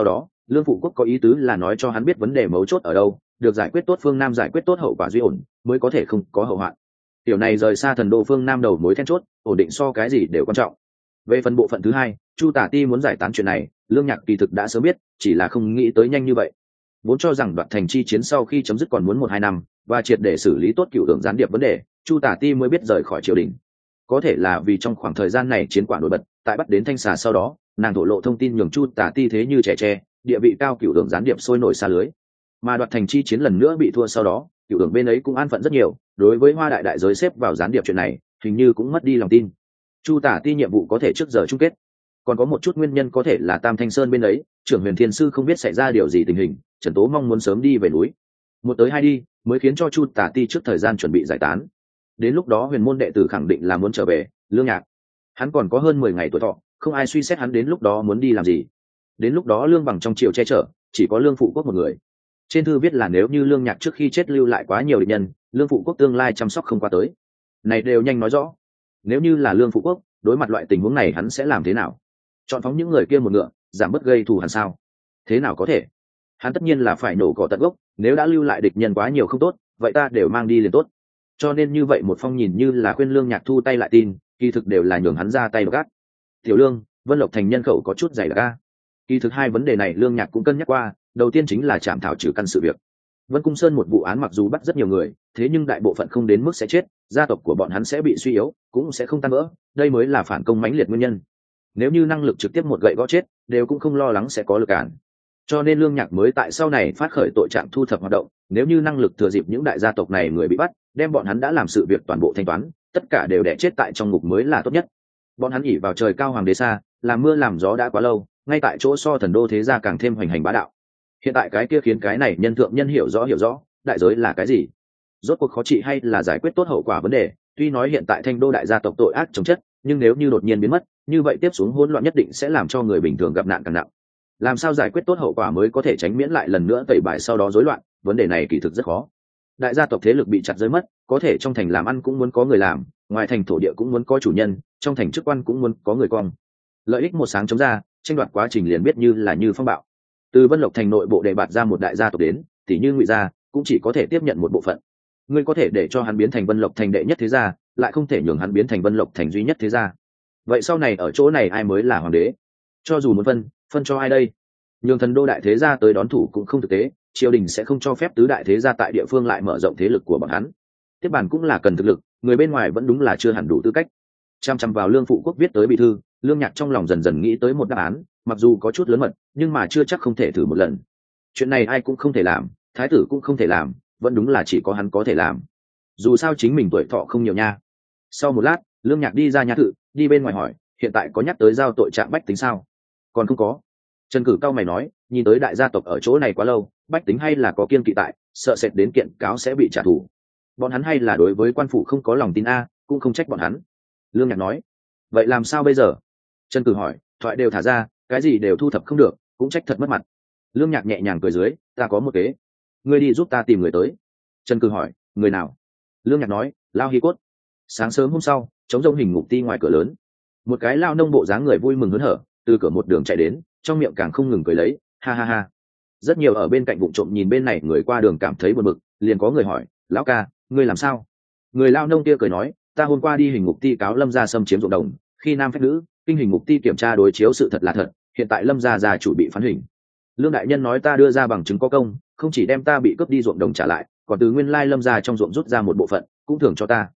lương phụ quốc có ý tứ là nói cho hắn biết vấn đề mấu chốt ở đâu, được giải quyết tốt phương Nam giải quyết tốt hậu quả duy ổn mới có thể không có hậu hoạn. Tiểu này rời xa thần đô phương Nam đầu mối then chốt, ổn định so cái gì đều quan trọng. Về phần bộ phận thứ hai, Chu Tả Ti muốn giải tán chuyện này, Lương Nhạc kỳ thực đã sớm biết, chỉ là không nghĩ tới nhanh như vậy. Vốn cho rằng Đoạt Thành chi chiến sau khi chấm dứt còn muốn 1-2 năm, và triệt để xử lý tốt cựu hưởng gián điệp vấn đề, Chu Tả Ti mới biết rời khỏi triều đình. Có thể là vì trong khoảng thời gian này chiến quả nổi bật, tại bắt đến Thanh Xà sau đó, nàng thổ lộ thông tin nhường Chu Tả Ti thế như trẻ tre, địa vị cao cựu hưởng gián điệp sôi nổi xa lưới. Mà Đoạt Thành chi chiến lần nữa bị thua sau đó, cựu hưởng bên ấy cũng an phận rất nhiều, đối với Hoa Đại đại giới xếp vào gián điệp chuyện này, hình như cũng mất đi lòng tin. Chu Tả Ti nhiệm vụ có thể trước giờ chung kết, còn có một chút nguyên nhân có thể là Tam Thanh Sơn bên ấy trưởng Huyền Thiên Sư không biết xảy ra điều gì tình hình, Trần Tố mong muốn sớm đi về núi, một tới hai đi mới khiến cho Chu Tả Ti trước thời gian chuẩn bị giải tán. Đến lúc đó huyền môn đệ tử khẳng định là muốn trở về. Lương Nhạc, hắn còn có hơn 10 ngày tuổi thọ, không ai suy xét hắn đến lúc đó muốn đi làm gì. Đến lúc đó Lương Bằng trong triều che chở, chỉ có Lương Phụ Quốc một người. Trên thư viết là nếu như Lương Nhạc trước khi chết lưu lại quá nhiều địch nhân, Lương Phụ Quốc tương lai chăm sóc không qua tới. Này đều nhanh nói rõ. Nếu như là Lương Phụ Quốc, đối mặt loại tình huống này hắn sẽ làm thế nào? Chọn phóng những người kia một ngựa, giảm bớt gây thù hằn sao? Thế nào có thể? Hắn tất nhiên là phải nổ cỏ tận gốc, nếu đã lưu lại địch nhân quá nhiều không tốt, vậy ta đều mang đi liền tốt. Cho nên như vậy một phong nhìn như là khuyên Lương Nhạc thu tay lại tin, kỳ thực đều là nhường hắn ra tay gắt. Tiểu Lương, Vân Lộc thành nhân khẩu có chút dày đặc. Kỳ thực hai vấn đề này Lương Nhạc cũng cân nhắc qua, đầu tiên chính là chạm thảo trừ căn sự việc. Vân Cung Sơn một vụ án mặc dù bắt rất nhiều người, thế nhưng đại bộ phận không đến mức sẽ chết, gia tộc của bọn hắn sẽ bị suy yếu, cũng sẽ không tan vỡ, đây mới là phản công mãnh liệt nguyên nhân. Nếu như năng lực trực tiếp một gậy gõ chết, đều cũng không lo lắng sẽ có lực cản. Cho nên Lương Nhạc mới tại sau này phát khởi tội trạng thu thập hoạt động, nếu như năng lực thừa dịp những đại gia tộc này người bị bắt, đem bọn hắn đã làm sự việc toàn bộ thanh toán, tất cả đều đẻ chết tại trong ngục mới là tốt nhất. Bọn hắn ỷ vào trời cao hoàng đế xa, làm mưa làm gió đã quá lâu, ngay tại chỗ so thần đô thế gia càng thêm hoành hành bá đạo. Hiện tại cái kia khiến cái này nhân thượng nhân hiểu rõ đại giới là cái gì, rốt cuộc khó trị hay là giải quyết tốt hậu quả vấn đề. Tuy nói hiện tại Thanh đô đại gia tộc tội ác chồng chất, nhưng nếu như đột nhiên biến mất, như vậy tiếp xuống hỗn loạn nhất định sẽ làm cho người bình thường gặp nạn càng nặng. Làm sao giải quyết tốt hậu quả mới có thể tránh miễn lại lần nữa tẩy bài sau đó rối loạn, vấn đề này kỳ thực rất khó. Đại gia tộc thế lực bị chặt rơi mất, có thể trong thành làm ăn cũng muốn có người làm, ngoài thành thổ địa cũng muốn có chủ nhân, trong thành chức quan cũng muốn có người cong. Lợi ích một sáng chống ra, tranh đoạt quá trình liền biết như phong bạo. Từ Vân Lộc thành nội bộ đề bạt ra một đại gia tộc đến, tỷ như Ngụy gia, cũng chỉ có thể tiếp nhận một bộ phận. Ngươi có thể để cho hắn biến thành Vân Lộc thành đệ nhất thế gia, lại không thể nhường hắn biến thành Vân Lộc thành duy nhất thế gia. Vậy sau này ở chỗ này ai mới là hoàng đế? Cho dù muốn phân cho ai đây? Nhường thần đô đại thế gia tới đón thủ cũng không thực tế, triều đình sẽ không cho phép tứ đại thế gia tại địa phương lại mở rộng thế lực của bọn hắn. Tiếp bản cũng là cần thực lực, người bên ngoài vẫn đúng là chưa hẳn đủ tư cách. Chăm chăm vào Lương Phụ Quốc viết tới bị thư, Lương Nhạc trong lòng dần dần nghĩ tới một đáp án, mặc dù có chút lớn mật, nhưng mà chưa chắc không thể thử một lần. Chuyện này ai cũng không thể làm, thái tử cũng không thể làm, vẫn đúng là chỉ có hắn có thể làm. Dù sao chính mình tuổi thọ không nhiều nha. Sau một lát, Lương Nhạc đi ra nhà thự, đi bên ngoài hỏi, hiện tại có nhắc tới giao tội trạng bách tính sao? Còn không có. Trần Cử cao mày nói, nhìn tới đại gia tộc ở chỗ này quá lâu, bách tính hay là có kiêng kỵ tại, sợ sệt đến kiện cáo sẽ bị trả thù. Bọn hắn hay là đối với quan phủ không có lòng tin cũng không trách bọn hắn. Lương Nhạc nói, vậy làm sao bây giờ? Trần Cử hỏi, thoại đều thả ra, cái gì đều thu thập không được, cũng trách thật mất mặt. Lương Nhạc nhẹ nhàng cười dưới, ta có một kế. Ngươi đi giúp ta tìm người tới. Trần Cử hỏi, người nào? Lương Nhạc nói, Lao Hy Cốt. Sáng sớm hôm sau, chống rông hình ngục ti ngoài cửa lớn, một cái lao nông bộ dáng người vui mừng hớn hở từ cửa một đường chạy đến, trong miệng càng không ngừng cười lấy, ha ha ha. Rất nhiều ở bên cạnh vụng trộm nhìn bên này người qua đường cảm thấy buồn bực, liền có người hỏi, lão ca, ngươi làm sao? Người lao nông kia cười nói, ta hôm qua đi hình ngục ti cáo Lâm gia xâm chiếm ruộng đồng, khi nam phách nữ, kinh hình ngục ti kiểm tra đối chiếu sự thật là thật, hiện tại Lâm gia già chủ bị phán hình. Lương đại nhân nói ta đưa ra bằng chứng có công, không chỉ đem ta bị cướp đi ruộng đồng trả lại, còn từ nguyên lai Lâm gia trong ruộng rút ra một bộ phận, cũng thưởng cho ta.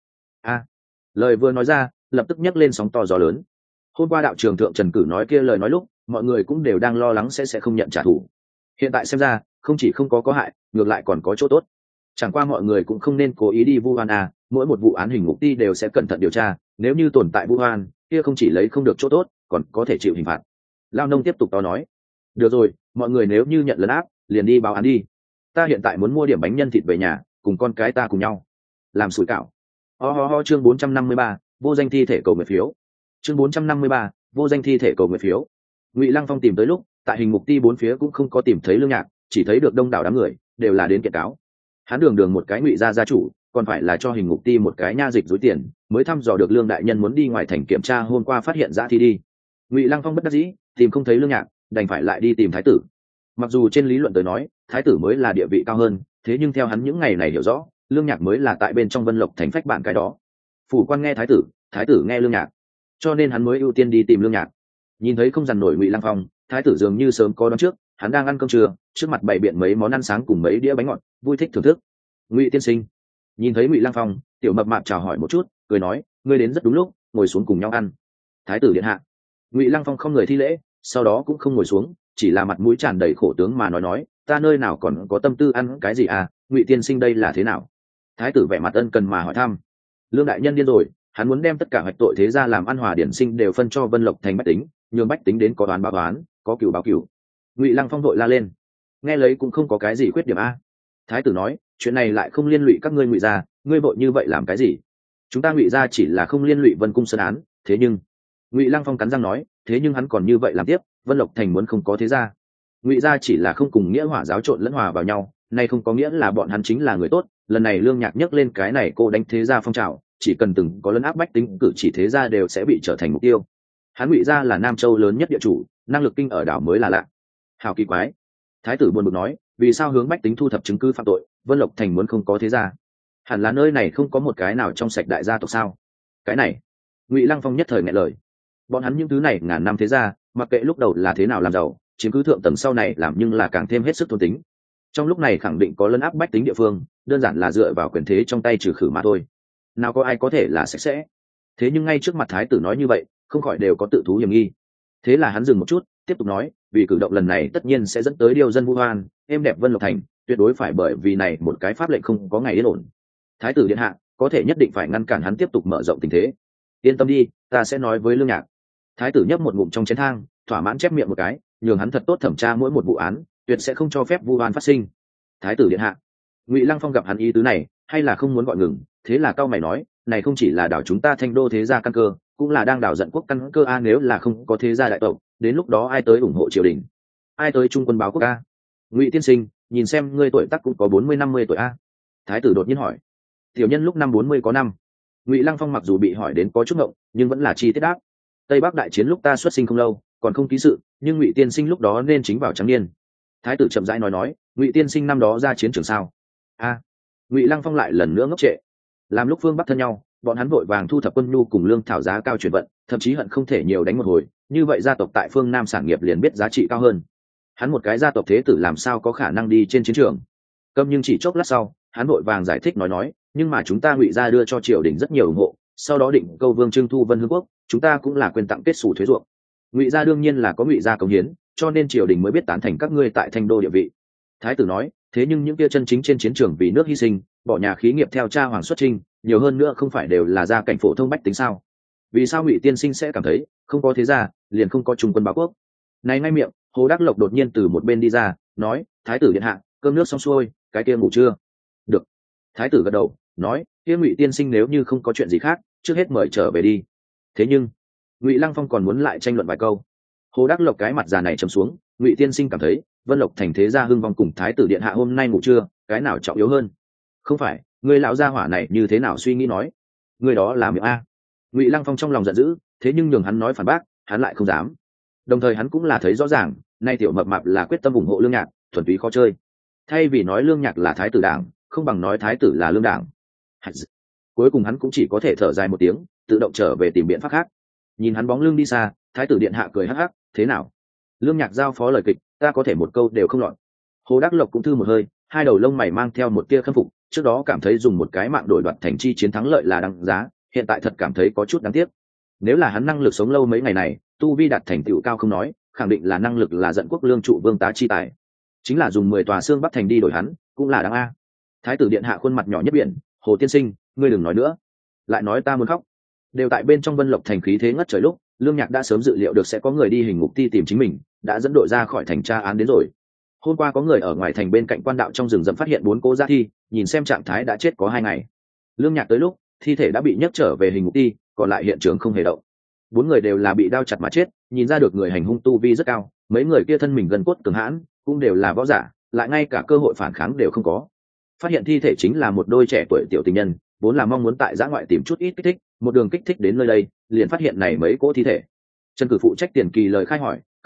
Lời vừa nói ra, lập tức nhấc lên sóng to gió lớn. Hôm qua đạo trường thượng Trần Cử nói kia lời nói lúc, mọi người cũng đều đang lo lắng sẽ không nhận trả thù. Hiện tại xem ra, không chỉ không có hại, ngược lại còn có chỗ tốt. Chẳng qua mọi người cũng không nên cố ý đi vu oan mỗi một vụ án hình ngục ti đều sẽ cẩn thận điều tra, nếu như tồn tại vu oan, kia không chỉ lấy không được chỗ tốt, còn có thể chịu hình phạt. Lao nông tiếp tục to nói, được rồi, mọi người nếu như nhận lấn áp, liền đi báo án đi. Ta hiện tại muốn mua điểm bánh nhân thịt về nhà, cùng con cái ta cùng nhau làm sủi cảo. Chương 453, vô danh thi thể cầu nguyện phiếu. Chương 453, vô danh thi thể cầu nguyện phiếu. Ngụy Lăng Phong tìm tới lúc, tại hình ngục ti bốn phía cũng không có tìm thấy Lương Nhạc, chỉ thấy được đông đảo đám người, đều là đến kiện cáo. Hắn đường một cái Ngụy gia chủ, còn phải là cho hình ngục ti một cái nha dịch dối tiền, mới thăm dò được Lương đại nhân muốn đi ngoài thành kiểm tra hôm qua phát hiện dã thi đi. Ngụy Lăng Phong bất đắc dĩ, tìm không thấy Lương Nhạc, đành phải lại đi tìm thái tử. Mặc dù trên lý luận tới nói thái tử mới là địa vị cao hơn, thế nhưng theo hắn những ngày này hiểu rõ, lương nhạc mới là tại bên trong Vân Lộc Thành phách bạn cái đó. Phủ quan nghe thái tử nghe lương nhạc, cho nên hắn mới ưu tiên đi tìm lương nhạc. Nhìn thấy không dằn nổi Ngụy Lăng Phong, thái tử dường như sớm có đoán trước, hắn đang ăn cơm trưa, trước mặt bày biện mấy món ăn sáng cùng mấy đĩa bánh ngọt, vui thích thưởng thức. Ngụy tiên sinh. Nhìn thấy Ngụy Lăng Phong, tiểu mập mạp chào hỏi một chút, cười nói, ngươi đến rất đúng lúc, ngồi xuống cùng nhau ăn. Thái tử điện hạ. Ngụy Lăng Phong không người thi lễ, sau đó cũng không ngồi xuống, chỉ là mặt mũi tràn đầy khổ tướng mà nói, ta nơi nào còn có tâm tư ăn cái gì à, Ngụy tiên sinh đây là thế nào? Thái tử vẻ mặt ân cần mà hỏi thăm. Lương đại nhân điên rồi, hắn muốn đem tất cả hoạch tội thế gia làm ăn hòa điển sinh đều phân cho Vân Lộc Thành bách tính, nhường bách tính đến có đoán báo đoán, có cửu báo cửu. Ngụy Lăng Phong đội la lên. Nghe lấy cũng không có cái gì khuyết điểm a. Thái tử nói, chuyện này lại không liên lụy các ngươi Ngụy gia, ngươi vội như vậy làm cái gì? Chúng ta Ngụy gia chỉ là không liên lụy Vân cung sơn án, thế nhưng Ngụy Lăng Phong cắn răng nói, thế nhưng hắn còn như vậy làm tiếp, Vân Lộc Thành muốn không có thế gia. Ngụy gia chỉ là không cùng nghĩa hỏa giáo trộn lẫn hòa vào nhau, nay không có nghĩa là bọn hắn chính là người tốt. Lần này lương nhạc nhắc lên cái này cô đánh thế gia phong trào, chỉ cần từng có lấn áp bách tính cử chỉ thế gia đều sẽ bị trở thành mục tiêu. Hắn Ngụy gia là Nam Châu lớn nhất địa chủ, năng lực kinh ở đảo mới là lạ. Hào kỳ quái. Thái tử buồn bực nói, vì sao hướng bách tính thu thập chứng cứ phạm tội, Vân Lộc Thành muốn không có thế gia? Hẳn là nơi này không có một cái nào trong sạch đại gia tộc sao? Cái này, Ngụy Lăng Phong nhất thời nghẹn lời. Bọn hắn những thứ này ngàn năm thế gia, mặc kệ lúc đầu là thế nào làm giàu, chiếm cứ thượng tầng sau này làm nhưng là càng thêm hết sức thôn tính. Trong lúc này khẳng định có lấn áp bách tính địa phương, đơn giản là dựa vào quyền thế trong tay trừ khử mà thôi. Nào có ai có thể là sạch sẽ. Thế nhưng ngay trước mặt thái tử nói như vậy, không khỏi đều có tự thú hiểm nghi. Thế là hắn dừng một chút, tiếp tục nói, vì cử động lần này tất nhiên sẽ dẫn tới điều dân vu oan, êm đẹp Vân Lộc Thành, tuyệt đối phải bởi vì này một cái pháp lệnh không có ngày yên ổn. Thái tử điện hạ có thể nhất định phải ngăn cản hắn tiếp tục mở rộng tình thế. Yên tâm đi, ta sẽ nói với lương nhạc. Thái tử nhấp một ngụm trong chén thang, thỏa mãn chép miệng một cái, nhường hắn thật tốt thẩm tra mỗi một vụ án, tuyệt sẽ không cho phép vu oan phát sinh. Thái tử điện hạ. Ngụy Lăng Phong gặp hắn ý tứ này, hay là không muốn gọi ngừng, thế là cao mày nói, này không chỉ là đảo chúng ta Thanh đô thế gia căn cơ, cũng là đang đảo giận quốc căn cơ a, nếu là không có thế gia đại tộc, đến lúc đó ai tới ủng hộ triều đình, ai tới trung quân báo quốc a? Ngụy tiên sinh, nhìn xem ngươi tuổi tác cũng có 40-50 tuổi a. Thái tử đột nhiên hỏi. Tiểu nhân lúc năm 40 có năm. Ngụy Lăng Phong mặc dù bị hỏi đến có chút ngộng, nhưng vẫn là chi tiết đáp. Tây Bắc đại chiến lúc ta xuất sinh không lâu, còn không ký sự, nhưng Ngụy tiên sinh lúc đó nên chính vào trắng niên. Thái tử chậm rãi nói, Ngụy tiên sinh năm đó ra chiến trường sao? A. Ngụy Lăng Phong lại lần nữa ngốc trệ. Làm lúc phương bắc thân nhau, bọn hắn vội vàng thu thập quân nhu cùng lương thảo giá cao chuyển vận, thậm chí hận không thể nhiều đánh một hồi, như vậy gia tộc tại phương Nam sản nghiệp liền biết giá trị cao hơn. Hắn một cái gia tộc thế tử làm sao có khả năng đi trên chiến trường? Câm nhưng chỉ chốc lát sau, hắn vội vàng giải thích nói, nhưng mà chúng ta Ngụy gia đưa cho triều đình rất nhiều ủng hộ, sau đó định câu vương trưng thu Vân Hương quốc, chúng ta cũng là quyền tặng kết sủ thuế ruộng. Ngụy gia đương nhiên là có Ngụy gia cống hiến, cho nên triều đình mới biết tán thành các ngươi tại Thanh đô địa vị. Thái tử nói, thế nhưng những kia chân chính trên chiến trường vì nước hy sinh, bỏ nhà khí nghiệp theo cha hoàng xuất trinh, nhiều hơn nữa không phải đều là gia cảnh phổ thông bách tính sao? Vì sao Ngụy tiên sinh sẽ cảm thấy không có thế gia liền không có trung quân báo quốc? Này ngay miệng, Hồ Đắc Lộc đột nhiên từ một bên đi ra, nói, thái tử điện hạ, cơm nước xong xuôi, cái kia ngủ chưa? Được. Thái tử gật đầu, nói, kia Ngụy tiên sinh nếu như không có chuyện gì khác, trước hết mời trở về đi. Thế nhưng Ngụy Lăng Phong còn muốn lại tranh luận vài câu. Hồ Đắc Lộc cái mặt già này trầm xuống, Ngụy tiên sinh cảm thấy Vân Lộc thành thế gia hưng vong cùng thái tử điện hạ hôm nay ngủ trưa, cái nào trọng yếu hơn? Không phải, người lão gia hỏa này như thế nào suy nghĩ nói? Người đó là miệng a. Ngụy Lăng Phong trong lòng giận dữ, thế nhưng nhường hắn nói phản bác, hắn lại không dám. Đồng thời hắn cũng là thấy rõ ràng, nay tiểu mập mạp là quyết tâm ủng hộ lương nhạc, thuần túy khó chơi. Thay vì nói lương nhạc là thái tử đảng, không bằng nói thái tử là lương đảng. Cuối cùng hắn cũng chỉ có thể thở dài một tiếng, tự động trở về tìm biện pháp khác. Nhìn hắn bóng lưng đi xa, thái tử điện hạ cười hắc hắc, thế nào? Lương nhạc giao phó lời kịch, ta có thể một câu đều không lọt. Hồ Đắc Lộc cũng thư một hơi, hai đầu lông mày mang theo một tia khâm phục, trước đó cảm thấy dùng một cái mạng đổi đoạt thành chi chiến thắng lợi là đáng giá, hiện tại thật cảm thấy có chút đáng tiếc. Nếu là hắn năng lực sống lâu mấy ngày này, tu vi đạt thành tựu cao không nói, khẳng định là năng lực là dẫn quốc lương trụ vương tá chi tài. Chính là dùng 10 tòa xương bắc thành đi đổi hắn, cũng là đáng a. Thái tử điện hạ khuôn mặt nhỏ nhất biển, Hồ tiên sinh, ngươi đừng nói nữa. Lại nói ta muốn khóc. Đều tại bên trong Vân Lộc thành khí thế ngất trời lúc, lương nhạc đã sớm dự liệu được sẽ có người đi hình ngục ti tìm chính mình, đã dẫn đội ra khỏi thành tra án đến rồi. Hôm qua có người ở ngoài thành bên cạnh quan đạo trong rừng rậm phát hiện 4 cô gia thi, nhìn xem trạng thái đã chết có 2 ngày. Lương nhạc tới lúc, thi thể đã bị nhấc trở về hình ngục ti, còn lại hiện trường không hề động. 4 người đều là bị đao chặt mà chết, nhìn ra được người hành hung tu vi rất cao, mấy người kia thân mình gần cốt cường hãn, cũng đều là võ giả, lại ngay cả cơ hội phản kháng đều không có. Phát hiện thi thể chính là một đôi trẻ tuổi tiểu tình nhân, vốn là mong muốn tại giã ngoại tìm chút ít kích thích, một đường kích thích đến nơi đây, liền phát hiện này mấy cỗ thi thể. Trần Cử phụ trách tiền kỳ lời khai hỏi,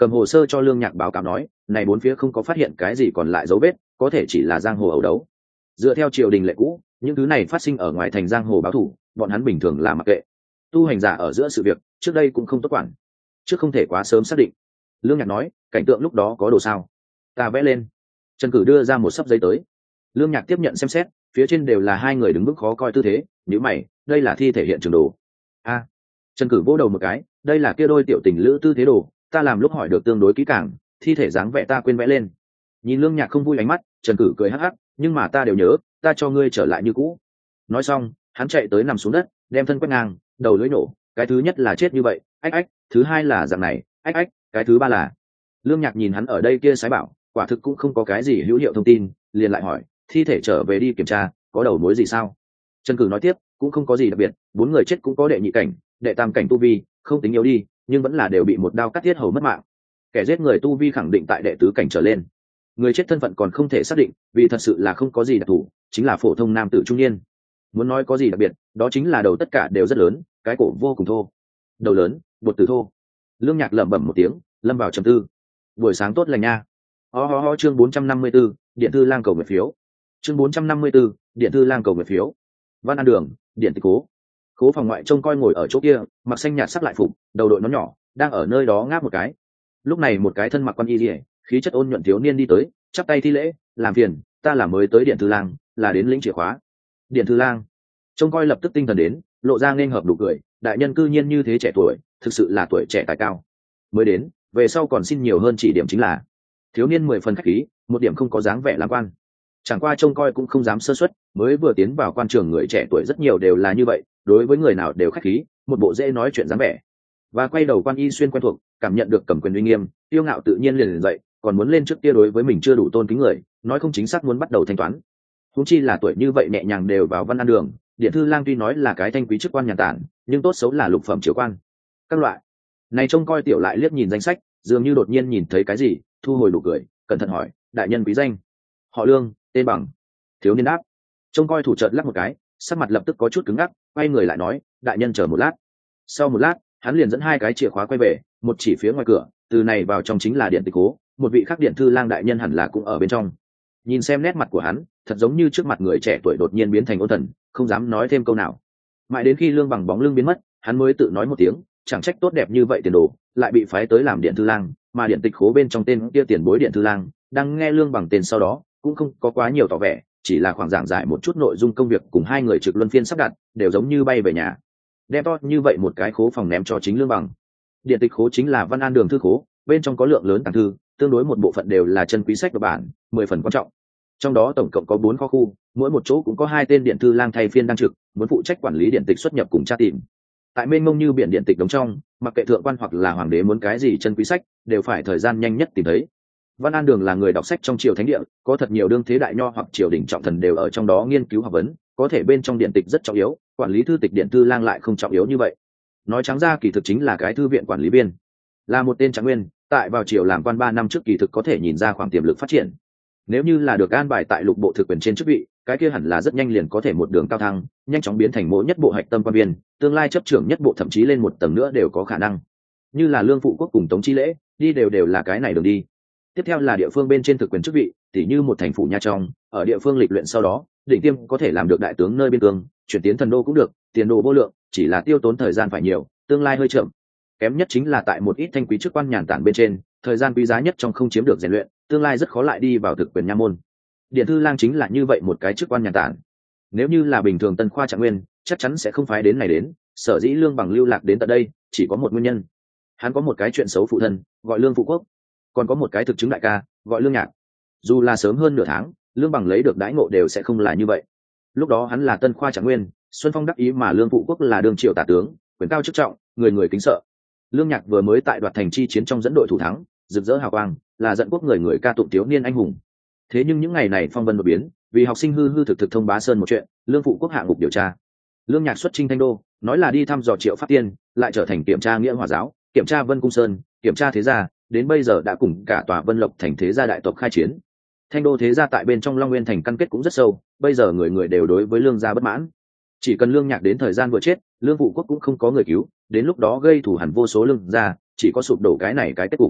cầm hồ sơ cho Lương Nhạc báo cáo nói, này bốn phía không có phát hiện cái gì còn lại dấu vết, có thể chỉ là giang hồ ẩu đấu. Dựa theo triều đình lệ cũ, những thứ này phát sinh ở ngoài thành giang hồ báo thủ, bọn hắn bình thường là mặc kệ. Tu hành giả ở giữa sự việc, trước đây cũng không tốt quản, trước không thể quá sớm xác định. Lương Nhạc nói, cảnh tượng lúc đó có đồ sao? Ta vẽ lên. Trần Cử đưa ra một xấp giấy tới. Lương Nhạc tiếp nhận xem xét, phía trên đều là hai người đứng vững khó coi tư thế. Nhíu mày, đây là thi thể hiện trường đồ. A. Trần Cử vỗ đầu một cái, đây là kia đôi tiểu tình lữ tư thế đồ, ta làm lúc hỏi được tương đối kỹ càng, thi thể dáng vẻ ta quên vẽ lên. Nhìn Lương Nhạc không vui ánh mắt, Trần Cử cười hắc hắc, nhưng mà ta đều nhớ, ta cho ngươi trở lại như cũ. Nói xong, hắn chạy tới nằm xuống đất, đem thân quét ngang, đầu lưỡi nổ, cái thứ nhất là chết như vậy, ách ách, thứ hai là dạng này, ách ách, cái thứ ba là. Lương Nhạc nhìn hắn ở đây kia sái bảo, quả thực cũng không có cái gì hữu hiệu thông tin, liền lại hỏi, thi thể trở về đi kiểm tra, có đầu mối gì sao? Trần Cử nói tiếp, cũng không có gì đặc biệt, bốn người chết cũng có đệ nhị cảnh, đệ tam cảnh tu vi, không tính yếu đi, nhưng vẫn là đều bị một đao cắt thiết hầu mất mạng. Kẻ giết người tu vi khẳng định tại đệ tứ cảnh trở lên. Người chết thân phận còn không thể xác định, vì thật sự là không có gì đặc thù, chính là phổ thông nam tử trung niên. Muốn nói có gì đặc biệt, đó chính là đầu tất cả đều rất lớn, cái cổ vô cùng thô. Đầu lớn, bột tử thô. Lương Nhạc lẩm bẩm một tiếng, lâm vào trầm tư. Buổi sáng tốt lành nha. Ho chương 454, điện thư lang cầu nguyện phiếu. Chương 454, điện thư lang cầu nguyện phiếu. Văn An Đường, điện tịch cố. Cố phòng ngoại trông coi ngồi ở chỗ kia, mặc xanh nhạt sắc lại phục, đầu đội nón nhỏ, đang ở nơi đó ngáp một cái. Lúc này một cái thân mặc quan y liễu, khí chất ôn nhuận thiếu niên đi tới, chắp tay thi lễ, làm phiền, ta là mới tới điện thư lang, là đến lĩnh chìa khóa. Điện thư lang. Trông coi lập tức tinh thần đến, lộ ra nên hợp đủ cười, đại nhân cư nhiên như thế trẻ tuổi, thực sự là tuổi trẻ tài cao. Mới đến, về sau còn xin nhiều hơn chỉ điểm chính là. Thiếu niên 10 phần khách khí, một điểm không có dáng vẻ làm quan. Chẳng qua trông coi cũng không dám sơ suất, mới vừa tiến vào quan trường người trẻ tuổi rất nhiều đều là như vậy, đối với người nào đều khách khí, một bộ dễ nói chuyện dáng vẻ. Và quay đầu quan y xuyên quen thuộc, cảm nhận được cầm quyền uy nghiêm, tiêu ngạo tự nhiên liền dậy, còn muốn lên trước kia đối với mình chưa đủ tôn kính người, nói không chính xác muốn bắt đầu thanh toán. Huống chi là tuổi như vậy nhẹ nhàng đều vào Văn An Đường, điện thư lang tuy nói là cái thanh quý chức quan nhà tản, nhưng tốt xấu là lục phẩm triều quan. Các loại. Này trông coi tiểu lại liếc nhìn danh sách, dường như đột nhiên nhìn thấy cái gì, thu hồi nụ cười, cẩn thận hỏi, đại nhân quý danh? Họ Lương, tên bằng. Thiếu niên đáp. Trông coi thủ chợt lắc một cái, sắc mặt lập tức có chút cứng ngắc, quay người lại nói, đại nhân chờ một lát. Sau một lát, hắn liền dẫn hai cái chìa khóa quay về, một chỉ phía ngoài cửa, từ này vào trong chính là điện tịch cố, một vị khác điện thư lang đại nhân hẳn là cũng ở bên trong. Nhìn xem nét mặt của hắn, thật giống như trước mặt người trẻ tuổi đột nhiên biến thành ôn thần, không dám nói thêm câu nào. Mãi đến khi Lương Bằng bóng lưng biến mất, hắn mới tự nói một tiếng, chẳng trách tốt đẹp như vậy tiền đồ, lại bị phái tới làm điện thư lang, mà điện tịch khố bên trong tên kia tiền bối điện thư lang, đang nghe Lương Bằng tên sau đó, cũng không có quá nhiều tỏ vẻ, chỉ là khoảng giảng giải một chút nội dung công việc cùng hai người trực luân phiên sắp đặt, đều giống như bay về nhà. Đem to như vậy một cái khố phòng ném cho chính Lương Bằng. Điện tịch khố chính là Văn An Đường thư khố, bên trong có lượng lớn tàng thư, tương đối một bộ phận đều là chân quý sách độc bản, 10 phần quan trọng. Trong đó tổng cộng có 4 kho khu, mỗi một chỗ cũng có 2 tên điện thư lang thay phiên đang trực, muốn phụ trách quản lý điện tịch xuất nhập cùng tra tìm. Tại mênh mông như biển điện tịch đống trong, mặc kệ thượng quan hoặc là hoàng đế muốn cái gì chân quý sách, đều phải thời gian nhanh nhất tìm thấy. Văn An Đường là người đọc sách trong triều thánh địa, có thật nhiều đương thế đại nho hoặc triều đình trọng thần đều ở trong đó nghiên cứu học vấn, có thể bên trong điện tịch rất trọng yếu, quản lý thư tịch điện thư lang lại không trọng yếu như vậy. Nói trắng ra kỳ thực chính là cái thư viện quản lý viên, là một tên trạng nguyên, tại vào triều làm quan 3 năm trước kỳ thực có thể nhìn ra khoảng tiềm lực phát triển. Nếu như là được an bài tại lục bộ thực quyền trên chức vị, cái kia hẳn là rất nhanh liền có thể một đường cao thăng, nhanh chóng biến thành mỗi nhất bộ hạch tâm quan viên, tương lai chấp trưởng nhất bộ thậm chí lên một tầng nữa đều có khả năng. Như là Lương Phụ Quốc cùng Tống Chi Lễ, đi đều là cái này đường đi. Tiếp theo là địa phương bên trên thực quyền chức vị, tỉ như một thành phủ Nha Trong, ở địa phương lịch luyện sau đó, đỉnh tiêm có thể làm được đại tướng nơi biên cương, chuyển tiến thần đô cũng được, tiền đồ vô lượng, chỉ là tiêu tốn thời gian phải nhiều, tương lai hơi chậm. Kém nhất chính là tại một ít thanh quý chức quan nhàn tản bên trên, thời gian quý giá nhất trong không chiếm được rèn luyện, tương lai rất khó lại đi vào thực quyền nha môn. Điện thư lang chính là như vậy một cái chức quan nhàn tản. Nếu như là bình thường tân khoa trạng nguyên, chắc chắn sẽ không phái đến này đến, sở dĩ Lương Bằng lưu lạc đến tận đây, chỉ có một nguyên nhân. Hắn có một cái chuyện xấu phụ thân, gọi Lương Phụ Quốc, còn có một cái thực chứng đại ca, gọi Lương Nhạc. Dù là sớm hơn nửa tháng, Lương Bằng lấy được đãi ngộ đều sẽ không là như vậy. Lúc đó hắn là tân khoa trạng nguyên, Xuân Phong đắc ý mà Lương Phụ Quốc là đương triều tả tướng, quyền cao chức trọng, người người kính sợ. Lương Nhạc vừa mới tại đoạt thành chi chiến trong dẫn đội thủ thắng, rực rỡ hào quang, là dẫn quốc người người ca tụng thiếu niên anh hùng. Thế nhưng những ngày này phong vân đột biến, vì học sinh hư hư thực thực thông bá sơn một chuyện, Lương Phụ Quốc hạ ngục điều tra. Lương Nhạc xuất chinh Thanh Đô, nói là đi thăm dò Triệu Pháp Tiên, lại trở thành kiểm tra Nghĩa Hòa giáo, kiểm tra Vân Cung Sơn, kiểm tra thế gia, đến bây giờ đã cùng cả tòa Vân Lộc thành thế gia đại tộc khai chiến. Thanh Đô thế gia tại bên trong Long Nguyên thành căn kết cũng rất sâu, bây giờ người người đều đối với Lương gia bất mãn. Chỉ cần Lương Nhạc đến thời gian vừa chết, Lương Phụ Quốc cũng không có người cứu, đến lúc đó gây thù hằn vô số Lương gia, chỉ có sụp đổ cái này cái kết cục.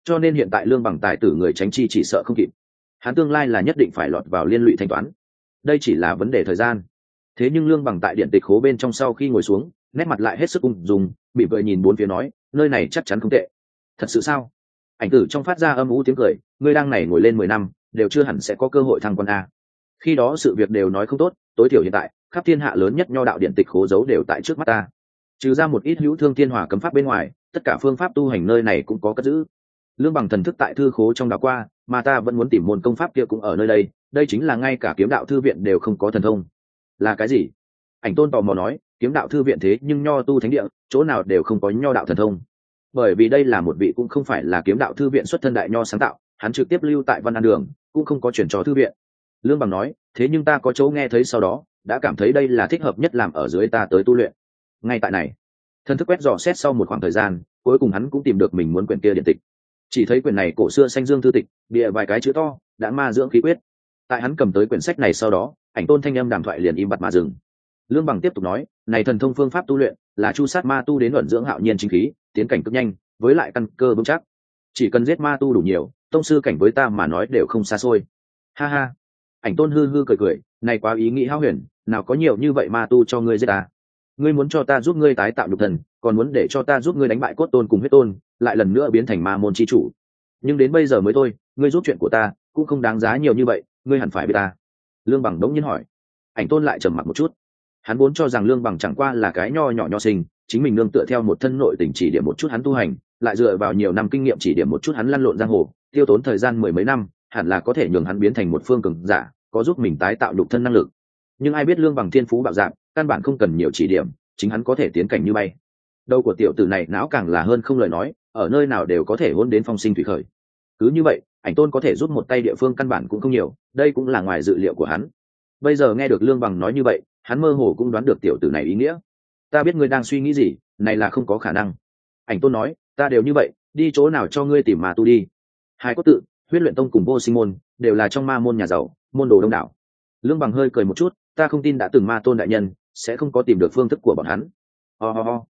cho nên hiện tại lương bằng tài tử người tránh chi chỉ sợ không kịp, hắn tương lai là nhất định phải lọt vào liên lụy thanh toán, đây chỉ là vấn đề thời gian. Thế nhưng lương bằng tại điện tịch khố bên trong sau khi ngồi xuống, nét mặt lại hết sức ung dung, bị vợi nhìn bốn phía nói, nơi này chắc chắn không tệ. Thật sự sao? Ảnh tử trong phát ra âm u tiếng cười, ngươi đang này ngồi lên 10 năm đều chưa hẳn sẽ có cơ hội thăng quan a. Khi đó sự việc đều nói không tốt, tối thiểu hiện tại khắp thiên hạ lớn nhất nho đạo điện tịch khố giấu đều tại trước mắt ta, trừ ra một ít hữu thương thiên hòa cấm pháp bên ngoài, tất cả phương pháp tu hành nơi này cũng có cất giữ. Lương bằng thần thức tại thư khố trong đó qua, mà ta vẫn muốn tìm môn công pháp kia cũng ở nơi đây, đây chính là ngay cả kiếm đạo thư viện đều không có thần thông. Là cái gì? Ảnh tôn tò mò nói, kiếm đạo thư viện thế nhưng nho tu thánh địa, chỗ nào đều không có nho đạo thần thông. Bởi vì đây là một vị cũng không phải là kiếm đạo thư viện xuất thân đại nho sáng tạo, hắn trực tiếp lưu tại Văn An Đường, cũng không có chuyển cho thư viện. Lương bằng nói, thế nhưng ta có chỗ nghe thấy sau đó, đã cảm thấy đây là thích hợp nhất làm ở dưới ta tới tu luyện. Ngay tại này, thần thức quét dò xét sau một khoảng thời gian, cuối cùng hắn cũng tìm được mình muốn quyển kia điện tịch. Chỉ thấy quyển này cổ xưa xanh dương thư tịch, bìa vài cái chữ to, đã ma dưỡng khí quyết. Tại hắn cầm tới quyển sách này sau đó, ảnh tôn thanh âm đàm thoại liền im bặt mà dừng. Lương bằng tiếp tục nói, này thần thông phương pháp tu luyện là chu sát ma tu đến ẩn dưỡng hạo nhiên chính khí, tiến cảnh cực nhanh, với lại căn cơ vững chắc. Chỉ cần giết ma tu đủ nhiều, tông sư cảnh với ta mà nói đều không xa xôi. Ha ha. Ảnh tôn hư hư cười cười, này quá ý nghĩ hão huyền, nào có nhiều như vậy ma tu cho ngươi giết ta. Ngươi muốn cho ta giúp ngươi tái tạo nhục thần, còn muốn để cho ta giúp ngươi đánh bại cốt tôn cùng huyết tôn, lại lần nữa biến thành ma môn chi chủ. Nhưng đến bây giờ mới thôi, ngươi giúp chuyện của ta cũng không đáng giá nhiều như vậy, ngươi hẳn phải biết ta. Lương bằng đống nhiên hỏi. Ảnh tôn lại trầm mặc một chút. Hắn vốn cho rằng lương bằng chẳng qua là cái nho nhỏ nho sinh, chính mình nương tựa theo một thân nội tình chỉ điểm một chút hắn tu hành, lại dựa vào nhiều năm kinh nghiệm chỉ điểm một chút hắn lăn lộn giang hồ, tiêu tốn thời gian 10 mấy năm, hẳn là có thể nhường hắn biến thành một phương cường giả, có giúp mình tái tạo nhục thân năng lực. Nhưng ai biết lương bằng thiên phú bạo dạn, căn bản không cần nhiều chỉ điểm, chính hắn có thể tiến cảnh như bay. Đầu của tiểu tử này não càng là hơn không lời nói, ở nơi nào đều có thể hôn đến phong sinh thủy khởi. Cứ như vậy, ảnh tôn có thể giúp một tay địa phương căn bản cũng không nhiều, đây cũng là ngoài dự liệu của hắn. Bây giờ nghe được lương bằng nói như vậy, hắn mơ hồ cũng đoán được tiểu tử này ý nghĩa. Ta biết ngươi đang suy nghĩ gì, này là không có khả năng. Ảnh tôn nói, ta đều như vậy, đi chỗ nào cho ngươi tìm ma tu đi. Hai cốt tự, Huyết Luyện Tông cùng Vô Sinh môn đều là trong ma môn nhà giàu, môn đồ đông đảo. Lương bằng hơi cười một chút, ta không tin đã từng ma tôn đại nhân sẽ không có tìm được phương thức của bọn hắn. Ho ho ho.